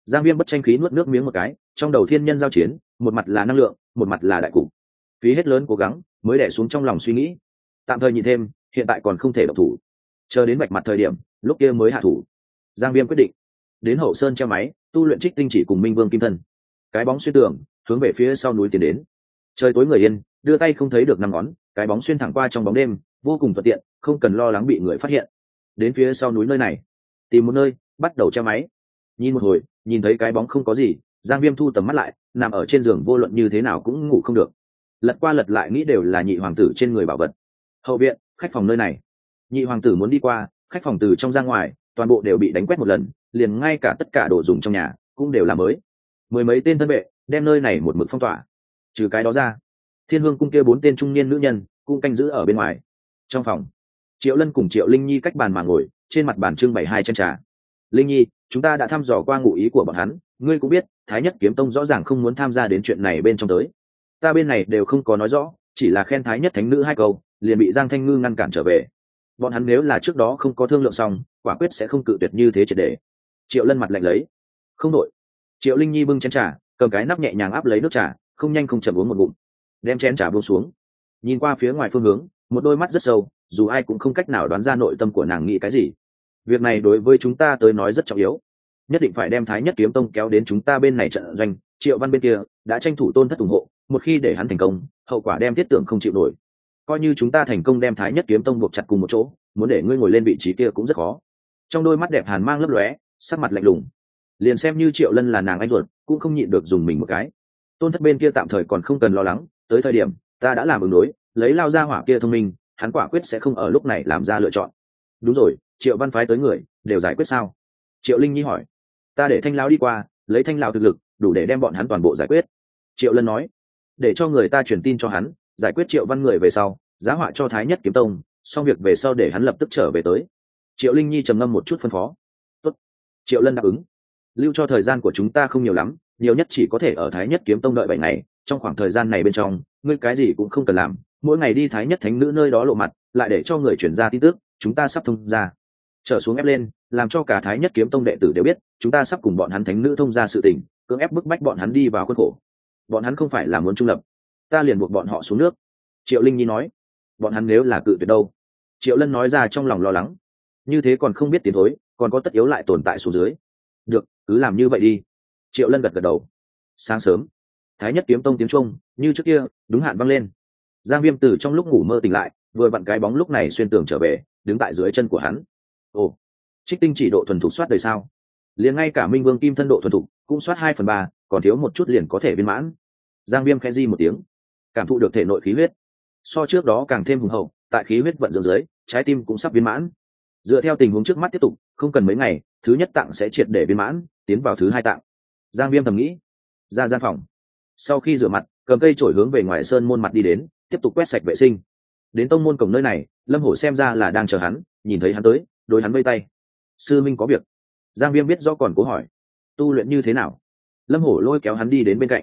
Giang Viêm bất tranh khí nuốt nước miếng một cái, trong đầu thiên nhân giao chiến, một mặt là năng lượng, một mặt là đại cục. Phí hết lớn cố gắng, mới đè xuống trong lòng suy nghĩ. Tạm thời nhịn thêm, hiện tại còn không thể động thủ. Chờ đến vạch mặt thời điểm, lúc kia mới hạ thủ. Giang Viêm quyết định, đến Hậu Sơn treo máy, tu luyện Trích Tinh Chỉ cùng Minh Vương Kim Thân. Cái bóng xuyên tường, hướng về phía sau núi tiến đến. Trời tối người yên, đưa tay không thấy được năm ngón, cái bóng xuyên thẳng qua trong bóng đêm, vô cùng thuận tiện, không cần lo lắng bị người phát hiện. Đến phía sau núi nơi này, tìm một nơi, bắt đầu treo máy. Nhìn một hồi, nhìn thấy cái bóng không có gì, Giang Viêm thu tầm mắt lại, nằm ở trên giường vô luận như thế nào cũng ngủ không được. Lật qua lật lại nghĩ đều là nhị hoàng tử trên người bảo vật. Hậu viện, khách phòng nơi này. Nhị hoàng tử muốn đi qua, khách phòng từ trong ra ngoài, toàn bộ đều bị đánh quét một lần, liền ngay cả tất cả đồ dùng trong nhà cũng đều là mới. Mười mấy tên thân vệ đem nơi này một mực phong tỏa. Trừ cái đó ra, Thiên Hương cung kia 4 tên trung niên nữ nhân cũng canh giữ ở bên ngoài. Trong phòng, Triệu Lân cùng Triệu Linh Nhi cách bàn mà ngồi, trên mặt bàn trưng bày 2 chén trà. Linh Nhi, chúng ta đã thăm dò qua ngụ ý của bọn hắn, ngươi cũng biết Thái Nhất Kiếm Tông rõ ràng không muốn tham gia đến chuyện này bên trong tới. Ta bên này đều không có nói rõ, chỉ là khen Thái Nhất Thánh Nữ 2 câu, liền bị Giang Thanh Ngư ngăn cản trở về. Bọn hắn nếu là trước đó không có thương lượng xong, quả quyết sẽ không cự tuyệt như thế triệt để. Triệu Lân mặt lạnh lấy, không đổi. Triệu Linh Nhi bưng chén trà, cầm cái nắp nhẹ nhàng áp lấy nước trà, không nhanh không chậm uống một ngụm, đem chén trà buông xuống, nhìn qua phía ngoài phương hướng, một đôi mắt rất sâu, dù ai cũng không cách nào đoán ra nội tâm của nàng nghĩ cái gì. Việc này đối với chúng ta tới nói rất trọng yếu, nhất định phải đem Thái Nhất Kiếm Tông kéo đến chúng ta bên này trận doanh. Triệu Văn bên kia đã tranh thủ Tôn Thất ủng hộ, một khi để hắn thành công, hậu quả đem thiết tưởng không chịu nổi. Coi như chúng ta thành công đem Thái Nhất Kiếm Tông buộc chặt cùng một chỗ, muốn để ngươi ngồi lên vị trí kia cũng rất khó. Trong đôi mắt đẹp hàn mang lấp lóe, sắc mặt lạnh lùng. Liền xem như Triệu Lân là nàng anh ruột, cũng không nhịn được dùng mình một cái. Tôn Thất bên kia tạm thời còn không cần lo lắng, tới thời điểm ta đã làm ứng đối, lấy lao ra hỏa kia thông minh, hắn quả quyết sẽ không ở lúc này làm ra lựa chọn. Đúng rồi, Triệu Văn phái tới người đều giải quyết sao? Triệu Linh Nhi hỏi. Ta để Thanh lão đi qua, lấy Thanh lão thực lực đủ để đem bọn hắn toàn bộ giải quyết. Triệu Lân nói. Để cho người ta truyền tin cho hắn, giải quyết Triệu Văn người về sau, giá họa cho Thái Nhất Kiếm Tông, xong việc về sau để hắn lập tức trở về tới. Triệu Linh Nhi trầm ngâm một chút phân phó. Tốt. Triệu Lân đáp ứng. Lưu cho thời gian của chúng ta không nhiều lắm, nhiều nhất chỉ có thể ở Thái Nhất Kiếm Tông đợi 7 ngày. Trong khoảng thời gian này bên trong, ngươi cái gì cũng không cần làm, mỗi ngày đi Thái Nhất Thánh Nữ nơi đó lộ mặt, lại để cho người chuyển ra tin tức, chúng ta sắp thông ra. Trở xuống ép lên, làm cho cả Thái Nhất Kiếm Tông đệ tử đều biết, chúng ta sắp cùng bọn hắn thánh nữ thông ra sự tình, cưỡng ép bức bách bọn hắn đi vào khuôn khổ. Bọn hắn không phải là muốn trung lập, ta liền buộc bọn họ xuống nước. Triệu Linh Nhi nói. Bọn hắn nếu là cự tuyệt đâu? Triệu Lân nói ra trong lòng lo lắng. Như thế còn không biết tiến thối, còn có tất yếu lại tồn tại xuống dưới. Được, cứ làm như vậy đi. Triệu Lân gật gật đầu. Sáng sớm, Thái Nhất Kiếm Tông tiếng chuông như trước kia đúng hạn vang lên. Giang Viêm từ trong lúc ngủ mơ tỉnh lại, vừa vặn cái bóng lúc này xuyên tường trở về, đứng tại dưới chân của hắn. Ồ, Trích Tinh Chỉ độ thuần thục soát đời sao? Liền ngay cả Minh Vương Kim Thân độ thuần thục cũng soát 2/3, còn thiếu một chút liền có thể viên mãn. Giang Viêm khẽ di một tiếng, cảm thụ được thể nội khí huyết so trước đó càng thêm hùng hậu, tại khí huyết vận dưỡng dưới, trái tim cũng sắp viên mãn. Dựa theo tình huống trước mắt tiếp tục, không cần mấy ngày, thứ nhất tạng sẽ triệt để viên mãn, tiến vào thứ 2 tạng. Giang Viêm thầm nghĩ. Ra gian phòng, sau khi rửa mặt, cầm cây chổi hướng về ngoài sơn môn mặt đi đến, tiếp tục quét sạch vệ sinh. Đến tông môn cổng nơi này, Lâm Hổ xem ra là đang chờ hắn, nhìn thấy hắn tới, đối hắn vây tay. Sư minh có việc. Giang Viêm biết rõ còn cố hỏi. Tu luyện như thế nào? Lâm Hổ lôi kéo hắn đi đến bên cạnh.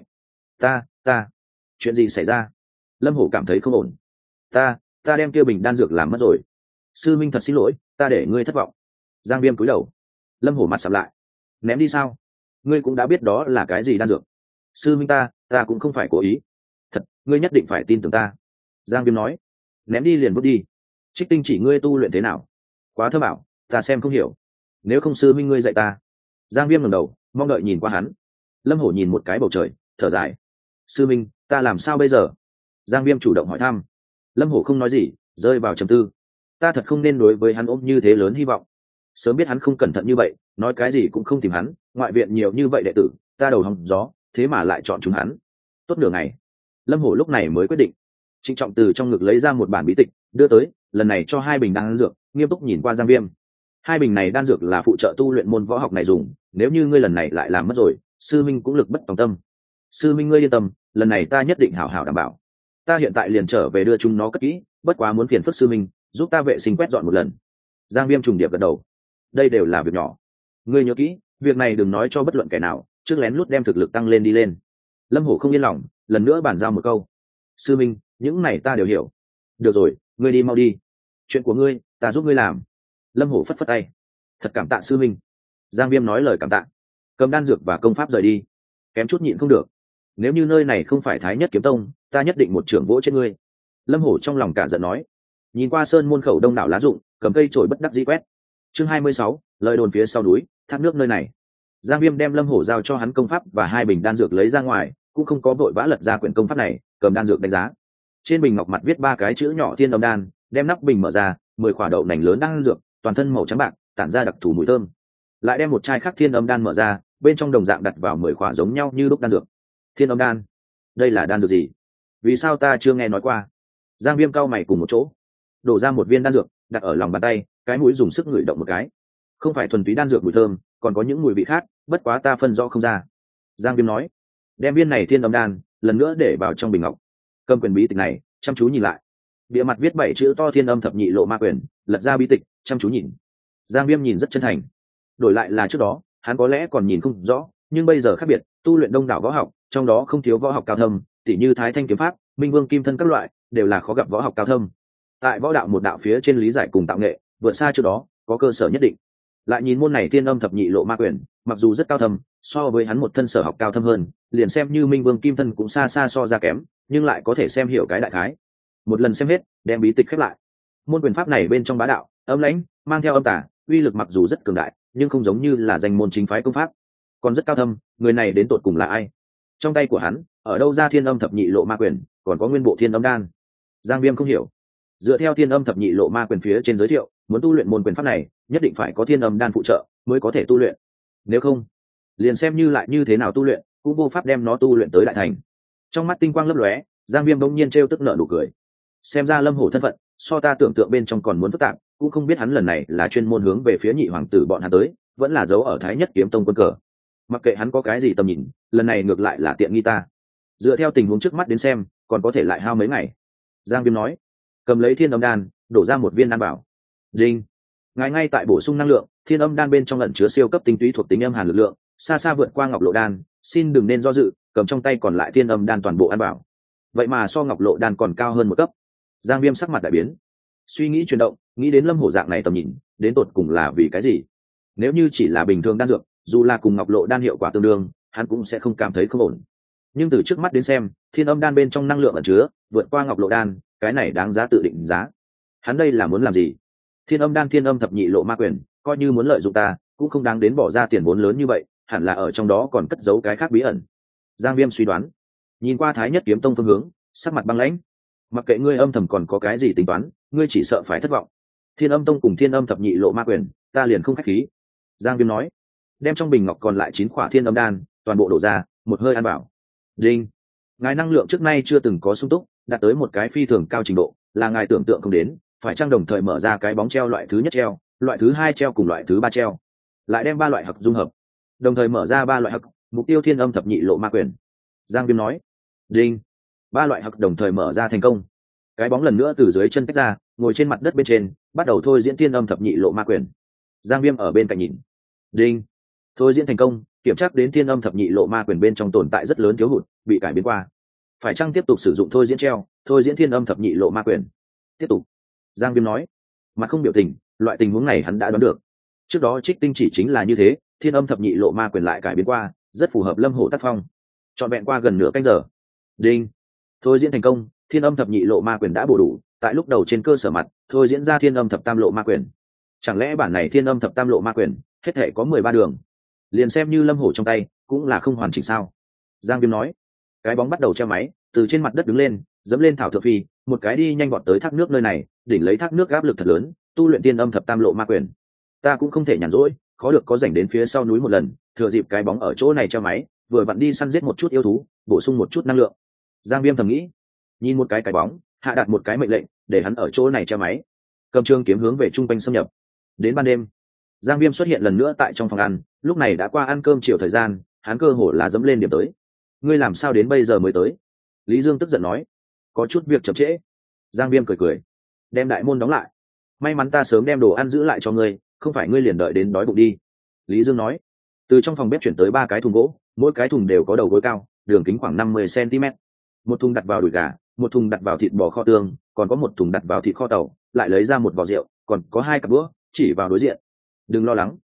Ta, chuyện gì xảy ra? Lâm Hổ cảm thấy không ổn. Ta đem kia bình đan dược làm mất rồi. Sư minh thật xin lỗi, ta để ngươi thất vọng. Giang Viêm cúi đầu. Lâm Hổ mặt sầm lại. Ném đi sao? Ngươi cũng đã biết đó là cái gì đan dược. Sư minh ta cũng không phải cố ý. Thật, ngươi nhất định phải tin tưởng ta. Giang Viêm nói. Ném đi liền vứt đi. Trích Tinh Chỉ ngươi tu luyện thế nào? Quá thơ bảo, ta xem không hiểu. Nếu không sư minh ngươi dạy ta. Giang Viêm ngẩng đầu, mong đợi nhìn qua hắn. Lâm Hổ nhìn một cái bầu trời, thở dài. Sư minh, ta làm sao bây giờ? Giang Viêm chủ động hỏi thăm. Lâm Hổ không nói gì, rơi vào trầm tư. Ta thật không nên đối với hắn ôm như thế lớn hy vọng. Sớm biết hắn không cẩn thận như vậy, nói cái gì cũng không tìm hắn, ngoại viện nhiều như vậy đệ tử, ta đầu hòng gió, thế mà lại chọn chúng hắn. Tốt nửa ngày, Lâm Hổ lúc này mới quyết định. Trịnh trọng từ trong ngực lấy ra một bản bí tịch, đưa tới, lần này cho 2 bình đan dược, nghiêm túc nhìn qua Giang Viêm. 2 bình này đan dược là phụ trợ tu luyện môn võ học này dùng, nếu như ngươi lần này lại làm mất rồi, sư minh cũng lực bất tòng tâm. Sư minh ngươi yên tâm, lần này ta nhất định hảo hảo đảm bảo. Ta hiện tại liền trở về đưa chúng nó cất kỹ, bất quá muốn phiền phức sư minh giúp ta vệ sinh quét dọn một lần. Giang Viêm trùng điệp gật đầu. Đây đều là việc nhỏ, ngươi nhớ kỹ, việc này đừng nói cho bất luận kẻ nào, trước lén lút đem thực lực tăng lên đi lên. Lâm Hổ không yên lòng, lần nữa bàn giao một câu. Sư minh, những này ta đều hiểu. Được rồi, ngươi đi mau đi, chuyện của ngươi ta giúp ngươi làm. Lâm Hổ phất phất tay. Thật cảm tạ sư minh. Giang Viêm nói lời cảm tạ. cầm đan dược và công pháp rời đi, kém chút nhịn không được. Nếu như nơi này không phải Thái Nhất Kiếm Tông, ta nhất định một trưởng vỗ chết ngươi. Lâm Hổ trong lòng cả giận nói. Nhìn qua sơn môn khẩu đông đảo lá rụng, cầm cây chổi bất đắc dĩ quét. Chương 26, lời đồn phía sau núi, thác nước nơi này. Giang Viêm đem Lâm Hổ giao cho hắn công pháp và 2 bình đan dược lấy ra ngoài, cũng không có vội vã lật ra quyển công pháp này, cầm đan dược đánh giá. Trên bình ngọc mặt viết 3 cái chữ nhỏ Thiên Âm đan, đem nắp bình mở ra, 10 quả đậu nành lớn đan dược, toàn thân màu trắng bạc, tản ra đặc thù mùi thơm. Lại đem một chai khác Thiên Âm đan mở ra, bên trong đồng dạng đặt vào 10 quả giống nhau như lúc đan dược. Thiên Âm đan, đây là đan dược gì? Vì sao ta chưa nghe nói qua? Giang Viêm cau mày cùng một chỗ, đổ ra một viên đan dược, đặt ở lòng bàn tay, cái mũi dùng sức ngửi động một cái. Không phải thuần túy đan dược mùi thơm, còn có những mùi vị khác, bất quá ta phân rõ không ra. Giang Viêm nói, đem viên này Thiên Âm đan lần nữa để vào trong bình ngọc, cầm quyển bí tịch này chăm chú nhìn lại. Bìa mặt viết 7 chữ to Thiên Âm thập nhị lộ ma quyển, lật ra bí tịch chăm chú nhìn. Giang Viêm nhìn rất chân thành. Đổi lại là trước đó, hắn có lẽ còn nhìn không rõ, nhưng bây giờ khác biệt, tu luyện đông đảo võ học, trong đó không thiếu võ học cao thâm, tỉ như Thái Thanh kiếm pháp, Minh Vương kim thân các loại, đều là khó gặp võ học cao thâm. Tại võ đạo một đạo phía trên lý giải cùng tạo nghệ, vượt xa trước đó, có cơ sở nhất định. Lại nhìn môn này Thiên Âm thập nhị lộ ma quyển, mặc dù rất cao thâm, so với hắn một thân sở học cao thâm hơn, liền xem như Minh Vương kim thân cũng xa xa so ra kém, nhưng lại có thể xem hiểu cái đại khái. Một lần xem hết, đem bí tịch khép lại. Môn quyền pháp này bên trong bá đạo, âm lãnh, mang theo âm tà, uy lực mặc dù rất cường đại, nhưng không giống như là danh môn chính phái công pháp, còn rất cao thâm. Người này đến tột cùng là ai? Trong tay của hắn, ở đâu ra Thiên Âm thập nhị lộ ma quyền, còn có nguyên bộ Thiên Âm đan? Giang Viêm không hiểu. Dựa theo Thiên Âm thập nhị lộ ma quyền phía trên giới thiệu, muốn tu luyện môn quyền pháp này, nhất định phải có Thiên Âm đan phụ trợ mới có thể tu luyện. Nếu không, liền xem như lại như thế nào tu luyện, cũng vô pháp đem nó tu luyện tới đại thành. Trong mắt tinh quang lấp lóe, Giang Viêm bỗng nhiên trêu tức nở nụ cười. Xem ra Lâm Hổ thân phận, so ta tưởng tượng bên trong còn muốn phức tạp, cũng không biết hắn lần này là chuyên môn hướng về phía nhị hoàng tử bọn hắn tới, vẫn là giấu ở Thái Nhất Kiếm Tông quân cờ. Mặc kệ hắn có cái gì tầm nhìn, lần này ngược lại là tiện nghi ta. Dựa theo tình huống trước mắt đến xem, còn có thể lại hao mấy ngày. Giang Viêm nói, cầm lấy Thiên Âm đan, đổ ra một viên đan bảo. Đinh, ngài ngay tại bổ sung năng lượng, Thiên Âm đan bên trong ẩn chứa siêu cấp tinh túy thuộc tính âm hàn lực lượng, xa xa vượt qua Ngọc Lộ đan, xin đừng nên do dự, cầm trong tay còn lại Thiên Âm đan toàn bộ ăn bảo. Vậy mà so Ngọc Lộ đan còn cao hơn một cấp. Giang Viêm sắc mặt đại biến, suy nghĩ chuyển động, nghĩ đến Lâm Hổ dạng này tầm nhìn, đến tột cùng là vì cái gì? Nếu như chỉ là bình thường đan dược, dù là cùng Ngọc Lộ đan hiệu quả tương đương, hắn cũng sẽ không cảm thấy không ổn. Nhưng từ trước mắt đến xem, Thiên Âm đan bên trong năng lượng ẩn chứa vượt qua Ngọc Lộ đan, cái này đáng giá tự định giá. Hắn đây là muốn làm gì? Thiên Âm đan Thiên Âm thập nhị lộ ma quyền, coi như muốn lợi dụng ta, cũng không đáng đến bỏ ra tiền vốn lớn như vậy, hẳn là ở trong đó còn cất giấu cái khác bí ẩn. Giang Viêm suy đoán. Nhìn qua Thái Nhất Kiếm Tông phương hướng, sắc mặt băng lãnh. Mặc kệ ngươi âm thầm còn có cái gì tính toán, ngươi chỉ sợ phải thất vọng. Thiên Âm tông cùng Thiên Âm thập nhị lộ ma quyền, ta liền không khách khí. Giang Viêm nói, đem trong bình ngọc còn lại 9 khỏa Thiên Âm đan toàn bộ đổ ra, một hơi ăn bảo. Đinh, ngài năng lượng trước nay chưa từng có sung túc, đạt tới một cái phi thường cao trình độ, là ngài tưởng tượng không đến, phải chăng đồng thời mở ra cái bóng treo loại thứ nhất treo, loại thứ 2 treo cùng loại thứ 3 treo, lại đem 3 loại hặc dung hợp, đồng thời mở ra 3 loại hặc, mục tiêu Thiên Âm thập nhị lộ ma quyền. Giang Viêm nói, đinh, 3 loại hặc đồng thời mở ra thành công. Cái bóng lần nữa từ dưới chân tách ra, ngồi trên mặt đất bên trên, bắt đầu thôi diễn Thiên Âm thập nhị lộ ma quyền. Giang Viêm ở bên cạnh nhìn. Đinh, thôi diễn thành công, kiểm tra đến Thiên Âm thập nhị lộ ma quyền bên trong tồn tại rất lớn thiếu hụt, bị cải biến qua. Phải chăng tiếp tục sử dụng thôi diễn treo, thôi diễn Thiên Âm thập nhị lộ ma quyền? Tiếp tục. Giang Viêm nói, mà không biểu tình, loại tình huống này hắn đã đoán được. Trước đó Trích Tinh chỉ chính là như thế, Thiên Âm thập nhị lộ ma quyền lại cải biến qua, rất phù hợp Lâm Hổ tác phong. Trọn vẹn qua gần nửa canh giờ. Đinh, thôi diễn thành công, Thiên Âm thập nhị lộ ma quyền đã bổ đủ, tại lúc đầu trên cơ sở mặt, thôi diễn ra Thiên Âm thập tam lộ ma quyền. Chẳng lẽ bản này Thiên Âm thập tam lộ ma quyền, hết thể có 13 đường, liền xem như Lâm Hổ trong tay, cũng là không hoàn chỉnh sao? Giang Viêm nói. Cái bóng bắt đầu treo máy, từ trên mặt đất đứng lên, dẫm lên thảo thượng phi, một cái đi nhanh vọt tới thác nước nơi này, đỉnh lấy thác nước áp lực thật lớn, tu luyện Thiên Âm thập tam lộ ma quyền. Ta cũng không thể nhàn rỗi, khó được có rảnh đến phía sau núi một lần, thừa dịp cái bóng ở chỗ này treo máy, vừa vặn đi săn giết một chút yêu thú, bổ sung một chút năng lượng. Giang Viêm thầm nghĩ. Nhìn một cái bóng, hạ đạt một cái mệnh lệnh, để hắn ở chỗ này treo máy, cầm trường kiếm hướng về trung quanh xâm nhập. Đến ban đêm, Giang Viêm xuất hiện lần nữa tại trong phòng ăn, lúc này đã qua ăn cơm chiều thời gian, hắn cơ hồ là dẫm lên điểm tới. Ngươi làm sao đến bây giờ mới tới? Lý Dương tức giận nói. Có chút việc chậm trễ. Giang Viêm cười cười, đem đại môn đóng lại. May mắn ta sớm đem đồ ăn giữ lại cho ngươi, không phải ngươi liền đợi đến đói bụng đi. Lý Dương nói. Từ trong phòng bếp chuyển tới 3 cái thùng gỗ, mỗi cái thùng đều có đầu gối cao, đường kính khoảng 50 cm. Một thùng đặt vào đùi gà, một thùng đặt vào thịt bò kho tương, còn có một thùng đặt vào thịt kho tàu, lại lấy ra một vò rượu, còn có 2 cặp đũa, chỉ vào đối diện. Đừng lo lắng,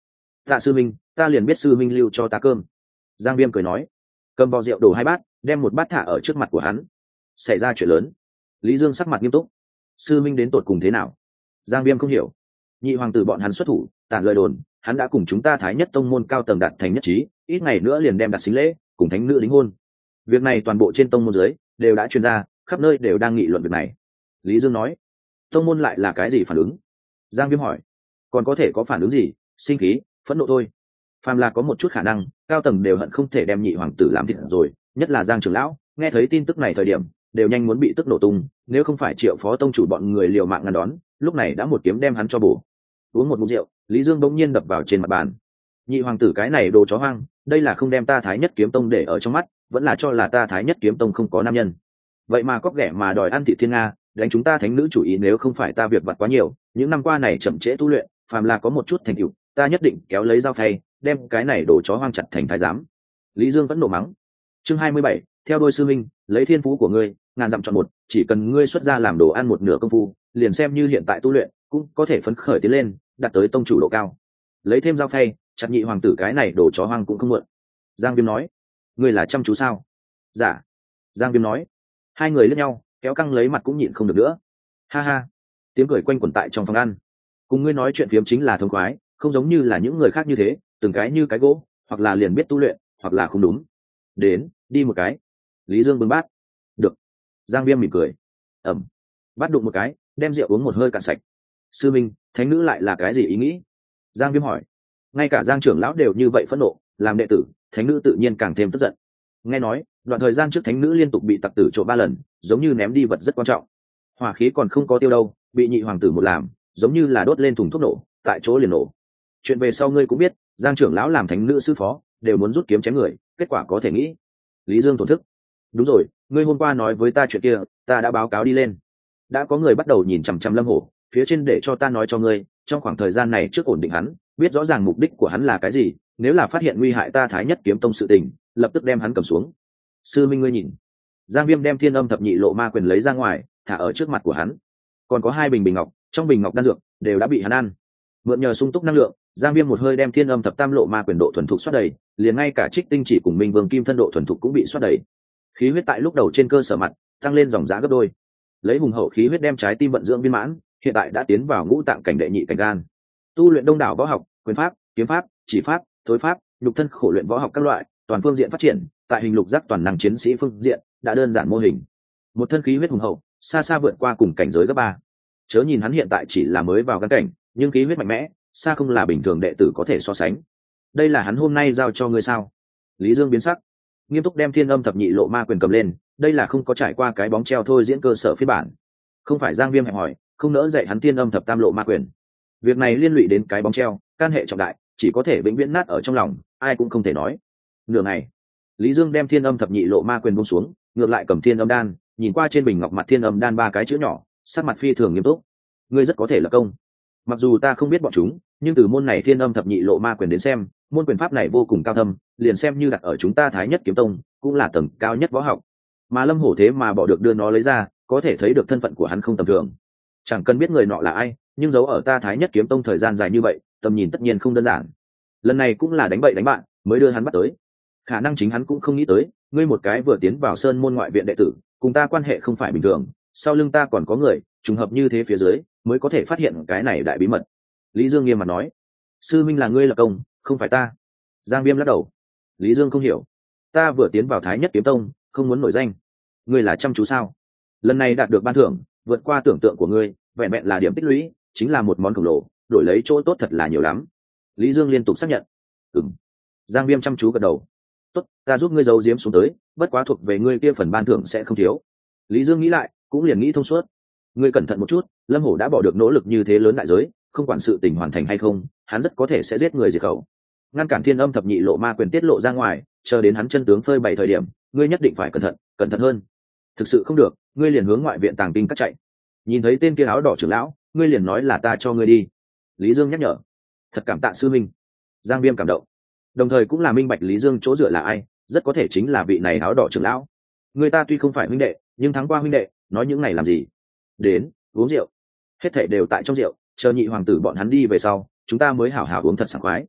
Tạ sư minh, ta liền biết sư minh lưu cho ta cơm. Giang Viêm cười nói, cầm vò rượu đổ 2 bát, đem một bát thả ở trước mặt của hắn. Xảy ra chuyện lớn. Lý Dương sắc mặt nghiêm túc. Sư minh đến tột cùng thế nào? Giang Viêm không hiểu. Nhị hoàng tử bọn hắn xuất thủ, tản lời đồn, hắn đã cùng chúng ta Thái Nhất tông môn cao tầng đạt thành nhất trí, ít ngày nữa liền đem đặt xính lễ, cùng thánh nữ đính hôn. Việc này toàn bộ trên tông môn dưới đều đã truyền ra, khắp nơi đều đang nghị luận việc này. Lý Dương nói, tông môn lại là cái gì phản ứng? Giang Viêm hỏi, còn có thể có phản ứng gì? Sinh khí, phẫn nộ thôi. Phàm là có một chút khả năng, cao tầng đều hận không thể đem nhị hoàng tử làm thịt rồi, nhất là Giang trưởng lão, nghe thấy tin tức này thời điểm, đều nhanh muốn bị tức nổ tung, nếu không phải Triệu phó tông chủ bọn người liều mạng ngăn đón, lúc này đã một kiếm đem hắn cho bổ. Uống một ngụm rượu, Lý Dương bỗng nhiên đập vào trên mặt bàn. Nhị hoàng tử cái này đồ chó hoang, đây là không đem ta Thái Nhất kiếm tông để ở trong mắt, vẫn là cho là ta Thái Nhất kiếm tông không có nam nhân. Vậy mà cóp ghẻ mà đòi ăn thị thiên nga, đánh chúng ta thánh nữ chủ ý, nếu không phải ta việc vặt quá nhiều, những năm qua này chậm trễ tu luyện, phàm là có một chút thành tựu, ta nhất định kéo lấy dao phay, đem cái này đồ chó hoang chặt thành thái giám. Lý Dương vẫn nộ mắng. Chương 27, theo đôi sư minh, lấy thiên phú của ngươi, ngàn dặm chọn một, chỉ cần ngươi xuất ra làm đồ ăn một nửa công phu, liền xem như hiện tại tu luyện, cũng có thể phấn khởi tiến lên, đạt tới tông chủ độ cao. Lấy thêm dao phay, chặt nhị hoàng tử cái này đồ chó hoang cũng không muộn. Giang Viêm nói, ngươi là chăm chú sao? Dạ. Giang Viêm nói. Hai người liếc nhau, kéo căng lấy mặt cũng nhịn không được nữa. Ha ha. Tiếng cười quanh quẩn tại trong phòng ăn. Cùng ngươi nói chuyện phiếm chính là thông khoái, không giống như là những người khác như thế, từng cái như cái gỗ, hoặc là liền biết tu luyện, hoặc là không đúng. Đến, đi một cái. Lý Dương bưng bát. Được. Giang Viêm mỉm cười. Ẩm. Bát đụng một cái, đem rượu uống một hơi cạn sạch. Sư minh, thánh nữ lại là cái gì ý nghĩ? Giang Viêm hỏi. Ngay cả Giang trưởng lão đều như vậy phẫn nộ, làm đệ tử, thánh nữ tự nhiên càng thêm tức giận. Nghe nói, đoạn thời gian trước thánh nữ liên tục bị tặc tử trộm 3 lần, giống như ném đi vật rất quan trọng. Hỏa khí còn không có tiêu đâu, bị nhị hoàng tử một làm, giống như là đốt lên thùng thuốc nổ, tại chỗ liền nổ. Chuyện về sau ngươi cũng biết, Giang trưởng lão làm thánh nữ sư phó, đều muốn rút kiếm chém người, kết quả có thể nghĩ. Lý Dương thổn thức. Đúng rồi, ngươi hôm qua nói với ta chuyện kia, ta đã báo cáo đi lên. Đã có người bắt đầu nhìn chằm chằm Lâm Hổ, phía trên để cho ta nói cho ngươi, trong khoảng thời gian này trước ổn định hắn, biết rõ ràng mục đích của hắn là cái gì, nếu là phát hiện nguy hại ta Thái Nhất kiếm tông sự tình, lập tức đem hắn cầm xuống. Sư minh ngươi nhìn. Giang Viêm đem Thiên Âm thập nhị lộ ma quyền lấy ra ngoài, thả ở trước mặt của hắn. Còn có 2 bình bình ngọc, trong bình ngọc đan dược đều đã bị hắn ăn. Mượn nhờ sung túc năng lượng, Giang Viêm một hơi đem Thiên Âm thập tam lộ ma quyền độ thuần thục xoát đầy, liền ngay cả Trích Tinh chỉ cùng Minh Vương Kim thân độ thuần thục cũng bị xoát đầy. Khí huyết tại lúc đầu trên cơ sở mặt tăng lên dòng giá gấp đôi. Lấy hùng hậu khí huyết đem trái tim vận dưỡng viên mãn, hiện tại đã tiến vào ngũ tạng cảnh đệ nhị cảnh gan. Tu luyện đông đảo võ học, quyền pháp, kiếm pháp, chỉ pháp, thối pháp, nhục thân khổ luyện võ học các loại, toàn phương diện phát triển, tại hình lục giác toàn năng chiến sĩ phương diện đã đơn giản mô hình. Một thân khí huyết hùng hậu, xa xa vượt qua cùng cảnh giới cấp 3. Chớ nhìn hắn hiện tại chỉ là mới vào gan cảnh, nhưng khí huyết mạnh mẽ, xa không là bình thường đệ tử có thể so sánh. Đây là hắn hôm nay giao cho ngươi sao? Lý Dương biến sắc, nghiêm túc đem Thiên Âm thập nhị lộ ma quyền cầm lên, đây là không có trải qua cái bóng treo thôi diễn cơ sở phiên bản. Không phải Giang Viêm hẹp hỏi, không nỡ dạy hắn Thiên Âm thập tam lộ ma quyền. Việc này liên lụy đến cái bóng treo, can hệ trọng đại, chỉ có thể vĩnh viễn nát ở trong lòng, ai cũng không thể nói. Nửa ngày, Lý Dương đem Thiên Âm thập nhị lộ ma quyền buông xuống, ngược lại cầm Thiên Âm đan, nhìn qua trên bình ngọc mặt Thiên Âm đan 3 cái chữ nhỏ, sắc mặt phi thường nghiêm túc. Ngươi rất có thể lập công. Mặc dù ta không biết bọn chúng, nhưng từ môn này Thiên Âm thập nhị lộ ma quyền đến xem, môn quyền pháp này vô cùng cao thâm, liền xem như đặt ở chúng ta Thái Nhất kiếm tông, cũng là tầng cao nhất võ học. Mà Lâm Hổ thế mà bỏ được đưa nó lấy ra, có thể thấy được thân phận của hắn không tầm thường. Chẳng cần biết người nọ là ai, nhưng giấu ở ta Thái Nhất kiếm tông thời gian dài như vậy, tầm nhìn tất nhiên không đơn giản. Lần này cũng là đánh bậy đánh bạn mới đưa hắn bắt tới. Khả năng chính hắn cũng không nghĩ tới, ngươi một cái vừa tiến vào sơn môn ngoại viện đệ tử, cùng ta quan hệ không phải bình thường, sau lưng ta còn có người, trùng hợp như thế phía dưới, mới có thể phát hiện cái này đại bí mật. Lý Dương nghiêm mặt nói, sư minh là ngươi lập công, không phải ta. Giang Viêm lắc đầu. Lý Dương không hiểu, ta vừa tiến vào Thái Nhất kiếm tông, không muốn nổi danh. Ngươi là chăm chú sao? Lần này đạt được ban thưởng, vượt qua tưởng tượng của ngươi, vẹn vẹn là điểm tích lũy, chính là một món khổng lồ, đổi lấy chỗ tốt thật là nhiều lắm. Lý Dương liên tục xác nhận. Giang Viêm chăm chú gật đầu. Tốt, ta giúp ngươi giấu giếm xuống tới, bất quá thuộc về ngươi kia phần ban thưởng sẽ không thiếu. Lý Dương nghĩ lại, cũng liền nghĩ thông suốt. Ngươi cẩn thận một chút, Lâm Hổ đã bỏ được nỗ lực như thế lớn đại giới, không quản sự tình hoàn thành hay không, hắn rất có thể sẽ giết người diệt khẩu. Ngăn cản Thiên Âm thập nhị lộ ma quyền tiết lộ ra ngoài, chờ đến hắn chân tướng phơi bày thời điểm, ngươi nhất định phải cẩn thận hơn. Thực sự không được, ngươi liền hướng ngoại viện tàng kinh cắt chạy. Nhìn thấy tên kia áo đỏ trưởng lão, ngươi liền nói là ta cho ngươi đi. Lý Dương nhắc nhở. Thật cảm tạ sư minh. Giang Viêm cảm động, đồng thời cũng là minh bạch Lý Dương chỗ dựa là ai, rất có thể chính là vị này áo đỏ trưởng lão. Người ta tuy không phải huynh đệ, nhưng thắng qua huynh đệ, nói những này làm gì? Đến, uống rượu. Hết thảy đều tại trong rượu, chờ nhị hoàng tử bọn hắn đi về sau, chúng ta mới hảo hảo uống thật sảng khoái.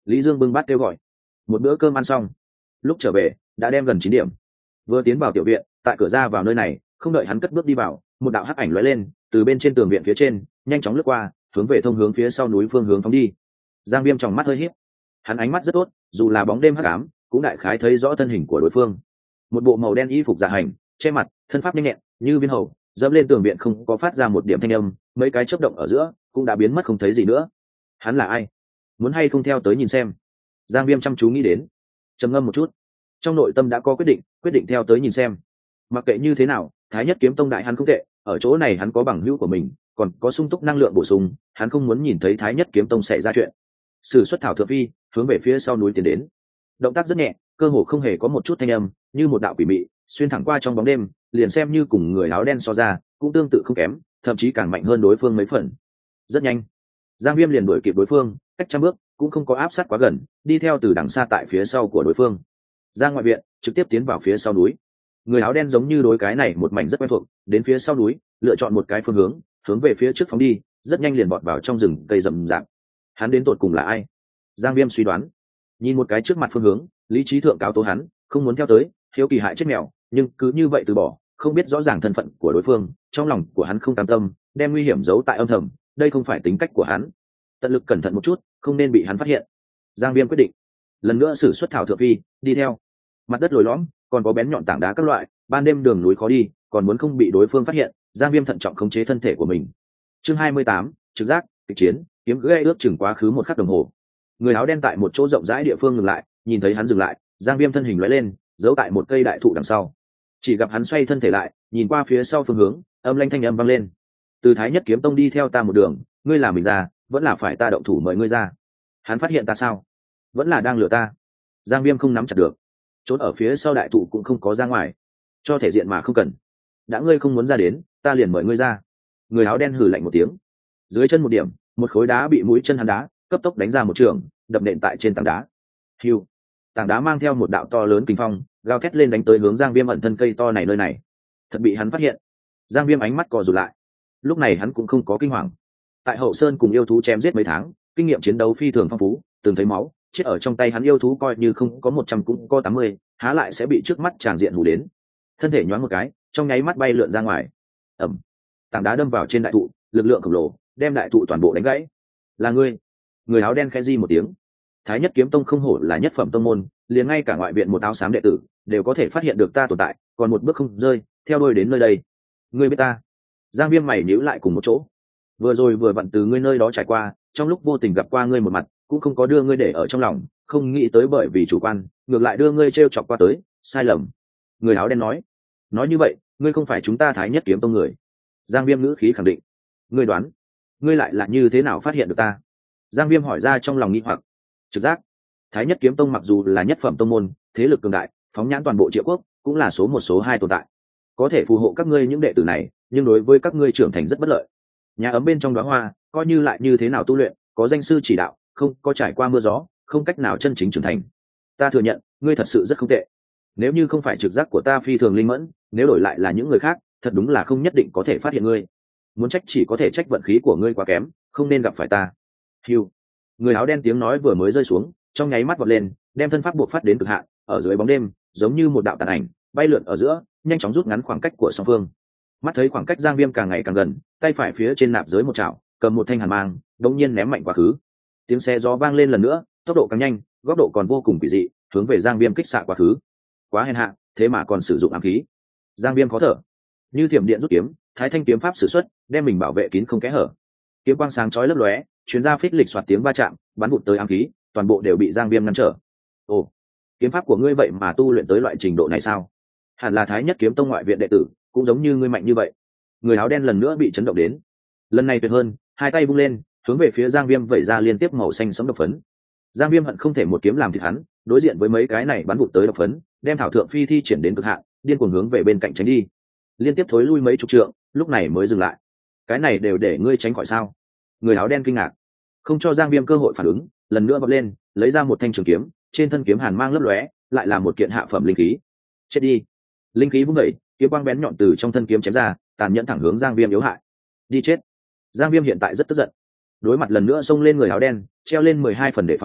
Lý Dương bưng bát kêu gọi. Một bữa cơm ăn xong, lúc trở về đã đem gần 9 điểm. Vừa tiến vào tiểu viện, tại cửa ra vào nơi này, không đợi hắn cất bước đi vào, một đạo hắc ảnh lóe lên từ bên trên tường viện phía trên nhanh chóng lướt qua, hướng về thông hướng phía sau núi phương hướng phóng đi. Giang Viêm trong mắt hơi híp, hắn ánh mắt rất tốt, dù là bóng đêm hắc ám cũng đại khái thấy rõ thân hình của đối phương. Một bộ màu đen y phục dạ hành, che mặt, thân pháp nhanh nhẹn như viên hầu, dẫm lên tường viện không có phát ra một điểm thanh âm, mấy cái chớp động ở giữa cũng đã biến mất không thấy gì nữa. Hắn là ai? Muốn hay không theo tới nhìn xem? Giang Viêm chăm chú nghĩ đến, trầm ngâm một chút, trong nội tâm đã có quyết định theo tới nhìn xem. Mặc kệ như thế nào, Thái Nhất Kiếm Tông đại hắn không tệ, ở chỗ này hắn có bằng hữu của mình, còn có sung túc năng lượng bổ sung, hắn không muốn nhìn thấy Thái Nhất Kiếm Tông xảy ra chuyện. Sử xuất thảo thượng phi, hướng về phía sau núi tiến đến. Động tác rất nhẹ, cơ hồ không hề có một chút thanh âm, như một đạo quỷ mị, xuyên thẳng qua trong bóng đêm, liền xem như cùng người áo đen so ra, cũng tương tự không kém, thậm chí càng mạnh hơn đối phương mấy phần. Rất nhanh, Giang Viêm liền đuổi kịp đối phương, cách trăm bước, cũng không có áp sát quá gần, đi theo từ đằng xa tại phía sau của đối phương. Ra ngoại viện, trực tiếp tiến vào phía sau núi. Người áo đen giống như đối cái này một mảnh rất quen thuộc, đến phía sau núi, lựa chọn một cái phương hướng, hướng về phía trước phóng đi, rất nhanh liền bọt vào trong rừng cây rậm rạp. Hắn đến tột cùng là ai? Giang Viêm suy đoán. Nhìn một cái trước mặt phương hướng, lý trí thượng cáo tố hắn, không muốn theo tới, hiếu kỳ hại chết mèo, nhưng cứ như vậy từ bỏ, không biết rõ ràng thân phận của đối phương, trong lòng của hắn không cam tâm, đem nguy hiểm giấu tại âm thầm, đây không phải tính cách của hắn. Tận lực cẩn thận một chút, không nên bị hắn phát hiện. Giang Viêm quyết định, lần nữa sử xuất thảo thượng phi, đi theo. Mặt đất lồi lõm, còn có bén nhọn tảng đá các loại, ban đêm đường núi khó đi, còn muốn không bị đối phương phát hiện, Giang Viêm thận trọng khống chế thân thể của mình. Chương 28, trực giác, kịch chiến, kiếm gây ước chừng quá khứ một khắc đồng hồ. Người áo đen tại một chỗ rộng rãi địa phương ngừng lại, nhìn thấy hắn dừng lại, Giang Viêm thân hình lóe lên, giấu tại một cây đại thụ đằng sau. Chỉ gặp hắn xoay thân thể lại, nhìn qua phía sau phương hướng, âm lanh thanh âm vang lên. Từ Thái Nhất Kiếm Tông đi theo ta một đường, ngươi là mình ra, vẫn là phải ta động thủ mời ngươi ra? Hắn phát hiện ta sao? Vẫn là đang lừa ta? Giang Viêm không nắm chặt được, trốn ở phía sau đại thụ cũng không có ra ngoài, cho thể diện mà không cần. Đã ngươi không muốn ra đến, ta liền mời ngươi ra. Người áo đen hừ lạnh một tiếng, dưới chân một điểm, một khối đá bị mũi chân hắn đá, cấp tốc đánh ra một trường, đập nện tại trên tảng đá. Hưu, tảng đá mang theo một đạo to lớn kinh phong, gào thét lên đánh tới hướng Giang Viêm ẩn thân cây to này nơi này. Thật bị hắn phát hiện. Giang Viêm ánh mắt cò rụt lại. Lúc này hắn cũng không có kinh hoàng. Tại Hậu Sơn cùng yêu thú chém giết mấy tháng, kinh nghiệm chiến đấu phi thường phong phú, từng thấy máu chết ở trong tay hắn yêu thú coi như không có 100 cũng có 80, há lại sẽ bị trước mắt tràn diện hù đến. Thân thể nhoáng một cái, trong nháy mắt bay lượn ra ngoài. Ầm, tảng đá đâm vào trên đại thụ, lực lượng khổng lồ đem đại thụ toàn bộ đánh gãy. Là ngươi? Người áo đen khẽ di một tiếng. Thái Nhất Kiếm Tông không hổ là nhất phẩm tông môn, liền ngay cả ngoại viện một áo xám đệ tử đều có thể phát hiện được ta tồn tại, còn một bước không rơi, theo đuôi đến nơi đây. Ngươi biết ta? Giang Viêm mày nhíu lại cùng một chỗ. Vừa rồi vừa vặn từ ngươi nơi đó trải qua, trong lúc vô tình gặp qua ngươi một mặt, cũng không có đưa ngươi để ở trong lòng, không nghĩ tới bởi vì chủ quan, ngược lại đưa ngươi trêu chọc qua tới, sai lầm. Người áo đen nói. Nói như vậy, ngươi không phải chúng ta Thái Nhất Kiếm Tông người? Giang Viêm ngữ khí khẳng định. Ngươi đoán, ngươi lại là như thế nào phát hiện được ta? Giang Viêm hỏi ra trong lòng nghi hoặc. Trực giác. Thái Nhất Kiếm Tông mặc dù là nhất phẩm tông môn, thế lực cường đại, phóng nhãn toàn bộ Triệu Quốc, cũng là số một số hai tồn tại. Có thể phù hộ các ngươi những đệ tử này, nhưng đối với các ngươi trưởng thành rất bất lợi. Nhà ấm bên trong đóa hoa, coi như lại như thế nào tu luyện, có danh sư chỉ đạo, không có trải qua mưa gió, không cách nào chân chính trưởng thành. Ta thừa nhận, ngươi thật sự rất không tệ. Nếu như không phải trực giác của ta phi thường linh mẫn, nếu đổi lại là những người khác, thật đúng là không nhất định có thể phát hiện ngươi. Muốn trách chỉ có thể trách vận khí của ngươi quá kém, không nên gặp phải ta. Hưu. Người áo đen tiếng nói vừa mới rơi xuống, trong nháy mắt vọt lên, đem thân pháp buộc phát đến cực hạn, ở dưới bóng đêm, giống như một đạo tàn ảnh, bay lượn ở giữa, nhanh chóng rút ngắn khoảng cách của song phương. Mắt thấy khoảng cách Giang Viêm càng ngày càng gần, tay phải phía trên nạp giới một chảo, cầm một thanh hàn mang, đột nhiên ném mạnh quá khứ. Tiếng xe gió vang lên lần nữa, tốc độ càng nhanh, góc độ còn vô cùng kỳ dị, hướng về Giang Viêm kích xạ quá khứ. Quá hèn hạ, thế mà còn sử dụng ám khí. Giang Viêm khó thở, như thiểm điện rút kiếm, Thái Thanh kiếm pháp sử xuất, đem mình bảo vệ kín không kẽ hở. Kiếm quang sáng chói lấp lóe, truyền ra phích lịch xoạt tiếng va chạm, bắn vụt tới ám khí, toàn bộ đều bị Giang Viêm ngăn trở. Ồ, kiếm pháp của ngươi vậy mà tu luyện tới loại trình độ này sao? Hẳn là Thái Nhất Kiếm Tông ngoại viện đệ tử, cũng giống như ngươi mạnh như vậy. Người áo đen lần nữa bị chấn động đến, lần này tuyệt hơn, hai tay vung lên, hướng về phía Giang Viêm vẩy ra liên tiếp màu xanh sẫm độc phấn. Giang Viêm hận không thể một kiếm làm thịt hắn, đối diện với mấy cái này bắn vụt tới độc phấn, đem thảo thượng phi thi triển đến cực hạn, điên cuồng hướng về bên cạnh tránh đi. Liên tiếp thối lui mấy chục trượng, lúc này mới dừng lại. Cái này đều để ngươi tránh khỏi sao? Người áo đen kinh ngạc, không cho Giang Viêm cơ hội phản ứng, lần nữa vọt lên, lấy ra một thanh trường kiếm, trên thân kiếm hàn mang lấp lóe, lại là một kiện hạ phẩm linh khí. Chết đi! Linh khí vung dậy, kiếm quang bén nhọn từ trong thân kiếm chém ra, tàn nhẫn thẳng hướng Giang Viêm yếu hại. Đi chết! Giang Viêm hiện tại rất tức giận, đối mặt lần nữa xông lên người áo đen, treo lên 12 phần đề phòng,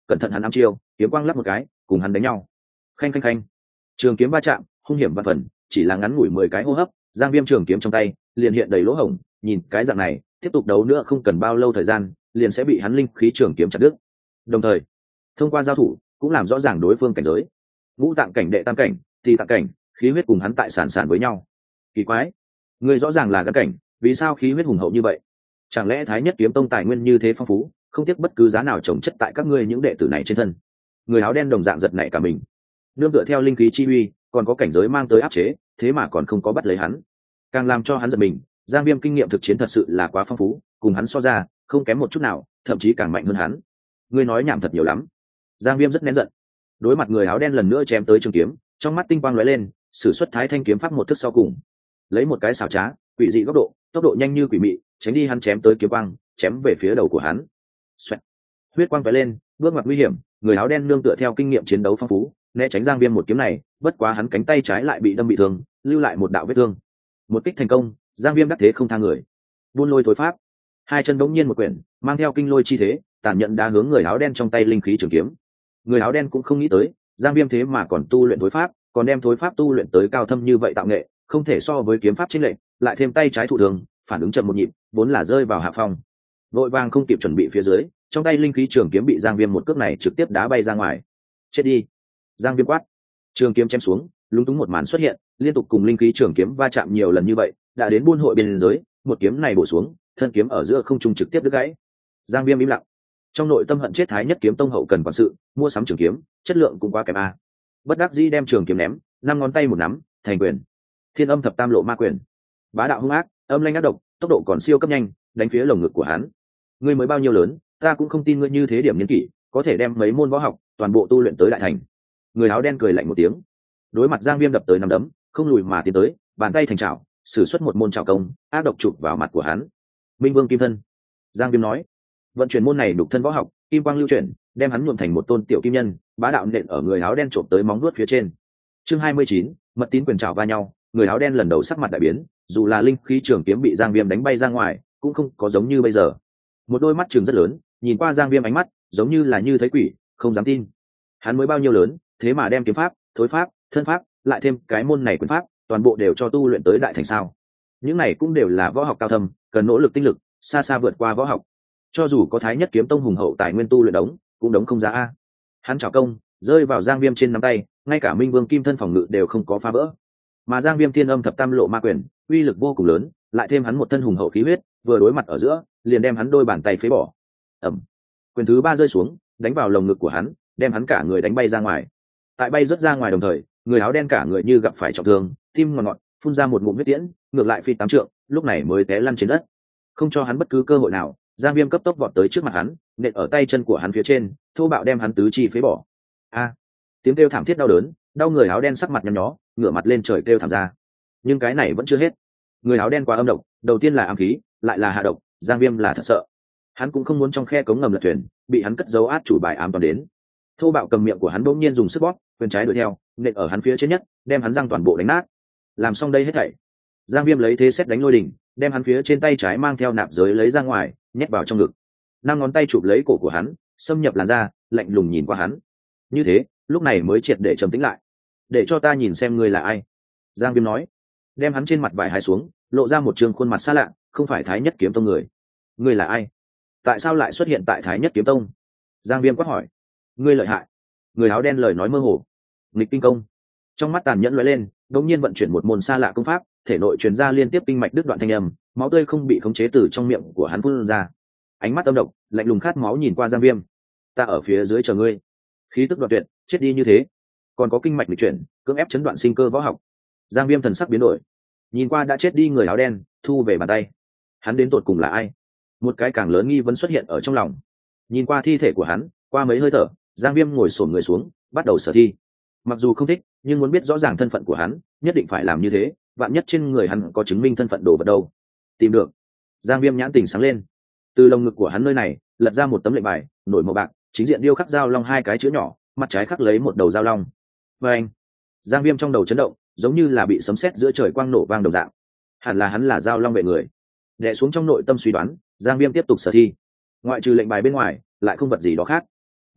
cẩn thận hắn ám chiêu, kiếm quang lắp một cái cùng hắn đánh nhau. Khanh khanh khanh, trường kiếm va chạm hung hiểm và phần, chỉ là ngắn ngủi 10 cái hô hấp, Giang Viêm trường kiếm trong tay liền hiện đầy lỗ hổng, nhìn cái dạng này tiếp tục đấu nữa không cần bao lâu thời gian liền sẽ bị hắn linh khí trường kiếm chặt đứt. Đồng thời thông qua giao thủ cũng làm rõ ràng đối phương cảnh giới. Ngũ tạng cảnh đệ tam cảnh, thì tạng cảnh, khí huyết cùng hắn tại sản sản với nhau. Kỳ quái, người rõ ràng là gắn cảnh, vì sao khí huyết hùng hậu như vậy? Chẳng lẽ Thái Nhất Kiếm Tông tài nguyên như thế phong phú, không tiếc bất cứ giá nào trồng chất tại các ngươi những đệ tử này trên thân? Người áo đen đồng dạng giật nảy cả mình. Nương tựa theo linh khí chi uy, còn có cảnh giới mang tới áp chế, thế mà còn không có bắt lấy hắn. Càng làm cho hắn giật mình, Giang Viêm kinh nghiệm thực chiến thật sự là quá phong phú, cùng hắn so ra, không kém một chút nào, thậm chí càng mạnh hơn hắn. Ngươi nói nhảm thật nhiều lắm. Giang Viêm rất nén giận. Đối mặt người áo đen lần nữa chém tới trường kiếm, trong mắt tinh quang lóe lên, sử xuất Thái Thanh kiếm pháp một thức sau cùng. Lấy một cái xảo trá, quỷ dị góc độ, tốc độ nhanh như quỷ mị, tránh đi hắn chém tới kiếm quang, chém về phía đầu của hắn. Xoẹt. Huyết quang tóe lên, bước ngoặt nguy hiểm, người áo đen nương tựa theo kinh nghiệm chiến đấu phong phú, né tránh Giang Viêm một kiếm này, bất quá hắn cánh tay trái lại bị đâm bị thương, lưu lại một đạo vết thương. Một kích thành công, Giang Viêm đắc thế không tha người. Buôn lôi thối pháp, hai chân bỗng nhiên một quyển, mang theo kinh lôi chi thế, tàn nhẫn đá hướng người áo đen trong tay linh khí trường kiếm. Người áo đen cũng không nghĩ tới, Giang Viêm thế mà còn tu luyện thối pháp, còn đem thối pháp tu luyện tới cao thâm như vậy tạo nghệ, không thể so với kiếm pháp chênh lệch, lại thêm tay trái thụ thường, phản ứng chậm một nhịp, vốn là rơi vào hạ phong. Vội vàng không kịp chuẩn bị phía dưới, trong tay linh khí trường kiếm bị Giang Viêm một cước này trực tiếp đá bay ra ngoài. Chết đi! Giang Viêm quát. Trường kiếm chém xuống, lúng túng một màn xuất hiện, liên tục cùng linh khí trường kiếm va chạm nhiều lần như vậy, đã đến buôn hội biên giới, một kiếm này bổ xuống, thân kiếm ở giữa không trung trực tiếp đứt gãy. Giang Viêm im lặng. Trong nội tâm hận chết Thái Nhất Kiếm Tông hậu cần quản sự, mua sắm trường kiếm, chất lượng cũng quá kém a. Bất đắc dĩ đem trường kiếm ném, năm ngón tay một nắm, thành quyền. Thiên Âm Thập Tam Lộ Ma Quyền. Bá đạo hung ác, âm lanh ác độc, tốc độ còn siêu cấp nhanh, đánh phía lồng ngực của hắn. Ngươi mới bao nhiêu lớn, ta cũng không tin ngươi như thế điểm niên kỷ, có thể đem mấy môn võ học toàn bộ tu luyện tới đại thành. Người áo đen cười lạnh một tiếng. Đối mặt Giang Viêm đập tới nắm đấm, không lùi mà tiến tới, bàn tay thành chảo, sử xuất một môn chảo công, ác độc chụp vào mặt của hắn. Minh Vương Kim Thân. Giang Viêm nói, vận chuyển môn này đục thân võ học, kim quang lưu chuyển, đem hắn nhuộm thành một tôn tiểu kim nhân, bá đạo nện ở người áo đen trộm tới móng vuốt phía trên. Chương 29, mật tín quyền chảo va nhau, người áo đen lần đầu sắc mặt đại biến, dù là linh khí trường kiếm bị Giang Viêm đánh bay ra ngoài, cũng không có giống như bây giờ. Một đôi mắt trừng rất lớn, nhìn qua Giang Viêm ánh mắt, giống như là như thấy quỷ, không dám tin. Hắn mới bao nhiêu lớn, thế mà đem kiếm pháp, thối pháp, thân pháp, lại thêm cái môn này quyền pháp, toàn bộ đều cho tu luyện tới đại thành sao? Những này cũng đều là võ học cao thâm, cần nỗ lực tinh lực, xa xa vượt qua võ học. Cho dù có Thái Nhất Kiếm Tông hùng hậu tài nguyên tu luyện đống, cũng đống không ra a. Hắn chảo công, rơi vào Giang Viêm trên nắm tay, ngay cả Minh Vương Kim Thân phòng ngự đều không có phá vỡ. Mà Giang Viêm Thiên Âm Thập Tam Lộ Ma Quyền, uy lực vô cùng lớn, lại thêm hắn một thân hùng hậu khí huyết, vừa đối mặt ở giữa, liền đem hắn đôi bàn tay phế bỏ. Ầm. Quyền thứ ba rơi xuống, đánh vào lồng ngực của hắn, đem hắn cả người đánh bay ra ngoài. Tại bay rớt ra ngoài đồng thời, người áo đen cả người như gặp phải trọng thương, tim ngọt ngọt, phun ra một ngụm huyết tiễn, ngược lại phi 8 trượng, lúc này mới té lăn trên đất. Không cho hắn bất cứ cơ hội nào, Giang Viêm cấp tốc vọt tới trước mặt hắn, nện ở tay chân của hắn phía trên, thô bạo đem hắn tứ chi phế bỏ. A! Tiếng kêu thảm thiết đau đớn, đau người áo đen sắc mặt nhăn nhó, ngửa mặt lên trời kêu thảm ra. Nhưng cái này vẫn chưa hết. Người áo đen quá âm độc, đầu tiên là ám khí, lại là hạ độc, Giang Viêm là thật sợ. Hắn cũng không muốn trong khe cống ngầm lật thuyền, bị hắn cất giấu át chủ bài ám toàn đến. Thô bạo cầm miệng của hắn bỗng nhiên dùng sức bóp, quyền trái đuổi theo, nện ở hắn phía trên nhất, đem hắn răng toàn bộ đánh nát. Làm xong đây hết thảy, Giang Viêm lấy thế xét đánh lôi đỉnh, đem hắn phía trên tay trái mang theo nạp giới lấy ra ngoài, nhét vào trong ngực. Năm ngón tay chụp lấy cổ của hắn, xâm nhập làn da, lạnh lùng nhìn qua hắn. Như thế, lúc này mới triệt để trầm tĩnh lại. Để cho ta nhìn xem ngươi là ai. Giang Viêm nói, đem hắn trên mặt vải hai xuống, lộ ra một trường khuôn mặt xa lạ, không phải Thái Nhất Kiếm Tông người. Ngươi là ai? Tại sao lại xuất hiện tại Thái Nhất Kiếm Tông? Giang Viêm quát hỏi. Ngươi lợi hại. Người áo đen lời nói mơ hồ. Nghịch kinh công. Trong mắt tàn nhẫn lóe lên, đột nhiên vận chuyển một môn xa lạ công pháp, thể nội truyền ra liên tiếp kinh mạch đứt đoạn thanh âm, máu tươi không bị khống chế từ trong miệng của hắn phun ra. Ánh mắt âm độc, lạnh lùng khát máu nhìn qua Giang Viêm. Ta ở phía dưới chờ ngươi. Khí tức đoạn tuyệt, chết đi như thế. Còn có kinh mạch lịch chuyển, cưỡng ép chấn đoạn sinh cơ võ học. Giang Viêm thần sắc biến đổi, nhìn qua đã chết đi người áo đen, thu về bàn tay. Hắn đến tột cùng là ai? Một cái càng lớn nghi vấn xuất hiện ở trong lòng. Nhìn qua thi thể của hắn, qua mấy hơi thở, Giang Viêm ngồi xổm người xuống, bắt đầu sở thi. Mặc dù không thích, nhưng muốn biết rõ ràng thân phận của hắn, nhất định phải làm như thế, vạn nhất trên người hắn có chứng minh thân phận đồ vật đâu. Tìm được. Giang Viêm nhãn tình sáng lên. Từ lồng ngực của hắn nơi này, lật ra một tấm lệnh bài, nổi màu bạc, chính diện điêu khắc dao long hai cái chữ nhỏ, mặt trái khắc lấy một đầu dao long. Và anh, Giang Viêm trong đầu chấn động, giống như là bị sấm sét giữa trời quang nổ vang đồng dạng. Hẳn là hắn là dao long vệ người. Đè xuống trong nội tâm suy đoán, Giang Viêm tiếp tục sở thi. Ngoại trừ lệnh bài bên ngoài, lại không vật gì đó khác. Đi tới,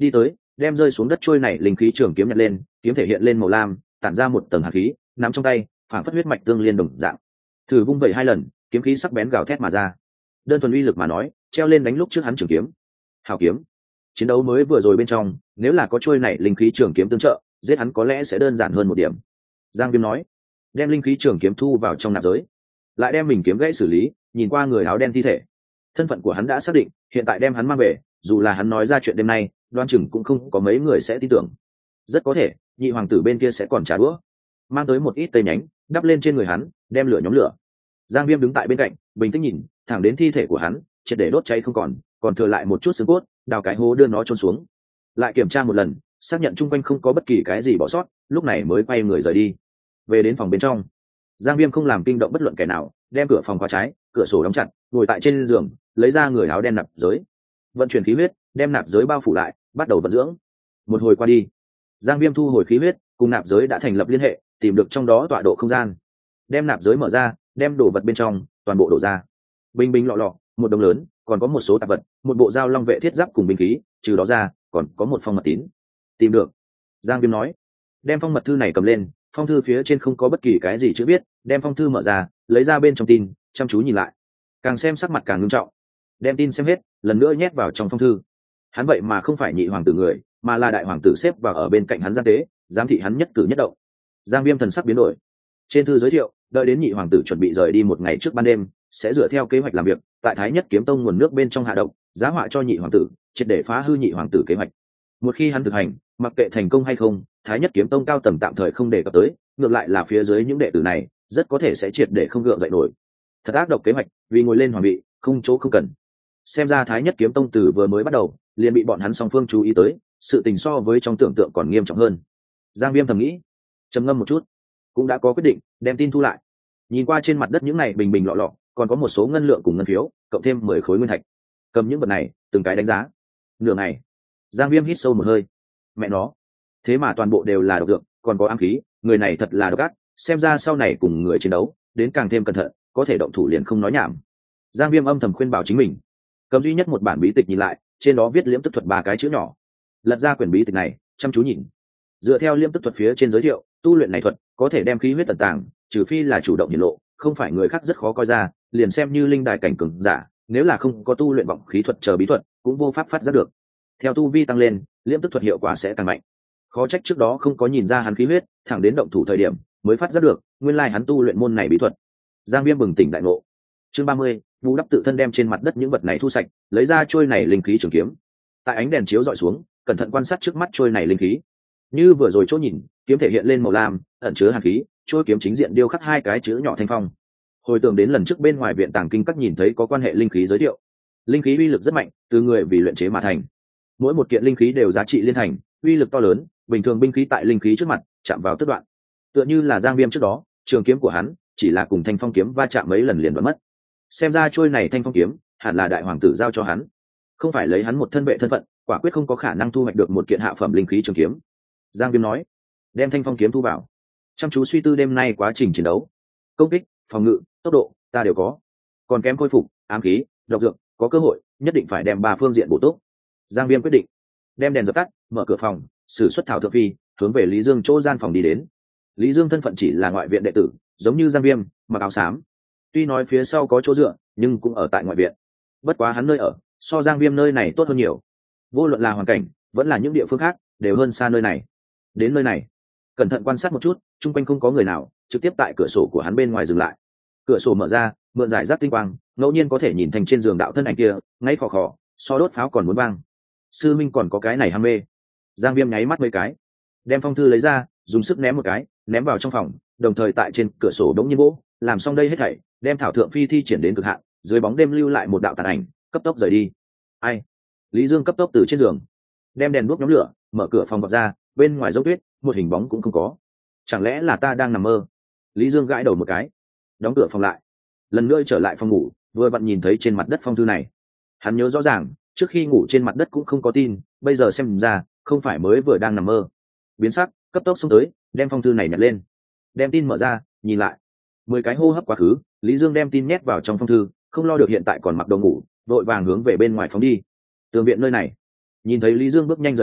đem rơi xuống đất trôi này linh khí trường kiếm nhặt lên, kiếm thể hiện lên màu lam, tản ra một tầng hàn khí, nắm trong tay phảng phất huyết mạch tương liên đồng dạng. Thử vung vẩy 2 lần, kiếm khí sắc bén gào thét mà ra. Đơn thuần uy lực mà nói, treo lên đánh lúc trước hắn trường kiếm. Hào kiếm. Chiến đấu mới vừa rồi bên trong, nếu là có trôi này linh khí trường kiếm tương trợ, giết hắn có lẽ sẽ đơn giản hơn một điểm. Giang Viêm nói, đem linh khí trường kiếm thu vào trong nạp giới, lại đem mình kiếm gãy xử lý, nhìn qua người áo đen thi thể. Thân phận của hắn đã xác định, hiện tại đem hắn mang về, dù là hắn nói ra chuyện đêm nay, đoan chừng cũng không có mấy người sẽ tin tưởng. Rất có thể nhị hoàng tử bên kia sẽ còn trả đũa, mang tới một ít tây nhánh đắp lên trên người hắn, đem lửa nhóm lửa. Giang Viêm đứng tại bên cạnh bình tĩnh nhìn thẳng đến thi thể của hắn triệt để đốt cháy không còn thừa lại một chút xương cốt, đào cái hố đưa nó chôn xuống, lại kiểm tra một lần xác nhận chung quanh không có bất kỳ cái gì bỏ sót, lúc này mới quay người rời đi. Về đến phòng bên trong, Giang Viêm không làm kinh động bất luận kẻ nào, đem cửa phòng khóa trái, cửa sổ đóng chặt, ngồi tại trên giường lấy ra người áo đen nạp giới, vận chuyển khí huyết đem nạp giới bao phủ lại, bắt đầu vận dưỡng. Một hồi qua đi, Giang Viêm thu hồi khí huyết, cùng nạp giới đã thành lập liên hệ, tìm được trong đó tọa độ không gian, đem nạp giới mở ra, đem đồ vật bên trong toàn bộ đổ ra. Bình bình lọ lọ, một đống lớn, còn có một số tạp vật, một bộ dao long vệ thiết giáp cùng binh khí, trừ đó ra còn có một phong mật tín. Tìm được. Giang Viêm nói, đem phong mật thư này cầm lên, phong thư phía trên không có bất kỳ cái gì chữ viết, đem phong thư mở ra, lấy ra bên trong tin, chăm chú nhìn lại, càng xem sắc mặt càng nghiêm trọng. Đem tin xem hết, lần nữa nhét vào trong phong thư. Hắn vậy mà không phải nhị hoàng tử người, mà là đại hoàng tử xếp vào ở bên cạnh hắn gian tế, giám thị hắn nhất cử nhất động. Giang Viêm thần sắc biến đổi. Trên thư giới thiệu, đợi đến nhị hoàng tử chuẩn bị rời đi một ngày trước ban đêm, sẽ dựa theo kế hoạch làm việc, tại Thái Nhất Kiếm Tông nguồn nước bên trong hạ độc, giá họa cho nhị hoàng tử, triệt để phá hư nhị hoàng tử kế hoạch. Một khi hắn thực hành, mặc kệ thành công hay không, Thái Nhất Kiếm Tông cao tầng tạm thời không đề cập tới, ngược lại là phía dưới những đệ tử này, rất có thể sẽ triệt để không gượng dậy nổi. Thật ác độc kế hoạch, vì ngồi lên hoàng vị, không chỗ không cần. Xem ra Thái Nhất Kiếm Tông từ vừa mới bắt đầu, liền bị bọn hắn song phương chú ý tới, sự tình so với trong tưởng tượng còn nghiêm trọng hơn. Giang Viêm thầm nghĩ, trầm ngâm một chút, cũng đã có quyết định, đem tin thu lại. Nhìn qua trên mặt đất những này bình bình lọ lọ, còn có một số ngân lượng cùng ngân phiếu, cộng thêm 10 khối nguyên thạch. Cầm những vật này, từng cái đánh giá. Nửa ngày, Giang Viêm hít sâu một hơi. Mẹ nó, thế mà toàn bộ đều là độc dược, còn có ám khí, người này thật là độc ác, xem ra sau này cùng người chiến đấu, đến càng thêm cẩn thận, có thể động thủ liền không nói nhảm. Giang Viêm âm thầm khuyên bảo chính mình. Cầm duy nhất một bản bí tịch nhìn lại, trên đó viết liễm tức thuật 3 cái chữ nhỏ. Lật ra quyển bí tịch này, chăm chú nhìn. Dựa theo liễm tức thuật phía trên giới thiệu, tu luyện này thuật có thể đem khí huyết tận tàng, trừ phi là chủ động hiển lộ, không phải người khác rất khó coi ra, liền xem như linh đài cảnh cường giả, nếu là không có tu luyện vọng khí thuật chờ bí thuật, cũng vô pháp phát giác được. Theo tu vi tăng lên, liễm tức thuật hiệu quả sẽ tăng mạnh. Khó trách trước đó không có nhìn ra hắn khí huyết, thẳng đến động thủ thời điểm mới phát giác được, nguyên lai hắn tu luyện môn này bí thuật. Giang Viêm bừng tỉnh đại ngộ. Chương 30, Vũ Đắp tự thân đem trên mặt đất những vật này thu sạch, lấy ra trôi này linh khí trường kiếm. Tại ánh đèn chiếu dọi xuống, cẩn thận quan sát trước mắt trôi này linh khí. Như vừa rồi chỗ nhìn, kiếm thể hiện lên màu lam, ẩn chứa hàn khí, trôi kiếm chính diện điêu khắc 2 cái chữ nhỏ thanh phong. Hồi tưởng đến lần trước bên ngoài viện tàng kinh các nhìn thấy có quan hệ linh khí giới thiệu. Linh khí uy lực rất mạnh, từ người vì luyện chế mà thành. Mỗi một kiện linh khí đều giá trị liên thành, uy lực to lớn, bình thường binh khí tại linh khí trước mặt, chạm vào tất đoạn. Tựa như là Giang Viêm trước đó, trường kiếm của hắn chỉ là cùng thanh phong kiếm va chạm mấy lần liền đoạn mất. Xem ra trôi này thanh phong kiếm hẳn là đại hoàng tử giao cho hắn, không phải lấy hắn một thân vệ thân phận, quả quyết không có khả năng thu hoạch được một kiện hạ phẩm linh khí trường kiếm. Giang Viêm nói, đem thanh phong kiếm thu vào, chăm chú suy tư đêm nay quá trình chiến đấu, công kích, phòng ngự, tốc độ, ta đều có, còn kém khôi phục, ám khí, độc dược, có cơ hội nhất định phải đem 3 phương diện bổ túc. Giang Viêm quyết định, đem đèn dập tắt, mở cửa phòng, sử xuất thảo thượng phi, hướng về Lý Dương chỗ gian phòng đi đến. Lý Dương thân phận chỉ là ngoại viện đệ tử, giống như Giang Viêm, mặc áo xám. Tuy nói phía sau có chỗ dựa, nhưng cũng ở tại ngoại viện. Bất quá hắn nơi ở so Giang Viêm nơi này tốt hơn nhiều. Vô luận là hoàn cảnh, vẫn là những địa phương khác, đều hơn xa nơi này. Đến nơi này, cẩn thận quan sát một chút, chung quanh không có người nào, trực tiếp tại cửa sổ của hắn bên ngoài dừng lại. Cửa sổ mở ra, mượn giải rác tinh quang, ngẫu nhiên có thể nhìn thành trên giường đạo thân ảnh kia, ngay khò khò, so đốt pháo còn muốn vang. Sư minh còn có cái này ham mê. Giang Viêm nháy mắt mấy cái, đem phong thư lấy ra, dùng sức ném một cái, ném vào trong phòng, đồng thời tại trên cửa sổ đống nhiên vỗ, làm xong đây hết thảy, đem thảo thượng phi thi triển đến cực hạn, dưới bóng đêm lưu lại một đạo tàn ảnh, cấp tốc rời đi. Ai? Lý Dương cấp tốc từ trên giường, đem đèn đuốc nhóm lửa, mở cửa phòng vọt ra, bên ngoài dốc tuyết, một hình bóng cũng không có. Chẳng lẽ là ta đang nằm mơ? Lý Dương gãi đầu một cái, đóng cửa phòng lại, lần nữa trở lại phòng ngủ, vừa vặn nhìn thấy trên mặt đất phong thư này. Hắn nhớ rõ ràng, trước khi ngủ trên mặt đất cũng không có tin, bây giờ xem ra, không phải mới vừa đang nằm mơ. Biến sắc, cấp tốc xông tới, đem phong thư này nhặt lên, đem tin mở ra, nhìn lại. 10 cái hô hấp quá khứ, Lý Dương đem tin nhét vào trong phong thư, không lo được hiện tại còn mặc đồ ngủ, vội vàng hướng về bên ngoài phóng đi. Tường viện nơi này, nhìn thấy Lý Dương bước nhanh rời đi,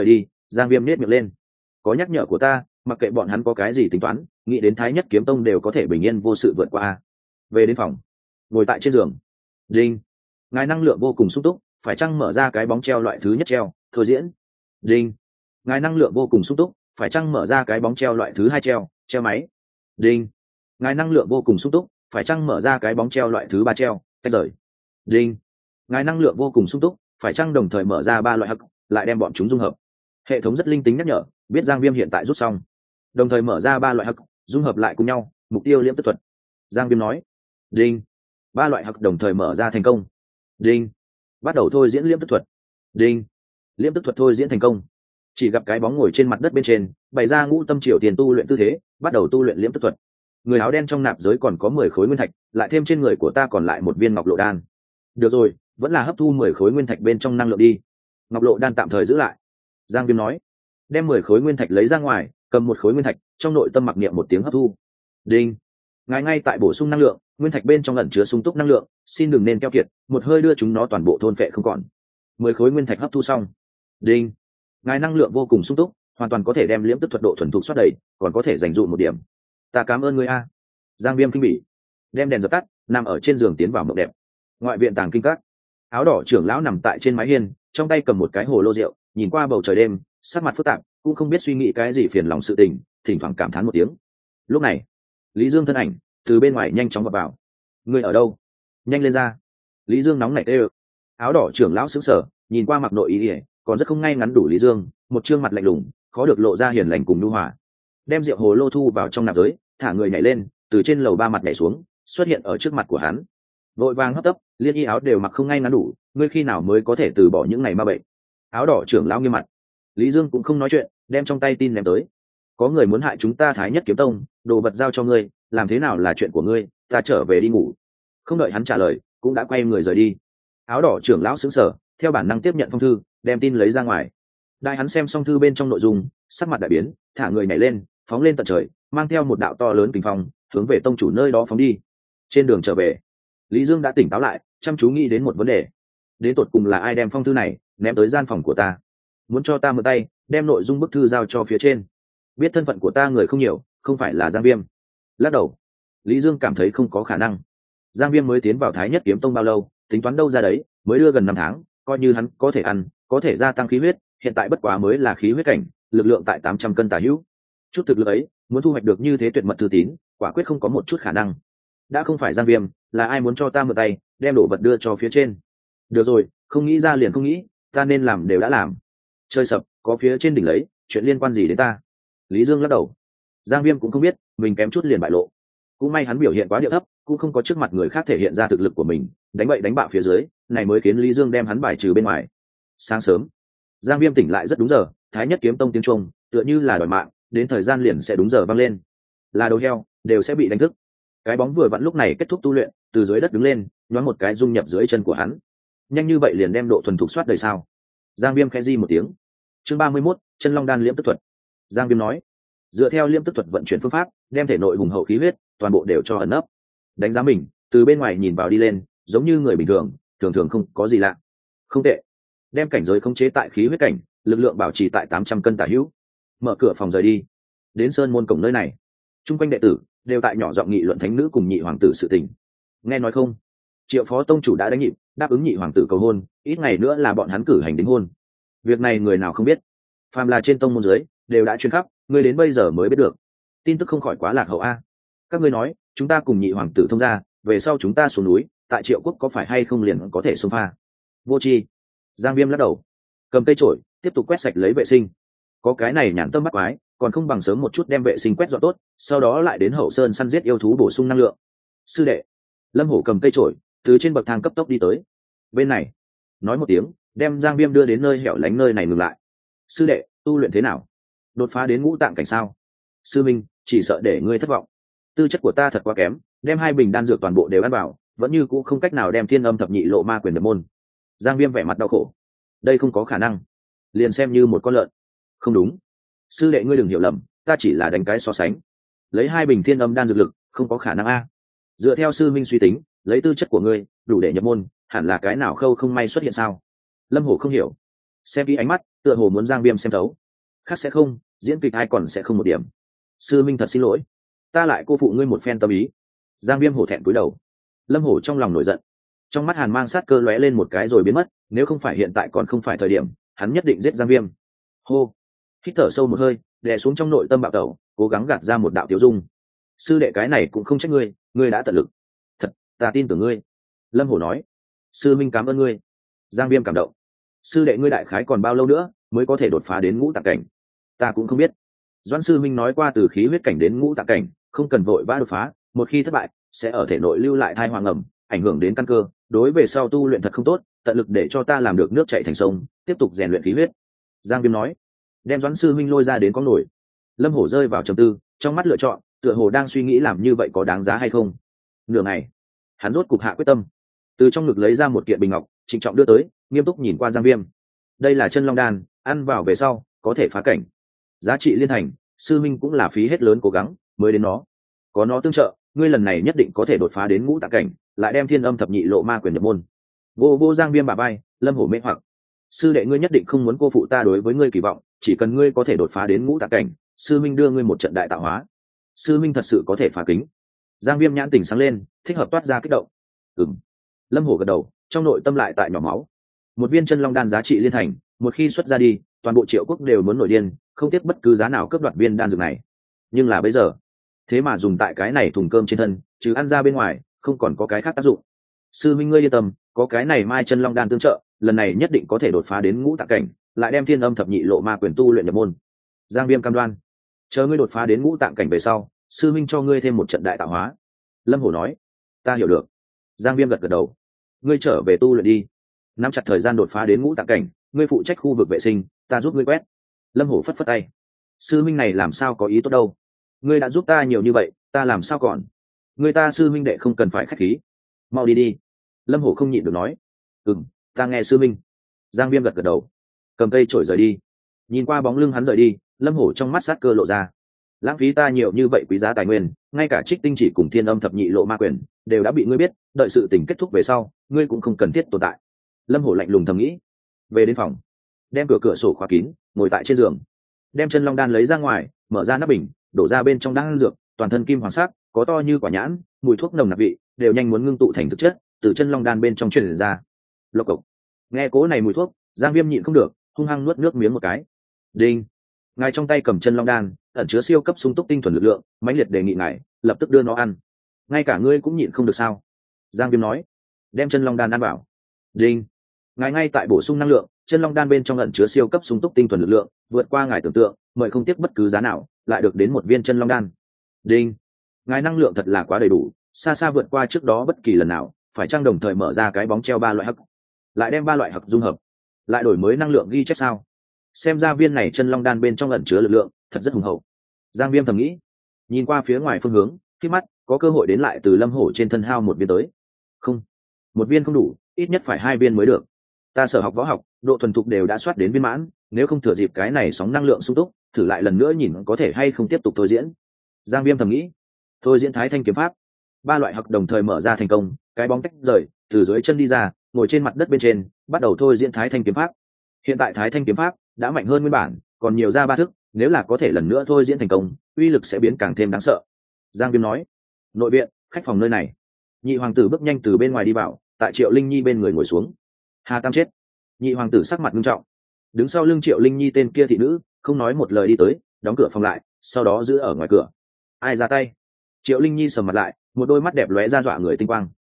Giang Viêm nết miệng lên. Có nhắc nhở của ta, mặc kệ bọn hắn có cái gì tính toán, nghĩ đến Thái Nhất Kiếm Tông đều có thể bình yên vô sự vượt qua. Về đến phòng, ngồi tại trên giường. Đinh. Ngài năng lượng vô cùng sung túc, phải chăng mở ra cái bóng treo loại thứ nhất treo, thôi diễn. Đinh. Ngài năng lượng vô cùng sung túc, phải chăng mở ra cái bóng treo loại thứ hai treo, treo máy. Đinh. Ngài năng lượng vô cùng sung túc, phải chăng mở ra cái bóng treo loại thứ ba treo, tách rời. Đinh. Ngài năng lượng vô cùng sung túc, phải chăng đồng thời mở ra ba loại hắc, lại đem bọn chúng dung hợp. Hệ thống rất linh tính nhắc nhở, biết Giang Viêm hiện tại rút xong, đồng thời mở ra ba loại hắc, dung hợp lại cùng nhau, mục tiêu liễm tức thuật. Giang Viêm nói. Đinh. Ba loại hắc đồng thời mở ra thành công. Đinh. Bắt đầu thôi diễn liễm tức thuật. Đinh. Liễm tức thuật thôi diễn thành công. Chỉ gặp cái bóng ngồi trên mặt đất bên trên, bày ra ngũ tâm triều tiền tu luyện tư thế, bắt đầu tu luyện liễm tức thuật. Người áo đen trong nạp giới còn có 10 khối nguyên thạch, lại thêm trên người của ta còn lại một viên ngọc lộ đan. Được rồi, vẫn là hấp thu 10 khối nguyên thạch bên trong năng lượng đi. Ngọc lộ đan tạm thời giữ lại. Giang Viêm nói. Đem 10 khối nguyên thạch lấy ra ngoài, cầm một khối nguyên thạch, trong nội tâm mặc niệm một tiếng hấp thu. Đinh. Ngài ngay tại bổ sung năng lượng, nguyên thạch bên trong ẩn chứa sung túc năng lượng, xin đừng nên keo kiệt, một hơi đưa chúng nó toàn bộ thôn phệ không còn. 10 khối nguyên thạch hấp thu xong. Đinh. Ngài năng lượng vô cùng sung túc, hoàn toàn có thể đem liễm tức thuật độ thuần thục xoát đầy, còn có thể dành dụ một điểm. Ta cảm ơn ngươi a. Giang Viêm kinh bỉ. Đem đèn dập tắt, nằm ở trên giường tiến vào mộng đẹp. Ngoại viện tàng kinh các. Áo đỏ trưởng lão nằm tại trên mái hiên, trong tay cầm một cái hồ lô rượu, nhìn qua bầu trời đêm, sắc mặt phức tạp, cũng không biết suy nghĩ cái gì phiền lòng sự tình, thỉnh thoảng cảm thán một tiếng. Lúc này, Lý Dương thân ảnh từ bên ngoài nhanh chóng vào vào. Ngươi ở đâu? Nhanh lên ra. Lý Dương nóng nảy tê. Áo đỏ trưởng lão sững sờ, nhìn qua mặc nội y, còn rất không ngay ngắn đủ Lý Dương, một trương mặt lạnh lùng, khó được lộ ra hiền lành cùng nhu hòa. Đem rượu hồ lô thu vào trong nạp giới, thả người nhảy lên, từ trên lầu 3 mặt nhảy xuống, xuất hiện ở trước mặt của hắn. Vội vàng hấp tấp, liên y áo đều mặc không ngay ngắn đủ, ngươi khi nào mới có thể từ bỏ những ngày ma bệnh? Áo đỏ trưởng lão nghiêm mặt. Lý Dương cũng không nói chuyện, đem trong tay tin ném tới. Có người muốn hại chúng ta Thái Nhất Kiếm Tông, đồ vật giao cho ngươi, làm thế nào là chuyện của ngươi, ta trở về đi ngủ. Không đợi hắn trả lời, cũng đã quay người rời đi. Áo đỏ trưởng lão sững sờ, theo bản năng tiếp nhận phong thư, đem tin lấy ra ngoài. Đại hắn xem xong thư bên trong nội dung, sắc mặt đại biến, thả người nhảy lên, phóng lên tận trời, mang theo một đạo to lớn kình phong, hướng về tông chủ nơi đó phóng đi. Trên đường trở về, Lý Dương đã tỉnh táo lại, chăm chú nghĩ đến một vấn đề. Đến tột cùng là ai đem phong thư này ném tới gian phòng của ta? Muốn cho ta mượn tay, đem nội dung bức thư giao cho phía trên. Biết thân phận của ta người không nhiều, không phải là Giang Viêm. Lắc đầu, Lý Dương cảm thấy không có khả năng. Giang Viêm mới tiến vào Thái Nhất Kiếm Tông bao lâu, tính toán đâu ra đấy, mới đưa gần 5 tháng, coi như hắn có thể ăn, có thể gia tăng khí huyết, hiện tại bất quá mới là khí huyết cảnh, lực lượng tại 800 cân tả hữu. Chút thực lực ấy, muốn thu hoạch được như thế tuyệt mật thư tín, quả quyết không có một chút khả năng. Đã không phải Giang Viêm, là ai muốn cho ta mượn tay, đem đồ vật đưa cho phía trên. Được rồi, không nghĩ ra liền không nghĩ, ta nên làm đều đã làm. Chơi sập, có phía trên đỉnh lấy, chuyện liên quan gì đến ta? Lý Dương lắc đầu. Giang Viêm cũng không biết, mình kém chút liền bại lộ. Cũng may hắn biểu hiện quá điệu thấp, cũng không có trước mặt người khác thể hiện ra thực lực của mình, đánh bậy đánh bạ phía dưới, này mới khiến Lý Dương đem hắn bài trừ bên ngoài. Sáng sớm, Giang Viêm tỉnh lại rất đúng giờ, Thái Nhất Kiếm Tông tiếng chuông, tựa như là đòi mạng, đến thời gian liền sẽ đúng giờ vang lên. Là đồ heo, đều sẽ bị đánh thức. Cái bóng vừa vặn lúc này kết thúc tu luyện, từ dưới đất đứng lên, nhoáng một cái dung nhập dưới chân của hắn. Nhanh như vậy liền đem độ thuần thục soát đời sao? Giang Viêm khẽ di một tiếng. Chương 31, Chân Long Đan liễm tức thuật. Giang Viêm nói, dựa theo liễm tức thuật vận chuyển phương pháp, đem thể nội hùng hậu khí huyết toàn bộ đều cho ẩn nấp. Đánh giá mình, từ bên ngoài nhìn vào đi lên, giống như người bình thường, thường thường không có gì lạ. Không tệ. Đem cảnh giới khống chế tại khí huyết cảnh, lực lượng bảo trì tại 800 cân tả hữu. Mở cửa phòng rời đi. Đến sơn môn cổng nơi này, chung quanh đệ tử đều tại nhỏ giọng nghị luận thánh nữ cùng nhị hoàng tử sự tình. Nghe nói không? Triệu phó tông chủ đã đánh nhịp, đáp ứng nhị hoàng tử cầu hôn, ít ngày nữa là bọn hắn cử hành đính hôn. Việc này người nào không biết, phàm là trên tông môn dưới đều đã truyền khắp, ngươi đến bây giờ mới biết được. Tin tức không khỏi quá lạc hậu a. Các ngươi nói, chúng ta cùng nhị hoàng tử thông gia, về sau chúng ta xuống núi, tại Triệu quốc có phải hay không liền có thể xông pha? Vô tri. Giang Viêm lắc đầu, cầm cây chổi tiếp tục quét sạch lấy vệ sinh. Có cái này nhàn tâm bắt quái, còn không bằng sớm một chút đem vệ sinh quét dọn tốt, sau đó lại đến hậu sơn săn giết yêu thú bổ sung năng lượng. Sư đệ. Lâm Hổ cầm cây chổi từ trên bậc thang cấp tốc đi tới. Bên này, nói một tiếng, đem Giang Viêm đưa đến nơi hẻo lánh nơi này ngừng lại. Sư đệ, tu luyện thế nào? Đột phá đến ngũ tạng cảnh sao? Sư minh, chỉ sợ để ngươi thất vọng. Tư chất của ta thật quá kém, đem 2 bình đan dược toàn bộ đều ăn vào, vẫn như cũ không cách nào đem Thiên Âm thập nhị lộ ma quyền nhập môn. Giang Viêm vẻ mặt đau khổ. Đây không có khả năng, liền xem như một con lợn. Không đúng, sư đệ ngươi đừng hiểu lầm, ta chỉ là đánh cái so sánh. Lấy 2 bình Thiên Âm đan dược lực, không có khả năng a. Dựa theo sư minh suy tính, lấy tư chất của ngươi, đủ để nhập môn, hẳn là cái nào khâu không may xuất hiện sao? Lâm Hổ không hiểu, xem kỹ ánh mắt, tựa hồ muốn Giang Viêm xem thấu. khác sẽ không, diễn kịch ai còn sẽ không một điểm. Sư minh thật xin lỗi, ta lại cô phụ ngươi một phen tâm ý. Giang Viêm hổ thẹn cúi đầu. Lâm Hổ trong lòng nổi giận, trong mắt hàn mang sát cơ lóe lên một cái rồi biến mất. Nếu không phải hiện tại còn không phải thời điểm, hắn nhất định giết Giang Viêm. Hô, hít thở sâu một hơi, đè xuống trong nội tâm bạo tẩu, cố gắng gạt ra một đạo tiêu dung. Sư đệ cái này cũng không trách ngươi, ngươi đã tận lực. Thật, ta tin tưởng ngươi. Lâm Hổ nói. Sư minh cảm ơn ngươi. Giang Viêm cảm động. Sư đệ ngươi đại khái còn bao lâu nữa mới có thể đột phá đến ngũ tạng cảnh? Ta cũng không biết. Doãn sư minh nói qua từ khí huyết cảnh đến ngũ tạng cảnh không cần vội vã đột phá, một khi thất bại sẽ ở thể nội lưu lại thai hoàng ẩm, ảnh hưởng đến căn cơ, đối về sau tu luyện thật không tốt. Tận lực để cho ta làm được nước chảy thành sông, tiếp tục rèn luyện khí huyết. Giang Viêm nói. Đem Doãn sư minh lôi ra đến có nổi. Lâm Hổ rơi vào trầm tư, trong mắt lựa chọn, tựa hồ đang suy nghĩ làm như vậy có đáng giá hay không. Nửa ngày, hắn rốt cục hạ quyết tâm, từ trong ngực lấy ra một kiện bình ngọc, trịnh trọng đưa tới, nghiêm túc nhìn qua Giang Viêm. Đây là chân long đan, ăn vào về sau có thể phá cảnh, giá trị liên thành, sư minh cũng là phí hết lớn cố gắng mới đến nó. Có nó tương trợ, ngươi lần này nhất định có thể đột phá đến ngũ tạng cảnh, lại đem thiên âm thập nhị lộ ma quyền nhập môn. Vô Giang Viêm bả vai, Lâm Hổ mê hoặc. Sư đệ ngươi nhất định không muốn cô phụ ta đối với ngươi kỳ vọng, chỉ cần ngươi có thể đột phá đến ngũ tạng cảnh, sư minh đưa ngươi một trận đại tạo hóa. Sư minh thật sự có thể phá kính. Giang Viêm nhãn tỉnh sáng lên, thích hợp toát ra kích động. Lâm Hổ gật đầu, trong nội tâm lại tại nhỏ máu. Một viên chân long đan giá trị liên thành, một khi xuất ra đi, toàn bộ Triệu Quốc đều muốn nổi điên, không tiếc bất cứ giá nào cướp đoạt viên đan dược này. Nhưng là bây giờ, thế mà dùng tại cái này thùng cơm trên thân, trừ ăn ra bên ngoài, không còn có cái khác tác dụng. Sư minh ngươi yên tâm, có cái này mai chân long đan tương trợ, lần này nhất định có thể đột phá đến ngũ tạng cảnh, lại đem thiên âm thập nhị lộ ma quyền tu luyện nhập môn. Giang Viêm cam đoan. Chờ ngươi đột phá đến ngũ tạng cảnh về sau, sư minh cho ngươi thêm một trận đại tạo hóa. Lâm Hổ nói. Ta hiểu được. Giang Viêm gật gật đầu. Ngươi trở về tu luyện đi, nắm chặt thời gian đột phá đến ngũ tạng cảnh, ngươi phụ trách khu vực vệ sinh, ta giúp ngươi quét. Lâm Hổ phất phất tay. Sư minh này làm sao có ý tốt đâu, ngươi đã giúp ta nhiều như vậy, ta làm sao còn. Người ta sư minh đệ không cần phải khách khí, mau đi đi. Lâm Hổ không nhịn được nói. Ta nghe sư minh. Giang Viêm gật gật đầu, cầm cây trổi rời đi. Nhìn qua bóng lưng hắn rời đi, Lâm Hổ trong mắt sát cơ lộ ra. Lãng phí ta nhiều như vậy quý giá tài nguyên, ngay cả trích tinh chỉ cùng thiên âm thập nhị lộ ma quyền đều đã bị ngươi biết, đợi sự tình kết thúc về sau ngươi cũng không cần thiết tồn tại. Lâm Hổ lạnh lùng thầm nghĩ. Về đến phòng, đem cửa sổ khóa kín, ngồi tại trên giường, đem chân long đan lấy ra ngoài, mở ra nắp bình, đổ ra bên trong đan dược, toàn thân kim hoàng sắc, có to như quả nhãn, mùi thuốc nồng nặc vị đều nhanh muốn ngưng tụ thành thực chất, từ chân long đan bên trong truyền ra. Lộc cộc. Nghe cố này mùi thuốc, Giang Viêm nhịn không được, hung hăng nuốt nước miếng một cái. Đinh. Ngài trong tay cầm chân long đan, ẩn chứa siêu cấp sung túc tinh thuần lực lượng, mãnh liệt đề nghị ngài lập tức đưa nó ăn. Ngay cả ngươi cũng nhịn không được sao? Giang Viêm nói. Đem chân long đan ăn vào. Đinh. Ngài ngay tại bổ sung năng lượng, chân long đan bên trong ẩn chứa siêu cấp sung túc tinh thuần lực lượng, vượt qua ngài tưởng tượng, mời không tiếc bất cứ giá nào, lại được đến một viên chân long đan. Đinh. Ngài năng lượng thật là quá đầy đủ, xa xa vượt qua trước đó bất kỳ lần nào, phải chăng đồng thời mở ra cái bóng treo 3 loại hắc, lại đem 3 loại hắc dung hợp, lại đổi mới năng lượng ghi chép sao? Xem ra viên này chân long đan bên trong ẩn chứa lực lượng thật rất hùng hậu. Giang Viêm thầm nghĩ. Nhìn qua phía ngoài phương hướng, khi mắt có cơ hội đến lại từ Lâm Hổ trên thân hao một viên tới. Không, một viên không đủ, ít nhất phải 2 viên mới được. Ta sở học võ học, độ thuần thục đều đã soát đến viên mãn, nếu không thừa dịp cái này sóng năng lượng sung túc, thử lại lần nữa nhìn có thể hay không tiếp tục thôi diễn. Giang Viêm thầm nghĩ. Thôi diễn Thái Thanh kiếm pháp, 3 loại học đồng thời mở ra thành công, cái bóng tách rời từ dưới chân đi ra, ngồi trên mặt đất bên trên, bắt đầu thôi diễn Thái Thanh kiếm pháp. Hiện tại Thái Thanh kiếm pháp đã mạnh hơn nguyên bản, còn nhiều ra 3 thức, nếu là có thể lần nữa thôi diễn thành công, uy lực sẽ biến càng thêm đáng sợ. Giang Viêm nói. Nội viện, khách phòng nơi này. Nhị hoàng tử bước nhanh từ bên ngoài đi vào, tại Triệu Linh Nhi bên người ngồi xuống. Hà Tam chết. Nhị hoàng tử sắc mặt nghiêm trọng, đứng sau lưng Triệu Linh Nhi tên kia thị nữ, không nói một lời đi tới, đóng cửa phòng lại, sau đó giữ ở ngoài cửa. Ai ra tay? Triệu Linh Nhi sầm mặt lại, một đôi mắt đẹp lóe ra dọa người tinh quang.